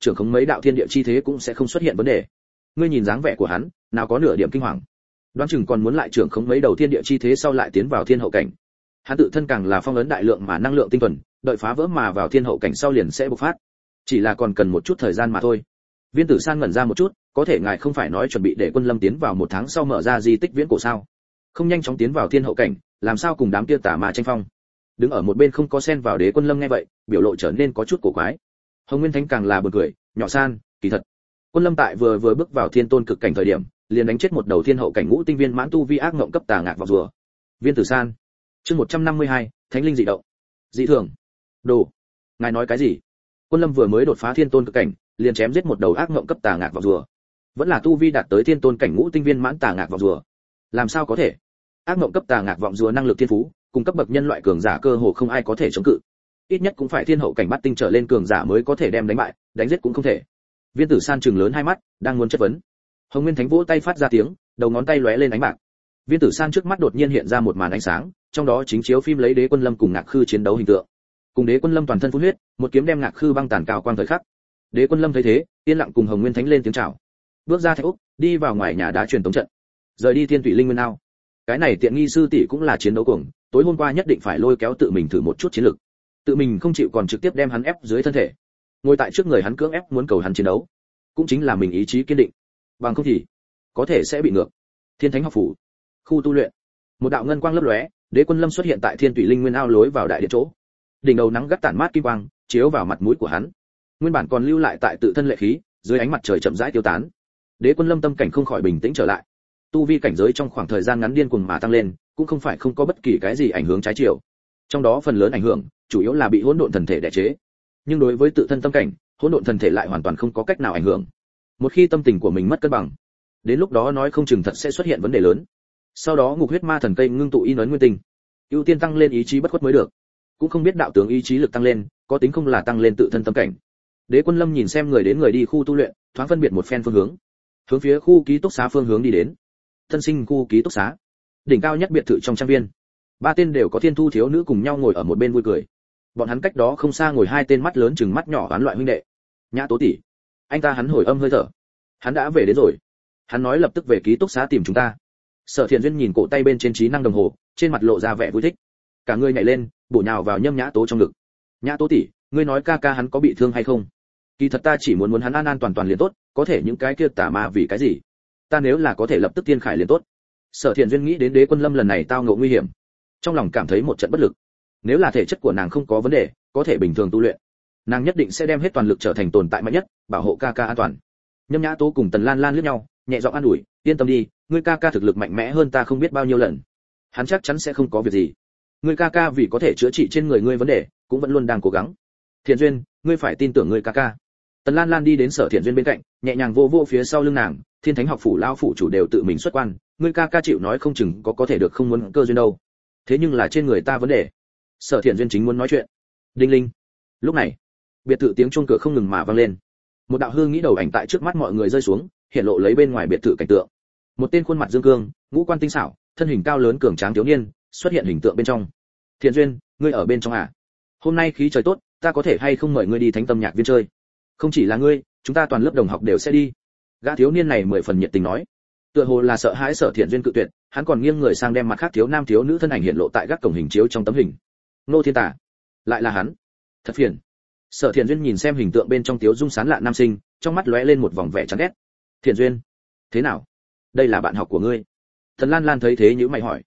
trưởng khống mấy đạo thiên địa chi thế cũng sẽ không xuất hiện vấn đề. Ngươi nhìn dáng vẻ của hắn, nào có nửa điểm kinh hoàng. Đoán chừng còn muốn lại trưởng khống mấy đầu thiên địa chi thế sau lại tiến vào thiên hậu cảnh. Hắn tự thân càng là phong ấn đại lượng mà năng lượng tinh thuần, đợi phá vỡ mà vào thiên hậu cảnh sau liền sẽ bộc phát. Chỉ là còn cần một chút thời gian mà thôi. Viên Tử San ngẩn ra một chút, có thể ngài không phải nói chuẩn bị để Quân Lâm tiến vào 1 tháng sau mở ra di tích viễn cổ sao? Không nhanh chóng tiến vào thiên hậu cảnh, làm sao cùng đám kia tà ma tranh phong? Đứng ở một bên không có xen vào Đế Quân Lâm nghe vậy, biểu lộ trở nên có chút cổ quái. Hồng Nguyên Thánh càng là buồn cười, nhỏ San, kỳ thật, Quân Lâm tại vừa bước vào thiên tôn cực cảnh thời điểm, liền đánh chết một đầu thiên hậu cảnh ngũ tinh viên mãn tu vi ác ngộng cấp tà ngạc vào rùa. Viên Tử San, chương 152, Thánh linh dị động. Dị thường. Đồ, ngài nói cái gì? Quân Lâm vừa mới đột phá thiên tôn cực cảnh, liền chém giết một đầu ác ngộng cấp tà ngạc vào rùa. Vẫn là tu vi đạt tới thiên tôn cảnh ngũ tinh viên mãn tà ngạc vào rùa. Làm sao có thể? Ác ngộng cấp tà ngạc vọng rùa năng lực thiên phú, cùng cấp bậc nhân loại cường giả cơ hồ không ai có thể chống cự. Ít nhất cũng phải thiên hậu cảnh bát tinh trở lên cường giả mới có thể đem đánh bại, đánh giết cũng không thể. Viên Tử San trừng lớn hai mắt, đang muốn chất vấn. Hồng Nguyên Thánh vỗ tay phát ra tiếng, đầu ngón tay lóe lên ánh bạc. Viên Tử San trước mắt đột nhiên hiện ra một màn ánh sáng, trong đó chính chiếu phim lấy Đế Quân Lâm cùng Ngạc Khư chiến đấu hình tượng. Cùng Đế Quân Lâm toàn thân phun huyết, một kiếm đem Ngạc Khư băng tàn cao quang thời khắc. Đế Quân Lâm thấy thế, yên lặng cùng Hồng Nguyên Thánh lên tiếng chào. Bước ra thạch úc, đi vào ngoài nhà đá truyền tống trận. Rời đi Thiên Thủy Linh Nguyên ao. Cái này tiện nghi sư tỷ cũng là chiến đấu cuồng, tối hôm qua nhất định phải lôi kéo tự mình thử một chút chiến lực. Tự mình không chịu còn trực tiếp đem hắn ép dưới thân thể. Ngồi tại trước người hắn cưỡng ép muốn cầu hắn chiến đấu, cũng chính là mình ý chí kiên định. Bằng không thì có thể sẽ bị ngược. Thiên Thánh học phủ, khu tu luyện. Một đạo ngân quang lấp lóe, Đế Quân Lâm xuất hiện tại Thiên Thủy Linh Nguyên ao lối vào đại điện chỗ. Đỉnh đầu nắng gắt tản mát kim quang, chiếu vào mặt mũi của hắn. Nguyên bản còn lưu lại tại tự thân lệ khí, dưới ánh mặt trời chậm rãi tiêu tán. Đế Quân Lâm tâm cảnh không khỏi bình tĩnh trở lại. Tu vi cảnh giới trong khoảng thời gian ngắn điên cuồng mà tăng lên, cũng không phải không có bất kỳ cái gì ảnh hưởng trái chiều. Trong đó phần lớn ảnh hưởng, chủ yếu là bị hỗn độn thần thể đè chế. Nhưng đối với tự thân tâm cảnh, hỗn độn thần thể lại hoàn toàn không có cách nào ảnh hưởng. Một khi tâm tình của mình mất cân bằng, đến lúc đó nói không chừng thật sẽ xuất hiện vấn đề lớn. Sau đó ngục huyết ma thần cây ngưng tụ in ấn nguyên tinh, ưu tiên tăng lên ý chí bất khuất mới được. Cũng không biết đạo tướng ý chí lực tăng lên, có tính không là tăng lên tự thân tâm cảnh. Đế Quân Lâm nhìn xem người đến người đi khu tu luyện, thoáng phân biệt một phen phương hướng, hướng phía khu ký túc xá phương hướng đi đến. Thân sinh khu ký túc xá, đỉnh cao nhất biệt thự trong trang viên. 3 tên đều có thiên thu thiếu nữ cùng nhau ngồi ở một bên vui cười. Bọn hắn cách đó không xa ngồi 2 tên mắt lớn chừng mắt nhỏ oán loại huynh đệ. Nhã Tố tỷ, anh ta hắn hồi âm hơi thở. Hắn đã về đến rồi. Hắn nói lập tức về ký túc xá tìm chúng ta. Sở Thiện Duyên nhìn cổ tay bên trên trí năng đồng hồ, trên mặt lộ ra vẻ vui thích. Cả người nhảy lên, bổ nhào vào Nhâm Nhã Tố trong ngực. Nhã Tố tỷ, ngươi nói ca ca hắn có bị thương hay không? Kỳ thật ta chỉ muốn hắn an an toàn toàn liền tốt, có thể những cái kia tà ma vì cái gì? Ta nếu là có thể lập tức tiên khải liền tốt. Sở Thiện Duyên nghĩ đến Đế Quân Lâm lần này tao ngộ nguy hiểm, trong lòng cảm thấy một trận bất lực. Nếu là thể chất của nàng không có vấn đề, có thể bình thường tu luyện, nàng nhất định sẽ đem hết toàn lực trở thành tồn tại mạnh nhất, bảo hộ ca ca an toàn. Nhâm Nhã Tố cùng Tần Lan Lan liếc nhau, nhẹ giọng an ủi, yên tâm đi, ngươi ca ca thực lực mạnh mẽ hơn ta không biết bao nhiêu lần, hắn chắc chắn sẽ không có việc gì. Ngươi ca ca vì có thể chữa trị trên người ngươi vấn đề, cũng vẫn luôn đang cố gắng. Thiện Duyên, ngươi phải tin tưởng ngươi ca ca. Tần Lan Lan đi đến Sở Thiện Duyên bên cạnh, nhẹ nhàng vô vô phía sau lưng nàng, Thiên Thánh học phủ lão phủ chủ đều tự mình xuất quan, ngươi ca ca chịu nói không chừng có thể được không muốn cơ duyên đâu. Thế nhưng là trên người ta vấn đề. Sở Thiện Duyên chính muốn nói chuyện. Đinh linh. Lúc này, biệt thự tiếng chuông cửa không ngừng mà vang lên. Một đạo hương nghĩ đầu ảnh tại trước mắt mọi người rơi xuống, hiện lộ lấy bên ngoài biệt thự cảnh tượng. Một tên khuôn mặt dương cương, ngũ quan tinh xảo, thân hình cao lớn cường tráng thiếu niên, xuất hiện hình tượng bên trong. Thiện Duyên, ngươi ở bên trong à? Hôm nay khí trời tốt, ta có thể hay không mời ngươi đi Thánh Tâm Nhạc Viên chơi? Không chỉ là ngươi, chúng ta toàn lớp đồng học đều sẽ đi. Gã thiếu niên này 10 phần nhiệt tình nói. Tựa hồ là sợ hãi Sở Thiện Duyên cự tuyệt, hắn còn nghiêng người sang đem mặt khác thiếu nam thiếu nữ thân ảnh hiện lộ tại các cổng hình chiếu trong tấm hình. Nô Thiên Tả, lại là hắn. Thật phiền. Sở Thiện Duyên nhìn xem hình tượng bên trong tiếu dung sán lạ nam sinh, trong mắt lóe lên một vòng vẻ chán ghét. Thiện Duyên, thế nào? Đây là bạn học của ngươi? Thần Lan Lan thấy thế nhíu mày hỏi.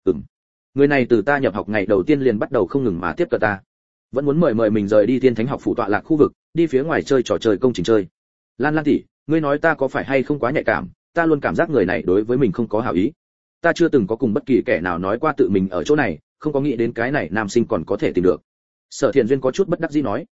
Người này từ ta nhập học ngày đầu tiên liền bắt đầu không ngừng mà tiếp cận ta, vẫn muốn mời mình rời đi Thiên Thánh học phủ tọa lạc khu vực, đi phía ngoài chơi trò chơi công trình chơi. Lan Lan tỷ, ngươi nói ta có phải hay không quá nhạy cảm? Ta luôn cảm giác người này đối với mình không có hảo ý. Ta chưa từng có cùng bất kỳ kẻ nào nói qua tự mình ở chỗ này, không có nghĩ đến cái này nam sinh còn có thể tìm được. Sở Thiện Duyên có chút bất đắc dĩ nói.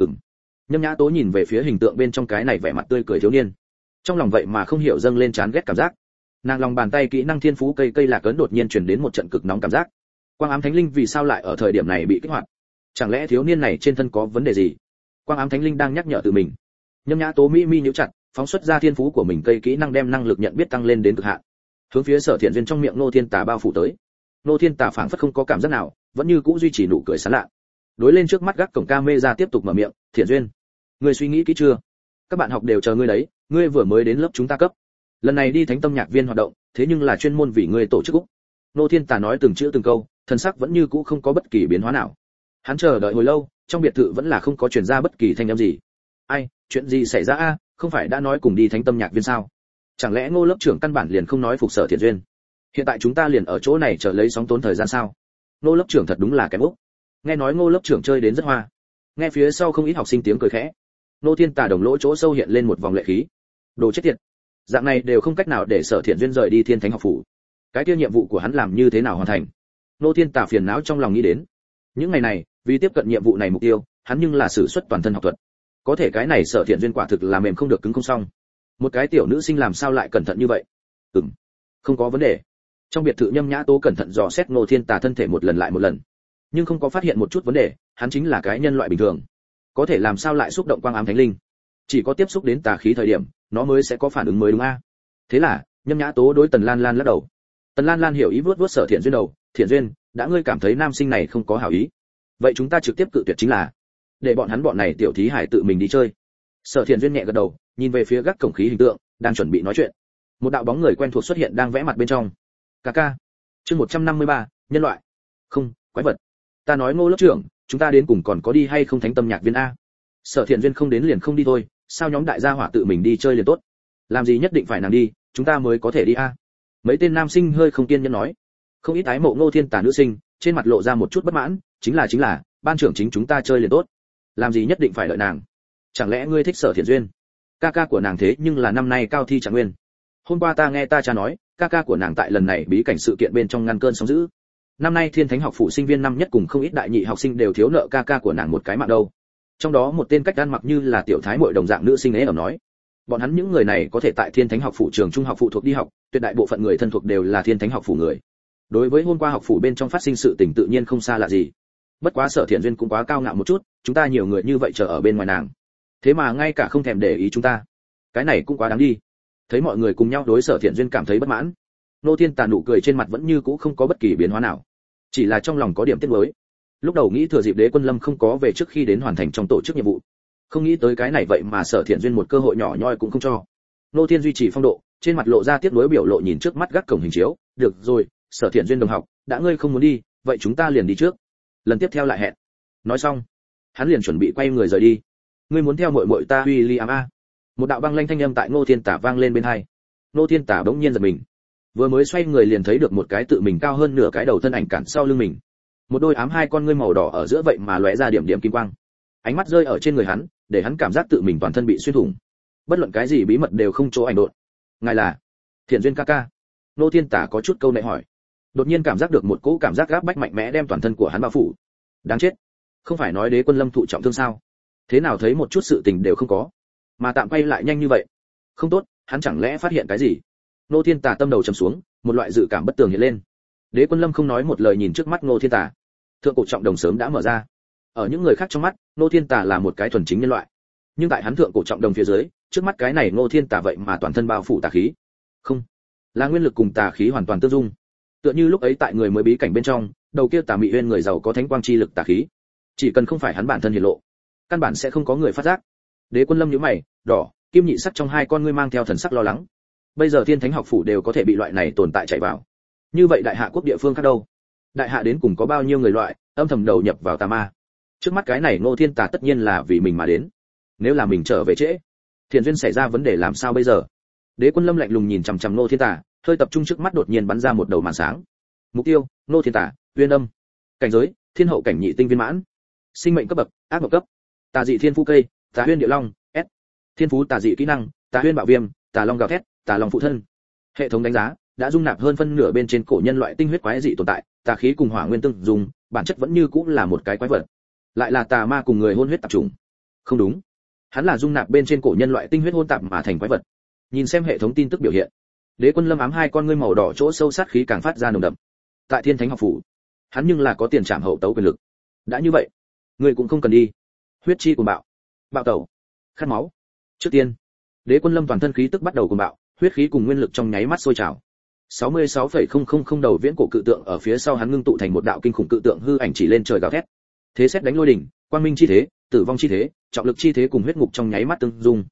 Nhâm Nhã Tố nhìn về phía hình tượng bên trong cái này vẻ mặt tươi cười thiếu niên, trong lòng vậy mà không hiểu dâng lên chán ghét cảm giác. Nàng lòng bàn tay kỹ năng thiên phú cây cây lạc ấn đột nhiên truyền đến một trận cực nóng cảm giác. Quang ám thánh linh vì sao lại ở thời điểm này bị kích hoạt? Chẳng lẽ thiếu niên này trên thân có vấn đề gì? Quang ám thánh linh đang nhắc nhở tự mình. Nhâm Nhã Tố mi nhíu chặt, phóng xuất ra thiên phú của mình cây kỹ năng đem năng lực nhận biết tăng lên đến cực hạn, hướng phía Sở Thiện Duyên trong miệng Nô Thiên Tà bao phủ tới. Nô Thiên Tà phảng phất không có cảm giác nào, vẫn như cũ duy trì nụ cười sán lạ. Đối lên trước mắt gác cổng camera tiếp tục mở miệng, "Thiện Duyên, ngươi suy nghĩ kỹ chưa? Các bạn học đều chờ ngươi đấy, ngươi vừa mới đến lớp chúng ta cấp. Lần này đi Thánh Tâm Nhạc Viên hoạt động, thế nhưng là chuyên môn vì ngươi tổ chức. Nô Thiên Tà nói từng chữ từng câu, thần sắc vẫn như cũ không có bất kỳ biến hóa nào. Hắn chờ đợi hồi lâu, trong biệt thự vẫn là không có truyền ra bất kỳ thanh âm gì. Ai, chuyện gì xảy ra a? Không phải đã nói cùng đi Thánh Tâm Nhạc Viên sao? Chẳng lẽ Ngô lớp trưởng căn bản liền không nói phục Sở Thiện Duyên? Hiện tại chúng ta liền ở chỗ này chờ lấy sóng tốn thời gian sao? Ngô lớp trưởng thật đúng là kém ốc. Nghe nói Ngô lớp trưởng chơi đến rất hoa. Nghe phía sau không ít học sinh tiếng cười khẽ. Nô Thiên Tà đồng lỗ chỗ sâu hiện lên một vòng lệ khí. Đồ chết tiệt. Dạng này đều không cách nào để Sở Thiện Duyên rời đi Thiên Thánh học phủ. Cái kia nhiệm vụ của hắn làm như thế nào hoàn thành? Nô Thiên Tà phiền não trong lòng nghĩ đến. Những ngày này, vì tiếp cận nhiệm vụ này mục tiêu, hắn nhưng là sử xuất toàn thân học thuật. Có thể cái này Sở Thiện Duyên quả thực là mềm không được cứng không xong. Một cái tiểu nữ sinh làm sao lại cẩn thận như vậy? Không có vấn đề. Trong biệt thự Nhâm Nhã Tố cẩn thận dò xét Nô Thiên Tà thân thể một lần lại một lần, nhưng không có phát hiện một chút vấn đề, hắn chính là cái nhân loại bình thường. Có thể làm sao lại xúc động quang ám thánh linh? Chỉ có tiếp xúc đến tà khí thời điểm, nó mới sẽ có phản ứng mới đúng a. Thế là, Nhâm Nhã Tố đối Tần Lan Lan lắc đầu. Tần Lan Lan hiểu ý vuốt vuốt Sở Thiện Duyên đầu, "Thiện Duyên, đã ngươi cảm thấy nam sinh này không có hảo ý, vậy chúng ta trực tiếp cự tuyệt chính là, để bọn này tiểu thí hải tự mình đi chơi." Sở Thiện Duyên nhẹ gật đầu, nhìn về phía gác cổng khí hình tượng, đang chuẩn bị nói chuyện. Một đạo bóng người quen thuộc xuất hiện đang vẽ mặt bên trong. "Ca." Chương 153, nhân loại. "Không, quái vật. Ta nói Ngô lớp trưởng, chúng ta đến cùng còn có đi hay không Thánh Tâm Nhạc Viên a?" Sở Thiện Duyên không đến liền không đi thôi, sao nhóm đại gia hỏa tự mình đi chơi liền tốt. Làm gì nhất định phải nàng đi, chúng ta mới có thể đi a. Mấy tên nam sinh hơi không kiên nhẫn nói. Không ít ái mộ Ngô Thiên Tà nữ sinh, trên mặt lộ ra một chút bất mãn, chính là, ban trưởng chính chúng ta chơi liền tốt. Làm gì nhất định phải đợi nàng? Chẳng lẽ ngươi thích Sở Thiện Duyên? Ca của nàng thế nhưng là năm nay cao thi trạng nguyên. Hôm qua ta nghe ta cha nói, ca của nàng tại lần này bí cảnh sự kiện bên trong ngăn cơn sóng dữ. Năm nay Thiên Thánh học phụ sinh viên năm nhất cùng không ít đại nhị học sinh đều thiếu nợ ca của nàng một cái mạng đâu. Trong đó một tên cách ăn mặc như là tiểu thái muội đồng dạng nữ sinh ấy ở nói, bọn hắn những người này có thể tại Thiên Thánh học phụ trường trung học phụ thuộc đi học, tuyệt đại bộ phận người thân thuộc đều là Thiên Thánh học phụ người. Đối với hôm qua học phủ bên trong phát sinh sự tình tự nhiên không xa lạ gì. Bất quá Sở Thiện Duyên cũng quá cao ngạo một chút, chúng ta nhiều người như vậy chờ ở bên ngoài nàng, thế mà ngay cả không thèm để ý chúng ta, cái này cũng quá đáng đi. Thấy mọi người cùng nhau đối Sở Thiện Duyên cảm thấy bất mãn, Nô Thiên Tà nụ cười trên mặt vẫn như cũ không có bất kỳ biến hóa nào, chỉ là trong lòng có điểm tiếc nuối. Lúc đầu nghĩ thừa dịp Đế Quân Lâm không có về trước khi đến hoàn thành trong tổ chức nhiệm vụ, không nghĩ tới cái này vậy mà Sở Thiện Duyên một cơ hội nhỏ nhoi cũng không cho. Nô Thiên duy trì phong độ, trên mặt lộ ra tiếc nuối biểu lộ nhìn trước mắt gác cổng hình chiếu, "Được rồi, Sở Thiện Duyên đồng học, đã ngươi không muốn đi, vậy chúng ta liền đi trước. Lần tiếp theo lại hẹn." Nói xong, hắn liền chuẩn bị quay người rời đi. "Ngươi muốn theo muội muội ta William a?" Một đạo băng lanh thanh âm tại Ngô Thiên Tà vang lên bên tai. Ngô Thiên Tà bỗng nhiên giật mình, vừa mới xoay người liền thấy được một cái tự mình cao hơn nửa cái đầu thân ảnh cản sau lưng mình. Một đôi ám hai con ngươi màu đỏ ở giữa vậy mà lóe ra điểm điểm kim quang. Ánh mắt rơi ở trên người hắn, để hắn cảm giác tự mình toàn thân bị xuyên thủng. Bất luận cái gì bí mật đều không chỗ ảnh độn. "Ngài là Thiện Duyên ca?" Ngô Thiên Tà có chút câu nệ hỏi. Đột nhiên cảm giác được một cỗ cảm giác gáp bách mạnh mẽ đem toàn thân của hắn bao phủ. Đáng chết, không phải nói Đế Quân Lâm thụ trọng thương sao? Thế nào thấy một chút sự tình đều không có, mà tạm quay lại nhanh như vậy? Không tốt, hắn chẳng lẽ phát hiện cái gì? Ngô Thiên Tà tâm đầu trầm xuống, một loại dự cảm bất tường hiện lên. Đế Quân Lâm không nói một lời nhìn trước mắt Ngô Thiên Tà. Thượng cổ trọng đồng sớm đã mở ra. Ở những người khác trong mắt, Ngô Thiên Tà là một cái thuần chính nhân loại, nhưng tại hắn thượng cổ trọng đồng phía dưới, trước mắt cái này Ngô Thiên Tà vậy mà toàn thân bao phủ tà khí. Không, là nguyên lực cùng tà khí hoàn toàn tương dung. Tựa như lúc ấy tại người mới bí cảnh bên trong, đầu kia Tà Mị Uyên người giàu có thánh quang chi lực tà khí, chỉ cần không phải hắn bản thân hiển lộ, căn bản sẽ không có người phát giác. Đế Quân Lâm nhíu mày, đỏ, kim nhị sắc trong hai con ngươi mang theo thần sắc lo lắng. Bây giờ Thiên Thánh học phủ đều có thể bị loại này tồn tại chạy vào, như vậy đại hạ quốc địa phương khác đâu? Đại hạ đến cùng có bao nhiêu người loại âm thầm đầu nhập vào tà ma? Trước mắt cái này Ngô Thiên Tà tất nhiên là vì mình mà đến. Nếu là mình trở về trễ, Thiện Duyên xảy ra vấn đề làm sao bây giờ? Đế Quân Lâm lạnh lùng nhìn chằm chằm Ngô Thiên Tà, hơi tập trung trước mắt đột nhiên bắn ra một đầu màn sáng. Mục tiêu: Ngô Thiên Tà, Uyên Âm. Cảnh giới: Thiên hậu cảnh nhị tinh viên mãn. Sinh mệnh cấp bậc: ác mộng cấp. Tà dị thiên phú cây: Tà Huyên Địa Long, S. Thiên phú tà dị kỹ năng: Tà Huyên Bạo Viêm, Tà Long gào thét, Tà Long phụ thân. Hệ thống đánh giá: đã dung nạp hơn phân nửa bên trên cổ nhân loại tinh huyết quái dị tồn tại, tà khí cùng hỏa nguyên tương dùng, bản chất vẫn như cũng là một cái quái vật. Lại là tà ma cùng người hôn huyết tạp chủng. Không đúng, hắn là dung nạp bên trên cổ nhân loại tinh huyết hôn tạp mà thành quái vật. Nhìn xem hệ thống tin tức biểu hiện, Đế Quân Lâm ám hai con ngươi màu đỏ chỗ sâu sát khí càng phát ra nồng đậm. Tại Thiên Thánh học phủ, hắn nhưng là có tiền trảm hậu tấu quyền lực. Đã như vậy, ngươi cũng không cần đi. Huyết chi cuồng bạo, bạo tẩu, khát máu. Trước tiên, Đế Quân Lâm toàn thân khí tức bắt đầu cuồng bạo, huyết khí cùng nguyên lực trong nháy mắt sôi trào. 66,000 đầu viễn cổ cự tượng ở phía sau hắn ngưng tụ thành một đạo kinh khủng cự tượng hư ảnh chỉ lên trời gào thét. Thế xét đánh lôi đỉnh, quang minh chi thế, tử vong chi thế, trọng lực chi thế cùng huyết ngục trong nháy mắt tương dung.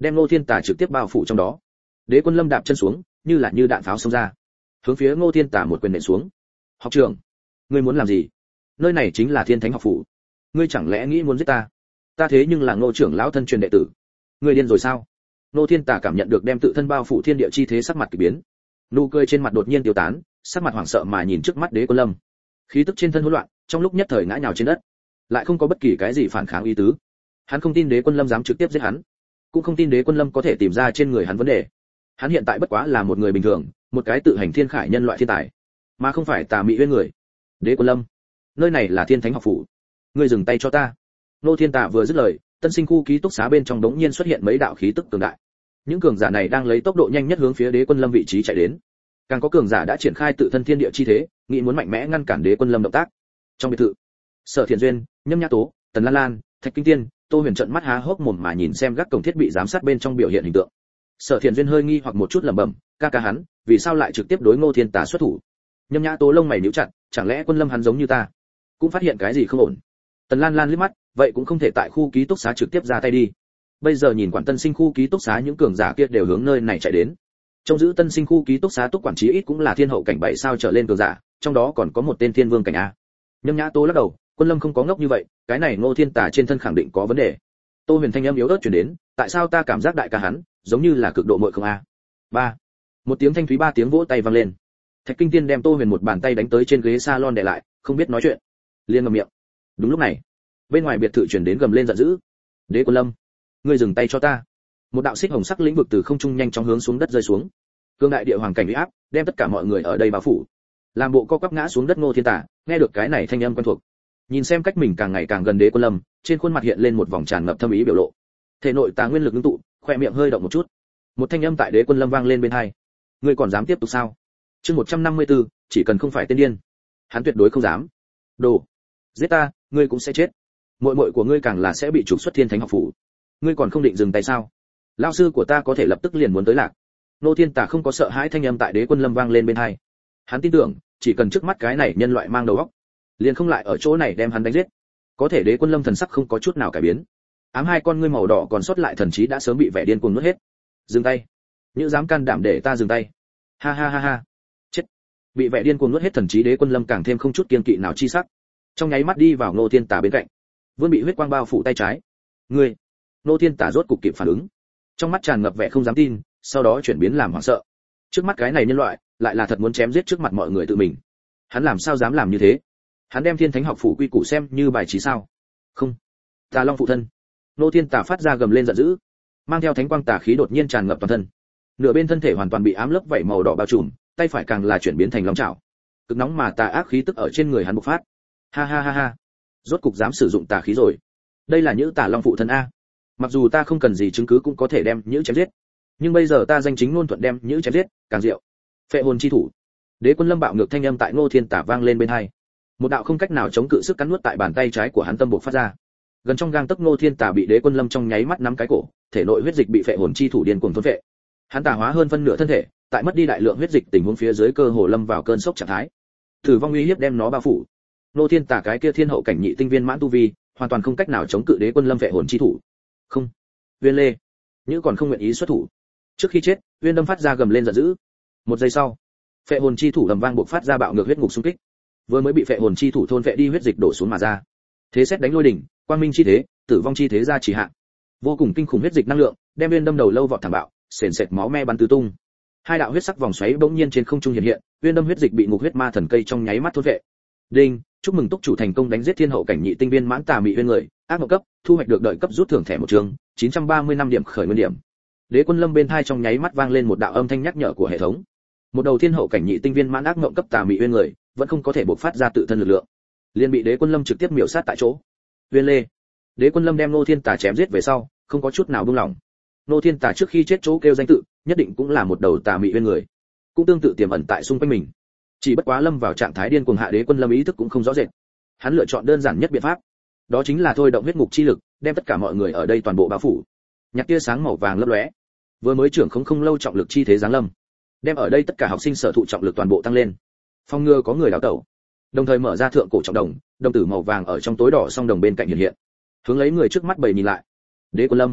đem Ngô Thiên Tà trực tiếp bao phủ trong đó. Đế Quân Lâm đạp chân xuống, như là như đạn pháo xông ra, hướng phía Ngô Thiên Tà một quyền nện xuống. "Học trưởng, ngươi muốn làm gì? Nơi này chính là Thiên Thánh học phủ, ngươi chẳng lẽ nghĩ muốn giết ta? Ta thế nhưng là Ngô trưởng lão thân truyền đệ tử, ngươi điên rồi sao?" Ngô Thiên Tà cảm nhận được đem tự thân bao phủ thiên địa chi thế, sắc mặt kỳ biến, nụ cười trên mặt đột nhiên tiêu tán, sắc mặt hoảng sợ mà nhìn trước mắt Đế Quân Lâm. Khí tức trên thân hỗn loạn, trong lúc nhất thời ngã nhào trên đất, lại không có bất kỳ cái gì phản kháng ý tứ. Hắn không tin Đế Quân Lâm dám trực tiếp giết hắn, cũng không tin Đế Quân Lâm có thể tìm ra trên người hắn vấn đề. Hắn hiện tại bất quá là một người bình thường, một cái tự hành thiên khải nhân loại thiên tài, mà không phải tà mị uyên người. Đế Quân Lâm, nơi này là Thiên Thánh học phủ, ngươi dừng tay cho ta. Nô Thiên Tà vừa dứt lời, tân sinh khu ký túc xá bên trong đống nhiên xuất hiện mấy đạo khí tức cường đại. Những cường giả này đang lấy tốc độ nhanh nhất hướng phía Đế Quân Lâm vị trí chạy đến. Càng có cường giả đã triển khai tự thân thiên địa chi thế, nghĩ muốn mạnh mẽ ngăn cản Đế Quân Lâm động tác. Trong biệt thự, Sở Thiện Duyên, Nhâm Nhã Tố, Tần Lan Lan, Thạch Kinh Tiên, Tô Huyền trợn mắt há hốc mồm mà nhìn xem gác cổng thiết bị giám sát bên trong biểu hiện hình tượng. Sở Thiện Duyên hơi nghi hoặc một chút lẩm bẩm, ca hắn, vì sao lại trực tiếp đối Ngô Thiên Tà xuất thủ? Nhâm Nhã Tố lông mày nhíu chặt, chẳng lẽ Quân Lâm hắn giống như ta, cũng phát hiện cái gì không ổn? Tần Lan Lan liếc mắt, vậy cũng không thể tại khu ký túc xá trực tiếp ra tay đi. Bây giờ nhìn quản tân sinh khu ký túc xá những cường giả kia đều hướng nơi này chạy đến. Trong giữ tân sinh khu ký túc xá túc quản trí ít cũng là thiên hậu cảnh 7 sao trở lên cường giả, trong đó còn có một tên thiên vương cảnh a. Nhâm Nhã Tố lắc đầu, Quân Lâm không có ngốc như vậy, cái này Ngô Thiên Tà trên thân khẳng định có vấn đề. Tô Huyền thanh âm yếu ớt truyền đến, tại sao ta cảm giác đại ca hắn giống như là cực độ muội không a? Ba. Một tiếng thanh thúy ba tiếng vỗ tay vang lên. Thạch Kinh Tiên đem Tô Huyền một bàn tay đánh tới trên ghế salon để lại, không biết nói chuyện, liền ngậm miệng. Đúng lúc này, bên ngoài biệt thự truyền đến gầm lên giận dữ. Đế Quân Lâm, ngươi dừng tay cho ta. Một đạo xích hồng sắc lĩnh vực từ không trung nhanh chóng hướng xuống đất rơi xuống. Cương đại địa hoàng cảnh uy áp, đem tất cả mọi người ở đây bao phủ. Làm bộ co quắp ngã xuống đất Ngô Thiên Tà, nghe được cái này thanh âm quen thuộc. Nhìn xem cách mình càng ngày càng gần Đế Quân Lâm, trên khuôn mặt hiện lên một vòng tràn ngập thâm ý biểu lộ. Thể nội tà nguyên lực ngưng tụ, khóe miệng hơi động một chút. Một thanh âm tại Đế Quân Lâm vang lên bên tai. Ngươi còn dám tiếp tục sao? Chương 154, chỉ cần không phải tên điên. Hắn tuyệt đối không dám. Đồ, giết ta, ngươi cũng sẽ chết. Muội muội của ngươi càng là sẽ bị trục xuất Thiên Thánh học phủ. Ngươi còn không định dừng tay sao? Lão sư của ta có thể lập tức liền muốn tới lạc. Nô Thiên Tà không có sợ hãi thanh âm tại Đế Quân Lâm vang lên bên tai. Hắn tin tưởng, chỉ cần trước mắt cái này nhân loại mang đầu óc, liền không lại ở chỗ này đem hắn đánh giết. Có thể Đế Quân Lâm thần sắc không có chút nào cải biến. Ám hai con ngươi màu đỏ còn sót lại thần trí đã sớm bị vẻ điên cuồng nuốt hết. Dừng tay. Như dám can đảm để ta dừng tay. Ha ha ha ha. Chết. Bị vẻ điên cuồng nuốt hết thần trí Đế Quân Lâm càng thêm không chút kiên kỵ nào chi sắc. Trong nháy mắt đi vào Ngô Thiên Tà bên cạnh. Vươn bị huyết quang bao phủ tay trái. Ngươi. Ngô Thiên Tà rốt cục kịp phản ứng. Trong mắt tràn ngập vẻ không dám tin, sau đó chuyển biến làm hoảng sợ. Trước mắt cái này nhân loại, lại là thật muốn chém giết trước mặt mọi người tự mình. Hắn làm sao dám làm như thế? Hắn đem Thiên Thánh học phủ quy củ xem như bài trí sao? Không. Tà Long phụ thân. Ngô Thiên Tà phát ra gầm lên giận dữ, mang theo thánh quang tà khí đột nhiên tràn ngập toàn thân. Nửa bên thân thể hoàn toàn bị ám lớp vảy màu đỏ bao trùm, tay phải càng là chuyển biến thành long chảo. Cực nóng mà tà ác khí tức ở trên người hắn bộc phát. Ha ha ha ha. Rốt cục dám sử dụng tà khí rồi. Đây là Nhữ Tà Long phụ thân a. Mặc dù ta không cần gì chứng cứ cũng có thể đem Nhữ chém giết, nhưng bây giờ ta danh chính ngôn thuận đem Nhữ chém giết, càng diệu. Phệ hồn chi thủ. Đế Quân Lâm bạo ngược thanh âm tại Ngô Thiên Tà vang lên bên tai. Một đạo không cách nào chống cự sức cắn nuốt tại bàn tay trái của hắn tâm bộc phát ra. Gần trong gang tấc Ngô Thiên Tà bị Đế Quân Lâm trong nháy mắt nắm cái cổ, thể nội huyết dịch bị phệ hồn chi thủ điên cuồng thôn phệ. Hắn tà hóa hơn phân nửa thân thể, tại mất đi đại lượng huyết dịch tình huống phía dưới cơ hồ lâm vào cơn sốc trạng thái. Tử vong uy hiếp đem nó bao phủ. Ngô Thiên Tà cái kia thiên hậu cảnh nhị tinh viên mãn tu vi, hoàn toàn không cách nào chống cự Đế Quân Lâm phệ hồn chi thủ. Không. Uyên Lê, Nhữ còn không nguyện ý xuất thủ. Trước khi chết, Uyên Đâm phát ra gầm lên giận dữ. Một giây sau, phệ hồn chi thủ ầm vang bộc phát ra bạo ngược huyết ngục xung kích. Vừa mới bị phệ hồn chi thủ thôn phệ đi huyết dịch đổ xuống mà ra. Thế xét đánh lôi đỉnh, quang minh chi thế, tử vong chi thế ra chỉ hạn. Vô cùng kinh khủng huyết dịch năng lượng, đem Uyên Đâm đầu lâu vọt thẳng bạo, sền sệt máu me bắn tứ tung. Hai đạo huyết sắc vòng xoáy bỗng nhiên trên không trung hiện hiện, Uyên Đâm huyết dịch bị ngục huyết ma thần cây trong nháy mắt thôn phệ. Đinh, chúc mừng túc chủ thành công đánh giết thiên hậu cảnh nhị tinh viên mãn tà mị uyên người, ác mộng cấp, thu hoạch được đợi cấp rút thưởng thẻ một trường, 935 điểm khởi nguyên điểm. Đế Quân Lâm bên tai trong nháy mắt vang lên một đạo âm thanh nhắc nhở của hệ thống. Một đầu thiên hậu cảnh nhị tinh viên mãn ác mộng cấp tà mị uyên người, vẫn không có thể bộc phát ra tự thân lực lượng, liền bị Đế Quân Lâm trực tiếp miểu sát tại chỗ. Uyên Lê. Đế Quân Lâm đem Ngô Thiên Tà chém giết về sau, không có chút nào buông lỏng. Ngô Thiên Tà trước khi chết chỗ kêu danh tự, nhất định cũng là một đầu tà mị uyên người, cũng tương tự tiềm ẩn tại xung quanh mình. Chỉ bất quá lâm vào trạng thái điên cuồng hạ Đế Quân Lâm ý thức cũng không rõ rệt. Hắn lựa chọn đơn giản nhất biện pháp, đó chính là thôi động huyết ngục chi lực, đem tất cả mọi người ở đây toàn bộ bao phủ. Nhạc tia sáng màu vàng lấp lóe. Vừa mới trưởng không lâu trọng lực chi thế giáng lâm, đem ở đây tất cả học sinh sở thụ trọng lực toàn bộ tăng lên. Phong ngừa có người đào tẩu. Đồng thời mở ra thượng cổ trọng đồng, đồng tử màu vàng ở trong tối đỏ song đồng bên cạnh hiện hiện. Hướng lấy người trước mắt bầy nhìn lại. Đế Quân Lâm,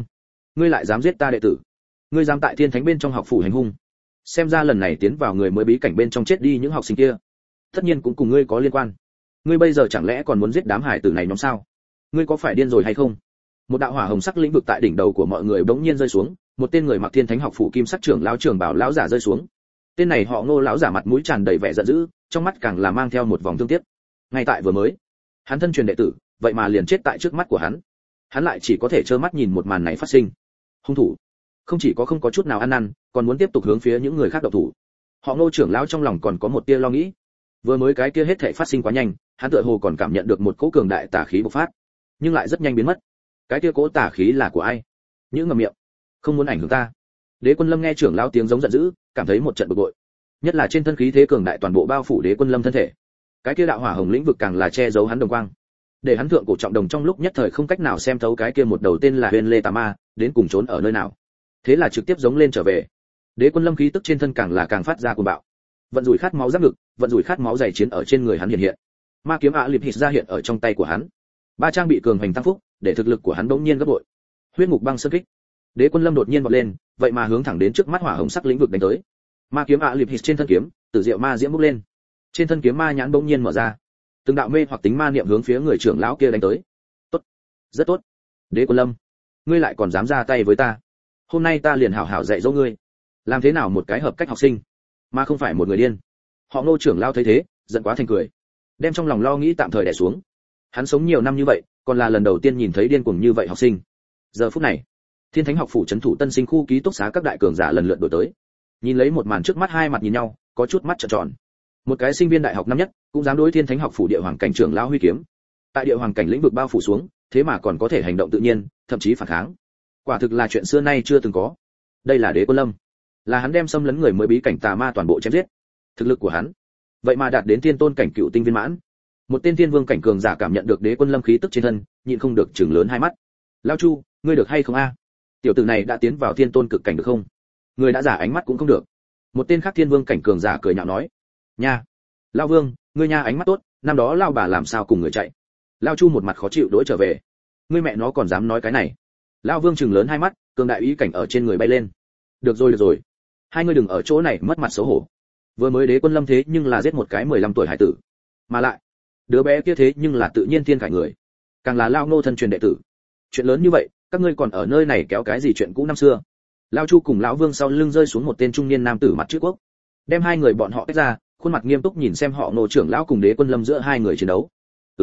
ngươi lại dám giết ta đệ tử, ngươi dám tại thiên thánh bên trong học phủ hành hung, xem ra lần này tiến vào người mới bí cảnh bên trong chết đi những học sinh kia tất nhiên cũng cùng ngươi có liên quan. Ngươi bây giờ chẳng lẽ còn muốn giết đám hải tử này nhóm sao? Ngươi có phải điên rồi hay không? Một đạo hỏa hồng sắc lĩnh vực tại đỉnh đầu của mọi người bỗng nhiên rơi xuống, một tên người mặc thiên thánh học phủ kim sắc trưởng lão trưởng bảo lão giả rơi xuống. Tên này họ Ngô lão giả mặt mũi tràn đầy vẻ giận dữ, trong mắt càng là mang theo một vòng thương tiếc. Ngay tại vừa mới, hắn thân truyền đệ tử, vậy mà liền chết tại trước mắt của hắn. Hắn lại chỉ có thể trơ mắt nhìn một màn này phát sinh. Hung thủ không chỉ có không có chút nào ăn năn, còn muốn tiếp tục hướng phía những người khác động thủ. Họ Ngô trưởng lão trong lòng còn có một tia lo nghĩ. Vừa mới cái kia hết thảy phát sinh quá nhanh, hắn tựa hồ còn cảm nhận được một cỗ cường đại tà khí bộc phát, nhưng lại rất nhanh biến mất. Cái kia cỗ tà khí là của ai? Những ngậm miệng, không muốn ảnh hưởng ta. Đế Quân Lâm nghe trưởng lão tiếng giống giận dữ, cảm thấy một trận bực bội. Nhất là trên thân khí thế cường đại toàn bộ bao phủ Đế Quân Lâm thân thể. Cái kia đạo hỏa hồng lĩnh vực càng là che giấu hắn đồng quang, để hắn thượng cổ trọng đồng trong lúc nhất thời không cách nào xem thấu cái kia một đầu tên là Huyền Lê Tà Ma đến cùng trốn ở nơi nào. Thế là trực tiếp giống lên trở về. Đế Quân Lâm khí tức trên thân càng là càng phát ra cuồng bạo. Vận rủi khát máu giáp ngực, vận rủi khát máu dày chiến ở trên người hắn hiện hiện. Ma kiếm liệp hít ra hiện ở trong tay của hắn. Ba trang bị cường hành tăng phúc, để thực lực của hắn bỗng nhiên gấp bội. Huyết ngục băng sơn kích. Đế Quân Lâm đột nhiên vọt lên, vậy mà hướng thẳng đến trước mắt hỏa hồng sắc lĩnh vực đánh tới. Ma kiếm liệp hít trên thân kiếm, tử diệu ma diễm bốc lên. Trên thân kiếm ma nhãn bỗng nhiên mở ra. Từng đạo mê hoặc tính ma niệm hướng phía người trưởng lão kia đánh tới. Tốt, rất tốt. Đế Quân Lâm, ngươi lại còn dám ra tay với ta? Hôm nay ta liền hảo hảo dạy dỗ ngươi, làm thế nào một cái hợp cách học sinh, mà không phải một người điên. Họ Ngô trưởng lão thấy thế, giận quá thành cười, đem trong lòng lo nghĩ tạm thời đè xuống. Hắn sống nhiều năm như vậy, còn là lần đầu tiên nhìn thấy điên cuồng như vậy học sinh. Giờ phút này, Thiên Thánh học phủ trấn thủ Tân Sinh khu ký túc xá các đại cường giả lần lượt đuổi tới. Nhìn lấy một màn trước mắt, hai mặt nhìn nhau, có chút mắt trợn tròn. Một cái sinh viên đại học năm nhất, cũng dám đối Thiên Thánh học phủ địa hoàng cảnh trưởng lão huy kiếm. Tại địa hoàng cảnh lĩnh vực bao phủ xuống, thế mà còn có thể hành động tự nhiên, thậm chí phản kháng. Quả thực là chuyện xưa nay chưa từng có. Đây là Đế Quân Lâm, là hắn đem xâm lấn người mới bí cảnh tà ma toàn bộ chém giết. Thực lực của hắn, vậy mà đạt đến tiên tôn cảnh cựu tinh viên mãn. Một tên tiên vương cảnh cường giả cảm nhận được Đế Quân Lâm khí tức trên thân, nhịn không được trừng lớn hai mắt. Lão Chu, ngươi được hay không a? Tiểu tử này đã tiến vào tiên tôn cực cảnh được không? Người đã giả ánh mắt cũng không được. Một tên khác tiên vương cảnh cường giả cười nhạo nói. Nha, Lão Vương, ngươi nha ánh mắt tốt, năm đó Lão bà làm sao cùng người chạy? Lão Chu một mặt khó chịu đối trở về. Ngươi mẹ nó còn dám nói cái này? Lão Vương trừng lớn hai mắt, cường đại ý cảnh ở trên người bay lên. Được rồi, hai ngươi đừng ở chỗ này mất mặt xấu hổ. Vừa mới Đế Quân Lâm thế nhưng là giết một cái 15 tuổi hải tử, mà lại đứa bé kia thế nhưng là tự nhiên thiên khải người, càng là Lão Ngô thân truyền đệ tử. Chuyện lớn như vậy, các ngươi còn ở nơi này kéo cái gì chuyện cũ năm xưa? Lão Chu cùng Lão Vương sau lưng rơi xuống một tên trung niên nam tử mặt trước quốc, đem hai người bọn họ tách ra, khuôn mặt nghiêm túc nhìn xem họ Ngô trưởng lão cùng Đế Quân Lâm giữa hai người chiến đấu.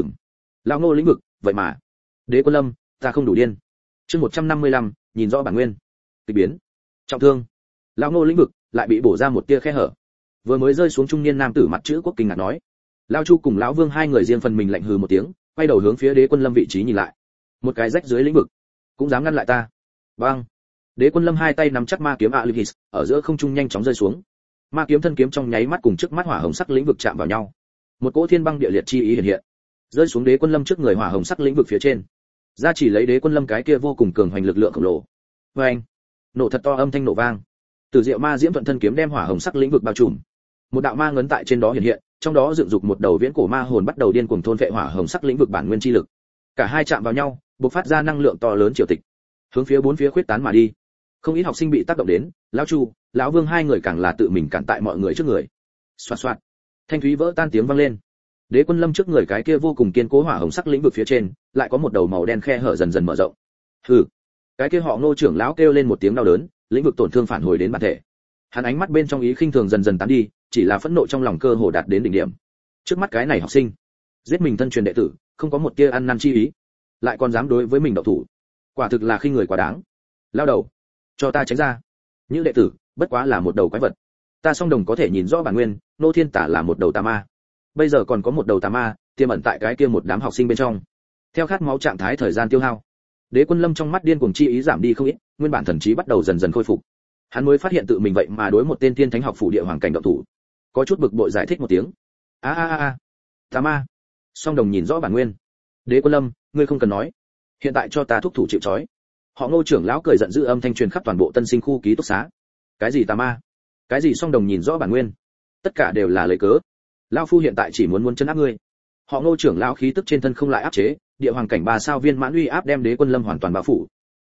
Lão Ngô lĩnh vực, vậy mà Đế Quân Lâm, ta không đủ điên. Chương 155, nhìn rõ bản nguyên. Kỳ biến. Trọng thương. Lão Ngô lĩnh vực lại bị bổ ra một tia khe hở. Vừa mới rơi xuống trung niên nam tử mặt chữ quốc kinh ngạc nói. Lão Chu cùng Lão Vương hai người riêng phần mình lạnh hừ một tiếng, quay đầu hướng phía Đế Quân Lâm vị trí nhìn lại. Một cái rách dưới lĩnh vực, cũng dám ngăn lại ta? Bang! Đế Quân Lâm hai tay nắm chắc ma kiếm Alivis, ở giữa không trung nhanh chóng rơi xuống. Ma kiếm thân kiếm trong nháy mắt cùng trước mắt hỏa hồng sắc lĩnh vực chạm vào nhau. Một cỗ thiên băng địa liệt chi ý hiện hiện, rơi xuống Đế Quân Lâm trước người hỏa hồng sắc lĩnh vực phía trên. Ra chỉ lấy Đế Quân Lâm cái kia vô cùng cường hoành lực lượng khổng lồ. Oeng! Nổ thật to âm thanh nổ vang. Từ diệu ma diễm thuận thân kiếm đem hỏa hồng sắc lĩnh vực bao trùm. Một đạo ma ngấn tại trên đó hiện hiện, trong đó dựng dục một đầu viễn cổ ma hồn bắt đầu điên cuồng thôn vệ hỏa hồng sắc lĩnh vực bản nguyên chi lực. Cả hai chạm vào nhau, bộc phát ra năng lượng to lớn triều tịch, hướng phía bốn phía khuyết tán mà đi. Không ít học sinh bị tác động đến, Lão Chu, Lão Vương hai người càng là tự mình cản tại mọi người trước người. Xoạt xoạt, thanh thúy vỡ tan tiếng vang lên. Đế Quân Lâm trước người cái kia vô cùng kiên cố hỏa hồng sắc lĩnh vực phía trên, lại có một đầu màu đen khe hở dần dần mở rộng. Hừ, cái kia họ Ngô trưởng lão kêu lên một tiếng đau đớn, lĩnh vực tổn thương phản hồi đến bản thể. Hắn ánh mắt bên trong ý khinh thường dần dần tán đi, chỉ là phẫn nộ trong lòng cơ hồ đạt đến đỉnh điểm. Trước mắt cái này học sinh, giết mình thân truyền đệ tử, không có một tia ăn năn chi ý, lại còn dám đối với mình động thủ, quả thực là khinh người quá đáng. Lao đầu, cho ta tránh ra. Những đệ tử, bất quá là một đầu quái vật. Ta song đồng có thể nhìn rõ bản nguyên, Nô Thiên Tả là một đầu tà ma. Bây giờ còn có một đầu tà ma, tiềm ẩn tại cái kia một đám học sinh bên trong. Theo khát máu trạng thái thời gian tiêu hao, Đế Quân Lâm trong mắt điên cuồng chi ý giảm đi không ít, nguyên bản thần trí bắt đầu dần dần khôi phục. Hắn mới phát hiện tự mình vậy mà đối một tên Thiên Thánh học phủ địa hoàng cảnh động thủ. Có chút bực bội giải thích một tiếng. Tà ma. Song đồng nhìn rõ bản nguyên. Đế Quân Lâm, ngươi không cần nói, hiện tại cho ta thúc thủ chịu trói. Họ Ngô trưởng lão cười giận dữ âm thanh truyền khắp toàn bộ Tân Sinh khu ký túc xá. Cái gì tà ma? Cái gì song đồng nhìn rõ bản nguyên? Tất cả đều là lời cớ. Lão phu hiện tại chỉ muốn trấn áp ngươi. Họ Ngô trưởng lão khí tức trên thân không lại áp chế, địa hoàng cảnh 3 sao viên mãn uy áp đem Đế Quân Lâm hoàn toàn bao phủ.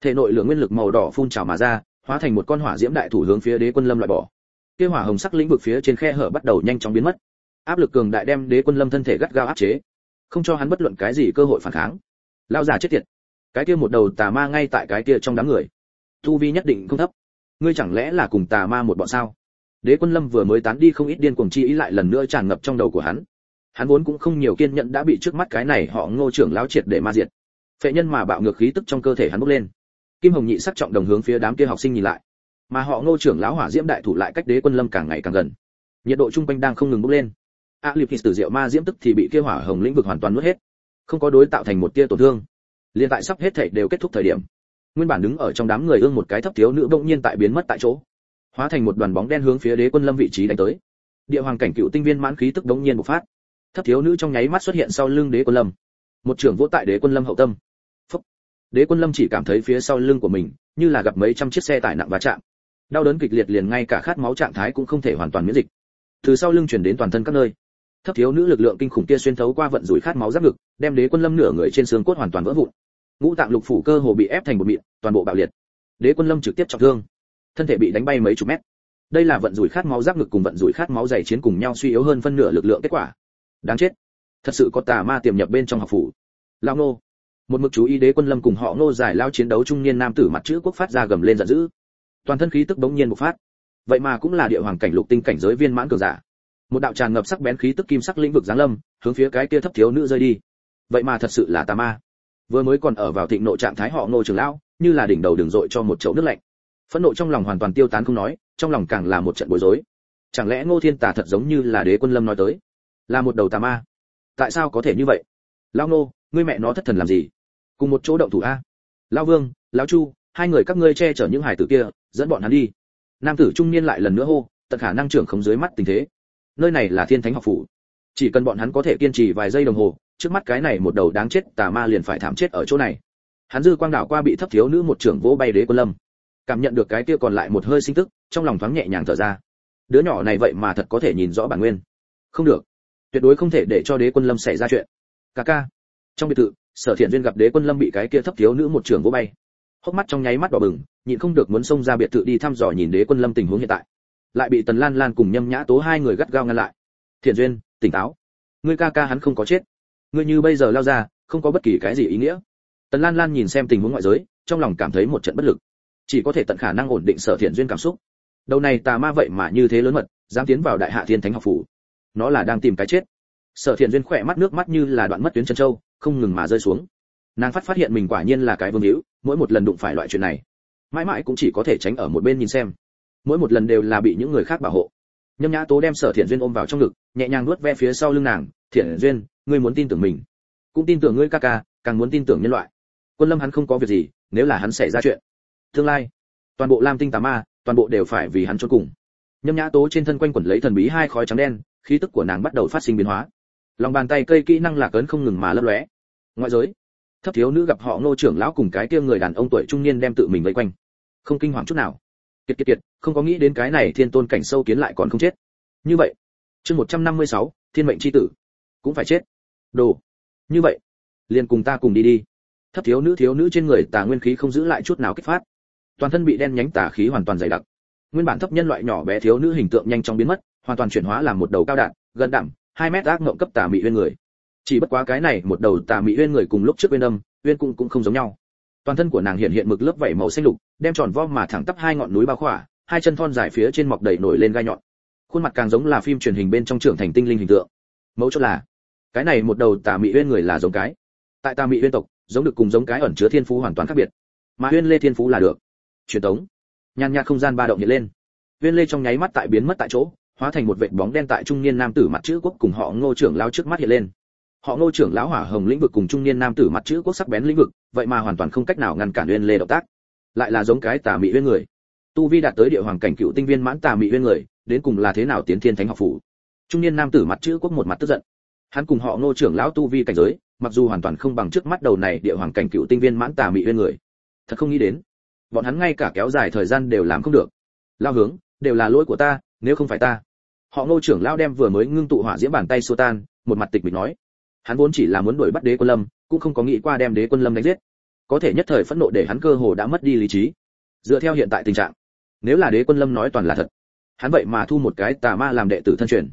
Thể nội lượng nguyên lực màu đỏ phun trào mà ra, hóa thành một con hỏa diễm đại thủ hướng phía Đế Quân Lâm loại bỏ. Kia hỏa hồng sắc lĩnh vực phía trên khe hở bắt đầu nhanh chóng biến mất. Áp lực cường đại đem Đế Quân Lâm thân thể gắt gao áp chế, không cho hắn bất luận cái gì cơ hội phản kháng. Lao già chết tiệt. Cái kia một đầu tà ma ngay tại cái kia trong đám người. Tu vi nhất định không thấp. Ngươi chẳng lẽ là cùng tà ma một bọn sao? Đế Quân Lâm vừa mới tán đi không ít điên cuồng chi ý lại lần nữa tràn ngập trong đầu của hắn. Hắn vốn cũng không nhiều kiên nhẫn đã bị trước mắt cái này họ Ngô trưởng lão triệt để ma diệt. Phệ nhân mà bạo ngược khí tức trong cơ thể hắn bốc lên. Kim Hồng Nhị sắc trọng đồng hướng phía đám kia học sinh nhìn lại. Mà họ Ngô trưởng lão hỏa diễm đại thủ lại cách Đế Quân Lâm càng ngày càng gần. Nhiệt độ trung quanh đang không ngừng bốc lên. Alipis tử diệu ma diễm tức thì bị kia hỏa hồng lĩnh vực hoàn toàn nuốt hết, không có đối tạo thành một tia tổn thương. Liên tại sắp hết thảy đều kết thúc thời điểm, nguyên bản đứng ở trong đám người ương một cái thấp thiếu nữ bỗng nhiên tại biến mất tại chỗ, hóa thành một đoàn bóng đen hướng phía Đế Quân Lâm vị trí đánh tới. Địa hoàng cảnh cựu tinh viên mãn khí tức bỗng nhiên bộc phát, thấp thiếu nữ trong nháy mắt xuất hiện sau lưng Đế Quân Lâm, một trường vỗ tại Đế Quân Lâm hậu tâm. Phúc. Đế Quân Lâm chỉ cảm thấy phía sau lưng của mình như là gặp mấy trăm chiếc xe tải nặng va chạm, đau đớn kịch liệt liền ngay cả khát máu trạng thái cũng không thể hoàn toàn miễn dịch. Từ sau lưng truyền đến toàn thân các nơi. Thấp thiếu nữ lực lượng kinh khủng kia xuyên thấu qua vận rủi khát máu giáp ngực, đem Đế Quân Lâm nửa người trên xương cốt hoàn toàn vỡ vụn. Ngũ tạng lục phủ cơ hồ bị ép thành bột mịn, toàn bộ bạo liệt. Đế Quân Lâm trực tiếp trọng thương, thân thể bị đánh bay mấy chục mét. Đây là vận rủi khát máu giáp ngực cùng vận rủi khát máu dày chiến cùng nhau suy yếu hơn phân nửa lực lượng kết quả. Đáng chết, thật sự có tà ma tiềm nhập bên trong học phủ. Lão Ngô, một mực chú ý Đế Quân Lâm cùng họ Ngô giải lao chiến đấu trung niên nam tử mặt chữ quốc phát ra gầm lên giận dữ, toàn thân khí tức bỗng nhiên bộc phát. Vậy mà cũng là địa hoàng cảnh lục tinh cảnh giới viên mãn cường giả. Một đạo tràn ngập sắc bén khí tức kim sắc lĩnh vực giáng lâm, hướng phía cái kia thấp thiếu nữ rơi đi. Vậy mà thật sự là tà ma. Vừa mới còn ở vào thịnh nộ trạng thái họ Ngô trưởng lão, như là đỉnh đầu đường dội cho một chậu nước lạnh. Phẫn nộ trong lòng hoàn toàn tiêu tán không nói, trong lòng càng là một trận bối rối. Chẳng lẽ Ngô Thiên Tà thật giống như là Đế Quân Lâm nói tới, là một đầu tà ma? Tại sao có thể như vậy? Lão Ngô, ngươi mẹ nó thất thần làm gì? Cùng một chỗ động thủ a. Lão Vương, lão Chu, hai người các ngươi che chở những hải tử kia, dẫn bọn hắn đi. Nam tử trung niên lại lần nữa hô, tận khả năng trưởng khống dưới mắt tình thế. Nơi này là Thiên Thánh học phủ, chỉ cần bọn hắn có thể kiên trì vài giây đồng hồ, trước mắt cái này một đầu đáng chết tà ma liền phải thảm chết ở chỗ này. Hắn dư quang đảo qua bị thấp thiếu nữ một trưởng vỗ bay Đế Quân Lâm, cảm nhận được cái kia còn lại một hơi sinh tức, trong lòng thoáng nhẹ nhàng thở ra. Đứa nhỏ này vậy mà thật có thể nhìn rõ bản nguyên. Không được, tuyệt đối không thể để cho Đế Quân Lâm xảy ra chuyện. Ca. Trong biệt thự, Sở Thiện Duyên gặp Đế Quân Lâm bị cái kia thấp thiếu nữ một trưởng vỗ bay, hốc mắt trong nháy mắt đỏ bừng, nhịn không được muốn xông ra biệt thự đi thăm dò nhìn Đế Quân Lâm tình huống hiện tại, lại bị Tần Lan Lan cùng Nhâm Nhã Tố hai người gắt gao ngăn lại. Thiện Duyên, tỉnh táo, ngươi ca hắn không có chết, ngươi như bây giờ lao ra, không có bất kỳ cái gì ý nghĩa. Tần Lan Lan nhìn xem tình huống ngoại giới, trong lòng cảm thấy một trận bất lực, chỉ có thể tận khả năng ổn định Sở Thiện Duyên cảm xúc. Đầu này tà ma vậy mà như thế lớn mật, dám tiến vào Đại Hạ Thiên Thánh học phủ, nó là đang tìm cái chết. Sở Thiện Duyên khỏe mắt nước mắt như là đoạn mất tuyến chân châu, không ngừng mà rơi xuống. Nàng phát hiện mình quả nhiên là cái vương hữu, mỗi một lần đụng phải loại chuyện này, mãi mãi cũng chỉ có thể tránh ở một bên nhìn xem, mỗi một lần đều là bị những người khác bảo hộ. Nhâm Nhã Tố đem Sở Thiện Duyên ôm vào trong ngực, nhẹ nhàng nuốt ve phía sau lưng nàng. Thiện Duyên, ngươi muốn tin tưởng mình, cũng tin tưởng ngươi ca, càng muốn tin tưởng nhân loại. Quân Lâm hắn không có việc gì, nếu là hắn xảy ra chuyện, tương lai toàn bộ Lam Tinh tà ma, toàn bộ đều phải vì hắn chôn cùng. Nhâm Nhã Tố trên thân quanh quẩn lấy thần bí hai khói trắng đen, khí tức của nàng bắt đầu phát sinh biến hóa. Lòng bàn tay cây kỹ năng lạc ấn không ngừng mà lấp lóe. Ngoại giới, thấp thiếu nữ gặp họ Ngô trưởng lão cùng cái kia người đàn ông tuổi trung niên đem tự mình vây quanh, không kinh hoàng chút nào. Kiệt, không có nghĩ đến cái này thiên tôn cảnh sâu kiến lại còn không chết. Như vậy, chương 156, thiên mệnh chi tử, cũng phải chết. Đồ. Như vậy, liền cùng ta cùng đi. Thấp thiếu nữ trên người tà nguyên khí không giữ lại chút nào kích phát, toàn thân bị đen nhánh tà khí hoàn toàn dày đặc. Nguyên bản thấp nhân loại nhỏ bé thiếu nữ hình tượng nhanh chóng biến mất, hoàn toàn chuyển hóa làm một đầu cao đạn, gần đẳng, 2 mét ác ngộng cấp tà mị uyên người. Chỉ bất quá cái này một đầu tà mị uyên người cùng lúc trước uyên âm, uyên cũng không giống nhau. Toàn thân của nàng hiện mực lớp vảy màu xanh lục, đem tròn vo mà thẳng tắp hai ngọn núi bao khỏa, hai chân thon dài phía trên mọc đầy nổi lên gai nhọn. Khuôn mặt càng giống là phim truyền hình bên trong trưởng thành tinh linh hình tượng. Mấu chốt là, cái này một đầu tà mị uyên người là giống cái. Tại tà mị uyên tộc, giống được cùng giống cái ẩn chứa thiên phú hoàn toàn khác biệt. Mà uyên lê thiên phú là được. Truyền tống. Nhàn nhạt không gian ba động hiện lên. Uyên lê trong nháy mắt tại biến mất tại chỗ, hóa thành một vệt bóng đen tại trung niên nam tử mặt chữ quốc cùng họ Ngô trưởng lão trước mắt hiện lên. Họ Ngô trưởng lão hỏa hồng lĩnh vực cùng trung niên nam tử mặt chữ quốc sắc bén lĩnh vực, vậy mà hoàn toàn không cách nào ngăn cản Uyên Lê động tác. Lại là giống cái tà mị uyên người. Tu vi đạt tới địa hoàng cảnh cựu tinh viên mãn tà mị uyên người, đến cùng là thế nào tiến thiên thánh học phủ? Trung niên nam tử mặt chữ quốc một mặt tức giận. Hắn cùng họ Ngô trưởng lão tu vi cảnh giới, mặc dù hoàn toàn không bằng trước mắt đầu này địa hoàng cảnh cựu tinh viên mãn tà mị uyên người. Thật không nghĩ đến, bọn hắn ngay cả kéo dài thời gian đều làm không được. Lao hướng, đều là lỗi của ta, nếu không phải ta. Họ Ngô trưởng lão đem vừa mới ngưng tụ hỏa diễm bàn tay xua tan, một mặt tịch mịch nói. Hắn vốn chỉ là muốn đuổi bắt Đế Quân Lâm, cũng không có nghĩ qua đem Đế Quân Lâm đánh giết. có thể nhất thời phẫn nộ để hắn cơ hồ đã mất đi lý trí. Dựa theo hiện tại tình trạng, nếu là Đế Quân Lâm nói toàn là thật, hắn vậy mà thu một cái tà ma làm đệ tử thân truyền.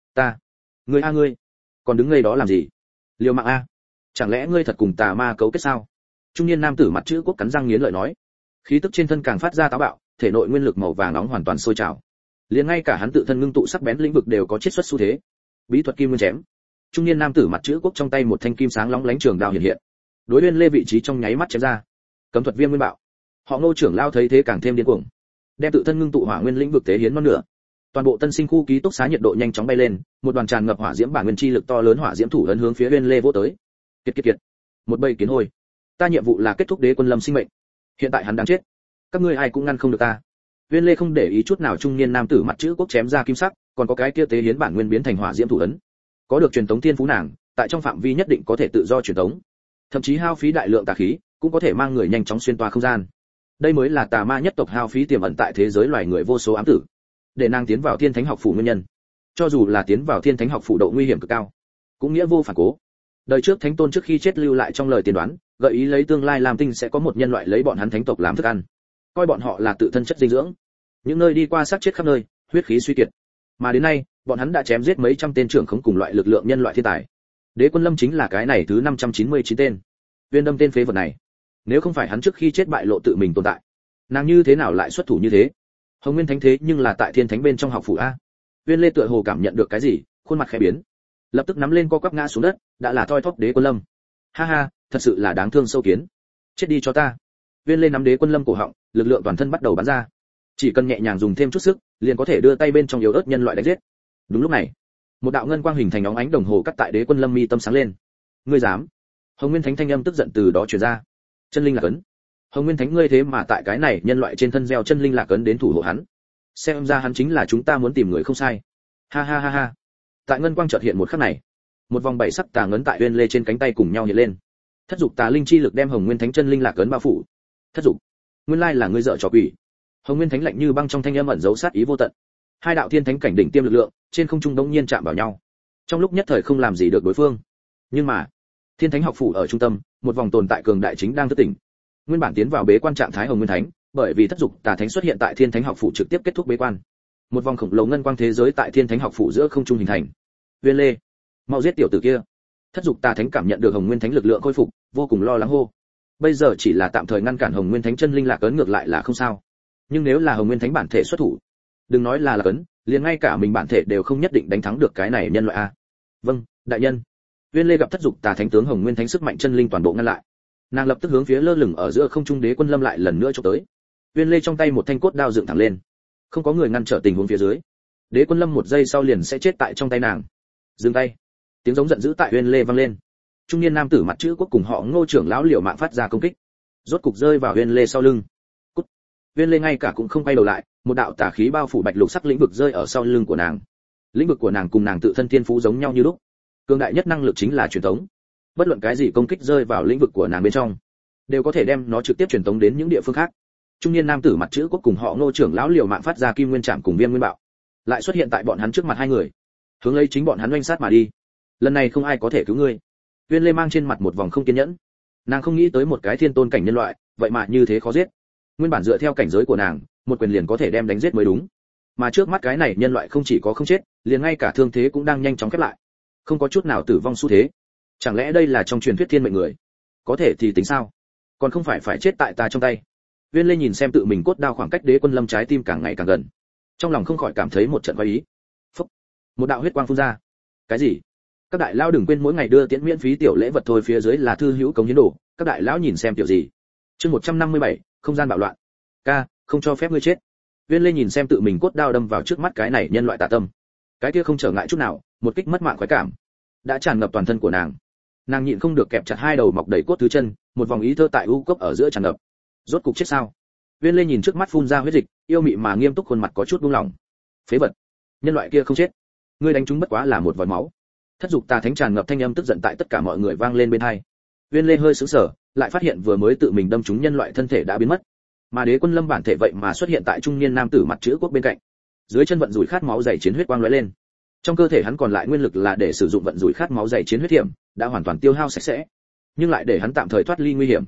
Ngươi ngươi, còn đứng ngây đó làm gì? Liều mạng a, chẳng lẽ ngươi thật cùng tà ma cấu kết sao? Trung niên nam tử mặt chữ quốc cắn răng nghiến lợi nói. Khí tức trên thân càng phát ra táo bạo, thể nội nguyên lực màu vàng nóng hoàn toàn sôi trào. Liền ngay cả hắn tự thân ngưng tụ sắc bén lĩnh vực đều có chiết xuất xu thế. Bí thuật kim nguyên chém. Trung niên nam tử mặt chữ quốc trong tay một thanh kim sáng lóng lánh trường đao hiện hiện. Đối Uyên Lê vị trí trong nháy mắt chém ra. Cấm thuật viêm nguyên bạo. Họ Ngô trưởng lao thấy thế càng thêm điên cuồng, đem tự thân ngưng tụ hỏa nguyên lĩnh vực tế hiến non nửa. Toàn bộ tân sinh khu ký túc xá nhiệt độ nhanh chóng bay lên, một đoàn tràn ngập hỏa diễm bản nguyên chi lực to lớn hỏa diễm thủ ấn hướng phía Uyên Lê vỗ tới. Kiệt. Một bầy kiến hôi. Ta nhiệm vụ là kết thúc Đế Quân Lâm sinh mệnh. Hiện tại hắn đang chết. Các ngươi ai cũng ngăn không được ta. Uyên Lê không để ý chút nào trung niên nam tử mặt chữ quốc chém ra kim sắc, còn có cái kia tế hiến bản nguyên biến thành hỏa diễm thủ ấn. Có được truyền tống thiên phú nàng, tại trong phạm vi nhất định có thể tự do truyền tống. Thậm chí hao phí đại lượng tà khí, cũng có thể mang người nhanh chóng xuyên toa không gian. Đây mới là tà ma nhất tộc hao phí tiềm ẩn tại thế giới loài người vô số ám tử. Để nàng tiến vào Thiên Thánh học phủ nguyên nhân. Cho dù là tiến vào Thiên Thánh học phủ độ nguy hiểm cực cao, cũng nghĩa vô phản cố. Đời trước Thánh Tôn trước khi chết lưu lại trong lời tiên đoán, gợi ý lấy tương lai Lam Tinh sẽ có một nhân loại lấy bọn hắn thánh tộc làm thức ăn, coi bọn họ là tự thân chất dinh dưỡng. Những nơi đi qua xác chết khắp nơi, huyết khí suy kiệt. Mà đến nay, bọn hắn đã chém giết mấy trăm tên trưởng khống cùng loại lực lượng nhân loại thiên tài. Đế Quân Lâm chính là cái này thứ 599 tên. Viên đâm tên phế vật này, nếu không phải hắn trước khi chết bại lộ tự mình tồn tại, nàng như thế nào lại xuất thủ như thế? Hồng Nguyên Thánh thế nhưng là tại Thiên Thánh bên trong học phủ a. Viên Lê tựa hồ cảm nhận được cái gì, khuôn mặt khẽ biến, lập tức nắm lên co quắp ngã xuống đất, đã là thoi thóp Đế Quân Lâm. Ha ha, thật sự là đáng thương sâu kiến. Chết đi cho ta. Viên Lê nắm Đế Quân Lâm cổ họng, lực lượng toàn thân bắt đầu bắn ra. Chỉ cần nhẹ nhàng dùng thêm chút sức, liền có thể đưa tay bên trong yếu ớt nhân loại đánh giết. Đúng lúc này, một đạo ngân quang hình thành óng ánh đồng hồ cắt tại Đế Quân Lâm mi tâm sáng lên. Ngươi dám? Hồng Nguyên Thánh thanh âm tức giận từ đó truyền ra. Chân linh lạc ấn. Hồng Nguyên Thánh ngươi thế mà tại cái này nhân loại trên thân gieo chân linh lạc ấn đến thủ hộ hắn. Xem ra hắn chính là chúng ta muốn tìm người không sai. Ha ha ha ha. Tại ngân quang chợt hiện một khắc này, một vòng bảy sắc tà ngấn tại Uyên Lê trên cánh tay cùng nhau hiện lên. Thất dục tà linh chi lực đem Hồng Nguyên Thánh chân linh lạc ấn bao phủ. Thất dục, nguyên lai là ngươi dợ trò quỷ. Hồng Nguyên Thánh lạnh như băng trong thanh âm ẩn giấu sát ý vô tận. Hai đạo thiên thánh cảnh đỉnh tiêm lực lượng, trên không trung đống nhiên chạm vào nhau. Trong lúc nhất thời không làm gì được đối phương. Nhưng mà, Thiên Thánh học phủ ở trung tâm, một vòng tồn tại cường đại chính đang thức tỉnh. Nguyên bản tiến vào bế quan trạng thái Hồng Nguyên Thánh, bởi vì thất dục tà thánh xuất hiện tại Thiên Thánh học phủ trực tiếp kết thúc bế quan. Một vòng khổng lồ ngân quang thế giới tại Thiên Thánh học phủ giữa không trung hình thành. Uyên Lê, mau giết tiểu tử kia. Thất dục tà thánh cảm nhận được Hồng Nguyên Thánh lực lượng khôi phục, vô cùng lo lắng hô. Bây giờ chỉ là tạm thời ngăn cản Hồng Nguyên Thánh chân linh lạc ấn ngược lại là không sao. Nhưng nếu là Hồng Nguyên Thánh bản thể xuất thủ, đừng nói là lạc ấn, liền ngay cả mình bản thể đều không nhất định đánh thắng được cái này nhân loại a. Vâng, đại nhân. Uyên Lê gặp thất dục tà thánh tướng Hồng Nguyên Thánh sức mạnh chân linh toàn bộ ngăn lại. Nàng lập tức hướng phía lơ lửng ở giữa không trung Đế Quân Lâm lại lần nữa chụp tới. Uyên Lê trong tay một thanh cốt đao dựng thẳng lên. Không có người ngăn trở tình huống phía dưới. Đế Quân Lâm một giây sau liền sẽ chết tại trong tay nàng. Dừng tay. Tiếng giống giận dữ tại Uyên Lê vang lên. Trung niên nam tử mặt chữ quốc cùng họ Ngô trưởng lão liều mạng phát ra công kích. Rốt cục rơi vào Uyên Lê sau lưng. Cút. Uyên Lê ngay cả cũng không quay đầu lại, một đạo tà khí bao phủ bạch lục sắc lĩnh vực rơi ở sau lưng của nàng. Lĩnh vực của nàng cùng nàng tự thân tiên phú giống nhau như lúc. Cường đại nhất năng lực chính là truyền tống. Bất luận cái gì công kích rơi vào lĩnh vực của nàng bên trong, đều có thể đem nó trực tiếp truyền tống đến những địa phương khác. Trung niên nam tử mặt chữ quốc cùng họ Ngô trưởng lão liều mạng phát ra kim nguyên trảm cùng viêm nguyên bạo, lại xuất hiện tại bọn hắn trước mặt hai người, hướng lấy chính bọn hắn oanh sát mà đi. Lần này không ai có thể cứu ngươi. Uyên Lê mang trên mặt một vòng không kiên nhẫn. Nàng không nghĩ tới một cái thiên tôn cảnh nhân loại, vậy mà như thế khó giết. Nguyên bản dựa theo cảnh giới của nàng, một quyền liền có thể đem đánh giết mới đúng. Mà trước mắt cái này nhân loại không chỉ có không chết, liền ngay cả thương thế cũng đang nhanh chóng khép lại, không có chút nào tử vong xu thế. Chẳng lẽ đây là trong truyền thuyết thiên mệnh người? Có thể thì tính sao? Còn không phải chết tại ta trong tay. Uyên Lê nhìn xem tự mình cốt đao khoảng cách Đế Quân Lâm trái tim càng ngày càng gần, trong lòng không khỏi cảm thấy một trận khoái ý. Phốc, một đạo huyết quang phun ra. Cái gì? Các đại lão đừng quên mỗi ngày đưa tiễn miễn phí tiểu lễ vật thôi, phía dưới là thư hữu cống hiến đồ, các đại lão nhìn xem tiểu gì. Chương 157, không gian bạo loạn. Ca, không cho phép ngươi chết. Uyên Lê nhìn xem tự mình cốt đao đâm vào trước mắt cái này nhân loại tà tâm. Cái kia không trở ngại chút nào, một kích mất mạng khoái cảm đã tràn ngập toàn thân của nàng. Nàng nhịn không được kẹp chặt hai đầu mọc đầy cốt tứ chân, một vòng ý thơ tại u cốc ở giữa tràn ngập. Rốt cục chết sao? Uyên Lê nhìn trước mắt phun ra huyết dịch, yêu mị mà nghiêm túc, khuôn mặt có chút buông lỏng. Phế vật, nhân loại kia không chết, ngươi đánh chúng bất quá là một vòi máu. Thất dục tà thánh tràn ngập thanh âm tức giận tại tất cả mọi người vang lên bên tai. Uyên Lê hơi sững sờ, lại phát hiện vừa mới tự mình đâm trúng nhân loại thân thể đã biến mất, mà Đế Quân Lâm bản thể vậy mà xuất hiện tại trung niên nam tử mặt chữ quốc bên cạnh. Dưới chân vận rủi khát máu dày chiến huyết quang lóe lên. Trong cơ thể hắn còn lại nguyên lực là để sử dụng vận rủi khát máu dày chiến huyết hiểm, đã hoàn toàn tiêu hao sạch sẽ, nhưng lại để hắn tạm thời thoát ly nguy hiểm.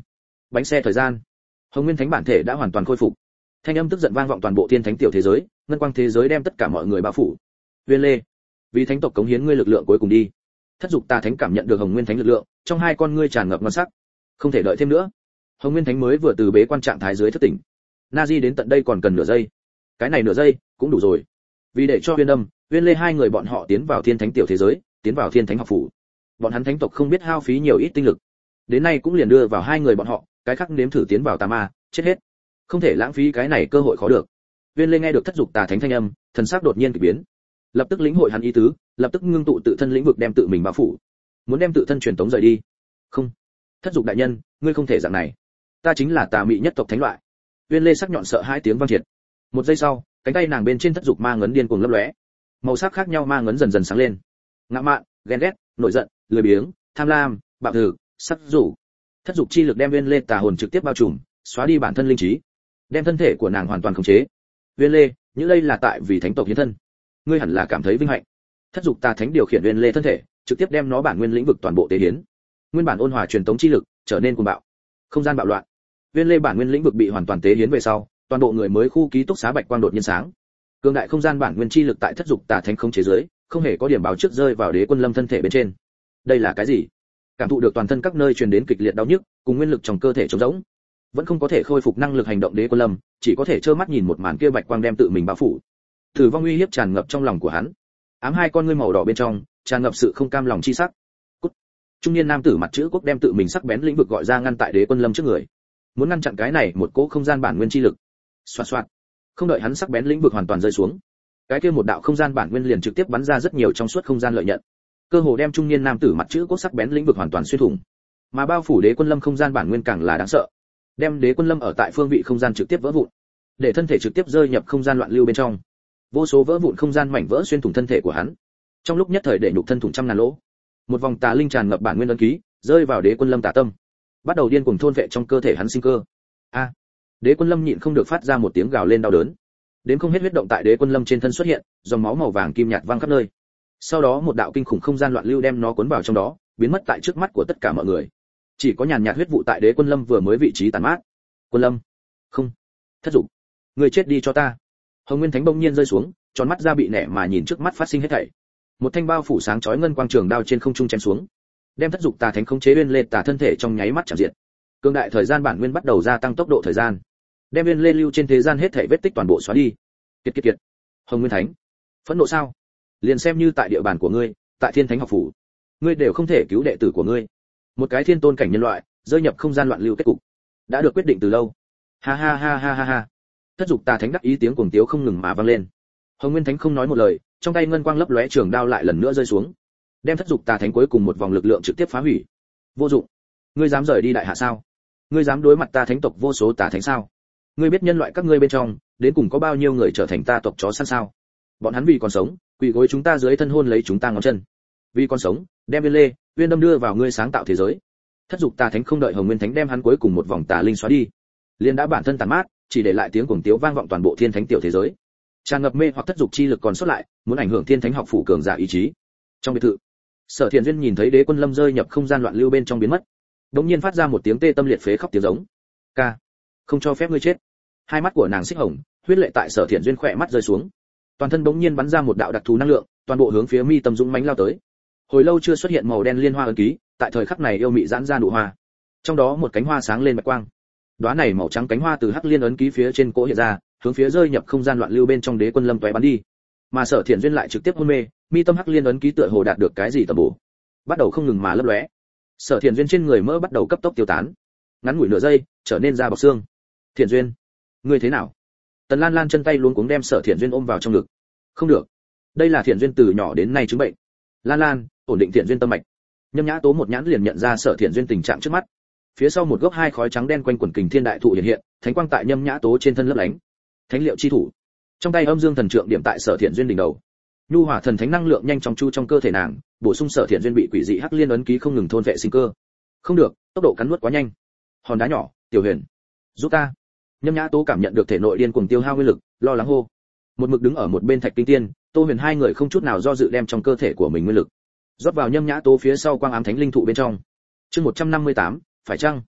Bánh xe thời gian. Hồng Nguyên Thánh bản thể đã hoàn toàn khôi phục. Thanh âm tức giận vang vọng toàn bộ thiên thánh tiểu thế giới, ngân quang thế giới đem tất cả mọi người bao phủ. Viên Lê, vì thánh tộc cống hiến ngươi lực lượng cuối cùng đi. Thất dục tà thánh cảm nhận được Hồng Nguyên Thánh lực lượng, trong hai con ngươi tràn ngập ngon sắc. Không thể đợi thêm nữa. Hồng Nguyên Thánh mới vừa từ bế quan trạng thái dưới thức tỉnh. Nazi đến tận đây còn cần nửa giây. Cái này nửa giây cũng đủ rồi. Vì để cho Viên Âm, Viên Lê hai người bọn họ tiến vào thiên thánh tiểu thế giới, tiến vào thiên thánh học phủ. Bọn hắn thánh tộc không biết hao phí nhiều ít tinh lực. Đến nay cũng liền đưa vào hai người bọn họ, cái khác nếm thử tiến vào tà ma, chết hết. Không thể lãng phí cái này cơ hội khó được. Viên Lê nghe được thất dục tà thánh thanh âm, thần sắc đột nhiên kỳ biến. Lập tức lĩnh hội hắn ý tứ, lập tức ngưng tụ tự thân lĩnh vực đem tự mình bao phủ. Muốn đem tự thân truyền tống rời đi. Không. Thất dục đại nhân, ngươi không thể dạng này. Ta chính là tà mị nhất tộc thánh loại. Viên Lê sắc nhọn sợ hai tiếng vang triệt. Một giây sau, cánh tay nàng bên trên thất dục ma ngấn điên cuồng lấp lóe. Màu sắc khác nhau ma ngấn dần dần sáng lên. Ngạo mạn, ghen ghét, nổi giận, lười biếng, tham lam, bạo thử, sắc rủ. Thất dục chi lực đem Viên Lê tà hồn trực tiếp bao trùm, xóa đi bản thân linh trí, đem thân thể của nàng hoàn toàn khống chế. Viên Lê, những đây là tại vì thánh tộc hiến thân, ngươi hẳn là cảm thấy vinh hạnh. Thất dục tà thánh điều khiển Viên Lê thân thể, trực tiếp đem nó bản nguyên lĩnh vực toàn bộ tế hiến. Nguyên bản ôn hòa truyền tống chi lực trở nên cuồng bạo, không gian bạo loạn. Viên Lê bản nguyên lĩnh vực bị hoàn toàn tế hiến về sau, toàn bộ người mới khu ký túc xá bạch quang đột nhiên sáng. Cường đại không gian bản nguyên chi lực tại thất dục tà thánh không chế giới, không hề có điểm báo trước rơi vào Đế Quân Lâm thân thể bên trên. Đây là cái gì? Cảm thụ được toàn thân các nơi truyền đến kịch liệt đau nhức, cùng nguyên lực trong cơ thể trống rỗng, vẫn không có thể khôi phục năng lực hành động. Đế Quân Lâm chỉ có thể trơ mắt nhìn một màn kia bạch quang đem tự mình bao phủ. Tử vong uy hiếp tràn ngập trong lòng của hắn. Ám hai con ngươi màu đỏ bên trong tràn ngập sự không cam lòng chi sắc. Cút. Trung niên nam tử mặt chữ quốc đem tự mình sắc bén lĩnh vực gọi ra ngăn tại Đế Quân Lâm trước người, muốn ngăn chặn cái này một cỗ không gian bản nguyên chi lực. Xoạt xoạt. Không đợi hắn sắc bén lĩnh vực hoàn toàn rơi xuống, cái kia một đạo không gian bản nguyên liền trực tiếp bắn ra rất nhiều trong suốt không gian lợi nhận, cơ hồ đem trung niên nam tử mặt chữ quốc sắc bén lĩnh vực hoàn toàn xuyên thủng. Mà bao phủ Đế Quân Lâm không gian bản nguyên càng là đáng sợ, đem Đế Quân Lâm ở tại phương vị không gian trực tiếp vỡ vụn, để thân thể trực tiếp rơi nhập không gian loạn lưu bên trong. Vô số vỡ vụn không gian mảnh vỡ xuyên thủng thân thể của hắn, trong lúc nhất thời để nhục thân thủng trăm ngàn lỗ. Một vòng tà linh tràn ngập bản nguyên ấn ký, rơi vào Đế Quân Lâm tà tâm, bắt đầu điên cuồng thôn vệ trong cơ thể hắn sinh cơ. A! Đế Quân Lâm nhịn không được phát ra một tiếng gào lên đau đớn. Đến không hết huyết động tại Đế Quân Lâm trên thân xuất hiện, dòng máu màu vàng kim nhạt văng khắp nơi. Sau đó một đạo kinh khủng không gian loạn lưu đem nó cuốn vào trong đó, biến mất tại trước mắt của tất cả mọi người. Chỉ có nhàn nhạt huyết vụ tại Đế Quân Lâm vừa mới vị trí tàn mát. Quân Lâm, không, thất dục, người chết đi cho ta. Hồng Nguyên Thánh bỗng nhiên rơi xuống, tròn mắt ra bị nẻ mà nhìn trước mắt phát sinh hết thảy. Một thanh bao phủ sáng chói ngân quang trường đao trên không trung chém xuống, đem thất dục tà thánh khống chế Uyên Lê tà thân thể trong nháy mắt chạm diệt. Cương đại thời gian bản nguyên bắt đầu gia tăng tốc độ thời gian, đem Uyên Lê lưu trên thế gian hết thảy vết tích toàn bộ xóa đi. Kiệt. Hồng Nguyên Thánh, phẫn nộ sao? Liền xem như tại địa bàn của ngươi, tại Thiên Thánh học phủ, ngươi đều không thể cứu đệ tử của ngươi. Một cái thiên tôn cảnh nhân loại, rơi nhập không gian loạn lưu kết cục, đã được quyết định từ lâu. Ha ha ha ha ha ha. Thất dục tà thánh đắc ý tiếng cuồng tiếu không ngừng mà vang lên. Hồng Nguyên Thánh không nói một lời, trong tay ngân quang lấp lóe trường đao lại lần nữa rơi xuống, đem thất dục tà thánh cuối cùng một vòng lực lượng trực tiếp phá hủy. Vô dụng. Ngươi dám rời đi đại hạ sao? Ngươi dám đối mặt ta thánh tộc vô số tà thánh sao? Ngươi biết nhân loại các ngươi bên trong, đến cùng có bao nhiêu người trở thành ta tộc chó săn sao? Bọn hắn vì còn sống, quỳ gối chúng ta dưới thân hôn lấy chúng ta ngón chân. Vì còn sống, đem Viên Lê, Uyên Đâm đưa vào ngươi sáng tạo thế giới. Thất dục tà thánh không đợi Hồng Nguyên Thánh đem hắn cuối cùng một vòng tà linh xóa đi, liền đã bản thân tàn mát, chỉ để lại tiếng cuồng tiếu vang vọng toàn bộ thiên thánh tiểu thế giới. Tràn ngập mê hoặc thất dục chi lực còn sót lại, muốn ảnh hưởng thiên thánh học phủ cường giả ý chí. Trong biệt thự, Sở Thiện Duyên nhìn thấy Đế Quân Lâm rơi nhập không gian loạn lưu bên trong biến mất, đột nhiên phát ra một tiếng tê tâm liệt phế khóc tiếng giống. Ca, không cho phép ngươi chết. Hai mắt của nàng xích hồng, huyết lệ tại Sở Thiện Duyên khỏe mắt rơi xuống, toàn thân bỗng nhiên bắn ra một đạo đặc thù năng lượng, toàn bộ hướng phía mi tâm dũng mãnh lao tới. Hồi lâu chưa xuất hiện màu đen liên hoa ấn ký, tại thời khắc này yêu mị giãn ra nụ hoa, trong đó một cánh hoa sáng lên bạch quang. Đóa này màu trắng cánh hoa từ hắc liên ấn ký phía trên cỗ hiện ra, hướng phía rơi nhập không gian loạn lưu bên trong Đế Quân Lâm tóe bắn đi. Mà Sở Thiện Duyên lại trực tiếp hôn mê, mi tâm hắc liên ấn ký tựa hồ đạt được cái gì tầm bổ, bắt đầu không ngừng mà lấp lóe. Sở Thiện Duyên trên người mỡ bắt đầu cấp tốc tiêu tán, ngắn ngủi nửa giây, trở nên da bọc xương. Thiện Duyên, ngươi thế nào? Tần Lan Lan chân tay luống cuống đem Sở Thiện Duyên ôm vào trong ngực. Không được, đây là Thiện Duyên từ nhỏ đến nay chứng bệnh. Lan Lan, ổn định Thiện Duyên tâm mạch. Nhâm Nhã Tố một nhãn liền nhận ra Sở Thiện Duyên tình trạng trước mắt. Phía sau một gốc hai khói trắng đen quanh quẩn kình thiên đại thụ hiện hiện, thánh quang tại Nhâm Nhã Tố trên thân lấp lánh. Thánh liệu chi thủ, trong tay âm dương thần trượng điểm tại Sở Thiện Duyên đỉnh đầu. Nhu hỏa thần thánh năng lượng nhanh chóng chu trong cơ thể nàng, bổ sung Sở Thiện Duyên bị quỷ dị hắc liên ấn ký không ngừng thôn vệ sinh cơ. Không được, tốc độ cắn nuốt quá nhanh. Hòn đá nhỏ, Tiểu Huyền, giúp ta. Nhâm Nhã Tố cảm nhận được thể nội điên cuồng tiêu hao nguyên lực, lo lắng hô. Một mực đứng ở một bên Thạch Kinh Tiên, Tô Huyền hai người không chút nào do dự đem trong cơ thể của mình nguyên lực rót vào Nhâm Nhã Tố phía sau quang ám thánh linh thụ bên trong. Chương 158, phải chăng?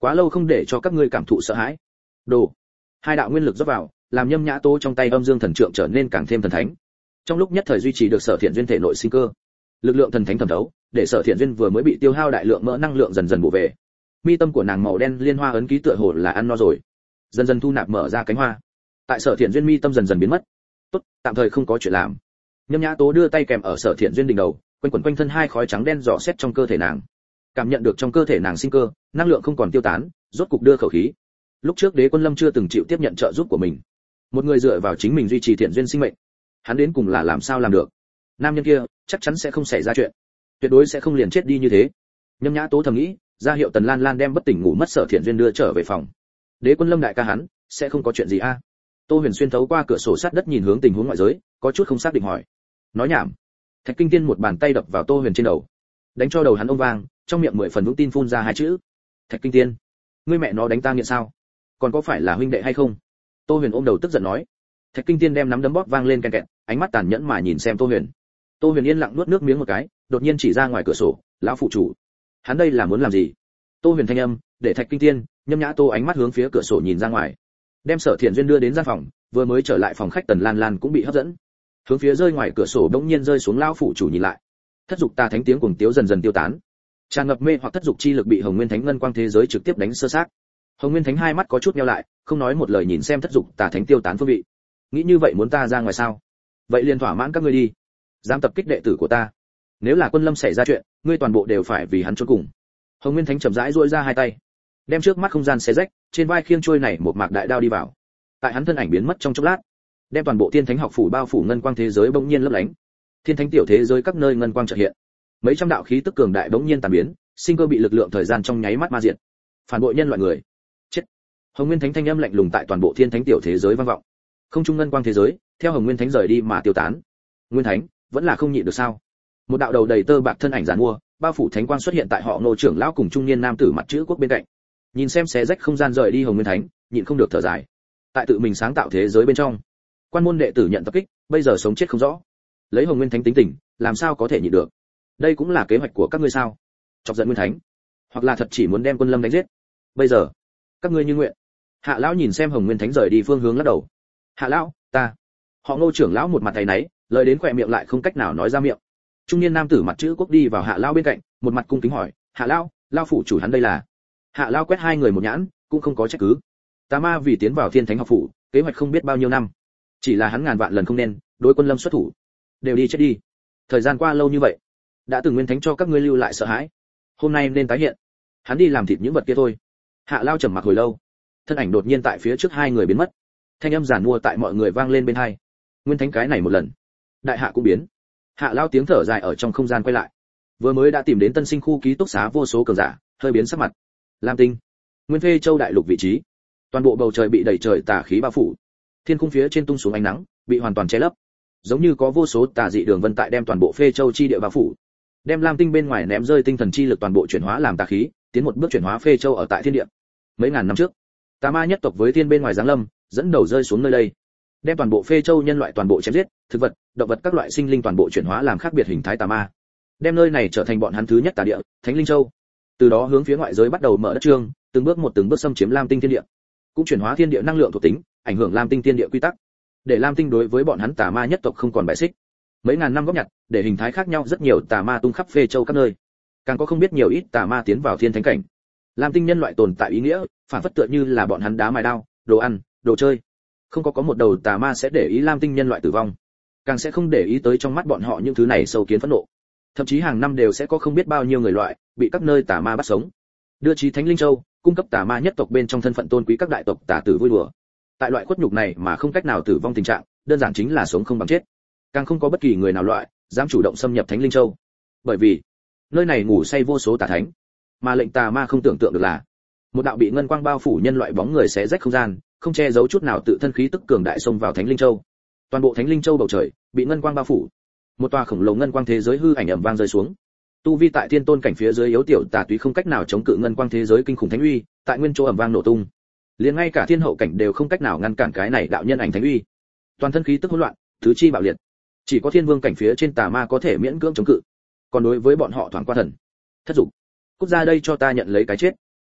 quá lâu không để cho các ngươi cảm thụ sợ hãi. Đồ. Hai đạo nguyên lực dốc vào, làm Nhâm Nhã Tố trong tay âm dương thần trượng trở nên càng thêm thần thánh. Trong lúc nhất thời duy trì được Sở Thiện Duyên thể nội sinh cơ. Lực lượng thần thánh thẩm thấu, để Sở Thiện Duyên vừa mới bị tiêu hao đại lượng mỡ năng lượng dần dần bổ về. Mi tâm của nàng màu đen liên hoa ấn ký tựa hồ là ăn no rồi, dần dần thu nạp mở ra cánh hoa. Tại Sở Thiện Duyên mi tâm dần dần biến mất. Tốt, tạm thời không có chuyện làm. Nhâm Nhã Tố đưa tay kèm ở Sở Thiện Duyên đỉnh đầu, quanh quẩn quanh thân hai khói trắng đen dò xét trong cơ thể nàng. Cảm nhận được trong cơ thể nàng sinh cơ, năng lượng không còn tiêu tán, rốt cục đưa khẩu khí. Lúc trước Đế Quân Lâm chưa từng chịu tiếp nhận trợ giúp của mình, một người dựa vào chính mình duy trì thiện duyên sinh mệnh, hắn đến cùng là làm sao làm được? Nam nhân kia chắc chắn sẽ không xảy ra chuyện, tuyệt đối sẽ không liền chết đi như thế. Nhâm Nhã Tố thầm nghĩ, ra hiệu Tần Lan Lan đem bất tỉnh ngủ mất Sở Thiện Duyên đưa trở về phòng. Đế Quân Lâm đại ca hắn sẽ không có chuyện gì a? Tô Huyền xuyên thấu qua cửa sổ sát đất nhìn hướng tình huống ngoại giới, có chút không xác định hỏi. Nói nhảm. Thạch Kinh Tiên một bàn tay đập vào Tô Huyền trên đầu, đánh cho đầu hắn ông vang, trong miệng 10 phần vững tin phun ra hai chữ. Thạch Kinh Tiên, ngươi mẹ nó đánh ta nghiện sao? Còn có phải là huynh đệ hay không? Tô Huyền ôm đầu tức giận nói. Thạch Kinh Tiên đem nắm đấm bóp vang lên ken kẹt, ánh mắt tàn nhẫn mà nhìn xem Tô Huyền. Tô Huyền yên lặng nuốt nước miếng một cái, đột nhiên chỉ ra ngoài cửa sổ, lão phụ chủ, hắn đây là muốn làm gì? Tô Huyền thanh âm, để Thạch Kinh Tiên, Nhâm Nhã Tô ánh mắt hướng phía cửa sổ nhìn ra ngoài. Đem Sở Thiện Duyên đưa đến gian phòng, vừa mới trở lại phòng khách Tần Lan Lan cũng bị hấp dẫn. Hướng phía rơi ngoài cửa sổ đống nhiên rơi xuống lão phụ chủ nhìn lại. Thất dục tà thánh tiếng cuồng tiếu dần dần tiêu tán. Tràn ngập mê hoặc thất dục chi lực bị Hồng Nguyên Thánh ngân quang thế giới trực tiếp đánh sơ xác. Hồng Nguyên Thánh hai mắt có chút nheo lại, không nói một lời nhìn xem thất dục tà thánh tiêu tán phương vị. Nghĩ như vậy muốn ta ra ngoài sao? Vậy liền thỏa mãn các ngươi đi. Dám tập kích đệ tử của ta, nếu là Quân Lâm xảy ra chuyện, ngươi toàn bộ đều phải vì hắn chôn cùng. Hồng Nguyên Thánh chậm rãi duỗi ra hai tay, đem trước mắt không gian xé rách, trên vai khiêng trôi này một mạc đại đao đi vào. Tại hắn thân ảnh biến mất trong chốc lát, đem toàn bộ Thiên Thánh học phủ bao phủ ngân quang thế giới bỗng nhiên lấp lánh. Thiên Thánh tiểu thế giới các nơi ngân quang chợt hiện. Mấy trăm đạo khí tức cường đại bỗng nhiên tàn biến, sinh cơ bị lực lượng thời gian trong nháy mắt ma diệt. Phản bội nhân loại người, chết. Hồng Nguyên Thánh thanh âm lạnh lùng tại toàn bộ Thiên Thánh tiểu thế giới vang vọng. Không trung ngân quang thế giới, theo Hồng Nguyên Thánh rời đi mà tiêu tán. Nguyên Thánh, vẫn là không nhịn được sao? Một đạo đầu đầy tơ bạc thân ảnh giản mua, bao phủ thánh quang xuất hiện tại họ Ngô trưởng lão cùng trung niên nam tử mặt chữ quốc bên cạnh. Nhìn xem xé rách không gian rời đi Hồng Nguyên Thánh, nhịn không được thở dài. Tại tự mình sáng tạo thế giới bên trong, quan môn đệ tử nhận tập kích, bây giờ sống chết không rõ. Lấy Hồng Nguyên Thánh tính tình, làm sao có thể nhịn được? Đây cũng là kế hoạch của các ngươi sao? Chọc giận Nguyên Thánh, hoặc là thật chỉ muốn đem Quân Lâm đánh giết? Bây giờ, các ngươi như nguyện. Hạ lão nhìn xem Hồng Nguyên Thánh rời đi phương hướng lắc đầu. Hạ lão, ta. Họ Ngô trưởng lão một mặt tay náy, lời đến khỏe miệng lại không cách nào nói ra miệng. Trung niên nam tử mặt chữ quốc đi vào Hạ lão bên cạnh, một mặt cung kính hỏi, Hạ lão, lão phủ chủ hắn đây là? Hạ lão quét hai người một nhãn, cũng không có trách cứ. Tà ma vì tiến vào Thiên Thánh học phủ, kế hoạch không biết bao nhiêu năm, chỉ là hắn ngàn vạn lần không nên đối Quân Lâm xuất thủ, đều đi chết đi. Thời gian qua lâu như vậy, đã từng Nguyên Thánh cho các ngươi lưu lại sợ hãi, hôm nay nên tái hiện. Hắn đi làm thịt những vật kia thôi. Hạ lão trầm mặc hồi lâu, thân ảnh đột nhiên tại phía trước hai người biến mất, thanh âm giản mua tại mọi người vang lên bên tai. Nguyên Thánh cái này một lần, đại hạ cũng biến. Hạ lão tiếng thở dài ở trong không gian quay lại, vừa mới đã tìm đến tân sinh khu ký túc xá vô số cường giả, hơi biến sắc mặt. Lam Tinh, Nguyên Phê Châu đại lục vị trí, toàn bộ bầu trời bị đầy trời tà khí bao phủ, thiên khung phía trên tung xuống ánh nắng, bị hoàn toàn che lấp, giống như có vô số tà dị đường vân tại đem toàn bộ Phê Châu chi địa bao phủ, đem Lam Tinh bên ngoài ném rơi tinh thần chi lực toàn bộ chuyển hóa làm tà khí, tiến một bước chuyển hóa Phê Châu ở tại thiên địa. Mấy ngàn năm trước, tà ma nhất tộc với thiên bên ngoài giáng lâm, dẫn đầu rơi xuống nơi đây, đem toàn bộ Phê Châu nhân loại toàn bộ chém giết, thực vật, động vật các loại sinh linh toàn bộ chuyển hóa làm khác biệt hình thái tà ma, đem nơi này trở thành bọn hắn thứ nhất tà địa, Thánh Linh Châu. Từ đó hướng phía ngoại giới bắt đầu mở đất trương, từng bước xâm chiếm Lam Tinh thiên địa, cũng chuyển hóa thiên địa năng lượng thuộc tính, ảnh hưởng Lam Tinh thiên địa quy tắc, để Lam Tinh đối với bọn hắn tà ma nhất tộc không còn bài xích. Mấy ngàn năm góp nhặt, để hình thái khác nhau rất nhiều tà ma tung khắp Phê Châu các nơi, càng có không biết nhiều ít tà ma tiến vào thiên thánh cảnh. Lam Tinh nhân loại tồn tại ý nghĩa, phản phất tựa như là bọn hắn đá mài đao, đồ ăn, đồ chơi. Không có một đầu tà ma sẽ để ý Lam Tinh nhân loại tử vong, càng sẽ không để ý tới trong mắt bọn họ những thứ này sâu kiến phẫn nộ. Thậm chí hàng năm đều sẽ có không biết bao nhiêu người loại bị các nơi tà ma bắt sống, đưa chí Thánh Linh Châu, cung cấp tà ma nhất tộc bên trong thân phận tôn quý các đại tộc tà tử vui đùa. Tại loại khuất nhục này mà không cách nào tử vong tình trạng, đơn giản chính là sống không bằng chết. Càng không có bất kỳ người nào loại dám chủ động xâm nhập Thánh Linh Châu, bởi vì nơi này ngủ say vô số tà thánh, mà lệnh tà ma không tưởng tượng được là một đạo bị ngân quang bao phủ nhân loại bóng người xé rách không gian, không che giấu chút nào tự thân khí tức cường đại xông vào Thánh Linh Châu. Toàn bộ Thánh Linh Châu bầu trời bị ngân quang bao phủ, một tòa khổng lồ ngân quang thế giới hư ảnh ầm vang rơi xuống. Tu vi tại thiên tôn cảnh phía dưới yếu tiểu tà túy không cách nào chống cự ngân quang thế giới kinh khủng thánh uy, tại nguyên chỗ ầm vang nổ tung. Liền ngay cả thiên hậu cảnh đều không cách nào ngăn cản cái này đạo nhân ảnh thánh uy. Toàn thân khí tức hỗn loạn, tứ chi bạo liệt. Chỉ có thiên vương cảnh phía trên tà ma có thể miễn cưỡng chống cự. Còn đối với bọn họ thoáng qua thần, thất dục, cút ra đây cho ta nhận lấy cái chết.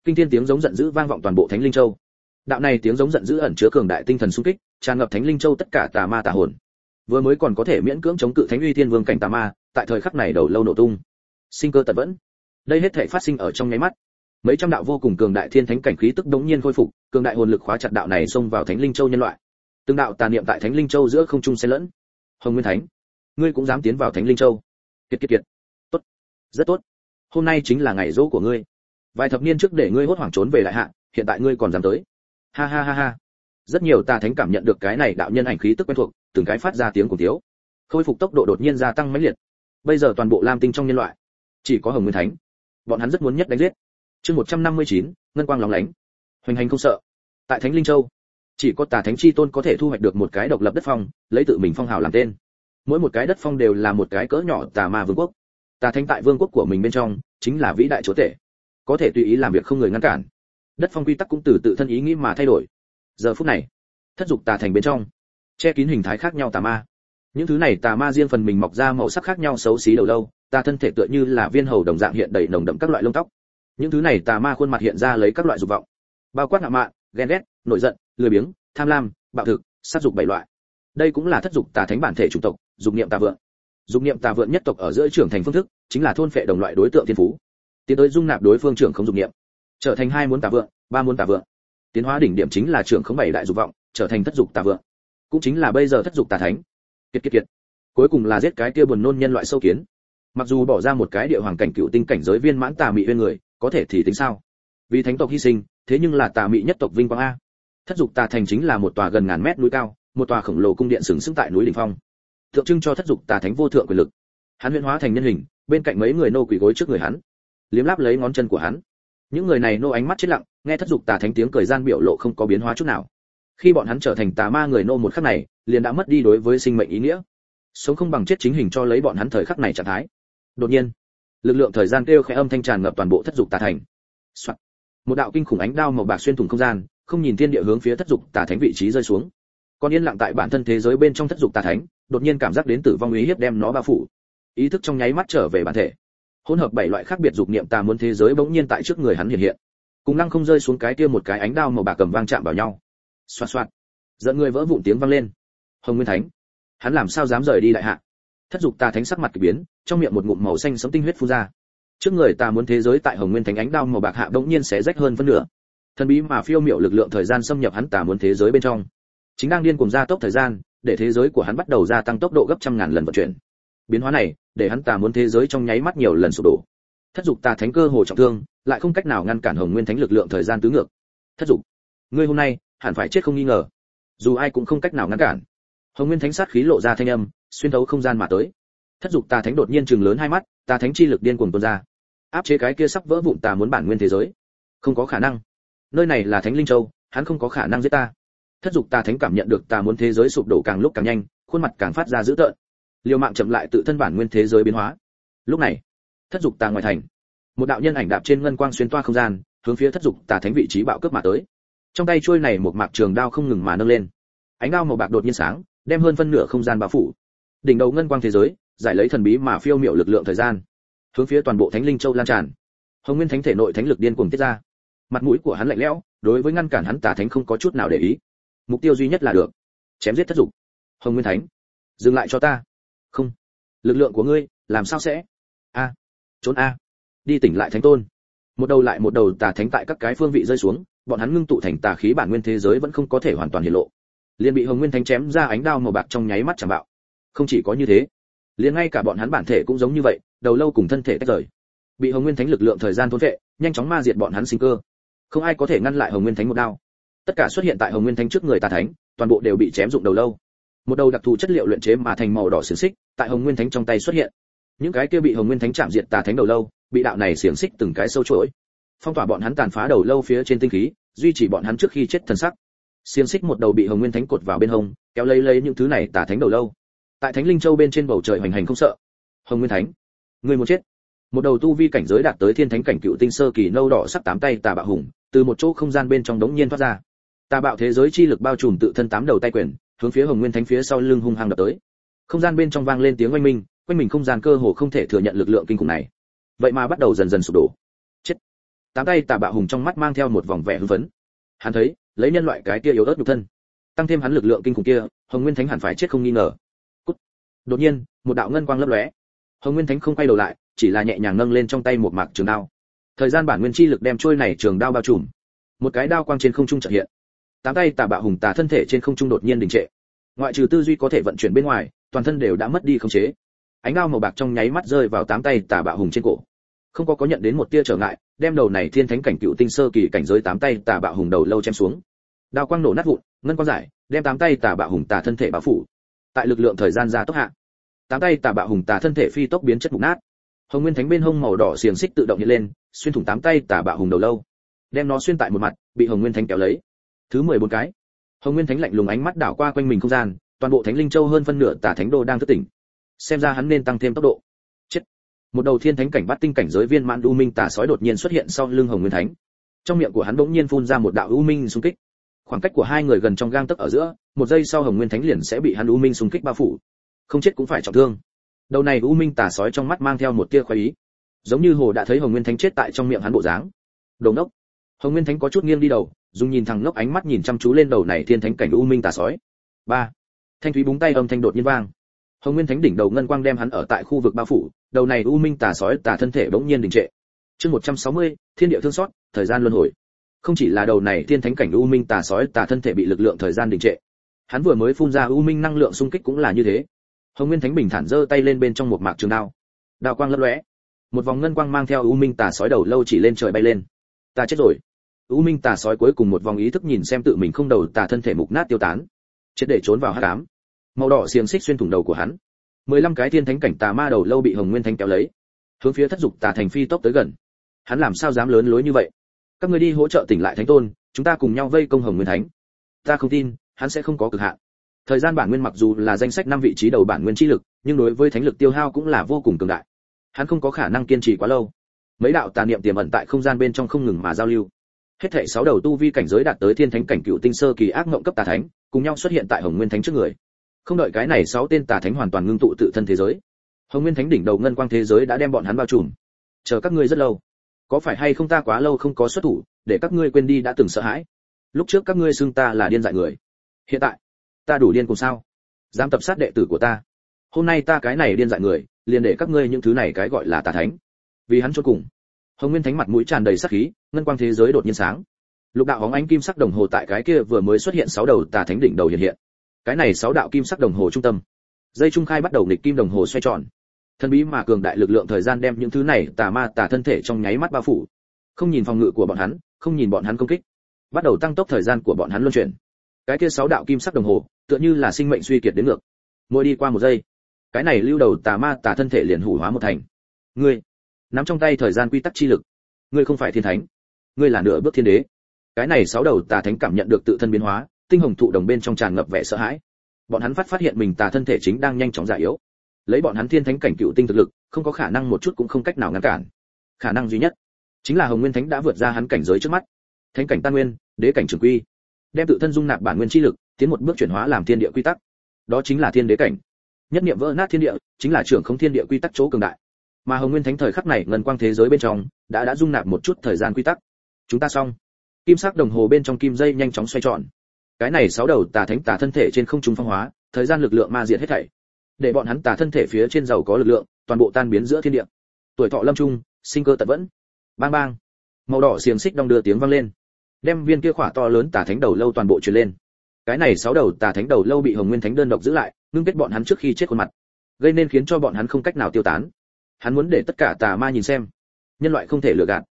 Kinh thiên tiếng giống giận dữ vang vọng toàn bộ Thánh Linh Châu. Đạo này tiếng giống giận dữ ẩn chứa cường đại tinh thần xung kích, tràn ngập Thánh Linh Châu tất cả tà ma tà hồn. Vừa mới còn có thể miễn cưỡng chống cự Thánh Uy Thiên Vương cảnh tà ma, tại thời khắc này đầu lâu nổ tung, sinh cơ tận vẫn. Đây hết thảy phát sinh ở trong nháy mắt. Mấy trăm đạo vô cùng cường đại thiên thánh cảnh khí tức đống nhiên khôi phục, cường đại hồn lực khóa chặt đạo này xông vào Thánh Linh Châu nhân loại. Từng đạo tà niệm tại Thánh Linh Châu giữa không trung xen lẫn. Hồng Nguyên Thánh, ngươi cũng dám tiến vào Thánh Linh Châu? Kiệt kiệt kiệt. Tốt, rất tốt. Hôm nay chính là ngày giỗ của ngươi. Vài thập niên trước để ngươi hốt hoảng trốn về lại hạ, hiện tại ngươi còn dám tới. Ha ha ha ha. Rất nhiều tà thánh cảm nhận được cái này đạo nhân ảnh khí tức quen thuộc, từng cái phát ra tiếng cùng thiếu. Khôi phục tốc độ đột nhiên gia tăng mãnh liệt. Bây giờ toàn bộ Lam Tinh trong nhân loại, chỉ có Hồng Nguyên Thánh. Bọn hắn rất muốn nhất đánh giết. Chương 159, ngân quang lóng lánh. Hoành hành không sợ. Tại Thánh Linh Châu, chỉ có tà thánh chi tôn có thể thu hoạch được một cái độc lập đất phong, lấy tự mình phong hào làm tên. Mỗi một cái đất phong đều là một cái cỡ nhỏ tà ma vương quốc. Tà thánh tại vương quốc của mình bên trong, chính là vĩ đại chúa tể, có thể tùy ý làm việc không người ngăn cản. Đất phong quy tắc cũng từ tự thân ý nghĩ mà thay đổi. Giờ phút này, thất dục tà thành bên trong, che kín hình thái khác nhau tà ma. Những thứ này tà ma riêng phần mình mọc ra màu sắc khác nhau xấu xí đầu lâu, tà thân thể tựa như là viên hầu đồng dạng hiện đầy nồng đậm các loại lông tóc. Những thứ này tà ma khuôn mặt hiện ra lấy các loại dục vọng, bao quát ngạo mạn, ghen ghét, nổi giận, lười biếng, tham lam, bạo thực, sát dục bảy loại. Đây cũng là thất dục tà thánh bản thể chủng tộc, dục niệm tà vượng. Dục niệm tà vượng nhất tộc ở giữa trưởng thành phương thức, chính là thôn phệ đồng loại đối tượng thiên phú, tiến tới dung nạp đối phương trưởng không dục niệm, trở thành hai muốn tà vượng, ba muốn tà vượng. Tiến hóa đỉnh điểm chính là trưởng không bảy đại dục vọng, trở thành thất dục tà vượng, cũng chính là bây giờ thất dục tà thánh. Kiệt kiệt kiệt. Cuối cùng là giết cái kia buồn nôn nhân loại sâu kiến. Mặc dù bỏ ra một cái địa hoàng cảnh cựu tinh cảnh giới viên mãn tà mị viên người, có thể thì tính sao? Vì thánh tộc hy sinh, thế nhưng là tà mị nhất tộc vinh quang a. Thất dục tà thành chính là một tòa gần ngàn mét núi cao, một tòa khổng lồ cung điện sừng sững tại núi đỉnh phong, tượng trưng cho thất dục tà thánh vô thượng quyền lực. Hắn huyễn hóa thành nhân hình, bên cạnh mấy người nô quỳ gối trước người hắn, liếm láp lấy ngón chân của hắn. Những người này nô ánh mắt chết lặng, nghe thất dục tà thánh tiếng cười gian biểu lộ không có biến hóa chút nào. Khi bọn hắn trở thành tà ma người nô một khắc này, liền đã mất đi đối với sinh mệnh ý nghĩa. Sống không bằng chết chính hình cho lấy bọn hắn thời khắc này trạng thái. Đột nhiên, lực lượng thời gian kêu khẽ âm thanh tràn ngập toàn bộ thất dục tà thành. Soạn. Một đạo kinh khủng ánh đao màu bạc xuyên thủng không gian, không nhìn thiên địa hướng phía thất dục tà thánh vị trí rơi xuống. Còn yên lặng tại bản thân thế giới bên trong thất dục tà thánh, đột nhiên cảm giác đến tử vong uy hiếp đem nó bao phủ. Ý thức trong nháy mắt trở về bản thể. Hỗn hợp bảy loại khác biệt dục niệm tà muốn thế giới bỗng nhiên tại trước người hắn hiện hiện. Cùng lăng không rơi xuống cái kia một cái ánh đao màu bạc cầm vang chạm vào nhau. Xoạt xoạt. Giận người vỡ vụn tiếng vang lên. Hồng Nguyên Thánh, hắn làm sao dám rời đi đại hạ? Thất dục tà thánh sắc mặt kỳ biến, trong miệng một ngụm màu xanh sẫm tinh huyết phun ra. Trước người tà muốn thế giới tại Hồng Nguyên Thánh ánh đao màu bạc hạ bỗng nhiên xé rách hơn phân nửa. Thần bí mà phiêu miểu lực lượng thời gian xâm nhập hắn tà muốn thế giới bên trong, chính đang điên cuồng gia tốc thời gian, để thế giới của hắn bắt đầu gia tăng tốc độ gấp trăm ngàn lần vận chuyển. Biến hóa này, để hắn tà muốn thế giới trong nháy mắt nhiều lần sụp đổ. Thất dục tà thánh cơ hồ trọng thương, lại không cách nào ngăn cản Hồng Nguyên Thánh lực lượng thời gian tứ ngược. Thất dục, ngươi hôm nay hẳn phải chết không nghi ngờ. Dù ai cũng không cách nào ngăn cản. Hồng Nguyên Thánh sát khí lộ ra thanh âm, xuyên thấu không gian mà tới. Thất dục tà thánh đột nhiên trừng lớn hai mắt, tà thánh chi lực điên cuồng tuôn ra, áp chế cái kia sắp vỡ vụn tà muốn bản nguyên thế giới. Không có khả năng, nơi này là Thánh Linh Châu, hắn không có khả năng giết ta. Thất dục tà thánh cảm nhận được tà muốn thế giới sụp đổ càng lúc càng nhanh, khuôn mặt càng phát ra dữ tợn. Liều mạng chậm lại tự thân bản nguyên thế giới biến hóa. Lúc này, thất dục tà ngoài thành, một đạo nhân ảnh đạp trên ngân quang xuyên toa không gian, hướng phía thất dục tà thánh vị trí bạo cướp mà tới. Trong tay chuôi này một mạc trường đao không ngừng mà nâng lên, ánh đao màu bạc đột nhiên sáng, đem hơn phân nửa không gian bao phủ. Đỉnh đầu ngân quang thế giới, giải lấy thần bí mà phiêu miểu lực lượng thời gian, hướng phía toàn bộ Thánh Linh Châu lan tràn. Hồng Nguyên Thánh thể nội thánh lực điên cuồng tiết ra. Mặt mũi của hắn lạnh lẽo, đối với ngăn cản hắn tà thánh không có chút nào để ý. Mục tiêu duy nhất là được chém giết thất dục. Hồng Nguyên Thánh, dừng lại cho ta. Không, lực lượng của ngươi làm sao sẽ trốn đi tỉnh lại thánh tôn. Một đầu lại một đầu tà thánh tại các cái phương vị rơi xuống, bọn hắn ngưng tụ thành tà khí bản nguyên thế giới vẫn không có thể hoàn toàn hiện lộ, liền bị Hồng Nguyên Thánh chém ra ánh đao màu bạc trong nháy mắt chạm bạo. Không chỉ có như thế, liền ngay cả bọn hắn bản thể cũng giống như vậy, đầu lâu cùng thân thể tách rời, bị Hồng Nguyên Thánh lực lượng thời gian thôn phệ, nhanh chóng ma diệt bọn hắn sinh cơ. Không ai có thể ngăn lại Hồng Nguyên Thánh một đao. Tất cả xuất hiện tại Hồng Nguyên Thánh trước người tà thánh, toàn bộ đều bị chém dụng đầu lâu. Một đầu đặc thù chất liệu luyện chế mà thành màu đỏ xiềng xích, tại Hồng Nguyên Thánh trong tay xuất hiện. Những cái kia bị Hồng Nguyên Thánh chạm diệt tà thánh đầu lâu, bị đạo này xiềng xích từng cái sâu chuỗi, phong tỏa bọn hắn tàn phá đầu lâu phía trên tinh khí, duy trì bọn hắn trước khi chết thần sắc. Xiềng xích một đầu bị Hồng Nguyên Thánh cột vào bên hông, kéo lấy những thứ này tà thánh đầu lâu. Tại Thánh Linh Châu bên trên bầu trời hoành hành không sợ. Hồng Nguyên Thánh, ngươi muốn chết. Một đầu tu vi cảnh giới đạt tới thiên thánh cảnh cựu tinh sơ kỳ nâu đỏ sắc tám tay tà bạo hùng, từ một chỗ không gian bên trong đống nhiên thoát ra. Tà bạo thế giới chi lực bao trùm tự thân tám đầu tay quyền, hướng phía Hồng Nguyên Thánh phía sau lưng hung hăng đập tới. Không gian bên trong vang lên tiếng oanh minh, quanh mình không gian cơ hồ không thể thừa nhận lực lượng kinh khủng này, vậy mà bắt đầu dần dần sụp đổ. Chết. tám tay tà bạo hùng trong mắt mang theo một vòng vẻ hưng phấn. Hắn thấy, lấy nhân loại cái kia yếu ớt nhục thân, tăng thêm hắn lực lượng kinh khủng kia, Hồng Nguyên Thánh hẳn phải chết không nghi ngờ. Cút. Đột nhiên, một đạo ngân quang lấp lóe. Hồng Nguyên Thánh không quay đầu lại, chỉ là nhẹ nhàng nâng lên trong tay một mạc trường đao. Thời gian bản nguyên chi lực đem trôi này trường đao bao trùm. Một cái đao quang trên không trung chợt hiện. Tám tay tà bạo hùng tà thân thể trên không trung đột nhiên đình trệ. Ngoại trừ tư duy có thể vận chuyển bên ngoài, toàn thân đều đã mất đi khống chế. Ánh đao màu bạc trong nháy mắt rơi vào tám tay tà bạo hùng trên cổ. Không có nhận đến một tia trở ngại, đem đầu này thiên thánh cảnh cựu tinh sơ kỳ cảnh giới tám tay tà bạo hùng đầu lâu chém xuống. Đao quang nổ nát vụn, ngân quang giải, đem tám tay tà bạo hùng tà thân thể bao phủ. Tại lực lượng thời gian gia tốc hạ, tám tay tà bạo hùng tà thân thể phi tốc biến chất mục nát. Hồng Nguyên Thánh bên hông màu đỏ xiềng xích tự động hiện lên, xuyên thủng tám tay tà bạo hùng đầu lâu, đem nó xuyên tại một mặt, bị Hồng Nguyên Thánh kéo lấy. Thứ 14 cái. Hồng Nguyên Thánh lạnh lùng ánh mắt đảo qua quanh mình không gian, toàn bộ Thánh Linh Châu hơn phân nửa tà thánh đô đang thức tỉnh. Xem ra hắn nên tăng thêm tốc độ. Chết. Một đầu thiên thánh cảnh bát tinh cảnh giới viên mãn u minh tà sói đột nhiên xuất hiện sau lưng Hồng Nguyên Thánh. Trong miệng của hắn bỗng nhiên phun ra một đạo u minh xung kích. Khoảng cách của hai người gần trong gang tấc ở giữa, một giây sau Hồng Nguyên Thánh liền sẽ bị hắn u minh xung kích bao phủ. Không chết cũng phải trọng thương. Đầu này u minh tà sói trong mắt mang theo một tia khoái ý, giống như hồ đã thấy Hồng Nguyên Thánh chết tại trong miệng hắn bộ dáng. Đồ ngốc. Hồng Nguyên Thánh có chút nghiêng đi đầu, dùng nhìn thẳng ngốc ánh mắt nhìn chăm chú lên đầu này thiên thánh cảnh u minh tà sói. Ba. Thanh thúy búng tay âm thanh đột nhiên vang. Hồng Nguyên Thánh đỉnh đầu ngân quang đem hắn ở tại khu vực bao phủ, đầu này u minh tà sói tà thân thể bỗng nhiên đình trệ. Chương 160, thiên địa thương xót, thời gian luân hồi. Không chỉ là đầu này thiên thánh cảnh u minh tà sói tà thân thể bị lực lượng thời gian đình trệ, hắn vừa mới phun ra u minh năng lượng xung kích cũng là như thế. Hồng Nguyên Thánh bình thản giơ tay lên bên trong một mạc trường đao, đao quang lấp lóe, một vòng ngân quang mang theo u minh tà sói đầu lâu chỉ lên trời bay lên. Ta chết rồi. U minh tà sói cuối cùng một vòng ý thức nhìn xem tự mình không đầu tà thân thể mục nát tiêu tán, chết để trốn vào hắc ám. Màu đỏ xiềng xích xuyên thủng đầu của hắn. 15 cái thiên thánh cảnh tà ma đầu lâu bị Hồng Nguyên Thánh kéo lấy, hướng phía thất dục tà thành phi tốc tới gần. Hắn làm sao dám lớn lối như vậy? Các ngươi đi hỗ trợ tỉnh lại thánh tôn, chúng ta cùng nhau vây công Hồng Nguyên Thánh. Ta không tin, hắn sẽ không có cực hạn. Thời gian bản nguyên mặc dù là danh sách 5 vị trí đầu bản nguyên chi lực, nhưng đối với thánh lực tiêu hao cũng là vô cùng cường đại. Hắn không có khả năng kiên trì quá lâu. Mấy đạo tà niệm tiềm ẩn tại không gian bên trong không ngừng mà giao lưu. Hết thảy 6 đầu tu vi cảnh giới đạt tới thiên thánh cảnh cựu tinh sơ kỳ ác ngộng cấp tà thánh, cùng nhau xuất hiện tại Hồng Nguyên Thánh trước người. Không đợi cái này 6 tên tà thánh hoàn toàn ngưng tụ tự thân thế giới, Hồng Nguyên Thánh đỉnh đầu ngân quang thế giới đã đem bọn hắn bao trùm. Chờ các ngươi rất lâu. Có phải hay không ta quá lâu không có xuất thủ, để các ngươi quên đi đã từng sợ hãi? Lúc trước các ngươi xưng ta là điên dại người. Hiện tại, ta đủ điên cùng sao? Dám tập sát đệ tử của ta. Hôm nay ta cái này điên dại người, liền để các ngươi những thứ này cái gọi là tà thánh. Vì hắn chôn cùng. Hồng Nguyên Thánh mặt mũi tràn đầy sát khí, ngân quang thế giới đột nhiên sáng. Lục đạo hóng ánh kim sắc đồng hồ tại cái kia vừa mới xuất hiện 6 đầu tà thánh đỉnh đầu hiện hiện. Cái này 6 đạo kim sắc đồng hồ trung tâm. Dây trung khai bắt đầu nghịch kim đồng hồ xoay tròn. Thần bí mà cường đại lực lượng thời gian đem những thứ này tà ma tà thân thể trong nháy mắt bao phủ. Không nhìn phòng ngự của bọn hắn, không nhìn bọn hắn công kích, bắt đầu tăng tốc thời gian của bọn hắn luân chuyển. Cái kia 6 đạo kim sắc đồng hồ, tựa như là sinh mệnh suy kiệt đến ngược. Mỗi đi qua một giây, cái này lưu đầu tà ma tà thân thể liền hủ hóa một thành. Ngươi nắm trong tay thời gian quy tắc chi lực, ngươi không phải thiên thánh, ngươi là nửa bước thiên đế. Cái này 6 đầu tà thánh cảm nhận được tự thân biến hóa, tinh hồng thụ đồng bên trong tràn ngập vẻ sợ hãi. Bọn hắn phát hiện mình tà thân thể chính đang nhanh chóng già yếu. Lấy bọn hắn thiên thánh cảnh cựu tinh thực lực, không có khả năng một chút cũng không cách nào ngăn cản. Khả năng duy nhất chính là Hồng Nguyên Thánh đã vượt ra hắn cảnh giới trước mắt. Thánh cảnh tan nguyên, đế cảnh trường quy, đem tự thân dung nạp bản nguyên chi lực, tiến một bước chuyển hóa làm thiên địa quy tắc. Đó chính là thiên đế cảnh. Nhất niệm vỡ nát thiên địa, chính là trưởng không thiên địa quy tắc chỗ cường đại. Mà Hồng Nguyên Thánh thời khắc này ngân quang thế giới bên trong đã dung nạp một chút thời gian quy tắc. Chúng ta xong. Kim sắc đồng hồ bên trong kim dây nhanh chóng xoay tròn. Cái này 6 đầu tà thánh tà thân thể trên không trung phong hóa, thời gian lực lượng ma diệt hết thảy. Để bọn hắn tà thân thể phía trên giàu có lực lượng, toàn bộ tan biến giữa thiên địa. Tuổi thọ lâm trung, sinh cơ tận vẫn. Bang bang. Màu đỏ xiềng xích đong đưa tiếng vang lên. Đem viên kia khỏa to lớn tà thánh đầu lâu toàn bộ truyền lên. Cái này 6 đầu tà thánh đầu lâu bị Hồng Nguyên Thánh đơn độc giữ lại, ngưng kết bọn hắn trước khi chết khuôn mặt, gây nên khiến cho bọn hắn không cách nào tiêu tán. Hắn muốn để tất cả tà ma nhìn xem, nhân loại không thể lừa gạt.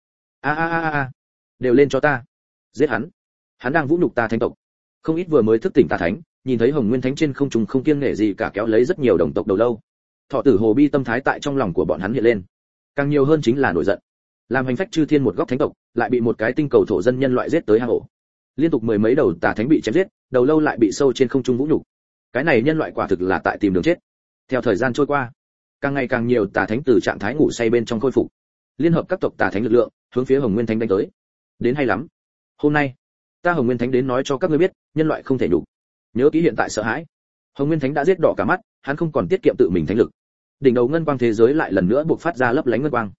A, đều lên cho ta, giết hắn. Hắn đang vũ nhục ta thánh tộc. Không ít vừa mới thức tỉnh tà thánh, nhìn thấy Hồng Nguyên Thánh trên không trung không kiêng nể gì cả kéo lấy rất nhiều đồng tộc đầu lâu. Thọ tử hồ bi tâm thái tại trong lòng của bọn hắn hiện lên. Càng nhiều hơn chính là nổi giận. Làm hành phách chư thiên một góc thánh tộc, lại bị một cái tinh cầu thổ dân nhân loại giết tới hang ổ. Liên tục mười mấy đầu tà thánh bị chém giết, đầu lâu lại bị sâu trên không trung vũ nhục. Cái này nhân loại quả thực là tại tìm đường chết. Theo thời gian trôi qua, càng ngày càng nhiều tà thánh từ trạng thái ngủ say bên trong khôi phục, liên hợp các tộc tà thánh lực lượng, hướng phía Hồng Nguyên Thánh đánh tới. Đến hay lắm. Hôm nay, ta Hồng Nguyên Thánh đến nói cho các ngươi biết, nhân loại không thể nhục. Nhớ kỹ hiện tại sợ hãi. Hồng Nguyên Thánh đã giết đỏ cả mắt, hắn không còn tiết kiệm tự mình thánh lực. Đỉnh đầu ngân quang thế giới lại lần nữa bộc phát ra lấp lánh ngân quang.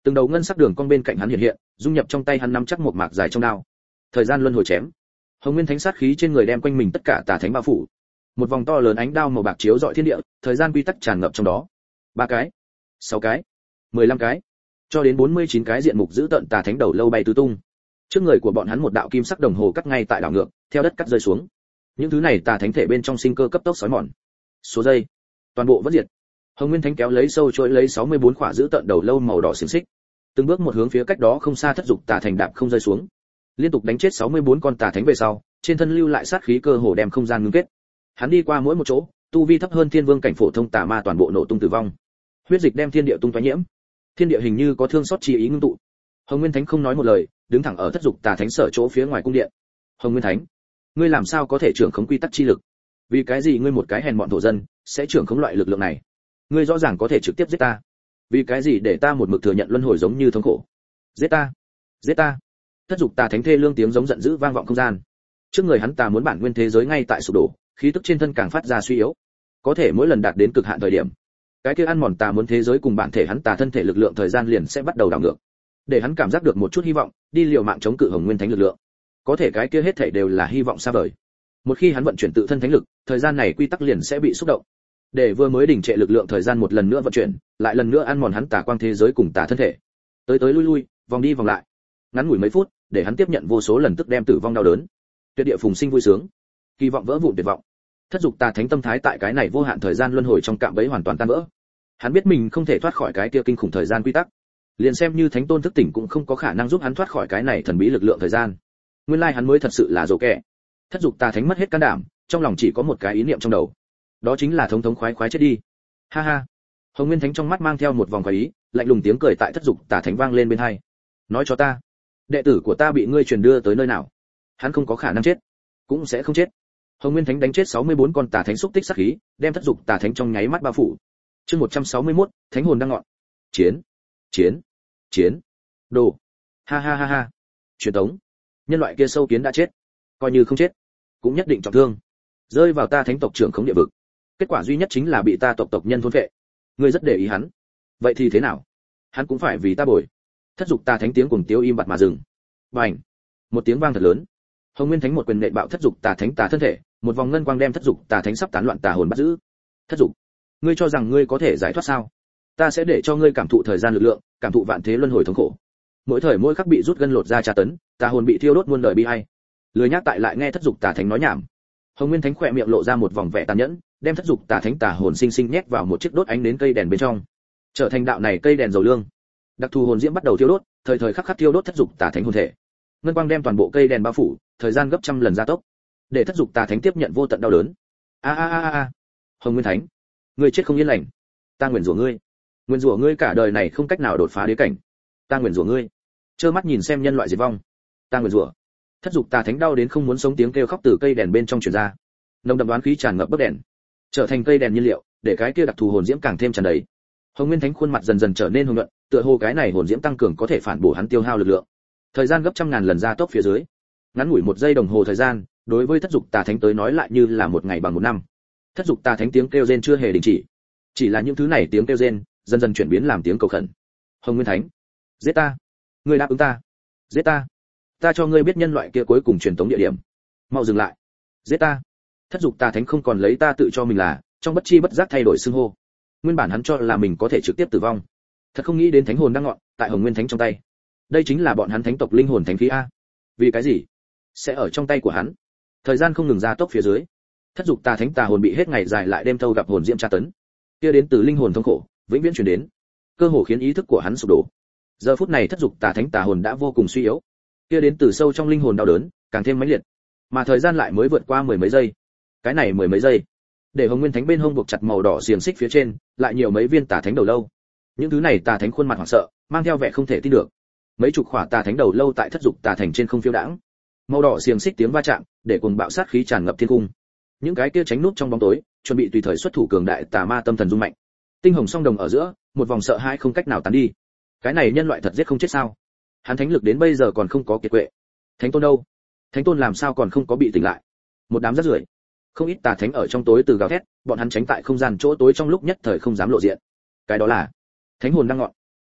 Từng đầu ngân sắc đường cong bên cạnh hắn hiện hiện, dung nhập trong tay hắn nắm chắc một mạc dài trong đao. Thời gian luân hồi chém. Hồng Nguyên Thánh sát khí trên người đem quanh mình tất cả tà thánh bao phủ. Một vòng to lớn ánh đao màu bạc chiếu rọi thiên địa, thời gian quy tắc tràn ngập trong đó. 3 cái, 6 cái, 15 cái, cho đến 49 cái diện mục giữ tận tà thánh đầu lâu bay tứ tung. Trước người của bọn hắn một đạo kim sắc đồng hồ cắt ngay tại đảo ngược, theo đất cắt rơi xuống. Những thứ này tà thánh thể bên trong sinh cơ cấp tốc sói mòn. Số giây, toàn bộ vẫn diệt. Hồng Nguyên Thánh kéo lấy sâu trôi lấy 64 khỏa giữ tận đầu lâu màu đỏ xiềng xích, từng bước một hướng phía cách đó không xa thất dục tà thành đạp không rơi xuống. Liên tục đánh chết 64 con tà thánh về sau, trên thân lưu lại sát khí cơ hồ đem không gian ngưng kết. Hắn đi qua mỗi một chỗ, tu vi thấp hơn thiên vương cảnh phổ thông tà ma toàn bộ nổ tung tử vong. Huyết dịch đem thiên địa tung tóe nhiễm. Thiên địa hình như có thương xót chi ý ngưng tụ. Hồng Nguyên Thánh không nói một lời, đứng thẳng ở thất dục tà thánh sở chỗ phía ngoài cung điện. Hồng Nguyên Thánh, ngươi làm sao có thể trưởng khống quy tắc chi lực? Vì cái gì ngươi một cái hèn mọn thổ dân sẽ trưởng khống loại lực lượng này? Ngươi rõ ràng có thể trực tiếp giết ta, vì cái gì để ta một mực thừa nhận luân hồi giống như thống khổ? Giết ta, giết ta! Thất dục tà thánh thê lương tiếng giống giận dữ vang vọng không gian. Trước người hắn tà muốn bản nguyên thế giới ngay tại sụp đổ, khí tức trên thân càng phát ra suy yếu. Có thể mỗi lần đạt đến cực hạn thời điểm, cái kia ăn mòn tà muốn thế giới cùng bản thể hắn tà thân thể lực lượng thời gian liền sẽ bắt đầu đảo ngược, để hắn cảm giác được một chút hy vọng, đi liều mạng chống cự Hồng Nguyên Thánh lực lượng. Có thể cái kia hết thảy đều là hy vọng xa vời. Một khi hắn vận chuyển tự thân thánh lực, thời gian này quy tắc liền sẽ bị xúc động, để vừa mới đỉnh trệ lực lượng thời gian một lần nữa vận chuyển, lại lần nữa ăn mòn hắn tà quang thế giới cùng tà thân thể. Tới tới lui lui, vòng đi vòng lại. Ngắn ngủi mấy phút, để hắn tiếp nhận vô số lần tức đem tử vong đau đớn. Tuyệt địa phùng sinh vui sướng, kỳ vọng vỡ vụn tuyệt vọng. Thất dục tà thánh tâm thái tại cái này vô hạn thời gian luân hồi trong cạm bẫy hoàn toàn tan vỡ. Hắn biết mình không thể thoát khỏi cái kia kinh khủng thời gian quy tắc, liền xem như thánh tôn thức tỉnh cũng không có khả năng giúp hắn thoát khỏi cái này thần bí lực lượng thời gian. Nguyên lai hắn mới thật sự là rồ kẻ. Thất dục tà thánh mất hết can đảm, trong lòng chỉ có một cái ý niệm trong đầu, đó chính là thống thống khoái khoái chết đi. Ha ha. Hồng Nguyên Thánh trong mắt mang theo một vòng khoái ý, lạnh lùng tiếng cười tại thất dục tà thánh vang lên bên tai. Nói cho ta, đệ tử của ta bị ngươi truyền đưa tới nơi nào? Hắn không có khả năng chết, cũng sẽ không chết. Hồng Nguyên Thánh đánh chết 64 con tà thánh xúc tích sát khí, đem thất dục tà thánh trong nháy mắt bao phủ. Chương 161, thánh hồn đang ngọn. Chiến, chiến, chiến. Đồ. Ha ha ha ha. Truyền tống. Nhân loại kia sâu kiến đã chết, coi như không chết, cũng nhất định trọng thương, rơi vào ta thánh tộc trưởng khống địa vực. Kết quả duy nhất chính là bị ta tộc nhân thôn phệ. Ngươi rất để ý hắn, vậy thì thế nào? Hắn cũng phải vì ta bồi. Thất dục tà thánh tiếng cùng tiếu im bặt mà dừng. Bành! Một tiếng vang thật lớn. Hồng Nguyên Thánh một quyền nện bạo thất dục tà thánh tà thân thể, một vòng ngân quang đem thất dục tà thánh sắp tán loạn tà hồn bắt giữ. Thất dục, ngươi cho rằng ngươi có thể giải thoát sao? Ta sẽ để cho ngươi cảm thụ thời gian lực lượng, cảm thụ vạn thế luân hồi thống khổ. Mỗi thời mỗi khắc bị rút gân lột ra tra tấn, tà hồn bị thiêu đốt muôn đời bi ai. Lười nhác tại lại nghe thất dục tà thánh nói nhảm. Hồng Nguyên Thánh khỏe miệng lộ ra một vòng vẻ tàn nhẫn, đem thất dục tà thánh tà hồn sinh sinh nhét vào một chiếc đốt ánh đến cây đèn bên trong, trở thành đạo này cây đèn dầu lương. Đặc thù hồn diễm bắt đầu thiêu đốt, thời thời khắc khắc thiêu đốt thất dục tà thánh hồn thể. Ngân quang đem toàn bộ cây đèn bao phủ, thời gian gấp trăm lần gia tốc, để thất dục tà thánh tiếp nhận vô tận đau đớn. A a a a. Hồng Nguyên Thánh, ngươi chết không yên lành. Ta nguyền rủa ngươi. Nguyền rủa ngươi cả đời này không cách nào đột phá đế cảnh. Ta nguyền rủa ngươi. Trơ mắt nhìn xem nhân loại diệt vong. Ta nguyền rủa. Thất dục tà thánh đau đến không muốn sống tiếng kêu khóc từ cây đèn bên trong truyền ra. Nồng đậm đoán khí tràn ngập bức đèn, trở thành cây đèn nhiên liệu, để cái kia đặc thù hồn diễm càng thêm tràn đầy. Hồng Nguyên Thánh khuôn mặt dần dần trở nên hồng nhuận, tựa hồ cái này hồn diễm tăng cường có thể phản bổ hắn tiêu hao lực lượng. Thời gian gấp trăm ngàn lần gia tốc phía dưới, ngắn ngủi một giây đồng hồ thời gian, đối với thất dục tà thánh tới nói lại như là một ngày bằng một năm. Thất dục tà thánh tiếng kêu rên chưa hề đình chỉ là những thứ này tiếng kêu rên dần dần chuyển biến làm tiếng cầu khẩn. Hồng Nguyên Thánh, giết ta, ngươi đáp ứng ta, giết ta, ta cho ngươi biết nhân loại kia cuối cùng truyền tống địa điểm, mau dừng lại, giết ta. Thất dục tà thánh không còn lấy ta tự cho mình là, trong bất chi bất giác thay đổi xưng hô. Nguyên bản hắn cho là mình có thể trực tiếp tử vong, thật không nghĩ đến thánh hồn đang ngọn tại Hồng Nguyên Thánh trong tay. Đây chính là bọn hắn thánh tộc linh hồn thánh khí a. Vì cái gì sẽ ở trong tay của hắn? Thời gian không ngừng gia tốc phía dưới, thất dục tà thánh tà hồn bị hết ngày dài lại đêm thâu gặp hồn diễm tra tấn, kia đến từ linh hồn thống khổ vĩnh viễn truyền đến, cơ hồ khiến ý thức của hắn sụp đổ. Giờ phút này thất dục tà thánh tà hồn đã vô cùng suy yếu, kia đến từ sâu trong linh hồn đau đớn càng thêm mãnh liệt, mà thời gian lại mới vượt qua mười mấy giây. Cái này mười mấy giây, để Hồng Nguyên Thánh bên hông buộc chặt màu đỏ xiềng xích phía trên lại nhiều mấy viên tà thánh đầu lâu. Những thứ này tà thánh khuôn mặt hoảng sợ, mang theo vẻ không thể tin được. Mấy chục khỏa tà thánh đầu lâu tại thất dục tà thành trên không phiêu đãng, màu đỏ xiềng xích tiếng va chạm, để cuồng bạo sát khí tràn ngập thiên cung. Những cái kia tránh nút trong bóng tối, chuẩn bị tùy thời xuất thủ cường đại tà ma tâm thần rung mạnh. Tinh hồng song đồng ở giữa, một vòng sợ hãi không cách nào tán đi. Cái này nhân loại thật giết không chết sao? Hắn thánh lực đến bây giờ còn không có kiệt quệ. Thánh tôn đâu? Thánh tôn làm sao còn không có bị tỉnh lại? Một đám rác rưởi. Không ít tà thánh ở trong tối từ gào thét, bọn hắn tránh tại không gian chỗ tối trong lúc nhất thời không dám lộ diện. Cái đó là thánh hồn đang ngọn.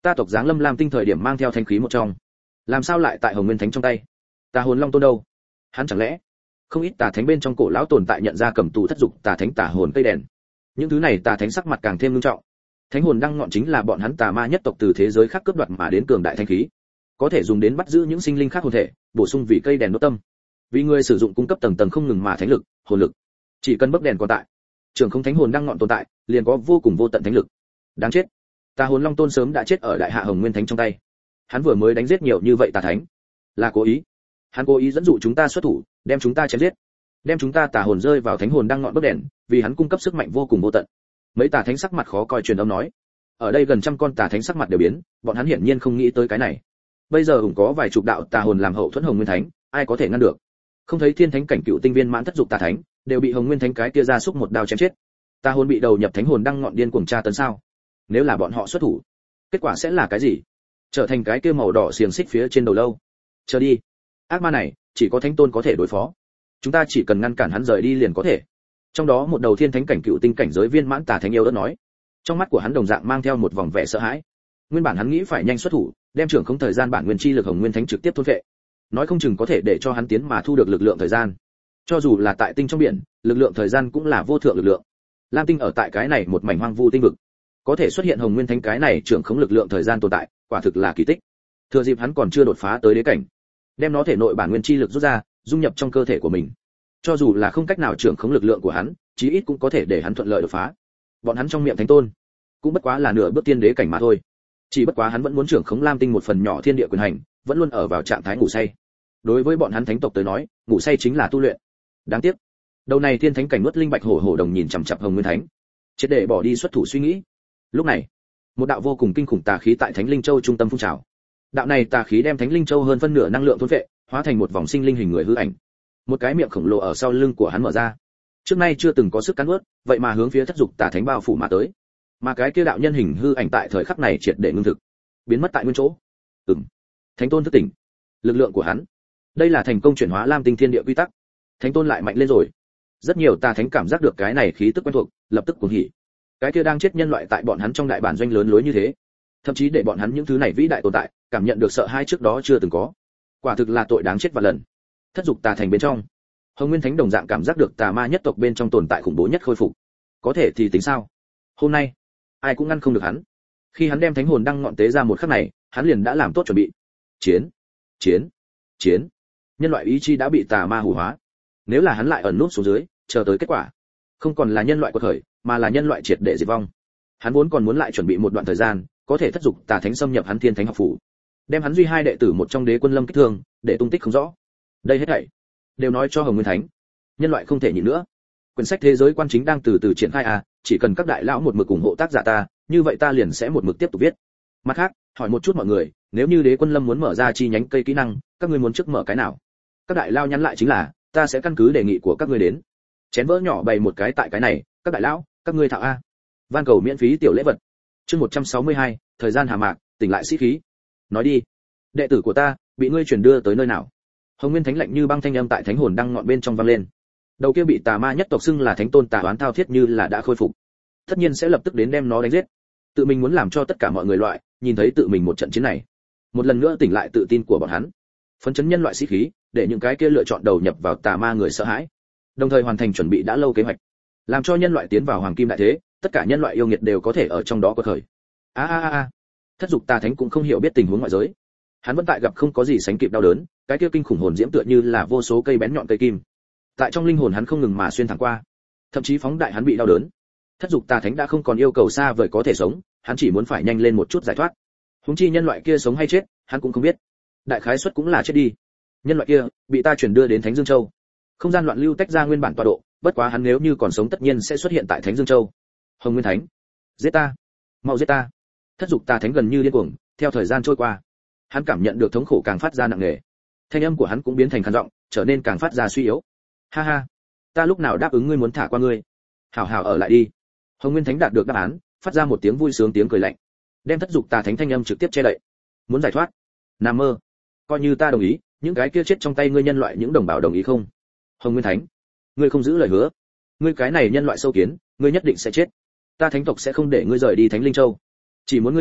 Ta tộc giáng lâm Lam Tinh thời điểm mang theo thanh khí một trong, làm sao lại tại Hồng Nguyên Thánh trong tay? Tà hồn long tôn đâu? Hắn chẳng lẽ không ít tà thánh bên trong cổ lão tồn tại nhận ra cầm tù thất dục tà thánh tà hồn cây đèn. Những thứ này tà thánh sắc mặt càng thêm nghiêm trọng. Thánh hồn đăng ngọn chính là bọn hắn tà ma nhất tộc từ thế giới khác cướp đoạt mà đến cường đại thanh khí, có thể dùng đến bắt giữ những sinh linh khác hồn thể, bổ sung vị cây đèn đốt tâm. Vì người sử dụng cung cấp tầng tầng không ngừng mà thánh lực, hồn lực. Chỉ cần bấc đèn còn tại, trường không thánh hồn đăng ngọn tồn tại, liền có vô cùng vô tận thánh lực. Đáng chết. Tà hồn long tôn sớm đã chết ở đại hạ Hồng Nguyên Thánh trong tay. Hắn vừa mới đánh giết nhiều như vậy tà thánh, là cố ý. Hắn cố ý dẫn dụ chúng ta xuất thủ, đem chúng ta chém giết, đem chúng ta tà hồn rơi vào thánh hồn đăng ngọn bấc đèn, vì hắn cung cấp sức mạnh vô cùng vô tận. Mấy tà thánh sắc mặt khó coi truyền âm nói. Ở đây gần trăm con tà thánh sắc mặt đều biến, bọn hắn hiển nhiên không nghĩ tới cái này. Bây giờ cũng có vài chục đạo tà hồn làm hậu thuẫn Hồng Nguyên Thánh, ai có thể ngăn được? Không thấy thiên thánh cảnh cựu tinh viên mãn thất dục tà thánh, đều bị Hồng Nguyên Thánh cái kia ra xúc một đao chém chết. Tà hồn bị đầu nhập thánh hồn đăng ngọn điên cuồng tra tấn sao? Nếu là bọn họ xuất thủ, kết quả sẽ là cái gì? Trở thành cái kia màu đỏ xiềng xích phía trên đầu lâu. Chờ đi, ác ma này chỉ có thánh tôn có thể đối phó, chúng ta chỉ cần ngăn cản hắn rời đi liền có thể. Trong đó một đầu thiên thánh cảnh cựu tinh cảnh giới viên mãn tà thánh yêu ớt nói, trong mắt của hắn đồng dạng mang theo một vòng vẻ sợ hãi. Nguyên bản hắn nghĩ phải nhanh xuất thủ, đem trưởng không thời gian bản nguyên chi lực Hồng Nguyên Thánh trực tiếp thôn vệ, nói không chừng có thể để cho hắn tiến mà thu được lực lượng thời gian. Cho dù là tại tinh trong biển, lực lượng thời gian cũng là vô thượng lực lượng. Lam Tinh ở tại cái này một mảnh hoang vu tinh vực, có thể xuất hiện Hồng Nguyên Thánh cái này trưởng không lực lượng thời gian tồn tại, quả thực là kỳ tích. Thừa dịp hắn còn chưa đột phá tới đế cảnh, đem nó thể nội bản nguyên chi lực rút ra, dung nhập trong cơ thể của mình. Cho dù là không cách nào trưởng khống lực lượng của hắn, chí ít cũng có thể để hắn thuận lợi đột phá. Bọn hắn trong miệng thánh tôn, cũng bất quá là nửa bước tiên đế cảnh mà thôi. Chỉ bất quá hắn vẫn muốn trưởng khống Lam Tinh một phần nhỏ thiên địa quyền hành, vẫn luôn ở vào trạng thái ngủ say. Đối với bọn hắn thánh tộc tới nói, ngủ say chính là tu luyện. Đáng tiếc, đầu này thiên thánh cảnh nuốt linh bạch hổ hổ đồng nhìn chằm chằm Hồng Nguyên Thánh, triệt để bỏ đi xuất thủ suy nghĩ. Lúc này, một đạo vô cùng kinh khủng tà khí tại Thánh Linh Châu trung tâm phun trào. Đạo này tà khí đem Thánh Linh Châu hơn phân nửa năng lượng thôn phệ, hóa thành một vòng sinh linh hình người hư ảnh. Một cái miệng khổng lồ ở sau lưng của hắn mở ra. Trước nay chưa từng có sức cắn nuốt, vậy mà hướng phía thất dục tà thánh bao phủ mà tới. Mà cái kia đạo nhân hình hư ảnh tại thời khắc này triệt để ngưng thực, biến mất tại nguyên chỗ. Thánh tôn thức tỉnh. Lực lượng của hắn, đây là thành công chuyển hóa Lam Tinh thiên địa quy tắc. Thánh tôn lại mạnh lên rồi. Rất nhiều tà thánh cảm giác được cái này khí tức quen thuộc, lập tức cuồng hỉ. Cái kia đang chết nhân loại tại bọn hắn trong đại bản doanh lớn lối như thế, thậm chí để bọn hắn những thứ này vĩ đại tồn tại, cảm nhận được sợ hãi trước đó chưa từng có. Quả thực là tội đáng chết vạn lần. Thất dục tà thành bên trong, Hồng Nguyên Thánh đồng dạng cảm giác được tà ma nhất tộc bên trong tồn tại khủng bố nhất khôi phục. Có thể thì tính sao? Hôm nay, ai cũng ngăn không được hắn. Khi hắn đem thánh hồn đăng ngọn tế ra một khắc này, hắn liền đã làm tốt chuẩn bị. Chiến, chiến, chiến. Nhân loại ý chí đã bị tà ma hủ hóa. Nếu là hắn lại ẩn nút xuống dưới, chờ tới kết quả, không còn là nhân loại quật khởi, mà là nhân loại triệt để diệt vong. Hắn vốn còn muốn lại chuẩn bị một đoạn thời gian, có thể thất dục tà thánh xâm nhập hắn thiên thánh học phủ, đem hắn duy hai đệ tử một trong đế quân lâm kích thương, để tung tích không rõ. Đây hết thảy đều nói cho Hồng Nguyên Thánh, nhân loại không thể nhịn nữa. Quyển sách thế giới quan chính đang từ từ triển khai chỉ cần các đại lão một mực ủng hộ tác giả ta, như vậy ta liền sẽ một mực tiếp tục viết. Mặt khác, hỏi một chút mọi người, nếu như đế quân lâm muốn mở ra chi nhánh cây kỹ năng, các ngươi muốn trước mở cái nào? Các đại lão nhắn lại chính là, ta sẽ căn cứ đề nghị của các ngươi đến. Chén vỡ nhỏ bày một cái tại cái này, các đại lão, các ngươi thạo a. Van cầu miễn phí tiểu lễ vật. Chương 162, thời gian hà mạc, tỉnh lại sĩ khí. Nói đi, đệ tử của ta bị ngươi chuyển đưa tới nơi nào? Hồng Nguyên Thánh lạnh như băng thanh âm tại thánh hồn đăng ngọn bên trong vang lên. Đầu kia bị tà ma nhất tộc xưng là thánh tôn tà oán thao thiết như là đã khôi phục, tất nhiên sẽ lập tức đến đem nó đánh giết. Tự mình muốn làm cho tất cả mọi người loại nhìn thấy tự mình một trận chiến này, một lần nữa tỉnh lại tự tin của bọn hắn, phấn chấn nhân loại sĩ khí, để những cái kia lựa chọn đầu nhập vào tà ma người sợ hãi, đồng thời hoàn thành chuẩn bị đã lâu kế hoạch, làm cho nhân loại tiến vào hoàng kim đại thế, tất cả nhân loại yêu nghiệt đều có thể ở trong đó quật khởi. Thất dục tà thánh cũng không hiểu biết tình huống ngoại giới, hắn vẫn tại gặp không có gì sánh kịp đau đớn, cái kia kinh khủng hồn diễm tựa như là vô số cây bén nhọn cây kim, tại trong linh hồn hắn không ngừng mà xuyên thẳng qua, thậm chí phóng đại hắn bị đau đớn. Thất dục tà thánh đã không còn yêu cầu xa vời có thể sống, hắn chỉ muốn phải nhanh lên một chút giải thoát. Huống chi nhân loại kia sống hay chết, hắn cũng không biết. Đại khái suất cũng là chết đi. Nhân loại kia bị ta chuyển đưa đến Thánh Dương Châu. Không gian loạn lưu tách ra nguyên bản tọa độ, bất quá hắn nếu như còn sống tất nhiên sẽ xuất hiện tại Thánh Dương Châu. Hồng Nguyên Thánh, giết ta, mau giết ta. Thất dục tà thánh gần như điên cuồng, theo thời gian trôi qua, hắn cảm nhận được thống khổ càng phát ra nặng nề. Thanh âm của hắn cũng biến thành khàn giọng, trở nên càng phát ra suy yếu. Ha ha, ta lúc nào đáp ứng ngươi muốn thả qua ngươi? Hảo hảo ở lại đi. Hồng Nguyên Thánh đạt được đáp án, phát ra một tiếng vui sướng tiếng cười lạnh, đem thất dục tà thánh thanh âm trực tiếp che đậy. Muốn giải thoát? Nằm mơ. Coi như ta đồng ý, những cái kia chết trong tay ngươi nhân loại những đồng bào đồng ý không? Hồng Nguyên Thánh, ngươi không giữ lời hứa, ngươi cái này nhân loại sâu kiến, ngươi nhất định sẽ chết. Ta thánh tộc sẽ không để ngươi rời đi Thánh Linh Châu, chỉ muốn ngươi chết,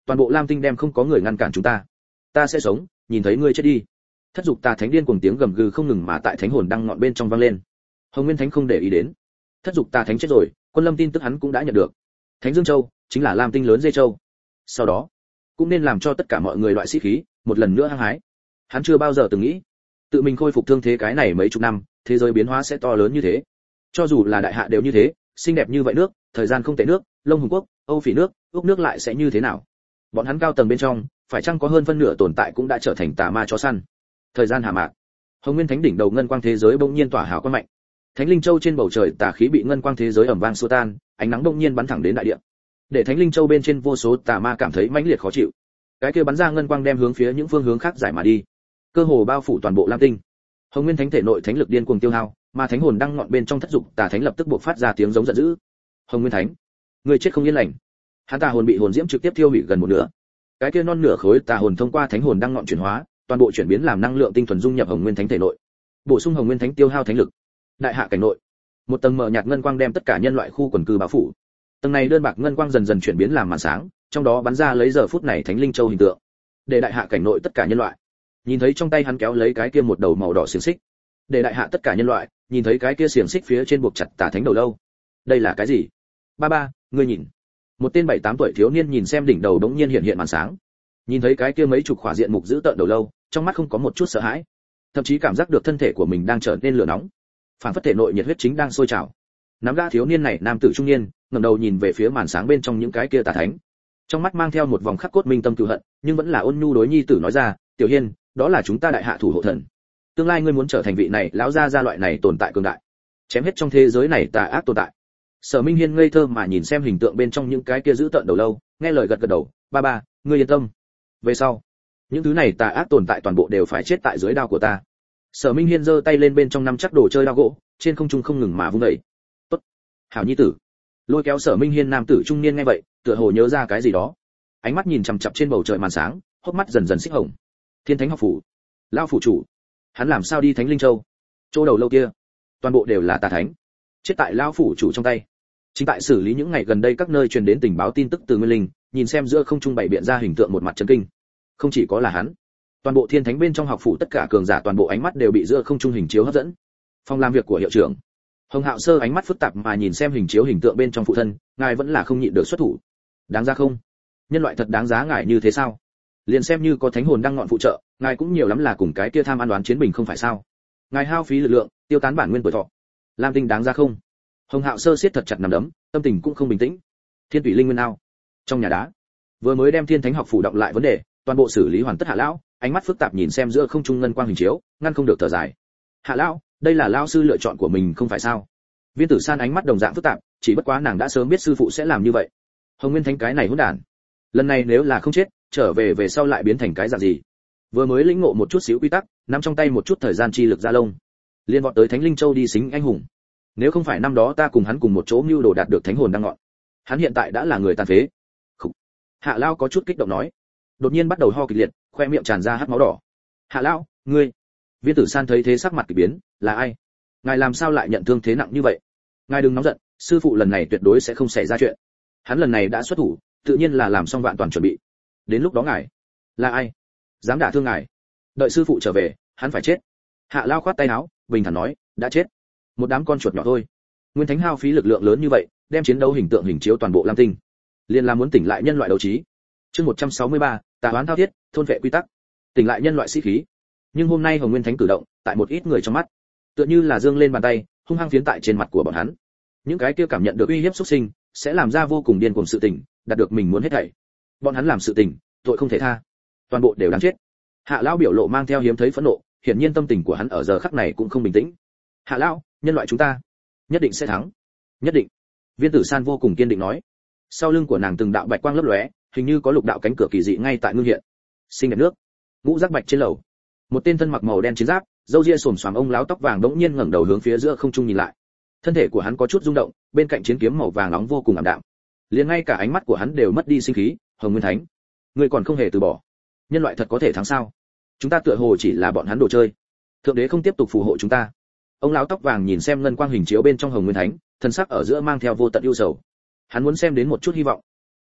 toàn bộ lam tinh đem không có người ngăn cản chúng ta. Ta sẽ sống, nhìn thấy ngươi chết đi. Thất dục tà thánh điên cuồng tiếng gầm gừ không ngừng mà tại thánh hồn đăng ngọn bên trong vang lên. Hồng Nguyên Thánh không để ý đến. Thất dục tà thánh chết rồi, Quân Lâm tin tức hắn cũng đã nhận được. Thánh Dương Châu chính là lam tinh lớn dê châu. Sau đó, cũng nên làm cho tất cả mọi người loại sĩ khí một lần nữa hăng hái. Hắn chưa bao giờ từng nghĩ, tự mình khôi phục thương thế cái này mấy chục năm, thế giới biến hóa sẽ to lớn như thế. Cho dù là đại hạ đều như thế, xinh đẹp như vậy nước, thời gian không tệ nước, Long Hùng quốc, Âu Phỉ nước, Úc nước lại sẽ như thế nào? Bọn hắn cao tầng bên trong, phải chăng có hơn phân nửa tồn tại cũng đã trở thành tà ma chó săn. Thời gian hạ mạc, Hồng Nguyên Thánh đỉnh đầu ngân quang thế giới bỗng nhiên tỏa hào quang mạnh. Thánh Linh Châu trên bầu trời tà khí bị ngân quang thế giới ầm vang xua tan, ánh nắng bỗng nhiên bắn thẳng đến đại địa. Để Thánh Linh Châu bên trên vô số tà ma cảm thấy mãnh liệt khó chịu. Cái kia bắn ra ngân quang đem hướng phía những phương hướng khác giải mà đi, cơ hồ bao phủ toàn bộ Lam Tinh. Hồng Nguyên Thánh thể nội thánh lực điên cuồng tiêu hao, mà thánh hồn đăng ngọn bên trong thất dục tà thánh lập tức buộc phát ra tiếng giống giận dữ. Hồng Nguyên Thánh, người chết không yên lành. Hắn tà hồn bị hồn diễm trực tiếp thiêu hủy gần một nửa. Cái kia non nửa khối tà hồn thông qua thánh hồn đăng ngọn chuyển hóa, toàn bộ chuyển biến làm năng lượng tinh thuần dung nhập Hồng Nguyên Thánh thể nội, bổ sung Hồng Nguyên Thánh tiêu hao thánh lực. Đại hạ cảnh nội, một tầng mờ nhạt ngân quang đem tất cả nhân loại khu quần cư bao phủ. Tầng này đơn bạc ngân quang dần dần chuyển biến làm màn sáng, trong đó bắn ra lấy giờ phút này Thánh Linh Châu hình tượng. Để đại hạ cảnh nội tất cả nhân loại nhìn thấy trong tay hắn kéo lấy cái kia một đầu màu đỏ xiềng xích. Để đại hạ tất cả nhân loại nhìn thấy cái kia xiềng xích phía trên buộc chặt tà thánh đầu lâu. Đây là cái gì? Ba, ngươi nhìn. Một tên 7-8 tuổi thiếu niên nhìn xem đỉnh đầu đống nhiên hiện hiện màn sáng. Nhìn thấy cái kia mấy chục khỏa diện mục giữ tợn đầu lâu, trong mắt không có một chút sợ hãi, thậm chí cảm giác được thân thể của mình đang trở nên lửa nóng, phản phất thể nội nhiệt huyết chính đang sôi trào. Nắm gã thiếu niên này nam tử trung niên, ngẩng đầu nhìn về phía màn sáng bên trong những cái kia tà thánh, trong mắt mang theo một vòng khắc cốt minh tâm cừu hận, nhưng vẫn là ôn nhu đối nhi tử nói ra, "Tiểu Hiên, đó là chúng ta đại hạ thủ hộ thần. Tương lai ngươi muốn trở thành vị này lão gia loại này tồn tại cường đại, chém hết trong thế giới này tà ác tồn tại." Sở Minh Hiên ngây thơ mà nhìn xem hình tượng bên trong những cái kia giữ tợn đầu lâu, nghe lời gật gật đầu, "Ba, ngươi yên tâm. Về sau, những thứ này tà ác tồn tại toàn bộ đều phải chết tại dưới đao của ta." Sở Minh Hiên giơ tay lên bên trong năm chắc đồ chơi đao gỗ, trên không trung không ngừng mà vung dậy. "Tốt, hảo nhi tử." Lôi kéo Sở Minh Hiên nam tử trung niên nghe vậy, tựa hồ nhớ ra cái gì đó, ánh mắt nhìn chằm chằm trên bầu trời màn sáng, hốc mắt dần dần xích hồng. Thiên Thánh học phủ, lão phủ chủ, hắn làm sao đi Thánh Linh Châu? Chỗ đầu lâu kia, toàn bộ đều là tà thánh, chết tại lão phủ chủ trong tay. Chính tại xử lý những ngày gần đây các nơi truyền đến tình báo tin tức từ Nguyên Linh, nhìn xem giữa không trung bày biện ra hình tượng một mặt chấn kinh. Không chỉ có là hắn, toàn bộ Thiên Thánh bên trong học phủ tất cả cường giả toàn bộ ánh mắt đều bị giữa không trung hình chiếu hấp dẫn. Phòng làm việc của hiệu trưởng Hồng Hạo Sơ ánh mắt phức tạp mà nhìn xem hình chiếu hình tượng bên trong phụ thân, ngài vẫn là không nhịn được xuất thủ. Đáng giá không? Nhân loại thật đáng giá ngài như thế sao? Liền xem như có thánh hồn đang ngọn phụ trợ, ngài cũng nhiều lắm là cùng cái kia tham ăn đoán chiến bình không phải sao? Ngài hao phí lực lượng, tiêu tán bản nguyên tuổi thọ. Lam Tinh đáng giá không? Hồng Hạo Sơ siết thật chặt nắm đấm, tâm tình cũng không bình tĩnh. Thiên Thủy Linh Nguyên ao, trong nhà đá, vừa mới đem Thiên Thánh học phủ động lại vấn đề, toàn bộ xử lý hoàn tất Hạ lão, ánh mắt phức tạp nhìn xem giữa không trung ngân quang hình chiếu, ngăn không được thở dài. Hạ lão, đây là lão sư lựa chọn của mình không phải sao? Viên Tử San ánh mắt đồng dạng phức tạp, chỉ bất quá nàng đã sớm biết sư phụ sẽ làm như vậy. Hồng Nguyên Thánh cái này hỗn đản, lần này nếu là không chết, trở về về sau lại biến thành cái dạng gì? Vừa mới lĩnh ngộ một chút xíu quy tắc, nắm trong tay một chút thời gian chi lực ra lông, liên vọt tới Thánh Linh Châu đi xính anh hùng. Nếu không phải năm đó ta cùng hắn cùng một chỗ mưu đồ đạt được thánh hồn đăng ngọn, hắn hiện tại đã là người tàn phế. Khủ. Hạ Lão có chút kích động nói, đột nhiên bắt đầu ho kịch liệt, khoe miệng tràn ra hắc máu đỏ. Hạ Lão, ngươi? Viên Tử San thấy thế sắc mặt kỳ biến, là ai? Ngài làm sao lại nhận thương thế nặng như vậy? Ngài đừng nóng giận, sư phụ lần này tuyệt đối sẽ không xảy ra chuyện. Hắn lần này đã xuất thủ, tự nhiên là làm xong vạn toàn chuẩn bị. Đến lúc đó ngài, là ai? Dám đả thương ngài? Đợi sư phụ trở về, hắn phải chết. Hạ Lão khoát tay áo, bình thản nói, đã chết. Một đám con chuột nhỏ thôi. Nguyên Thánh hao phí lực lượng lớn như vậy, đem chiến đấu hình tượng hình chiếu toàn bộ Lam Tinh, liền là muốn tỉnh lại nhân loại đấu trí. Chương 163, tà oán thao thiết, thôn vệ quy tắc. Tỉnh lại nhân loại sĩ khí. Nhưng hôm nay Hồng Nguyên Thánh cử động, tại một ít người trong mắt, tựa như là giương lên bàn tay, hung hăng phiến tại trên mặt của bọn hắn. Những cái kia cảm nhận được uy hiếp xuất sinh, sẽ làm ra vô cùng điên cuồng sự tình, đạt được mình muốn hết thảy. Bọn hắn làm sự tình, tội không thể tha, toàn bộ đều đáng chết. Hạ Lão biểu lộ mang theo hiếm thấy phẫn nộ, hiển nhiên tâm tình của hắn ở giờ khắc này cũng không bình tĩnh. Hạ Lão, nhân loại chúng ta nhất định sẽ thắng, nhất định. Viên Tử San vô cùng kiên định nói. Sau lưng của nàng từng đạo bạch quang lấp lóe, hình như có lục đạo cánh cửa kỳ dị ngay tại ngưng hiện. Xinh đẹp nước, ngũ giác bạch trên lầu, một tên thân mặc màu đen chiến giáp, râu ria xồm xoàm ông lão tóc vàng đống nhiên ngẩng đầu hướng phía giữa không trung nhìn lại. Thân thể của hắn có chút rung động, bên cạnh chiến kiếm màu vàng nóng vô cùng ảm đạm, liền ngay cả ánh mắt của hắn đều mất đi sinh khí. Hồng Nguyên Thánh, ngươi còn không hề từ bỏ. Nhân loại thật có thể thắng sao? Chúng ta tựa hồ chỉ là bọn hắn đồ chơi. Thượng đế không tiếp tục phù hộ chúng ta. Ông lão tóc vàng nhìn xem ngân quang hình chiếu bên trong Hồng Nguyên Thánh, thân sắc ở giữa mang theo vô tận ưu sầu. Hắn muốn xem đến một chút hy vọng.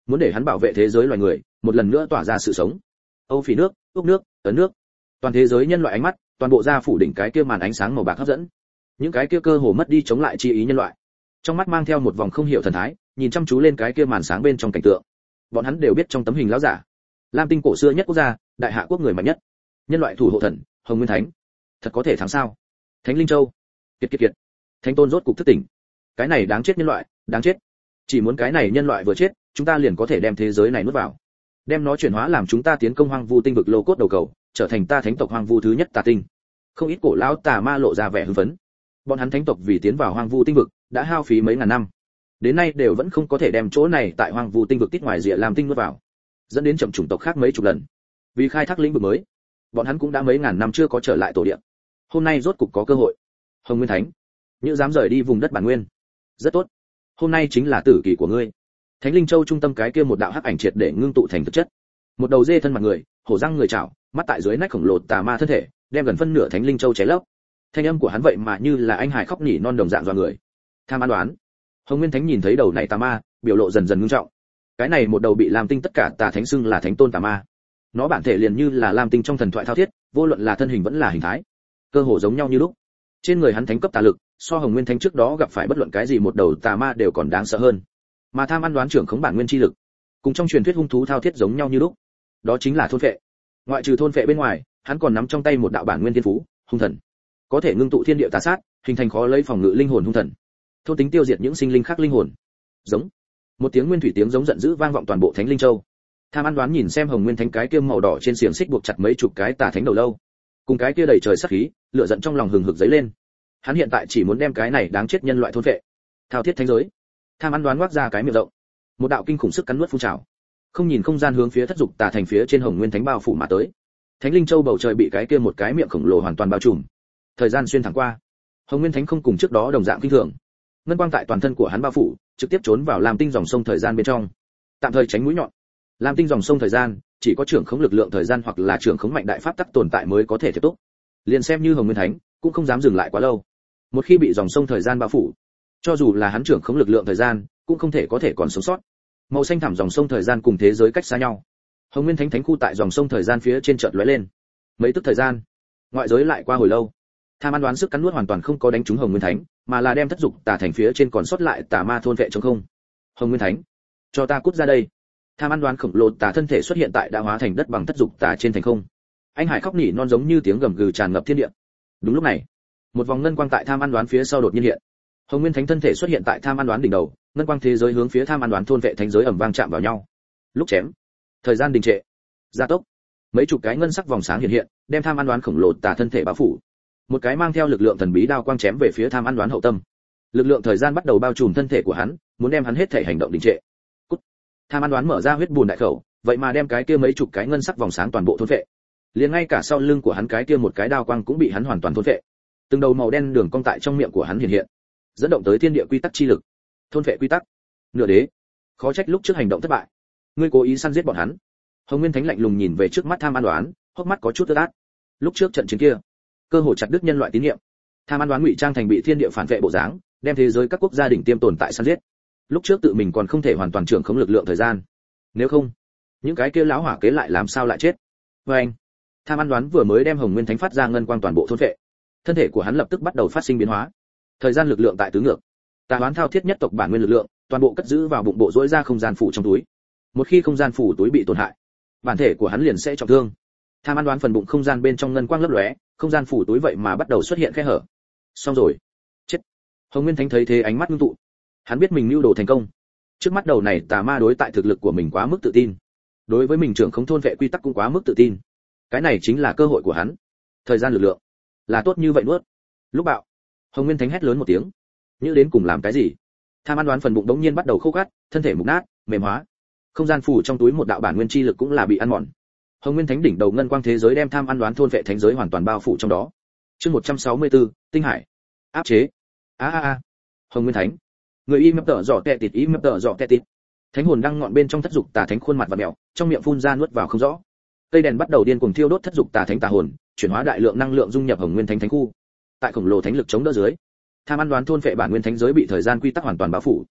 muốn để hắn bảo vệ thế giới loài người một lần nữa tỏa ra sự sống. Âu Phỉ nước, Úc nước, Ấn nước, toàn thế giới nhân loại ánh mắt, toàn bộ gia phủ đỉnh cái kia màn ánh sáng màu bạc hấp dẫn. Những cái kia cơ hồ mất đi chống lại chi ý nhân loại, trong mắt mang theo một vòng không hiểu thần thái, nhìn chăm chú lên cái kia màn sáng bên trong cảnh tượng. Bọn hắn đều biết trong tấm hình lão giả, Lam Tinh cổ xưa nhất quốc gia, đại hạ quốc người mạnh nhất, nhân loại thủ hộ thần, Hồng Nguyên Thánh. Thật có thể thắng sao? Thánh Linh Châu. Kiệt. Thánh Tôn rốt cục thức tỉnh. Cái này đáng chết nhân loại, đáng chết. Chỉ muốn cái này nhân loại vừa chết, chúng ta liền có thể đem thế giới này nuốt vào. Đem nó chuyển hóa làm chúng ta tiến công hoang vu tinh vực lô cốt đầu cầu, trở thành ta thánh tộc hoang vu thứ nhất tà tinh. Không ít cổ lão tà ma lộ ra vẻ hưng phấn. Bọn hắn thánh tộc vì tiến vào hoang vu tinh vực, đã hao phí mấy ngàn năm. Đến nay đều vẫn không có thể đem chỗ này tại hoang vu tinh vực tít ngoài rìa làm tinh nuốt vào, dẫn đến chậm chủng tộc khác mấy chục lần. Vì khai thác lĩnh vực mới, bọn hắn cũng đã mấy ngàn năm chưa có trở lại tổ địa. Hôm nay rốt cục có cơ hội. Hồng Nguyên Thánh, như dám rời đi vùng đất bản nguyên, rất tốt. Hôm nay chính là tử kỳ của ngươi. Thánh Linh Châu trung tâm cái kia một đạo hắc ảnh triệt để ngưng tụ thành thực chất. Một đầu dê thân mặt người, hổ răng người chảo, mắt tại dưới nách khổng lồ tà ma thân thể, đem gần phân nửa Thánh Linh Châu cháy lấp. Thanh âm của hắn vậy mà như là anh hải khóc nhỉ non đồng dạng dọa người. Tham ăn đoán. Hồng Nguyên Thánh nhìn thấy đầu này tà ma, biểu lộ dần dần ngưng trọng. Cái này một đầu bị Lam Tinh tất cả tà thánh xưng là thánh tôn tà ma. Nó bản thể liền như là Lam Tinh trong thần thoại thao thiết, vô luận là thân hình vẫn là hình thái, cơ hồ giống nhau như lúc. Trên người hắn thánh cấp tà lực, so Hồng Nguyên Thánh trước đó gặp phải bất luận cái gì một đầu tà ma đều còn đáng sợ hơn. Mà tham ăn đoán trưởng khống bản nguyên chi lực, cùng trong truyền thuyết hung thú thao thiết giống nhau như lúc. Đó chính là thôn phệ. Ngoại trừ thôn phệ bên ngoài, hắn còn nắm trong tay một đạo bản nguyên thiên phú, hung thần, có thể ngưng tụ thiên địa tà sát, hình thành khó lấy phòng ngự linh hồn hung thần, thôn tính tiêu diệt những sinh linh khác linh hồn. Giống. Một tiếng nguyên thủy tiếng giống giận dữ vang vọng toàn bộ Thánh Linh Châu. Tham ăn đoán nhìn xem Hồng Nguyên Thánh cái kia màu đỏ trên xiềng xích buộc chặt mấy chục cái tà thánh đầu lâu, cùng cái kia đầy trời sát khí, lửa giận trong lòng hừng hực dấy lên. Hắn hiện tại chỉ muốn đem cái này đáng chết nhân loại thôn phệ. Thao thiết thánh giới. Tham ăn đoán ngoác ra cái miệng rộng, một đạo kinh khủng sức cắn nuốt phun trào, không nhìn không gian hướng phía thất dục tà thành phía trên Hồng Nguyên Thánh bao phủ mà tới. Thánh Linh Châu bầu trời bị cái kia một cái miệng khổng lồ hoàn toàn bao trùm. Thời gian xuyên thẳng qua, Hồng Nguyên Thánh không cùng trước đó đồng dạng kinh thường. Ngân quang tại toàn thân của hắn bao phủ, trực tiếp trốn vào Lam Tinh dòng sông thời gian bên trong, tạm thời tránh mũi nhọn. Lam Tinh dòng sông thời gian, chỉ có trưởng khống lực lượng thời gian hoặc là trưởng khống mạnh đại pháp tắc tồn tại mới có thể tiếp tục. Liền xem như Hồng Nguyên Thánh, cũng không dám dừng lại quá lâu. Một khi bị dòng sông thời gian bao phủ, cho dù là hắn trưởng khống lực lượng thời gian, cũng không thể có thể còn sống sót. Màu xanh thẳm dòng sông thời gian cùng thế giới cách xa nhau. Hồng Nguyên Thánh thánh khu tại dòng sông thời gian phía trên chợt lóe lên. Mấy tức thời gian, ngoại giới lại qua hồi lâu. Tham ăn đoán sức cắn nuốt hoàn toàn không có đánh trúng Hồng Nguyên Thánh, mà là đem thất dục tà thành phía trên còn sót lại tà ma thôn vệ trong không. Hồng Nguyên Thánh, cho ta cút ra đây. Tham ăn đoán khổng lồ tà thân thể xuất hiện tại đã hóa thành đất bằng thất dục tà trên thành không. Anh hải khóc nỉ non giống như tiếng gầm gừ tràn ngập thiên địa. Đúng lúc này, một vòng ngân quang tại tham ăn đoán phía sau đột nhiên hiện. Hồng Nguyên Thánh thân thể xuất hiện tại tham ăn đoán đỉnh đầu, ngân quang thế giới hướng phía tham ăn đoán thôn vệ thánh giới ầm vang chạm vào nhau. Lúc chém, thời gian đình trệ, gia tốc, mấy chục cái ngân sắc vòng sáng hiện hiện, đem tham ăn đoán khổng lồ tà thân thể bao phủ. Một cái mang theo lực lượng thần bí đao quang chém về phía tham ăn đoán hậu tâm. Lực lượng thời gian bắt đầu bao trùm thân thể của hắn, muốn đem hắn hết thể hành động đình trệ. Cút. Tham ăn đoán mở ra huyết bùn đại khẩu, vậy mà đem cái kia mấy chục cái ngân sắc vòng sáng toàn bộ thôn vệ. Liền ngay cả sau lưng của hắn cái kia một cái đao quang cũng bị hắn hoàn toàn thôn vệ. Từng đầu màu đen đường cong tại trong miệng của hắn hiện hiện, dẫn động tới thiên địa quy tắc chi lực. Thôn vệ quy tắc. Nửa đế, khó trách lúc trước hành động thất bại. Ngươi cố ý săn giết bọn hắn. Hồng Nguyên Thánh lạnh lùng nhìn về trước mắt tham ăn đoán, hốc mắt có chút ướt át. Lúc trước trận chiến kia, cơ hội chặt đứt nhân loại tín nhiệm. Tham ăn đoán ngụy trang thành bị thiên địa phản vệ bộ dáng, đem thế giới các quốc gia đỉnh tiêm tồn tại săn giết. Lúc trước tự mình còn không thể hoàn toàn trưởng khống lực lượng thời gian. Nếu không, những cái kia lão hỏa kế lại làm sao lại chết? Và anh, tham ăn đoán vừa mới đem Hồng Nguyên Thánh phát ra ngân quang toàn bộ thôn vệ, thân thể của hắn lập tức bắt đầu phát sinh biến hóa. Thời gian lực lượng tại tứ ngược. Tà đoán thao thiết nhất tộc bản nguyên lực lượng, toàn bộ cất giữ vào bụng bộ rỗi ra không gian phủ trong túi. Một khi không gian phủ túi bị tổn hại, bản thể của hắn liền sẽ trọng thương. Tham ăn đoán phần bụng không gian bên trong ngân quang lấp lóe, không gian phủ túi vậy mà bắt đầu xuất hiện khe hở. Xong rồi, chết. Hồng Nguyên Thánh thấy thế ánh mắt ngưng tụ. Hắn biết mình lưu đồ thành công. Trước mắt đầu này tà ma đối tại thực lực của mình quá mức tự tin, đối với mình trưởng không thôn vệ quy tắc cũng quá mức tự tin. Cái này chính là cơ hội của hắn. Thời gian lực lượng là tốt như vậy nuốt. Lúc bạo, Hồng Nguyên Thánh hét lớn một tiếng. Như đến cùng làm cái gì? Tham ăn đoán phần bụng đống nhiên bắt đầu khô cát, thân thể mục nát, mềm hóa. Không gian phủ trong túi một đạo bản nguyên chi lực cũng là bị ăn mòn. Hồng Nguyên Thánh đỉnh đầu ngân quang thế giới đem tham ăn đoán thôn vệ thánh giới hoàn toàn bao phủ trong đó. Chương 164, Tinh Hải. Áp chế. Hồng Nguyên Thánh. Người im mập tở dọ tẹt tịt im mập tở dọ tẹt tịt. Thánh hồn đang ngọn bên trong thất dục tà thánh khuôn mặt và mèo, trong miệng phun ra nuốt vào không rõ. Cây đèn bắt đầu điên cuồng thiêu đốt thất dục tà thánh tà hồn, chuyển hóa đại lượng năng lượng dung nhập Hồng Nguyên Thánh thánh khu. Tại khổng lồ thánh lực chống đỡ dưới, tham ăn đoán thôn vệ bản nguyên thánh giới bị thời gian quy tắc hoàn toàn bao phủ.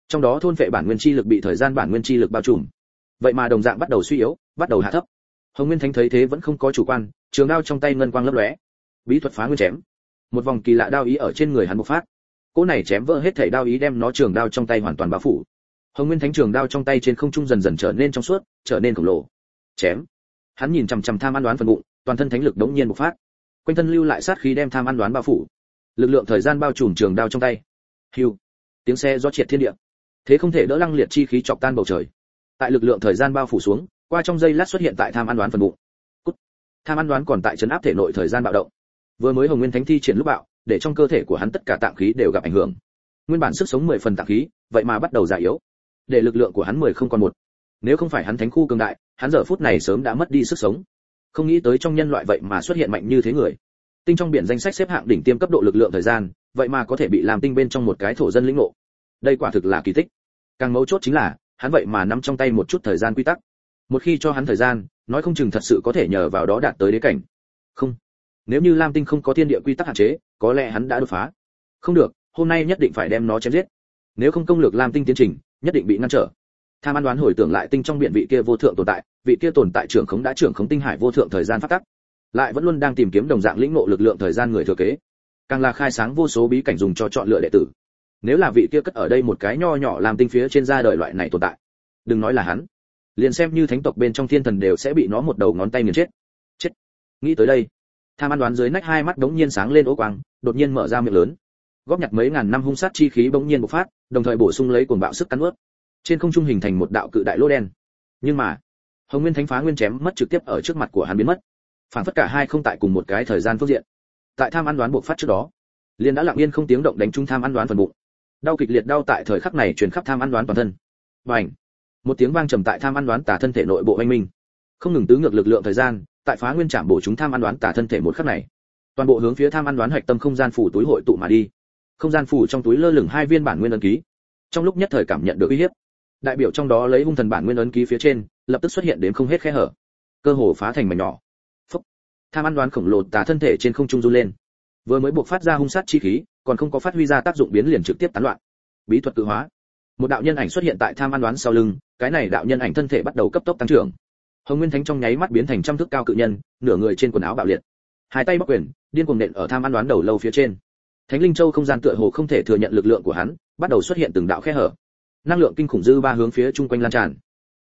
Trong đó thôn vệ bản nguyên chi lực bị thời gian bản nguyên chi lực bao trùm, vậy mà đồng dạng bắt đầu suy yếu, bắt đầu hạ thấp. Hồng Nguyên Thánh thấy thế vẫn không có chủ quan, trường đao trong tay ngân quang lấp lóe, bí thuật phá nguyên chém. Một vòng kỳ lạ đao ý ở trên người hắn bộc phát. Cỗ này chém vỡ hết thảy đao ý đem nó trường đao trong tay hoàn toàn bao phủ. Hồng Nguyên Thánh trường đao trong tay trên không trung dần dần trở nên trong suốt, trở nên khổng lồ. Chém. Hắn nhìn chằm chằm Tham Ăn Đoán phần bụng, toàn thân thánh lực đống nhiên bộc phát. Quanh thân lưu lại sát khí đem Tham Ăn Đoán bao phủ. Lực lượng thời gian bao trùm trường đao trong tay. Hưu. Tiếng xe gió triệt thiên địa. Thế không thể đỡ lăng liệt chi khí chọc tan bầu trời. Tại lực lượng thời gian bao phủ xuống, qua trong giây lát xuất hiện tại Tham Ăn Đoán phần bụng. Cút. Tham Ăn Đoán còn tại trấn áp thể nội thời gian bạo động. Vừa mới Hồng Nguyên Thánh thi triển lúc bạo, để trong cơ thể của hắn tất cả tạng khí đều gặp ảnh hưởng. Nguyên bản sức sống 10 phần tạng khí, vậy mà bắt đầu già yếu. Để lực lượng của hắn 10 không còn một. Nếu không phải hắn thánh khu cường đại, hắn giờ phút này sớm đã mất đi sức sống. Không nghĩ tới trong nhân loại vậy mà xuất hiện mạnh như thế người. Tinh trong biển danh sách xếp hạng đỉnh tiêm cấp độ lực lượng thời gian, vậy mà có thể bị làm tinh bên trong một cái thổ dân lĩnh ngộ. Đây quả thực là kỳ tích. Càng mấu chốt chính là, hắn vậy mà nắm trong tay một chút thời gian quy tắc. Một khi cho hắn thời gian, nói không chừng thật sự có thể nhờ vào đó đạt tới đế cảnh. Không, nếu như Lam Tinh không có thiên địa quy tắc hạn chế, có lẽ hắn đã đột phá. Không được, hôm nay nhất định phải đem nó chém giết. Nếu không công lược Lam Tinh tiến trình, nhất định bị ngăn trở. Tham Ăn Đoán hồi tưởng lại tinh trong biển vị kia vô thượng tồn tại, vị kia tồn tại trưởng khống đã trưởng khống tinh hải vô thượng thời gian pháp tắc, lại vẫn luôn đang tìm kiếm đồng dạng lĩnh ngộ lực lượng thời gian người thừa kế. Càng là khai sáng vô số bí cảnh dùng cho chọn lựa đệ tử. Nếu là vị kia cất ở đây một cái nho nhỏ làm tinh phía trên ra đời loại này tồn tại, đừng nói là hắn, liền xem như thánh tộc bên trong thiên thần đều sẽ bị nó một đầu ngón tay nghiền chết. Chết. Nghĩ tới đây, Tham Ăn Đoán dưới nách hai mắt đống nhiên sáng lên ố quang, đột nhiên mở ra miệng lớn. Góp nhặt mấy ngàn năm hung sát chi khí bỗng nhiên bộc phát, đồng thời bổ sung lấy cuồng bạo sức cắn nuốt. Trên không trung hình thành một đạo cự đại lỗ đen. Nhưng mà, Hồng Nguyên Thánh phá nguyên chém mất trực tiếp ở trước mặt của hắn biến mất. Phản phất cả hai không tại cùng một cái thời gian phương diện. Tại Tham Ăn Đoán bộc phát trước đó, liền đã lặng yên không tiếng động đánh trúng Tham Ăn Đoán phần bụng. Đau kịch liệt đau tại thời khắc này truyền khắp Tham Ăn Đoán toàn thân. Bành! Một tiếng vang trầm tại Tham Ăn Đoán tả thân thể nội bộ anh minh. Không ngừng tứ ngược lực lượng thời gian, tại phá nguyên chạm bổ chúng Tham Ăn Đoán tả thân thể một khắc này. Toàn bộ hướng phía Tham Ăn Đoán hạch tâm không gian phủ túi hội tụ mà đi. Không gian phủ trong túi lơ lửng hai viên bản nguyên ấn ký. Trong lúc nhất thời cảm nhận được uy hiếp, đại biểu trong đó lấy hung thần bản nguyên ấn ký phía trên, lập tức xuất hiện đến không hết khe hở, cơ hồ phá thành mảnh nhỏ. Phốc. Tham Ăn Đoán khổng lồ tả thân thể trên không trung run lên. Vừa mới buộc phát ra hung sát chi khí, còn không có phát huy ra tác dụng biến liền trực tiếp tán loạn. Bí thuật cự hóa. Một đạo nhân ảnh xuất hiện tại Tham Ăn Đoán sau lưng, cái này đạo nhân ảnh thân thể bắt đầu cấp tốc tăng trưởng. Hồng Nguyên Thánh trong nháy mắt biến thành trăm thước cao cự nhân, nửa người trên quần áo bạo liệt, hai tay bắc quyền, điên cuồng nện ở Tham Ăn Đoán đầu lâu phía trên. Thánh Linh Châu không gian tựa hồ không thể thừa nhận lực lượng của hắn, bắt đầu xuất hiện từng đạo khe hở. Năng lượng kinh khủng dư ba hướng phía chung quanh lan tràn.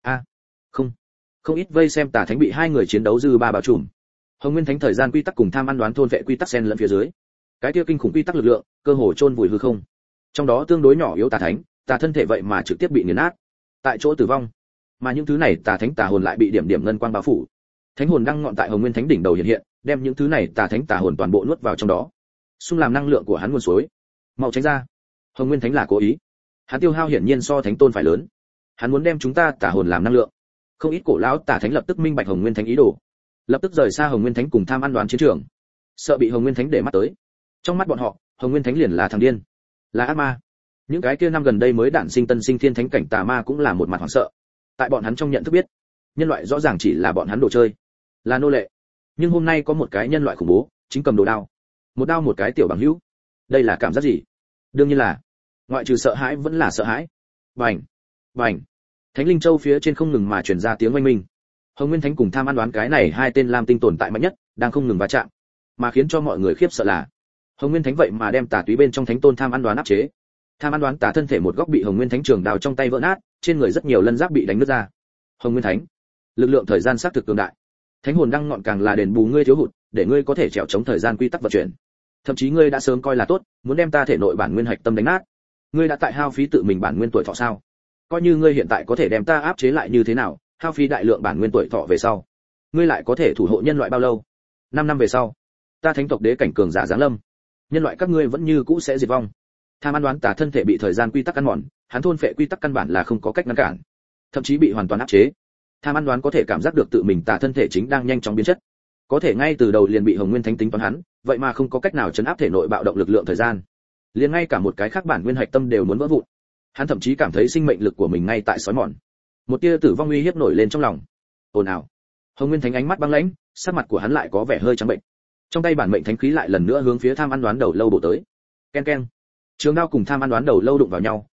Không ít vây xem Tà Thánh bị hai người chiến đấu dư ba bao trùm. Hồng Nguyên Thánh thời gian quy tắc cùng Tham Ăn Đoán thôn vệ quy tắc xen lẫn phía dưới. Cái kia kinh khủng quy tắc lực lượng, cơ hồ chôn vùi hư không. Trong đó tương đối nhỏ yếu Tà Thánh, Tà thân thể vậy mà trực tiếp bị nghiền nát, tại chỗ tử vong. Mà những thứ này Tà Thánh Tà hồn lại bị điểm điểm ngân quang bao phủ. Thánh hồn đang ngọn tại Hồng Nguyên Thánh đỉnh đầu hiện hiện, đem những thứ này Tà Thánh Tà hồn toàn bộ nuốt vào trong đó, xung làm năng lượng của hắn nguồn suối. Mau tránh ra! Hồng Nguyên Thánh là cố ý. Hắn tiêu hao hiển nhiên so Thánh Tôn phải lớn. Hắn muốn đem chúng ta Tà hồn làm năng lượng. Không ít cổ lão Tà Thánh lập tức minh bạch Hồng Nguyên Thánh ý đồ, lập tức rời xa Hồng Nguyên Thánh cùng Tham Ăn Đoán chiến trường, sợ bị Hồng Nguyên Thánh để mắt tới. Trong mắt bọn họ, Hồng Nguyên Thánh liền là thằng điên, là ác ma. Những cái kia năm gần đây mới đản sinh tân sinh thiên thánh cảnh tà ma cũng là một mặt hoảng sợ. Tại bọn hắn trong nhận thức biết, nhân loại rõ ràng chỉ là bọn hắn đồ chơi, là nô lệ. Nhưng hôm nay có một cái nhân loại khủng bố, chính cầm đồ đao, một đao một cái tiểu bằng hữu. Đây là cảm giác gì? Đương nhiên là, ngoại trừ sợ hãi vẫn là sợ hãi. Bành, bành. Thánh Linh Châu phía trên không ngừng mà truyền ra tiếng oanh minh. Hồng Nguyên Thánh cùng Tham Ăn Đoán cái này hai tên Lam Tinh tồn tại mạnh nhất, đang không ngừng va chạm, mà khiến cho mọi người khiếp sợ là Hồng Nguyên Thánh vậy mà đem Tà túy bên trong Thánh Tôn Tham Ăn Đoán áp chế. Tham Ăn Đoán Tà thân thể một góc bị Hồng Nguyên Thánh trường đào trong tay vỡ nát, trên người rất nhiều lân giáp bị đánh nứt ra. Hồng Nguyên Thánh, lực lượng thời gian xác thực cường đại. Thánh hồn đang ngọn càng là đền bù ngươi thiếu hụt, để ngươi có thể trèo chống thời gian quy tắc vận chuyển. Thậm chí ngươi đã sớm coi là tốt, muốn đem ta thể nội bản nguyên hạch tâm đánh nát. Ngươi đã tại hao phí tự mình bản nguyên tuổi thọ sao? Coi như ngươi hiện tại có thể đem ta áp chế lại như thế nào, hao phí đại lượng bản nguyên tuổi thọ về sau, ngươi lại có thể thủ hộ nhân loại bao lâu? 5 năm về sau, ta thánh tộc đế cảnh cường giả giáng lâm, nhân loại các ngươi vẫn như cũ sẽ diệt vong. Tham Ăn Đoán Tà thân thể bị thời gian quy tắc ăn mòn, hắn thôn phệ quy tắc căn bản là không có cách ngăn cản, thậm chí bị hoàn toàn áp chế. Tham Ăn Đoán có thể cảm giác được tự mình Tà thân thể chính đang nhanh chóng biến chất, có thể ngay từ đầu liền bị Hồng Nguyên Thánh tính toán hắn, vậy mà không có cách nào chấn áp thể nội bạo động lực lượng thời gian, liền ngay cả một cái khác bản nguyên hạch tâm đều muốn vỡ vụn. Hắn thậm chí cảm thấy sinh mệnh lực của mình ngay tại sói mòn, một tia tử vong uy hiếp nổi lên trong lòng. Ồn ào. Hồng Nguyên Thánh ánh mắt băng lãnh, sắc mặt của hắn lại có vẻ hơi trắng bệnh. Trong tay bản mệnh thánh khí lại lần nữa hướng phía Tham Ăn Đoán đầu lâu bổ tới. Ken ken. Trường đao cùng Tham Ăn Đoán đầu lâu đụng vào nhau,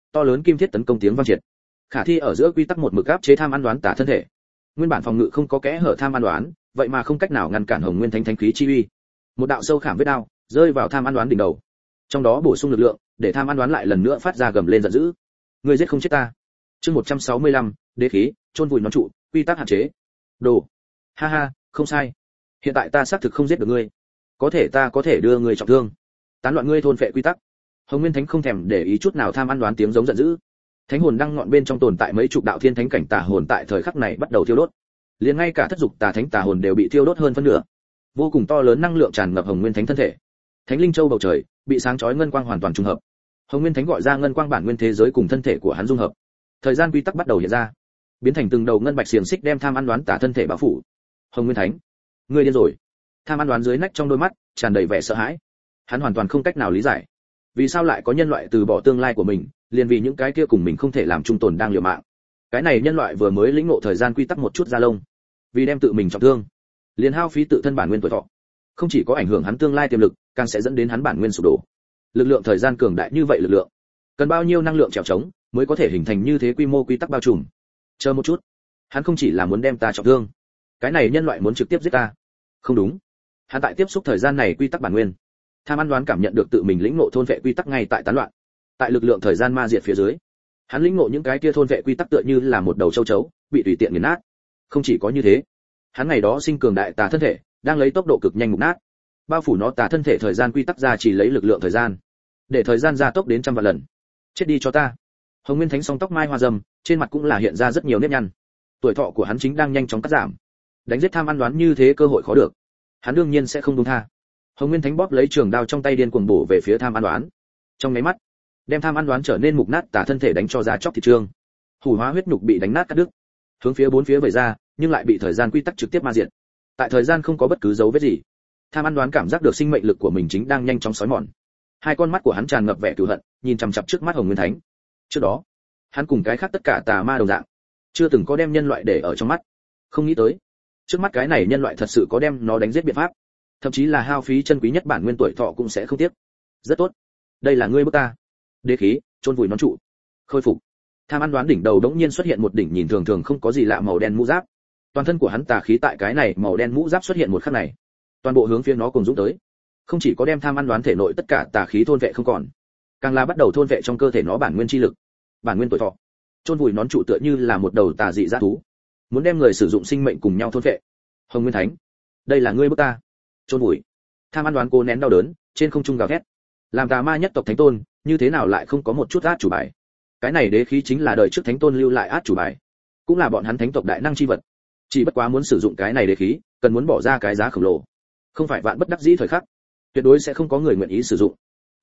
to lớn kim thiết tấn công tiếng vang triệt. Khả thi ở giữa quy tắc một mực áp chế tham ăn đoán tả thân thể. Nguyên bản phòng ngự không có kẽ hở tham ăn đoán, vậy mà không cách nào ngăn cản Hồng Nguyên Thánh thánh khí chi uy. Một đạo sâu khảm vết đao rơi vào tham ăn đoán đỉnh đầu. Trong đó bổ sung lực lượng, để tham ăn đoán lại lần nữa phát ra gầm lên giận dữ. Ngươi giết không chết ta. Chương 165, đế khí, chôn vùi nón trụ, quy tắc hạn chế. Đồ. Ha ha, không sai. Hiện tại ta xác thực không giết được ngươi. Có thể ta có thể đưa ngươi trọng thương. Tán loạn ngươi thôn phệ quy tắc. Hồng Nguyên Thánh không thèm để ý chút nào tham ăn đoán tiếng giống giận dữ. Thánh hồn đang ngọn bên trong tồn tại mấy chục đạo thiên thánh cảnh tà hồn tại thời khắc này bắt đầu thiêu đốt. Liền ngay cả thất dục tà thánh tà hồn đều bị thiêu đốt hơn phân nửa. Vô cùng to lớn năng lượng tràn ngập Hồng Nguyên Thánh thân thể. Thánh linh châu bầu trời bị sáng chói ngân quang hoàn toàn trùng hợp. Hồng Nguyên Thánh gọi ra ngân quang bản nguyên thế giới cùng thân thể của hắn dung hợp. Thời gian quy tắc bắt đầu hiện ra, biến thành từng đầu ngân bạch xiềng xích đem tham ăn đoán tả thân thể bao phủ. Hồng Nguyên Thánh, ngươi điên rồi. Tham ăn đoán dưới nách trong đôi mắt tràn đầy vẻ sợ hãi. Hắn hoàn toàn không cách nào lý giải, vì sao lại có nhân loại từ bỏ tương lai của mình, liền vì những cái kia cùng mình không thể làm chung tồn đang liều mạng. Cái này nhân loại vừa mới lĩnh ngộ thời gian quy tắc một chút da lông, vì đem tự mình trọng thương, liền hao phí tự thân bản nguyên tuổi thọ. Không chỉ có ảnh hưởng hắn tương lai tiềm lực, càng sẽ dẫn đến hắn bản nguyên sụp đổ. Lực lượng thời gian cường đại như vậy lực lượng, cần bao nhiêu năng lượng trèo trống mới có thể hình thành như thế quy mô quy tắc bao trùm. Chờ một chút, hắn không chỉ là muốn đem ta trọng thương, cái này nhân loại muốn trực tiếp giết ta. Không đúng, hắn tại tiếp xúc thời gian này quy tắc bản nguyên. Tham ăn đoán cảm nhận được tự mình lĩnh ngộ thôn vệ quy tắc ngay tại tán loạn. Tại lực lượng thời gian ma diệt phía dưới, hắn lĩnh ngộ những cái kia thôn vệ quy tắc tựa như là một đầu châu chấu bị tùy tiện nghiền nát. Không chỉ có như thế, hắn ngày đó sinh cường đại tà thân thể đang lấy tốc độ cực nhanh mục nát, bao phủ nó tà thân thể thời gian quy tắc ra chỉ lấy lực lượng thời gian, để thời gian gia tốc đến trăm vạn lần. Chết đi cho ta. Hồng Nguyên Thánh song tóc mai hoa râm, trên mặt cũng là hiện ra rất nhiều nếp nhăn. Tuổi thọ của hắn chính đang nhanh chóng cắt giảm. Đánh giết tham ăn đoán như thế cơ hội khó được, hắn đương nhiên sẽ không buông tha. Hồng Nguyên Thánh bóp lấy trường đao trong tay điên cuồng bổ về phía tham ăn đoán. Trong mấy mắt, đem tham ăn đoán trở nên mục nát tả thân thể đánh cho ra chóc thịt trương. Hủ hóa huyết nhục bị đánh nát cắt đứt, hướng phía bốn phía vẩy ra, nhưng lại bị thời gian quy tắc trực tiếp ma diệt. Tại thời gian không có bất cứ dấu vết gì. Tham ăn đoán cảm giác được sinh mệnh lực của mình chính đang nhanh chóng xói mòn. Hai con mắt của hắn tràn ngập vẻ cừu hận, nhìn chằm chằm trước mắt Hồng Nguyên Thánh. Trước đó, hắn cùng cái khác tất cả tà ma đồng dạng, chưa từng có đem nhân loại để ở trong mắt. Không nghĩ tới, trước mắt cái này nhân loại thật sự có đem nó đánh giết biện pháp, thậm chí là hao phí chân quý nhất bản nguyên tuổi thọ cũng sẽ không tiếc. Rất tốt, đây là ngươi bức ta. Đế khí, chôn vùi nón trụ, khôi phục. Tham ăn đoán đỉnh đầu đống nhiên xuất hiện một đỉnh nhìn thường thường không có gì lạ màu đen mũ giáp. Toàn thân của hắn tà khí tại cái này màu đen mũ giáp xuất hiện một khắc này, toàn bộ hướng phía nó cùng dũng tới. Không chỉ có đem tham ăn đoán thể nội tất cả tà khí thôn vệ không còn, càng là bắt đầu thôn vệ trong cơ thể nó bản nguyên chi lực, bản nguyên tuổi thọ. Chôn vùi nón trụ tựa như là một đầu tà dị dã thú, muốn đem người sử dụng sinh mệnh cùng nhau thôn vệ. Hồng Nguyên Thánh, đây là ngươi bức ta. Chôn vùi. Tham ăn đoán cố nén đau đớn, trên không trung gào thét. Làm tà ma nhất tộc thánh tôn, như thế nào lại không có một chút át chủ bài? Cái này đế khí chính là đời trước thánh tôn lưu lại át chủ bài, cũng là bọn hắn thánh tộc đại năng chi vật. Chỉ bất quá muốn sử dụng cái này đế khí, cần muốn bỏ ra cái giá khổng lồ. Không phải vạn bất đắc dĩ thời khắc, tuyệt đối sẽ không có người nguyện ý sử dụng.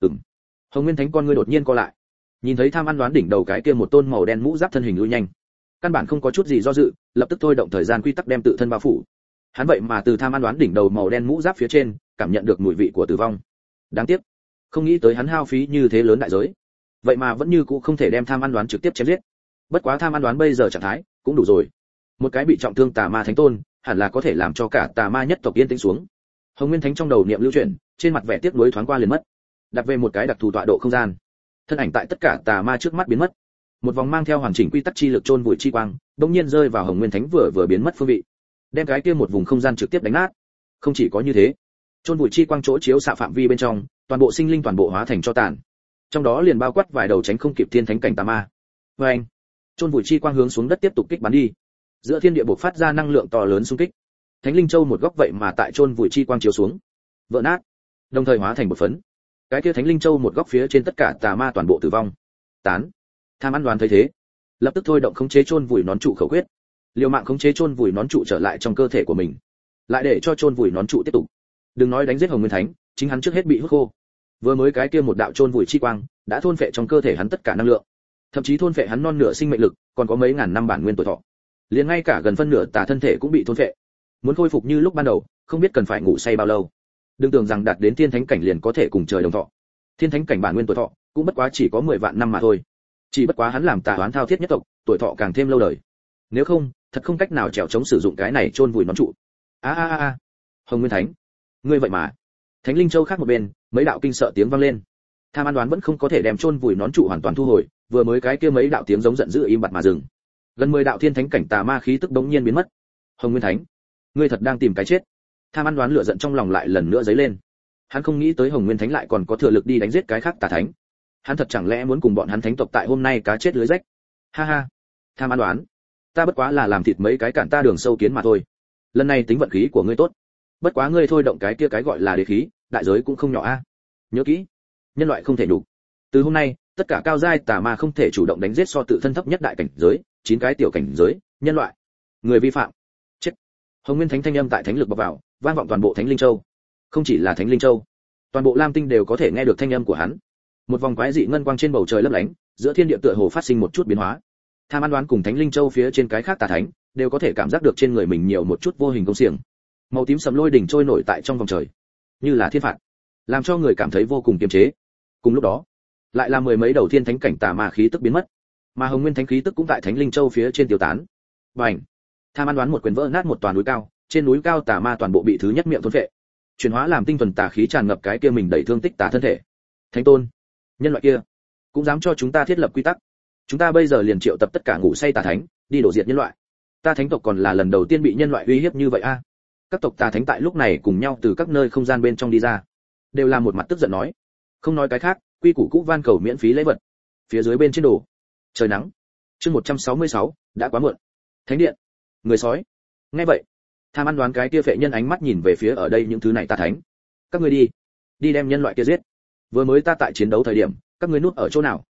Hồng Nguyên Thánh con ngươi đột nhiên co lại, nhìn thấy tham ăn đoán đỉnh đầu cái kia một tôn màu đen mũ giáp thân hình lui nhanh, căn bản không có chút gì do dự, lập tức thôi động thời gian quy tắc đem tự thân bao phủ. Hắn vậy mà từ tham ăn đoán đỉnh đầu màu đen mũ giáp phía trên, cảm nhận được mùi vị của tử vong. Đáng tiếc, không nghĩ tới hắn hao phí như thế lớn đại giới, vậy mà vẫn như cũ không thể đem tham ăn đoán trực tiếp chém giết. Bất quá tham ăn đoán bây giờ trạng thái cũng đủ rồi, một cái bị trọng thương tà ma thánh tôn, hẳn là có thể làm cho cả tà ma nhất tộc yên tĩnh xuống. Hồng Nguyên Thánh trong đầu niệm lưu chuyển, trên mặt vẻ tiếc nuối thoáng qua liền mất. Đặt về một cái đặc thù tọa độ không gian, thân ảnh tại tất cả tà ma trước mắt biến mất. Một vòng mang theo hoàn chỉnh quy tắc chi lực chôn vùi chi quang, đột nhiên rơi vào Hồng Nguyên Thánh vừa biến mất phương vị, đem cái kia một vùng không gian trực tiếp đánh nát. Không chỉ có như thế, chôn vùi chi quang chỗ chiếu xạ phạm vi bên trong, toàn bộ sinh linh toàn bộ hóa thành tro tàn. Trong đó liền bao quát vài đầu tránh không kịp thiên thánh cảnh tà ma. Và anh, chôn vùi chi quang hướng xuống đất tiếp tục kích bắn đi. Giữa thiên địa bộc phát ra năng lượng to lớn xung kích. Thánh linh châu một góc vậy mà tại chôn vùi chi quang chiếu xuống, vỡ nát, đồng thời hóa thành một phấn. Cái kia thánh linh châu một góc phía trên tất cả tà ma toàn bộ tử vong. Tán. Tham ăn đoán thấy thế, lập tức thôi động khống chế chôn vùi nón trụ khẩu quyết, liều mạng khống chế chôn vùi nón trụ trở lại trong cơ thể của mình, lại để cho chôn vùi nón trụ tiếp tục. Đừng nói đánh giết Hồng Nguyên Thánh, chính hắn trước hết bị hút khô. Vừa mới cái kia một đạo chôn vùi chi quang đã thôn phệ trong cơ thể hắn tất cả năng lượng, thậm chí thôn phệ hắn non nửa sinh mệnh lực, còn có mấy ngàn năm bản nguyên tuổi thọ. Liền ngay cả gần phân nửa tà thân thể cũng bị thôn phệ. Muốn khôi phục như lúc ban đầu, không biết cần phải ngủ say bao lâu. Đừng tưởng rằng đạt đến thiên thánh cảnh liền có thể cùng trời đồng thọ. Thiên thánh cảnh bản nguyên tuổi thọ cũng bất quá chỉ có 10 vạn năm mà thôi. Chỉ bất quá hắn làm tà oán thao thiết nhất tộc, tuổi thọ càng thêm lâu đời. Nếu không, thật không cách nào trèo chống sử dụng cái này chôn vùi nón trụ. Hồng Nguyên Thánh, ngươi vậy mà. Thánh linh châu khác một bên, mấy đạo kinh sợ tiếng vang lên. Tham ăn đoán vẫn không có thể đem chôn vùi nón trụ hoàn toàn thu hồi, vừa mới cái kia mấy đạo tiếng giống giận dữ im bặt mà dừng. Gần 10 đạo thiên thánh cảnh tà ma khí tức đống nhiên biến mất. Hồng Nguyên Thánh, ngươi thật đang tìm cái chết. Tham ăn đoán lửa giận trong lòng lại lần nữa dấy lên. Hắn không nghĩ tới Hồng Nguyên Thánh lại còn có thừa lực đi đánh giết cái khác tà thánh. Hắn thật chẳng lẽ muốn cùng bọn hắn thánh tộc tại hôm nay cá chết lưới rách? Ha ha. Tham ăn đoán, ta bất quá là làm thịt mấy cái cản ta đường sâu kiến mà thôi. Lần này tính vận khí của ngươi tốt. Bất quá ngươi thôi động cái kia cái gọi là đế khí, đại giới cũng không nhỏ a. Nhớ kỹ, nhân loại không thể đủ. Từ hôm nay, tất cả cao giai tà ma không thể chủ động đánh giết so tự thân thấp nhất đại cảnh giới, 9 cái tiểu cảnh giới, nhân loại, người vi phạm, chết. Hồng Nguyên Thánh thanh âm tại thánh lực bộc vào, vang vọng toàn bộ Thánh Linh Châu. Không chỉ là Thánh Linh Châu, toàn bộ Lam Tinh đều có thể nghe được thanh âm của hắn. Một vòng quái dị ngân quang trên bầu trời lấp lánh, giữa thiên địa tựa hồ phát sinh một chút biến hóa. Tham ăn đoán cùng Thánh Linh Châu phía trên cái khác tà thánh, đều có thể cảm giác được trên người mình nhiều một chút vô hình công xiềng. Màu tím sầm lôi đỉnh trôi nổi tại trong vòng trời, như là thiên phạt, làm cho người cảm thấy vô cùng kiềm chế. Cùng lúc đó, lại là mười mấy đầu thiên thánh cảnh tà ma khí tức biến mất, mà Hồng Nguyên Thánh khí tức cũng tại Thánh Linh Châu phía trên tiêu tán. Bành! Tham ăn đoán một quyền vỡ nát một toàn núi cao, trên núi cao tà ma toàn bộ bị thứ nhất miệng thôn phệ, chuyển hóa làm tinh thuần tà khí tràn ngập cái kia mình đầy thương tích tà thân thể. Thánh tôn, nhân loại kia cũng dám cho chúng ta thiết lập quy tắc, chúng ta bây giờ liền triệu tập tất cả ngủ say tà thánh đi đổ diệt nhân loại. Ta thánh tộc còn là lần đầu tiên bị nhân loại uy hiếp như vậy a. Các tộc tà thánh tại lúc này cùng nhau từ các nơi không gian bên trong đi ra, đều là một mặt tức giận nói, không nói cái khác, quy củ cũ van cầu miễn phí lễ vật. Phía dưới bên trên đồ, trời nắng. Chương 166, đã quá muộn. Thánh điện, người sói. Nghe vậy, Tham ăn đoán cái kia phệ nhân ánh mắt nhìn về phía ở đây những thứ này tà thánh. Các ngươi đi đem nhân loại kia giết. Vừa mới ta tại chiến đấu thời điểm, các ngươi núp ở chỗ nào?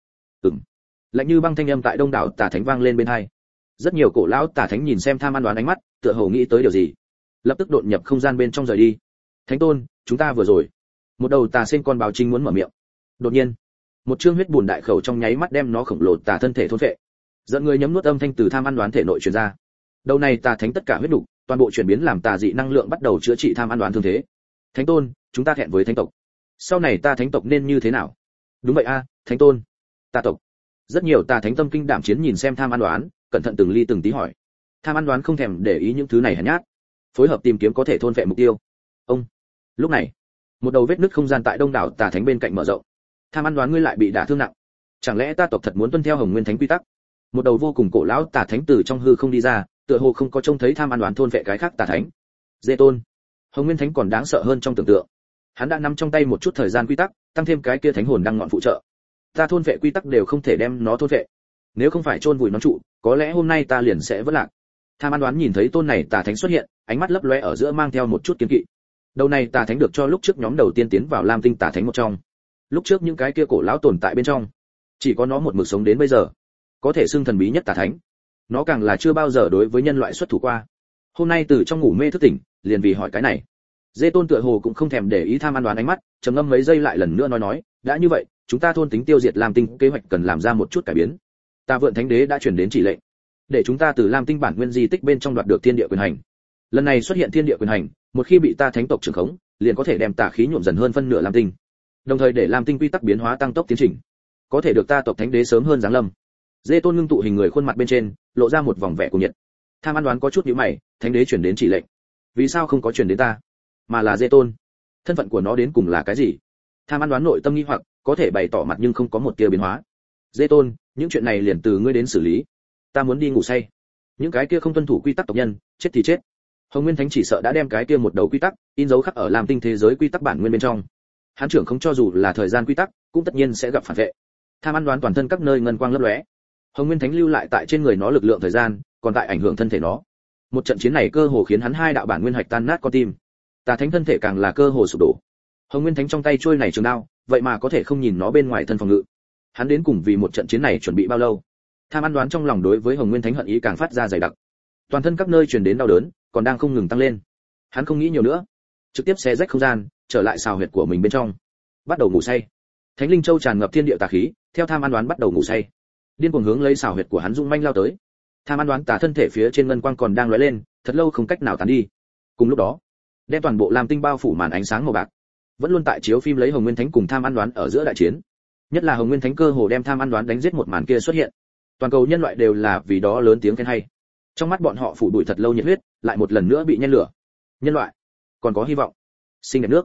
Lạnh như băng thanh âm tại đông đảo tà thánh vang lên bên hai. Rất nhiều cổ lão tà thánh nhìn xem Tham ăn đoán ánh mắt, tựa hồ nghĩ tới điều gì, lập tức đột nhập không gian bên trong rời đi. Thánh tôn, chúng ta vừa rồi, một đầu tà sen con báo trinh muốn mở miệng. Đột nhiên, một chương huyết bùn đại khẩu trong nháy mắt đem nó khổng lồ tà thân thể thôn phệ, dẫn người nhấm nuốt âm thanh từ Tham ăn đoán thể nội truyền ra. Đầu này tà thánh tất cả huyết đủ, toàn bộ chuyển biến làm tà dị năng lượng bắt đầu chữa trị Tham ăn đoán thương thế. Thánh tôn, chúng ta thẹn với thánh tộc, sau này ta thánh tộc nên như thế nào? Đúng vậy a, thánh tôn, ta tộc. Rất nhiều tà thánh tâm kinh đảm chiến nhìn xem Tham ăn đoán, cẩn thận từng ly từng tí hỏi. Tham ăn đoán không thèm để ý những thứ này hèn nhát, phối hợp tìm kiếm có thể thôn phệ mục tiêu. Ông. Lúc này, một đầu vết nứt không gian tại đông đảo tà thánh bên cạnh mở rộng. Tham ăn đoán ngươi lại bị đả thương nặng, chẳng lẽ ta tộc thật muốn tuân theo Hồng Nguyên Thánh quy tắc? Một đầu vô cùng cổ lão tà thánh từ trong hư không đi ra, tựa hồ không có trông thấy Tham ăn đoán thôn phệ cái khác tà thánh. Dê tôn, Hồng Nguyên Thánh còn đáng sợ hơn trong tưởng tượng. Hắn đã nắm trong tay một chút thời gian quy tắc, tăng thêm cái kia thánh hồn đang ngọn phụ trợ. Ta thôn phệ quy tắc đều không thể đem nó thôn phệ. Nếu không phải chôn vùi nó trụ, có lẽ hôm nay ta liền sẽ vỡ lạc. Tham ăn đoán nhìn thấy tôn này tà thánh xuất hiện, ánh mắt lấp lóe ở giữa mang theo một chút kiên kỵ. Đầu này tà thánh được cho lúc trước nhóm đầu tiên tiến vào Lam Tinh tà thánh một trong. Lúc trước những cái kia cổ lão tồn tại bên trong, chỉ có nó một mực sống đến bây giờ, có thể xưng thần bí nhất tà thánh. Nó càng là chưa bao giờ đối với nhân loại xuất thủ qua. Hôm nay từ trong ngủ mê thức tỉnh, liền vì hỏi cái này. Dê tôn tựa hồ cũng không thèm để ý Tham ăn đoán ánh mắt, trầm ngâm mấy giây lại lần nữa nói, đã như vậy, chúng ta thôn tính tiêu diệt Lam Tinh kế hoạch cần làm ra một chút cải biến. Ta vượn thánh đế đã truyền đến chỉ lệnh, để chúng ta từ Lam Tinh bản nguyên di tích bên trong đoạt được thiên địa quyền hành. Lần này xuất hiện thiên địa quyền hành, một khi bị ta thánh tộc trưởng khống, liền có thể đem tà khí nhuộm dần hơn phân nửa Lam Tinh, đồng thời để Lam Tinh quy tắc biến hóa tăng tốc tiến trình, có thể được ta tộc thánh đế sớm hơn giáng lâm. Dê tôn ngưng tụ hình người khuôn mặt bên trên, lộ ra một vòng vẻ cuồng nhiệt. Tham ăn đoán có chút nhíu mày, thánh đế truyền đến chỉ lệnh, vì sao không có truyền đến ta, mà là Dê tôn? Thân phận của nó đến cùng là cái gì? Tham ăn đoán nội tâm nghi hoặc, có thể bày tỏ mặt nhưng không có một tia biến hóa. Dê tôn, những chuyện này liền từ ngươi đến xử lý. Ta muốn đi ngủ say. Những cái kia không tuân thủ quy tắc tộc nhân, chết thì chết. Hồng Nguyên Thánh chỉ sợ đã đem cái kia một đầu quy tắc in dấu khắc ở Lam Tinh thế giới quy tắc bản nguyên bên trong. Hán trưởng không cho dù là thời gian quy tắc, cũng tất nhiên sẽ gặp phản vệ. Tham ăn đoán toàn thân các nơi ngân quang lấp lóe. Hồng Nguyên Thánh lưu lại tại trên người nó lực lượng thời gian, còn tại ảnh hưởng thân thể nó. Một trận chiến này cơ hồ khiến hắn hai đạo bản nguyên hạch tan nát con tim. Tà Thánh thân thể càng là cơ hồ sụp đổ. Hồng Nguyên Thánh trong tay trôi này trường đao, vậy mà có thể không nhìn nó bên ngoài thân phòng ngự. Hắn đến cùng vì một trận chiến này chuẩn bị bao lâu? Tham ăn đoán trong lòng đối với Hồng Nguyên Thánh hận ý càng phát ra dày đặc. Toàn thân các nơi truyền đến đau đớn, còn đang không ngừng tăng lên. Hắn không nghĩ nhiều nữa, trực tiếp xé rách không gian, trở lại xào huyệt của mình bên trong, bắt đầu ngủ say. Thánh Linh Châu tràn ngập thiên địa tà khí, theo Tham ăn đoán bắt đầu ngủ say, điên cuồng hướng lấy xào huyệt của hắn dung manh lao tới. Tham ăn đoán tà thân thể phía trên ngân quang còn đang lóe lên, thật lâu không cách nào tán đi. Cùng lúc đó, đem toàn bộ Lam Tinh bao phủ màn ánh sáng màu bạc, vẫn luôn tại chiếu phim lấy Hồng Nguyên Thánh cùng Tham ăn đoán ở giữa đại chiến. Nhất là Hồng Nguyên Thánh cơ hồ đem Tham ăn đoán đánh giết một màn kia xuất hiện. Toàn cầu nhân loại đều là vì đó lớn tiếng khen hay. Trong mắt bọn họ phủ bụi thật lâu nhiệt huyết, lại một lần nữa bị nhen lửa. Nhân loại còn có hy vọng. Xinh đẹp nước,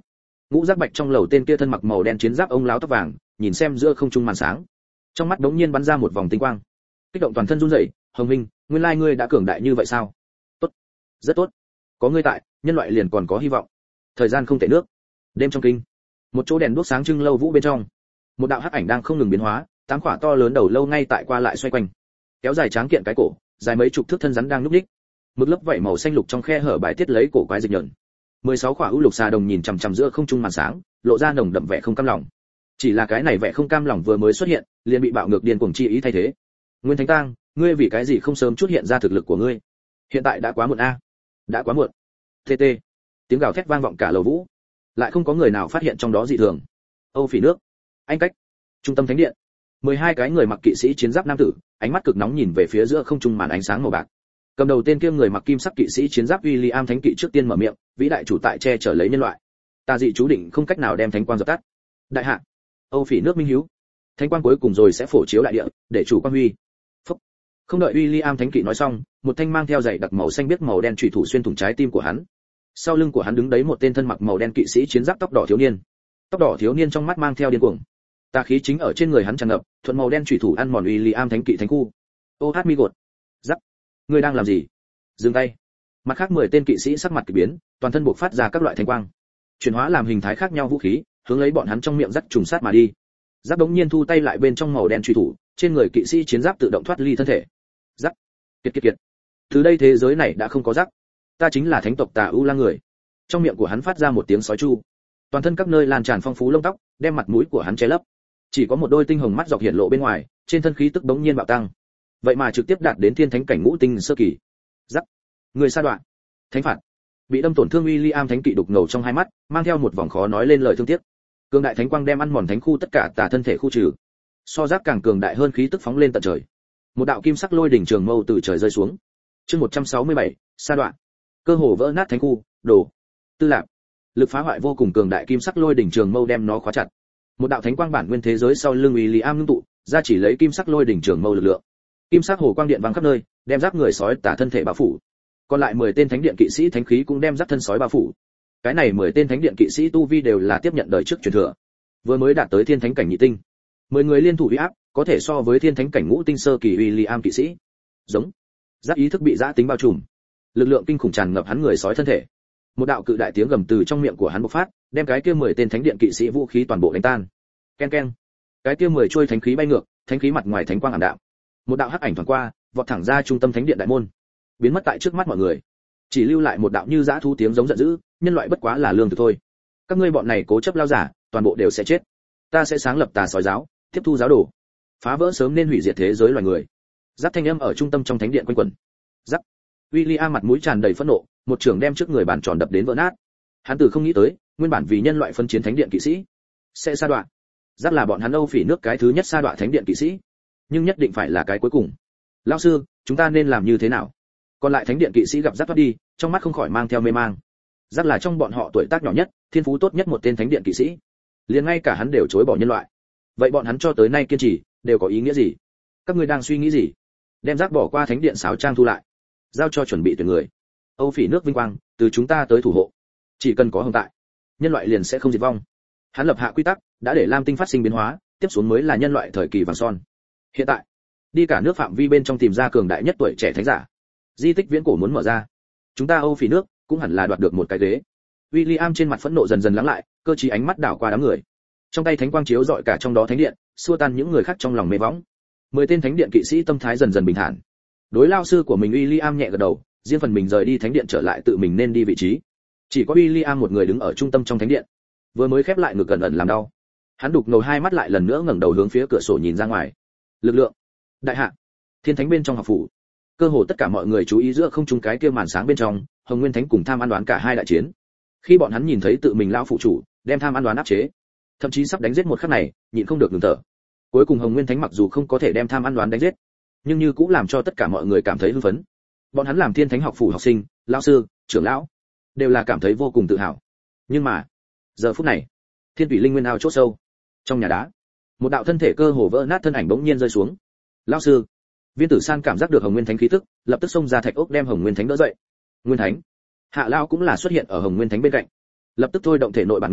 Ngũ giác bạch trong lầu tên kia thân mặc màu đen chiến giáp ông lão tóc vàng, nhìn xem giữa không trung màn sáng, trong mắt đống nhiên bắn ra một vòng tinh quang, kích động toàn thân run rẩy. Hồng Minh, nguyên lai ngươi đã cường đại như vậy sao? Tốt, rất tốt, có ngươi tại, nhân loại liền còn có hy vọng. Thời gian không tệ nước. Đêm trong kinh, một chỗ đèn đuốc sáng trưng lâu vũ bên trong, một đạo hắc ảnh đang không ngừng biến hóa, tám quả to lớn đầu lâu ngay tại qua lại xoay quanh, kéo dài tráng kiện cái cổ, dài mấy chục thước thân rắn đang núp đích, mực lớp vảy màu xanh lục trong khe hở bài tiết lấy cổ quái dịch nhợn. 16 quả ưu lục xà đồng nhìn chằm chằm giữa không trung màn sáng, lộ ra nồng đậm vẻ không cam lòng. Chỉ là cái này vẻ không cam lòng vừa mới xuất hiện, liền bị bạo ngược điên cuồng chi ý thay thế. Nguyên Thánh Tang, ngươi vì cái gì không sớm chút hiện ra thực lực của ngươi? Hiện tại đã quá muộn a. Đã quá muộn. TT. Tiếng gào thét vang vọng cả lầu vũ. Lại không có người nào phát hiện trong đó dị thường. Âu Phỉ nước. Anh cách. Trung tâm thánh điện. 12 cái người mặc kỵ sĩ chiến giáp nam tử, ánh mắt cực nóng nhìn về phía giữa không trung màn ánh sáng màu bạc. Cầm đầu tên kia người mặc kim sắc kỵ sĩ chiến giáp William thánh kỵ trước tiên mở miệng, vĩ đại chủ tại che chở lấy nhân loại. Ta dị chú định không cách nào đem thánh quang dập tắt. Đại hạ. Âu Phỉ nước minh hiếu. Thánh quang cuối cùng rồi sẽ phổ chiếu đại địa, để chủ quang huy. Phúc. Không đợi William thánh kỵ nói xong, một thanh mang theo dày đặc màu xanh biếc màu đen chủy thủ xuyên thủng trái tim của hắn. Sau lưng của hắn đứng đấy một tên thân mặc màu đen kỵ sĩ chiến giáp tóc đỏ thiếu niên. Tóc đỏ thiếu niên trong mắt mang theo điên cuồng. Tà khí chính ở trên người hắn tràn ngập, thuận màu đen chủy thủ ăn mòn William thánh kỵ thánh khu. Ô hát mi gột. Giắc. Ngươi đang làm gì? Dừng tay. Mặt khác 10 tên kỵ sĩ sắc mặt kỳ biến, toàn thân bộc phát ra các loại thánh quang, chuyển hóa làm hình thái khác nhau vũ khí, hướng lấy bọn hắn trong miệng rắc trùng sát mà đi. Giáp đống nhiên thu tay lại bên trong màu đen truy thủ, trên người kỵ sĩ chiến giáp tự động thoát ly thân thể. Giáp. Kiệt. Từ đây thế giới này đã không có giáp. Ta chính là thánh tộc Tà U Lang người. Trong miệng của hắn phát ra một tiếng sói chu. Toàn thân các nơi lan tràn phong phú lông tóc, đem mặt mũi của hắn che lấp. Chỉ có một đôi tinh hồng mắt dọc hiện lộ bên ngoài, trên thân khí tức đống nhiên bạo tăng. Vậy mà trực tiếp đạt đến thiên thánh cảnh ngũ tinh sơ kỳ. Giáp. Người sa đoạn. Thánh phạt. Bị đâm tổn thương William thánh kỵ đục ngầu trong hai mắt, mang theo một vòng khó nói lên lời thương tiếc. Cường đại thánh quang đem ăn mòn thánh khu tất cả tà thân thể khu trừ. So giáp càng cường đại hơn khí tức phóng lên tận trời. Một đạo kim sắc lôi đỉnh trường mâu từ trời rơi xuống. Chương 167, sa đoạn. Cơ hồ vỡ nát thánh khu, đồ. Tư lạc. Lực phá hoại vô cùng cường đại kim sắc lôi đỉnh trường mâu đem nó khóa chặt. Một đạo thánh quang bản nguyên thế giới sau lưng William ngưng tụ, ra chỉ lấy kim sắc lôi đỉnh trường mâu lực lượng. Kim sắc hồ quang điện vang khắp nơi, đem giáp người sói tà thân thể bao phủ. Còn lại 10 tên thánh điện kỵ sĩ thánh khí cũng đem giáp thân sói bao phủ. Cái này 10 tên thánh điện kỵ sĩ tu vi đều là tiếp nhận đời trước truyền thừa, vừa mới đạt tới thiên thánh cảnh nhị tinh. 10 người liên thủ uy áp, có thể so với thiên thánh cảnh ngũ tinh sơ kỳ William kỵ sĩ. Giống. Giáp ý thức bị dã tính bao trùm, lực lượng kinh khủng tràn ngập hắn người sói thân thể. Một đạo cự đại tiếng gầm từ trong miệng của hắn bộc phát, đem cái kia 10 tên thánh điện kỵ sĩ vũ khí toàn bộ đánh tan. Ken ken. Cái kia 10 trôi thánh khí bay ngược, thánh khí mặt ngoài thánh quang ảm đạm. Một đạo hắc ảnh thoáng qua, vọt thẳng ra trung tâm thánh điện đại môn, biến mất tại trước mắt mọi người, chỉ lưu lại một đạo như dã thú tiếng giống giận dữ, nhân loại bất quá là lương thực thôi, các ngươi bọn này cố chấp lao giả, toàn bộ đều sẽ chết. Ta sẽ sáng lập tà sói giáo, tiếp thu giáo đồ, phá vỡ sớm nên hủy diệt thế giới loài người. Giáp thanh âm ở trung tâm trong thánh điện quanh quẩn. Giáp. William mặt mũi tràn đầy phẫn nộ, một trường đem trước người bàn tròn đập đến vỡ nát. Hắn từ không nghĩ tới, nguyên bản vì nhân loại phân chiến thánh điện kỵ sĩ sẽ sa đoạn. Giáp là bọn hắn Âu Phỉ nước cái thứ nhất sa đoạn thánh điện kỵ sĩ, nhưng nhất định phải là cái cuối cùng. Lão sư, chúng ta nên làm như thế nào? Còn lại thánh điện kỵ sĩ gặp Giáp thoát đi, trong mắt không khỏi mang theo mê mang. Giáp là trong bọn họ tuổi tác nhỏ nhất, thiên phú tốt nhất một tên thánh điện kỵ sĩ, liền ngay cả hắn đều chối bỏ nhân loại. Vậy bọn hắn cho tới nay kiên trì, đều có ý nghĩa gì? Các ngươi đang suy nghĩ gì? Đem Giáp bỏ qua thánh điện sáo trang thu lại, giao cho chuẩn bị tuyển người. Âu Phỉ nước vinh quang, từ chúng ta tới thủ hộ. Chỉ cần có Hồng tại, nhân loại liền sẽ không diệt vong. Hắn lập hạ quy tắc, đã để Lam tinh phát sinh biến hóa, tiếp xuống mới là nhân loại thời kỳ vàng son. Hiện tại, đi cả nước phạm vi bên trong tìm ra cường đại nhất tuổi trẻ thánh giả. Di tích viễn cổ muốn mở ra, chúng ta Âu Phỉ nước cũng hẳn là đoạt được một cái ghế. William trên mặt phẫn nộ dần dần lắng lại, cơ trí ánh mắt đảo qua đám người. Trong tay thánh quang chiếu rọi cả trong đó thánh điện, xua tan những người khác trong lòng mê võng. 10 tên thánh điện kỵ sĩ tâm thái dần dần bình thản. Đối lao sư của mình William nhẹ gật đầu, riêng phần mình rời đi thánh điện trở lại tự mình nên đi vị trí. Chỉ có William một người đứng ở trung tâm trong thánh điện, vừa mới khép lại ngực gần ẩn làm đau. Hắn đục ngầu hai mắt lại lần nữa ngẩng đầu hướng phía cửa sổ nhìn ra ngoài. Lực lượng. Đại hạ. Thiên thánh bên trong học phủ. Cơ hồ tất cả mọi người chú ý giữa không trung cái kia màn sáng bên trong, Hồng Nguyên Thánh cùng Tham Ăn Đoán cả hai đại chiến. Khi bọn hắn nhìn thấy tự mình lão phụ chủ, đem Tham Ăn Đoán áp chế, thậm chí sắp đánh giết một khắc này, nhịn không được ngừng thở. Cuối cùng Hồng Nguyên Thánh mặc dù không có thể đem Tham Ăn Đoán đánh giết, nhưng như cũng làm cho tất cả mọi người cảm thấy hưng phấn. Bọn hắn làm Thiên Thánh học phủ học sinh, lão sư, trưởng lão, đều là cảm thấy vô cùng tự hào. Nhưng mà, giờ phút này, Thiên Thủy Linh Nguyên ao chốt sâu, trong nhà đá, một đạo thân thể cơ hồ vỡ nát thân ảnh bỗng nhiên rơi xuống. Lão sư. Viên Tử San cảm giác được Hồng Nguyên Thánh khí tức, lập tức xông ra thạch ốc đem Hồng Nguyên Thánh đỡ dậy. Nguyên Thánh. Hạ Lão cũng là xuất hiện ở Hồng Nguyên Thánh bên cạnh, lập tức thôi động thể nội bản nguyên,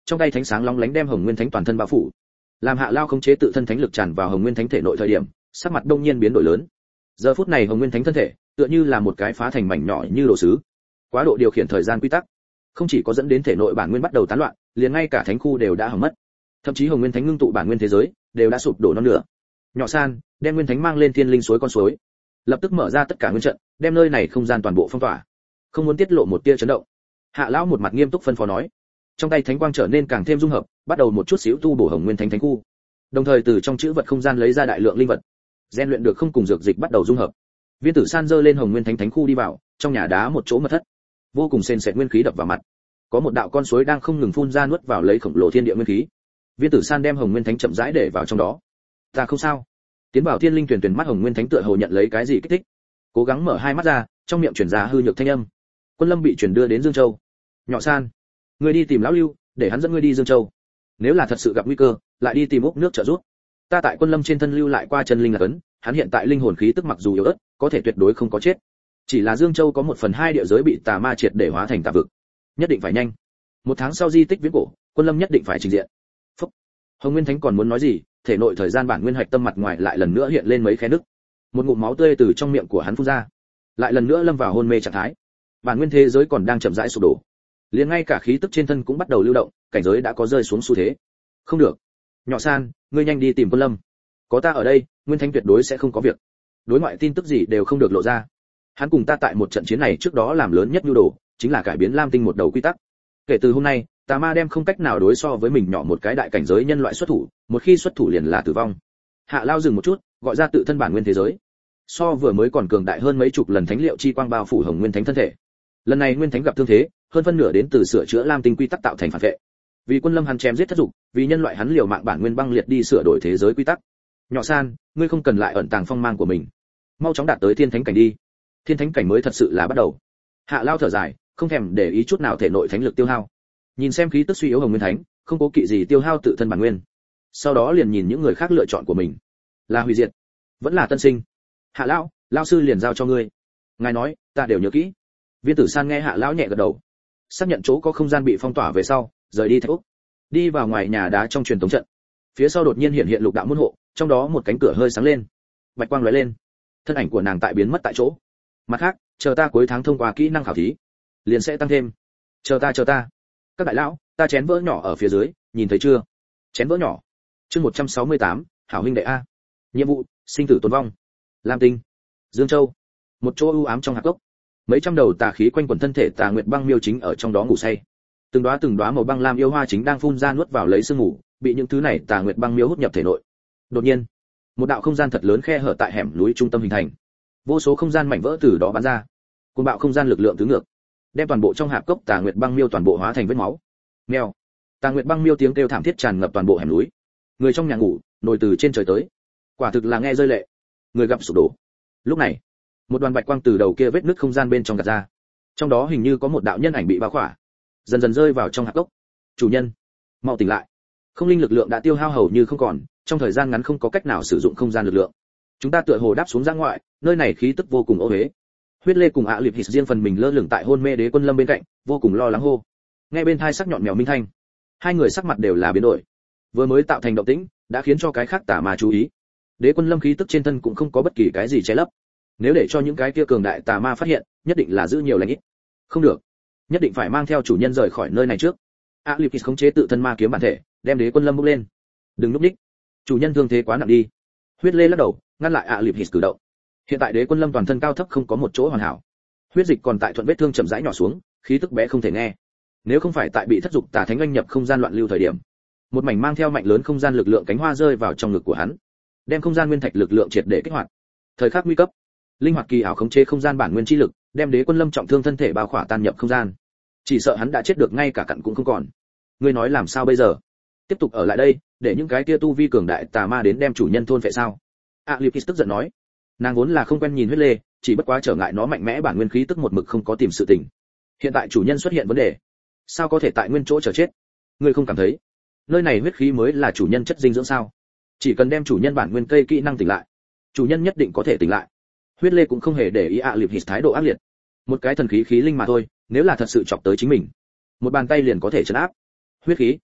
trong tay thánh sáng long lánh đem Hồng Nguyên Thánh toàn thân bao phủ. Làm Hạ Lao khống chế tự thân thánh lực tràn vào Hồng Nguyên Thánh thể nội thời điểm, sắc mặt đông nhiên biến đổi lớn. Giờ phút này Hồng Nguyên Thánh thân thể, tựa như là một cái phá thành mảnh nhỏ như đồ sứ. Quá độ điều khiển thời gian quy tắc, không chỉ có dẫn đến thể nội bản nguyên bắt đầu tán loạn, liền ngay cả thánh khu đều đã hỏng mất. Thậm chí Hồng Nguyên Thánh ngưng tụ bản nguyên thế giới, đều đã sụp đổ non nửa. Nhỏ San, đem Nguyên Thánh mang lên Thiên Linh suối con suối, lập tức mở ra tất cả nguyên trận, đem nơi này không gian toàn bộ phong tỏa, không muốn tiết lộ một tia chấn động. Hạ lão một mặt nghiêm túc phân phó nói. Trong tay thánh quang trở nên càng thêm dung hợp, bắt đầu một chút xíu tu bổ Hồng Nguyên Thánh thánh khu. Đồng thời từ trong chữ vật không gian lấy ra đại lượng linh vật, gen luyện được không cùng dược dịch bắt đầu dung hợp. Viên Tử San giơ lên Hồng Nguyên Thánh thánh khu đi vào, trong nhà đá một chỗ mật thất, vô cùng sền sệt nguyên khí đập vào mặt. Có một đạo con suối đang không ngừng phun ra nuốt vào lấy khổng lồ thiên địa nguyên khí. Viên Tử San đem Hồng Nguyên Thánh chậm rãi để vào trong đó. Ta không sao. Tiến vào Thiên Linh Tuyền Tuyền mắt Hồng Nguyên Thánh tựa hồ nhận lấy cái gì kích thích, cố gắng mở hai mắt ra, trong miệng truyền ra hư nhược thanh âm. Quân Lâm bị chuyển đưa đến Dương Châu. Nhỏ San, ngươi đi tìm lão Lưu, để hắn dẫn ngươi đi Dương Châu. Nếu là thật sự gặp nguy cơ, lại đi tìm ốc nước trợ giúp. Ta tại Quân Lâm trên thân lưu lại qua chân linh là cấn, hắn hiện tại linh hồn khí tức mặc dù yếu ớt, có thể tuyệt đối không có chết. Chỉ là Dương Châu có 1/2 địa giới bị tà ma triệt để hóa thành tà vực, nhất định phải nhanh. 1 tháng sau di tích viễn cổ, Quân Lâm nhất định phải trình diện. Phúc. Hồng Nguyên Thánh còn muốn nói gì, thể nội thời gian bản nguyên hạch tâm mặt ngoài lại lần nữa hiện lên mấy khe nứt. Một ngụm máu tươi từ trong miệng của hắn phun ra, lại lần nữa lâm vào hôn mê trạng thái. Bản nguyên thế giới còn đang chậm rãi sụp đổ, liền ngay cả khí tức trên thân cũng bắt đầu lưu động, cảnh giới đã có rơi xuống xu thế. Không được, Nhỏ San, ngươi nhanh đi tìm Quân Lâm. Có ta ở đây, Nguyên Thánh tuyệt đối sẽ không có việc. Đối ngoại tin tức gì đều không được lộ ra. Hắn cùng ta tại một trận chiến này trước đó làm lớn nhất nhu đồ, chính là cải biến Lam Tinh một đầu quy tắc. Kể từ hôm nay, tà ma đem không cách nào đối so với mình nhỏ một cái đại cảnh giới nhân loại xuất thủ, một khi xuất thủ liền là tử vong. Hạ Lao dừng một chút, gọi ra tự thân bản nguyên thế giới. So vừa mới còn cường đại hơn mấy chục lần thánh liệu chi quang bao phủ Hồng Nguyên Thánh thân thể. Lần này Nguyên Thánh gặp thương thế, hơn phân nửa đến từ sửa chữa Lam Tinh quy tắc tạo thành phản vệ. Vì Quân Lâm hắn chém giết thất dục, vì nhân loại hắn liều mạng bản nguyên băng liệt đi sửa đổi thế giới quy tắc. Nhỏ San, ngươi không cần lại ẩn tàng phong mang của mình, mau chóng đạt tới thiên thánh cảnh đi. Thiên thánh cảnh mới thật sự là bắt đầu. Hạ Lao thở dài, không thèm để ý chút nào thể nội thánh lực tiêu hao. Nhìn xem khí tức suy yếu Hồng Nguyên Thánh, không cố kỵ gì tiêu hao tự thân bản nguyên. Sau đó liền nhìn những người khác lựa chọn của mình, là hủy diệt, vẫn là tân sinh. Hạ Lão, Lão sư liền giao cho ngươi. Ngài nói, ta đều nhớ kỹ. Viên Tử San nghe Hạ Lão nhẹ gật đầu, xác nhận chỗ có không gian bị phong tỏa về sau, rời đi Thạch Úc, đi vào ngoài nhà đá trong truyền tống trận. Phía sau đột nhiên hiện hiện lục đạo môn hộ, trong đó một cánh cửa hơi sáng lên, bạch quang lóe lên, thân ảnh của nàng tại biến mất tại chỗ. Mặt khác, chờ ta cuối tháng thông qua kỹ năng khảo thí, liền sẽ tăng thêm. Chờ ta. Các đại lão, ta chén vỡ nhỏ ở phía dưới, nhìn thấy chưa? Chén vỡ nhỏ. Chương 168, hảo huynh đệ a. Nhiệm vụ, sinh tử tồn vong. Lam Tinh, Dương Châu, một chỗ u ám trong hạp cốc. Mấy trăm đầu tà khí quanh quẩn thân thể Tà Nguyệt Băng Miêu chính ở trong đó ngủ say. Từng đóa màu băng lam yêu hoa chính đang phun ra nuốt vào lấy sương ngủ, bị những thứ này Tà Nguyệt Băng Miêu hút nhập thể nội. Đột nhiên, một đạo không gian thật lớn khe hở tại hẻm núi trung tâm hình thành. Vô số không gian mảnh vỡ từ đó bắn ra. Cuồng bạo không gian lực lượng tứ ngược, đem toàn bộ trong hạp cốc Tà Nguyệt Băng Miêu toàn bộ hóa thành vết máu. Mèo. Tà Nguyệt Băng Miêu tiếng kêu thảm thiết tràn ngập toàn bộ hẻm núi. Người trong nhà ngủ, nổi từ trên trời tới. Quả thực là nghe rơi lệ. Người gặp sụp đổ. Lúc này, một đoàn bạch quang từ đầu kia vết nứt không gian bên trong gạt ra. Trong đó hình như có một đạo nhân ảnh bị bao khỏa, dần dần rơi vào trong hạp cốc. Chủ nhân, mau tỉnh lại. Không linh lực lượng đã tiêu hao hầu như không còn, trong thời gian ngắn không có cách nào sử dụng không gian lực lượng. Chúng ta tựa hồ đáp xuống ra ngoại, nơi này khí tức vô cùng ô uế. Huyết Lê cùng Liệp Hít riêng phần mình lơ lửng tại hôn mê Đế Quân Lâm bên cạnh, vô cùng lo lắng hô. Nghe bên tai sắc nhọn mèo minh thanh, hai người sắc mặt đều là biến đổi. Vừa mới tạo thành động tĩnh, đã khiến cho cái khác tà ma chú ý. Đế Quân Lâm khí tức trên thân cũng không có bất kỳ cái gì che lấp. Nếu để cho những cái kia cường đại tà ma phát hiện, nhất định là giữ nhiều lành ít. Không được, nhất định phải mang theo chủ nhân rời khỏi nơi này trước. Liệp Hít khống chế tự thân ma kiếm bản thể, đem Đế Quân Lâm bốc lên. Đừng núp đích, chủ nhân thương thế quá nặng đi. Huyết Lê lắc đầu, ngăn lại Liệp Hít cử động. Hiện tại Đế Quân Lâm toàn thân cao thấp không có một chỗ hoàn hảo, huyết dịch còn tại thuận vết thương chậm rãi nhỏ xuống, khí tức bé không thể nghe. Nếu không phải tại bị thất dục tà thánh anh nhập không gian loạn lưu thời điểm, một mảnh mang theo mạnh lớn không gian lực lượng cánh hoa rơi vào trong ngực của hắn, đem không gian nguyên thạch lực lượng triệt để kích hoạt. Thời khắc nguy cấp, linh hoạt kỳ ảo khống chế không gian bản nguyên chi lực, đem Đế Quân Lâm trọng thương thân thể bao khỏa tan nhập không gian. Chỉ sợ hắn đã chết được ngay cả cặn cũng không còn. Ngươi nói làm sao bây giờ? Tiếp tục ở lại đây, để những cái kia tu vi cường đại tà ma đến đem chủ nhân thôn phệ sao? Liệp tức giận nói. Nàng vốn là không quen nhìn Huyết Lê, chỉ bất quá trở ngại nó mạnh mẽ bản nguyên khí tức một mực không có tìm sự tình. Hiện tại chủ nhân xuất hiện vấn đề, sao có thể tại nguyên chỗ chờ chết? Ngươi không cảm thấy nơi này huyết khí mới là chủ nhân chất dinh dưỡng sao? Chỉ cần đem chủ nhân bản nguyên cây kỹ năng tỉnh lại, chủ nhân nhất định có thể tỉnh lại. Huyết Lê cũng không hề để ý Liệp Hít thái độ ác liệt. Một cái thần khí khí linh mà thôi, nếu là thật sự chọc tới chính mình, một bàn tay liền có thể trấn áp. Huyết khí,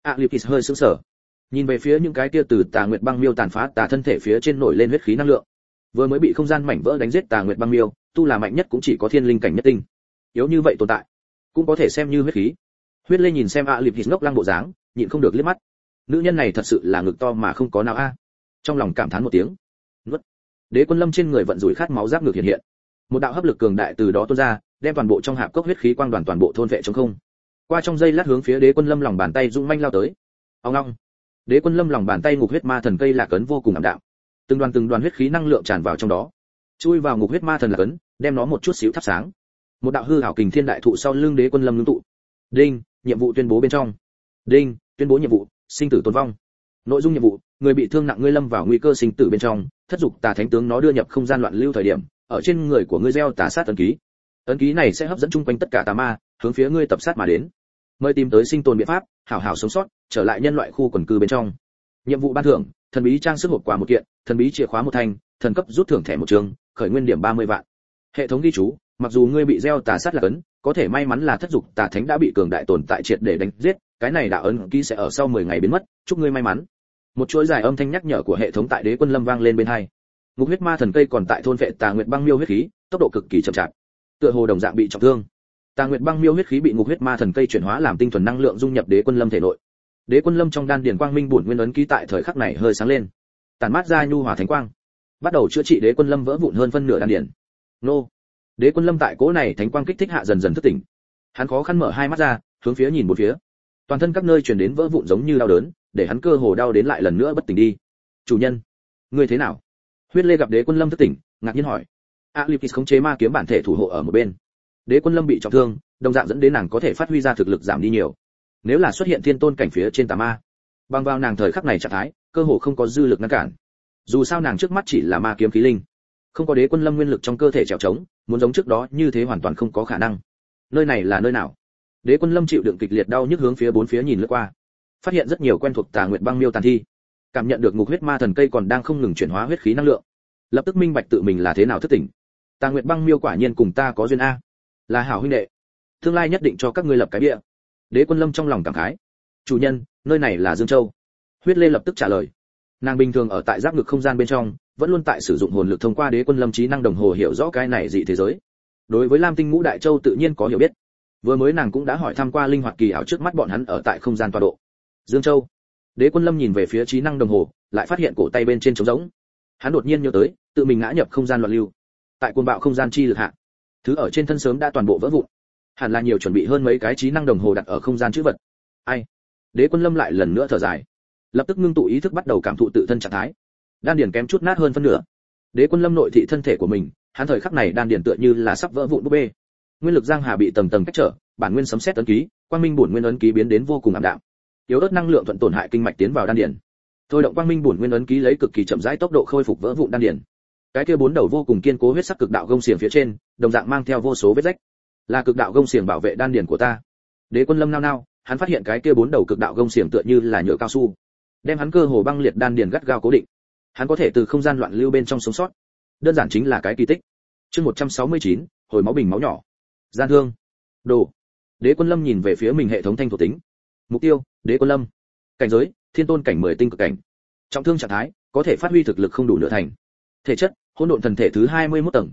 Alipis hơi sững sờ, nhìn về phía những cái kia từ Tà Nguyệt Băng Miêu tàn phá tà thân thể phía trên nổi lên huyết khí năng lượng. Vừa mới bị không gian mảnh vỡ đánh giết Tà Nguyệt Băng Miêu, tu là mạnh nhất cũng chỉ có thiên linh cảnh nhất tinh. Yếu như vậy tồn tại, cũng có thể xem như huyết khí. Huyết Lê nhìn xem Alipis ngốc lăng bộ dáng, nhịn không được liếc mắt. Nữ nhân này thật sự là ngực to mà không có não a. Trong lòng cảm thán một tiếng. Nuốt. Đế Quân Lâm trên người vận rủi khát máu giáp ngược hiện hiện. Một đạo hấp lực cường đại từ đó tuôn ra, đem toàn bộ trong hạp cốc huyết khí quang đoàn toàn bộ thôn vệ trong không. Qua trong giây lát hướng phía Đế Quân Lâm lòng bàn tay dũng manh lao tới. Ong ong. Đế Quân Lâm lòng bàn tay ngục huyết ma thần cây lạc ấn vô cùng ảm đạm. Từng đoàn huyết khí năng lượng tràn vào trong đó, chui vào ngục huyết ma thần lạc ấn, đem nó một chút xíu thắp sáng. Một đạo hư ảo kình thiên đại thụ sau lưng Đế Quân Lâm ngưng tụ. Đinh, nhiệm vụ tuyên bố bên trong. Đinh, tuyên bố nhiệm vụ, sinh tử tồn vong. Nội dung nhiệm vụ, người bị thương nặng ngươi lâm vào nguy cơ sinh tử bên trong, thất dục tà thánh tướng nó đưa nhập không gian loạn lưu thời điểm, ở trên người của ngươi gieo tà sát ấn ký. Ấn ký này sẽ hấp dẫn chung quanh tất cả tà ma, hướng phía ngươi tập sát mà đến. Mời tìm tới sinh tồn biện pháp, hảo hảo sống sót, trở lại nhân loại khu quần cư bên trong. Nhiệm vụ ban thưởng, thần bí trang sức hộp quà một kiện, thần bí chìa khóa một thanh, thần cấp rút thưởng thẻ một trường, khởi nguyên điểm 30 vạn. Hệ thống ghi chú, mặc dù ngươi bị gieo tà sát là ấn, có thể may mắn là thất dục tà thánh đã bị cường đại tồn tại triệt để đánh giết, cái này đạo ấn ký sẽ ở sau 10 ngày biến mất, chúc ngươi may mắn. Một chuỗi dài âm thanh nhắc nhở của hệ thống tại Đế Quân Lâm vang lên bên tai. Ngục huyết ma thần cây còn tại thôn vệ Tà Nguyệt Băng Miêu huyết khí, tốc độ cực kỳ chậm chạp, tựa hồ đồng dạng bị trọng thương. Tà Nguyệt Băng Miêu huyết khí bị ngục huyết ma thần cây chuyển hóa làm tinh thuần năng lượng dung nhập Đế Quân Lâm thể nội. Đế Quân Lâm trong đan điền quang minh bổn nguyên ấn ký tại thời khắc này hơi sáng lên, tản mát ra nhu hòa thánh quang, bắt đầu chữa trị Đế Quân Lâm vỡ vụn hơn phân nửa đan điền. Nô! Đế Quân Lâm tại cỗ này thánh quang kích thích hạ dần dần thức tỉnh. Hắn khó khăn mở hai mắt ra, hướng phía nhìn bốn phía. Toàn thân các nơi truyền đến vỡ vụn giống như đau đớn, để hắn cơ hồ đau đến lại lần nữa bất tỉnh đi. Chủ nhân, ngươi thế nào? Huyết Lê gặp Đế Quân Lâm thức tỉnh, ngạc nhiên hỏi. Alipis khống chế ma kiếm bản thể thủ hộ ở một bên. Đế Quân Lâm bị trọng thương, đồng dạng dẫn đến nàng có thể phát huy ra thực lực giảm đi nhiều. Nếu là xuất hiện thiên tôn cảnh phía trên tà ma, bằng vào nàng thời khắc này trạng thái, cơ hồ không có dư lực ngăn cản. Dù sao nàng trước mắt chỉ là ma kiếm khí linh, không có Đế Quân Lâm nguyên lực trong cơ thể trèo trống, muốn giống trước đó như thế hoàn toàn không có khả năng. Nơi này là nơi nào? Đế Quân Lâm chịu đựng kịch liệt đau nhức hướng phía bốn phía nhìn lướt qua, phát hiện rất nhiều quen thuộc Tà Nguyệt Băng Miêu tàn thi, cảm nhận được ngục huyết ma thần cây còn đang không ngừng chuyển hóa huyết khí năng lượng, lập tức minh bạch tự mình là thế nào thức tỉnh. Tà Nguyệt Băng Miêu quả nhiên cùng ta có duyên a, là hảo huynh đệ, tương lai nhất định cho các ngươi lập cái bia. Đế Quân Lâm trong lòng cảm khái. Chủ nhân, nơi này là Dương Châu. Huyết Lê lập tức trả lời. Nàng bình thường ở tại giáp ngực không gian bên trong, vẫn luôn tại sử dụng hồn lực thông qua Đế Quân Lâm trí năng đồng hồ hiểu rõ cái này dị thế giới. Đối với Lam Tinh Ngũ Đại Châu tự nhiên có hiểu biết. Vừa mới nàng cũng đã hỏi thăm qua linh hoạt kỳ ảo trước mắt bọn hắn ở tại không gian tọa độ. Dương Châu. Đế Quân Lâm nhìn về phía trí năng đồng hồ, lại phát hiện cổ tay bên trên trống rỗng. Hắn đột nhiên nhớ tới, tự mình ngã nhập không gian loạn lưu. Tại cuồng bạo không gian chi lực hạ, thứ ở trên thân sớm đã toàn bộ vỡ vụn. Hẳn là nhiều chuẩn bị hơn mấy cái trí năng đồng hồ đặt ở không gian chữ vật. Ai? Đế Quân Lâm lại lần nữa thở dài, lập tức ngưng tụ ý thức bắt đầu cảm thụ tự thân trạng thái. Đan điền kém chút nát hơn phân nửa. Đế Quân Lâm nội thị thân thể của mình, hắn thời khắc này đan điền tựa như là sắp vỡ vụn búp bê. Nguyên lực giang hà bị tầng tầng cách trở, bản nguyên sấm sét ấn ký, quang minh bổn nguyên ấn ký biến đến vô cùng ảm đạm. Yếu ớt năng lượng thuận tổn hại kinh mạch tiến vào đan điền. Thôi động quang minh bổn nguyên ấn ký lấy cực kỳ chậm rãi tốc độ khôi phục vỡ vụn đan điền. Cái kia bốn đầu vô cùng kiên cố huyết sắc cực đạo gông xiềng phía trên, đồng dạng mang theo vô số vết rách. Là cực đạo gông xiềng bảo vệ đan điền của ta. Đế Quân Lâm nao nao, hắn phát hiện cái kia bốn đầu cực đạo gông xiềng tựa như là nhựa cao su, đem hắn cơ hồ băng liệt đan điền gắt gao cố định. Hắn có thể từ không gian loạn lưu bên trong sống sót, đơn giản chính là cái kỳ tích. Chương 169, hồi máu bình máu nhỏ. Gian thương. Đồ. Đế Quân Lâm nhìn về phía mình hệ thống thanh thuộc tính. Mục tiêu, Đế Quân Lâm. Cảnh giới, thiên tôn cảnh 10 tinh cực cảnh. Trọng thương trạng thái, có thể phát huy thực lực không đủ nửa thành. Thể chất, hỗn độn thần thể thứ 21 tầng,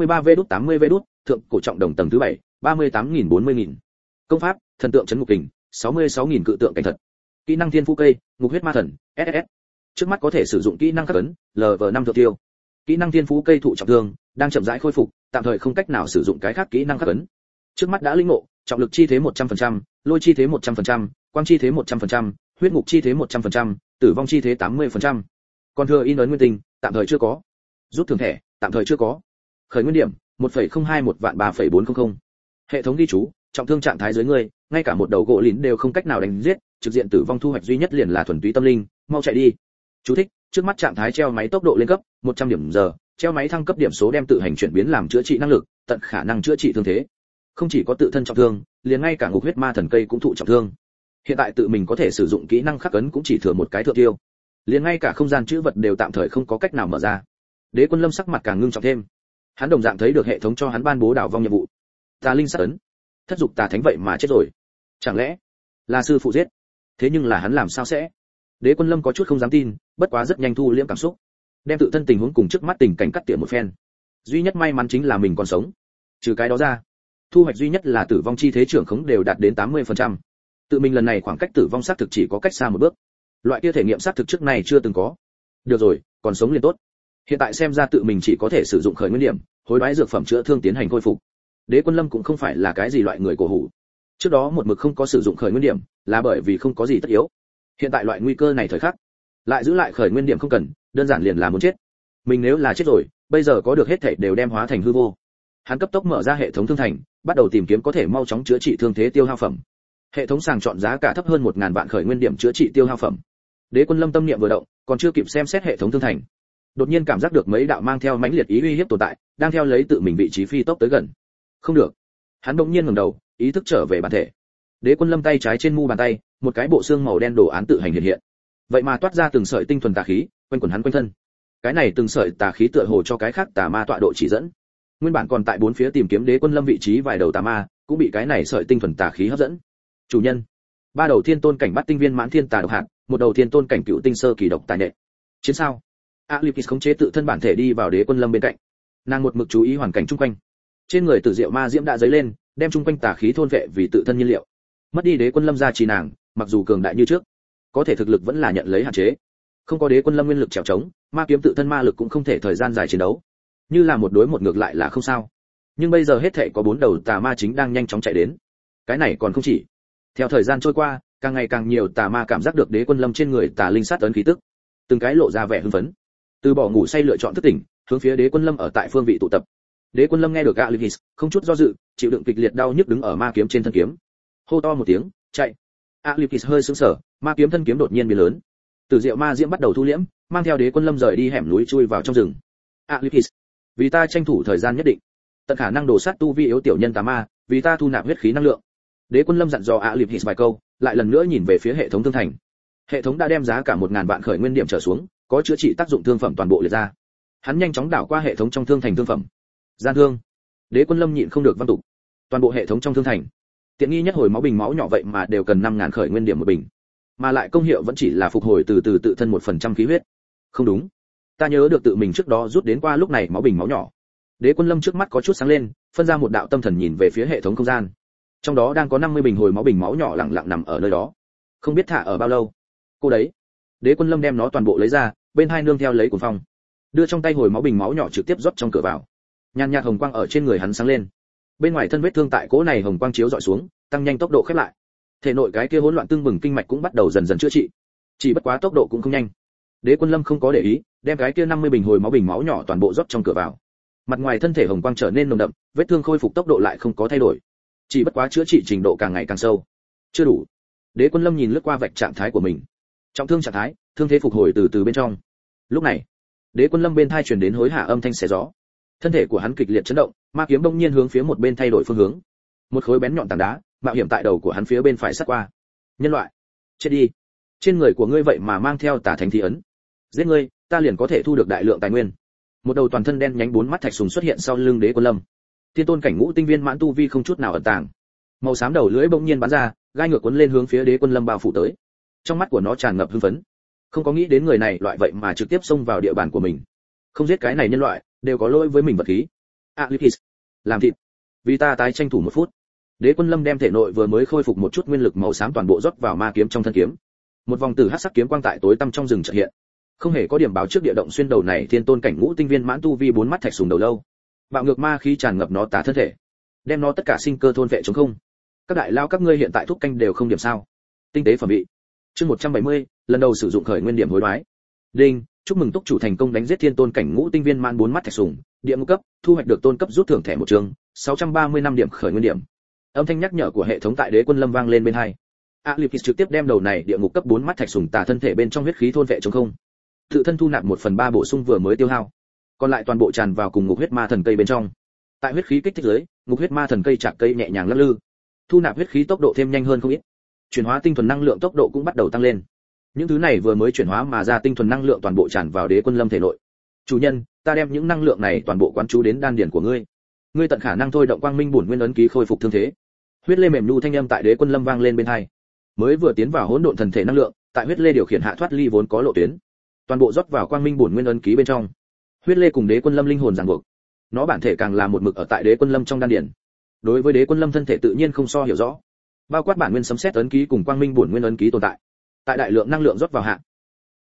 23V80V, thượng cổ trọng đồng tầng thứ 7, 38.000-40.000. Công pháp, thần tượng chấn ngục kình, 66.000 cự tượng cảnh thật. Kỹ năng thiên phú cây, ngục huyết ma thần, SS. Trước mắt có thể sử dụng kỹ năng khắc ấn, LV5 thượng tiêu. Kỹ năng thiên phú cây thụ trọng thương, đang chậm rãi khôi phục, tạm thời không cách nào sử dụng cái khác kỹ năng khắc ấn. Trước mắt đã linh ngộ, trọng lực chi thế 100%, lôi chi thế 100%, quang chi thế 100%, huyết ngục chi thế 100%, tử vong chi thế 80%. Còn thừa in ấn nguyên tinh, tạm thời chưa có. Rút thưởng thẻ, tạm thời chưa có. Khởi nguyên điểm, 1.021 vạn 3.400. Hệ thống ghi chú, trọng thương trạng thái dưới ngươi, ngay cả một đầu gỗ lìn đều không cách nào đánh giết, trực diện tử vong thu hoạch duy nhất liền là thuần túy tâm linh, mau chạy đi. Chú thích, trước mắt trạng thái treo máy tốc độ lên cấp, 100 điểm giờ, treo máy thăng cấp điểm số đem tự hành chuyển biến làm chữa trị năng lực, tận khả năng chữa trị thương thế. Không chỉ có tự thân trọng thương, liền ngay cả ngục huyết ma thần cây cũng thụ trọng thương. Hiện tại tự mình có thể sử dụng kỹ năng khắc ấn cũng chỉ thừa một cái thượng tiêu. Liền ngay cả không gian chữ vật đều tạm thời không có cách nào mở ra. Đế Quân Lâm sắc mặt càng ngưng trọng thêm. Hắn đồng dạng thấy được hệ thống cho hắn ban bố đảo vong nhiệm vụ. Tà linh sát ấn. Thất dục tà thánh vậy mà chết rồi. Chẳng lẽ là sư phụ giết? thế nhưng là hắn làm sao sẽ? Đế Quân Lâm có chút không dám tin, bất quá rất nhanh thu liễm cảm xúc, đem tự thân tình huống cùng trước mắt tình cảnh cắt tỉa một phen. Duy nhất may mắn chính là mình còn sống. Trừ cái đó ra, thu hoạch duy nhất là tử vong chi thế trưởng khống đều đạt đến 80%. Tự mình lần này khoảng cách tử vong xác thực chỉ có cách xa một bước. Loại kia thể nghiệm xác thực trước này chưa từng có. Được rồi, còn sống liền tốt. Hiện tại xem ra tự mình chỉ có thể sử dụng khởi nguyên điểm, hối đoái dược phẩm chữa thương tiến hành khôi phục. Đế Quân Lâm cũng không phải là cái gì loại người cổ hủ. Trước đó một mực không có sử dụng khởi nguyên điểm, là bởi vì không có gì tất yếu. Hiện tại loại nguy cơ này thời khắc, lại giữ lại khởi nguyên điểm không cần, đơn giản liền là muốn chết. Mình nếu là chết rồi, bây giờ có được hết thảy đều đem hóa thành hư vô. Hắn cấp tốc mở ra hệ thống thương thành, bắt đầu tìm kiếm có thể mau chóng chữa trị thương thế tiêu hao phẩm. Hệ thống sàng chọn giá cả thấp hơn 1000 vạn khởi nguyên điểm chữa trị tiêu hao phẩm. Đế Quân Lâm tâm niệm vừa động, còn chưa kịp xem xét hệ thống thương thành, đột nhiên cảm giác được mấy đạo mang theo mãnh liệt ý uy hiếp tồn tại, đang theo lấy tự mình vị trí phi tốc tới gần. Không được. Hắn bỗng nhiên ngẩng đầu, ý thức trở về bản thể. Đế Quân Lâm tay trái trên mu bàn tay, một cái bộ xương màu đen đồ án tự hành hiện hiện. Vậy mà toát ra từng sợi tinh thuần tà khí, quanh quẩn hắn quanh thân. Cái này từng sợi tà khí tựa hồ cho cái khác tà ma tọa độ chỉ dẫn. Nguyên bản còn tại bốn phía tìm kiếm Đế Quân Lâm vị trí vài đầu tà ma, cũng bị cái này sợi tinh thuần tà khí hấp dẫn. Chủ nhân, ba đầu thiên tôn cảnh bắt tinh viên mãn thiên tà độc hạt, một đầu thiên tôn cảnh cựu tinh sơ kỳ độc tài nệ. Chiến sao? Alipis khống chế tự thân bản thể đi vào Đế Quân Lâm bên cạnh. Nàng một mực chú ý hoàn cảnh xung quanh. Trên người Tử Diệu Ma Diễm đã dấy lên, đem xung quanh tà khí thôn vệ vì tự thân nhiên liệu. Mất đi Đế Quân Lâm gia trì nàng, mặc dù cường đại như trước, có thể thực lực vẫn là nhận lấy hạn chế. Không có Đế Quân Lâm nguyên lực trèo trống, ma kiếm tự thân ma lực cũng không thể thời gian dài chiến đấu. Như là một đối một ngược lại là không sao. Nhưng bây giờ hết thảy có 4 đầu tà ma chính đang nhanh chóng chạy đến. Cái này còn không chỉ. Theo thời gian trôi qua, càng ngày càng nhiều tà ma cảm giác được Đế Quân Lâm trên người tà linh sát ấn khí tức, từng cái lộ ra vẻ hưng phấn. Từ bỏ ngủ say lựa chọn thức tỉnh, hướng phía Đế Quân Lâm ở tại phương vị tụ tập. Đế Quân Lâm nghe được Alipis, không chút do dự, chịu đựng kịch liệt đau nhức đứng ở ma kiếm trên thân kiếm. Hô to một tiếng, chạy. Alipis hơi sững sờ, ma kiếm thân kiếm đột nhiên biến lớn. Tử Diệu Ma Diễm bắt đầu thu liễm, mang theo Đế Quân Lâm rời đi hẻm núi chui vào trong rừng. Alipis, vì ta tranh thủ thời gian nhất định, tận khả năng đổ sát tu vi yếu tiểu nhân tà ma, vì ta thu nạp huyết khí năng lượng. Đế Quân Lâm dặn dò Alipis vài câu, lại lần nữa nhìn về phía hệ thống thương thành. Hệ thống đã đem giá cả 1000 vạn khởi nguyên điểm trở xuống, có chữa trị tác dụng thương phẩm toàn bộ liệt ra. Hắn nhanh chóng đảo qua hệ thống trong thương thành thương phẩm. Gian thương. Đế Quân Lâm nhịn không được văn tục. Toàn bộ hệ thống trong thương thành, tiện nghi nhất hồi máu bình máu nhỏ vậy mà đều cần 5000 khởi nguyên điểm một bình, mà lại công hiệu vẫn chỉ là phục hồi từ từ tự thân 1% khí huyết. Không đúng, ta nhớ được tự mình trước đó rút đến qua lúc này máu bình máu nhỏ. Đế Quân Lâm trước mắt có chút sáng lên, phân ra một đạo tâm thần nhìn về phía hệ thống không gian. Trong đó đang có 50 bình hồi máu bình máu nhỏ lặng lặng nằm ở nơi đó, không biết thả ở bao lâu. Cô đấy. Đế Quân Lâm đem nó toàn bộ lấy ra, bên hai nương theo lấy cuồng phong, đưa trong tay hồi máu bình máu nhỏ trực tiếp rót trong cửa vào. Nhàn nhạt hồng quang ở trên người hắn sáng lên. Bên ngoài thân vết thương tại cỗ này hồng quang chiếu dọi xuống, tăng nhanh tốc độ khép lại. Thể nội cái kia hỗn loạn tương bừng kinh mạch cũng bắt đầu dần dần chữa trị. Chỉ bất quá tốc độ cũng không nhanh. Đế Quân Lâm không có để ý, đem cái kia 50 bình hồi máu bình máu nhỏ toàn bộ rót trong cửa vào. Mặt ngoài thân thể hồng quang trở nên nồng đậm, vết thương khôi phục tốc độ lại không có thay đổi. Chỉ bất quá chữa trị trình độ càng ngày càng sâu. Chưa đủ. Đế Quân Lâm nhìn lướt qua vạch trạng thái của mình. Trọng thương trạng thái, thương thế phục hồi từ từ bên trong. Lúc này, Đế Quân Lâm bên tai truyền đến hối hả âm thanh xé gió. Thân thể của hắn kịch liệt chấn động, ma kiếm bỗng nhiên hướng phía một bên thay đổi phương hướng. Một khối bén nhọn tảng đá, mạo hiểm tại đầu của hắn phía bên phải sát qua. Nhân loại, chết đi! Trên người của ngươi vậy mà mang theo tà thánh thi ấn. Giết ngươi, ta liền có thể thu được đại lượng tài nguyên. Một đầu toàn thân đen nhánh 4 mắt thạch sùng xuất hiện sau lưng Đế Quân Lâm. Thiên tôn cảnh ngũ tinh viên mãn tu vi không chút nào ẩn tàng. Màu xám đầu lưỡi bỗng nhiên bắn ra, gai ngược cuốn lên hướng phía Đế Quân Lâm bao phủ tới. Trong mắt của nó tràn ngập hưng phấn. Không có nghĩ đến người này loại vậy mà trực tiếp xông vào địa bàn của mình. Không giết cái này nhân loại, đều có lỗi với mình vật khí. Alipis, làm thịt. Vì ta tái tranh thủ 1 phút. Đế Quân Lâm đem thể nội vừa mới khôi phục một chút nguyên lực màu xám toàn bộ rót vào ma kiếm trong thân kiếm. Một vòng tử hắc sắc kiếm quang tại tối tăm trong rừng chợt hiện. Không hề có điểm báo trước địa động xuyên đầu này thiên tôn cảnh ngũ tinh viên mãn tu vi 4 mắt thạch sùng đầu lâu. Bạo ngược ma khí tràn ngập nó tả thân thể, đem nó tất cả sinh cơ thôn vệ chống không. Các đại lao các ngươi hiện tại thúc canh đều không điểm sao? Tinh tế phẩm vị. Chương 170, lần đầu sử dụng khởi nguyên điểm hối đoái. Đinh, chúc mừng túc chủ thành công đánh giết thiên tôn cảnh ngũ tinh viên mãn 4 mắt thạch sùng, địa ngục cấp, thu hoạch được tôn cấp rút thưởng thẻ một trường, 630 năm điểm khởi nguyên điểm. Âm thanh nhắc nhở của hệ thống tại Đế Quân Lâm vang lên bên hai. Alipis trực tiếp đem đầu này địa ngục cấp 4 mắt thạch sùng tà thân thể bên trong huyết khí thôn vệ chống không. Tự thân thu nạp 1/3 bổ sung vừa mới tiêu hao, còn lại toàn bộ tràn vào cùng ngục huyết ma thần cây bên trong. Tại huyết khí kích thích dưới, ngục huyết ma thần cây chạc cây nhẹ nhàng lắc lư, thu nạp huyết khí tốc độ thêm nhanh hơn không ít. Chuyển hóa tinh thuần năng lượng tốc độ cũng bắt đầu tăng lên. Những thứ này vừa mới chuyển hóa mà ra tinh thuần năng lượng toàn bộ tràn vào Đế Quân Lâm thể nội. Chủ nhân, ta đem những năng lượng này toàn bộ quán chú đến đan điển của ngươi. Ngươi tận khả năng thôi động quang minh bổn nguyên ấn ký khôi phục thương thế. Huyết lê mềm nhu thanh âm tại Đế Quân Lâm vang lên bên tai. mới vừa tiến vào hỗn độn thần thể năng lượng, tại huyết lê điều khiển hạ thoát ly vốn có lộ tuyến, toàn bộ rót vào quang minh bổn nguyên ấn ký bên trong. Huyết lê cùng đế quân lâm linh hồn ràng buộc, nó bản thể càng là một mực ở tại đế quân lâm trong đan điển. Đối với đế quân lâm thân thể tự nhiên không so hiểu rõ, bao quát bản nguyên sấm sét ấn ký cùng quang minh bổn nguyên ấn ký tồn tại. Tại đại lượng năng lượng rót vào hạ,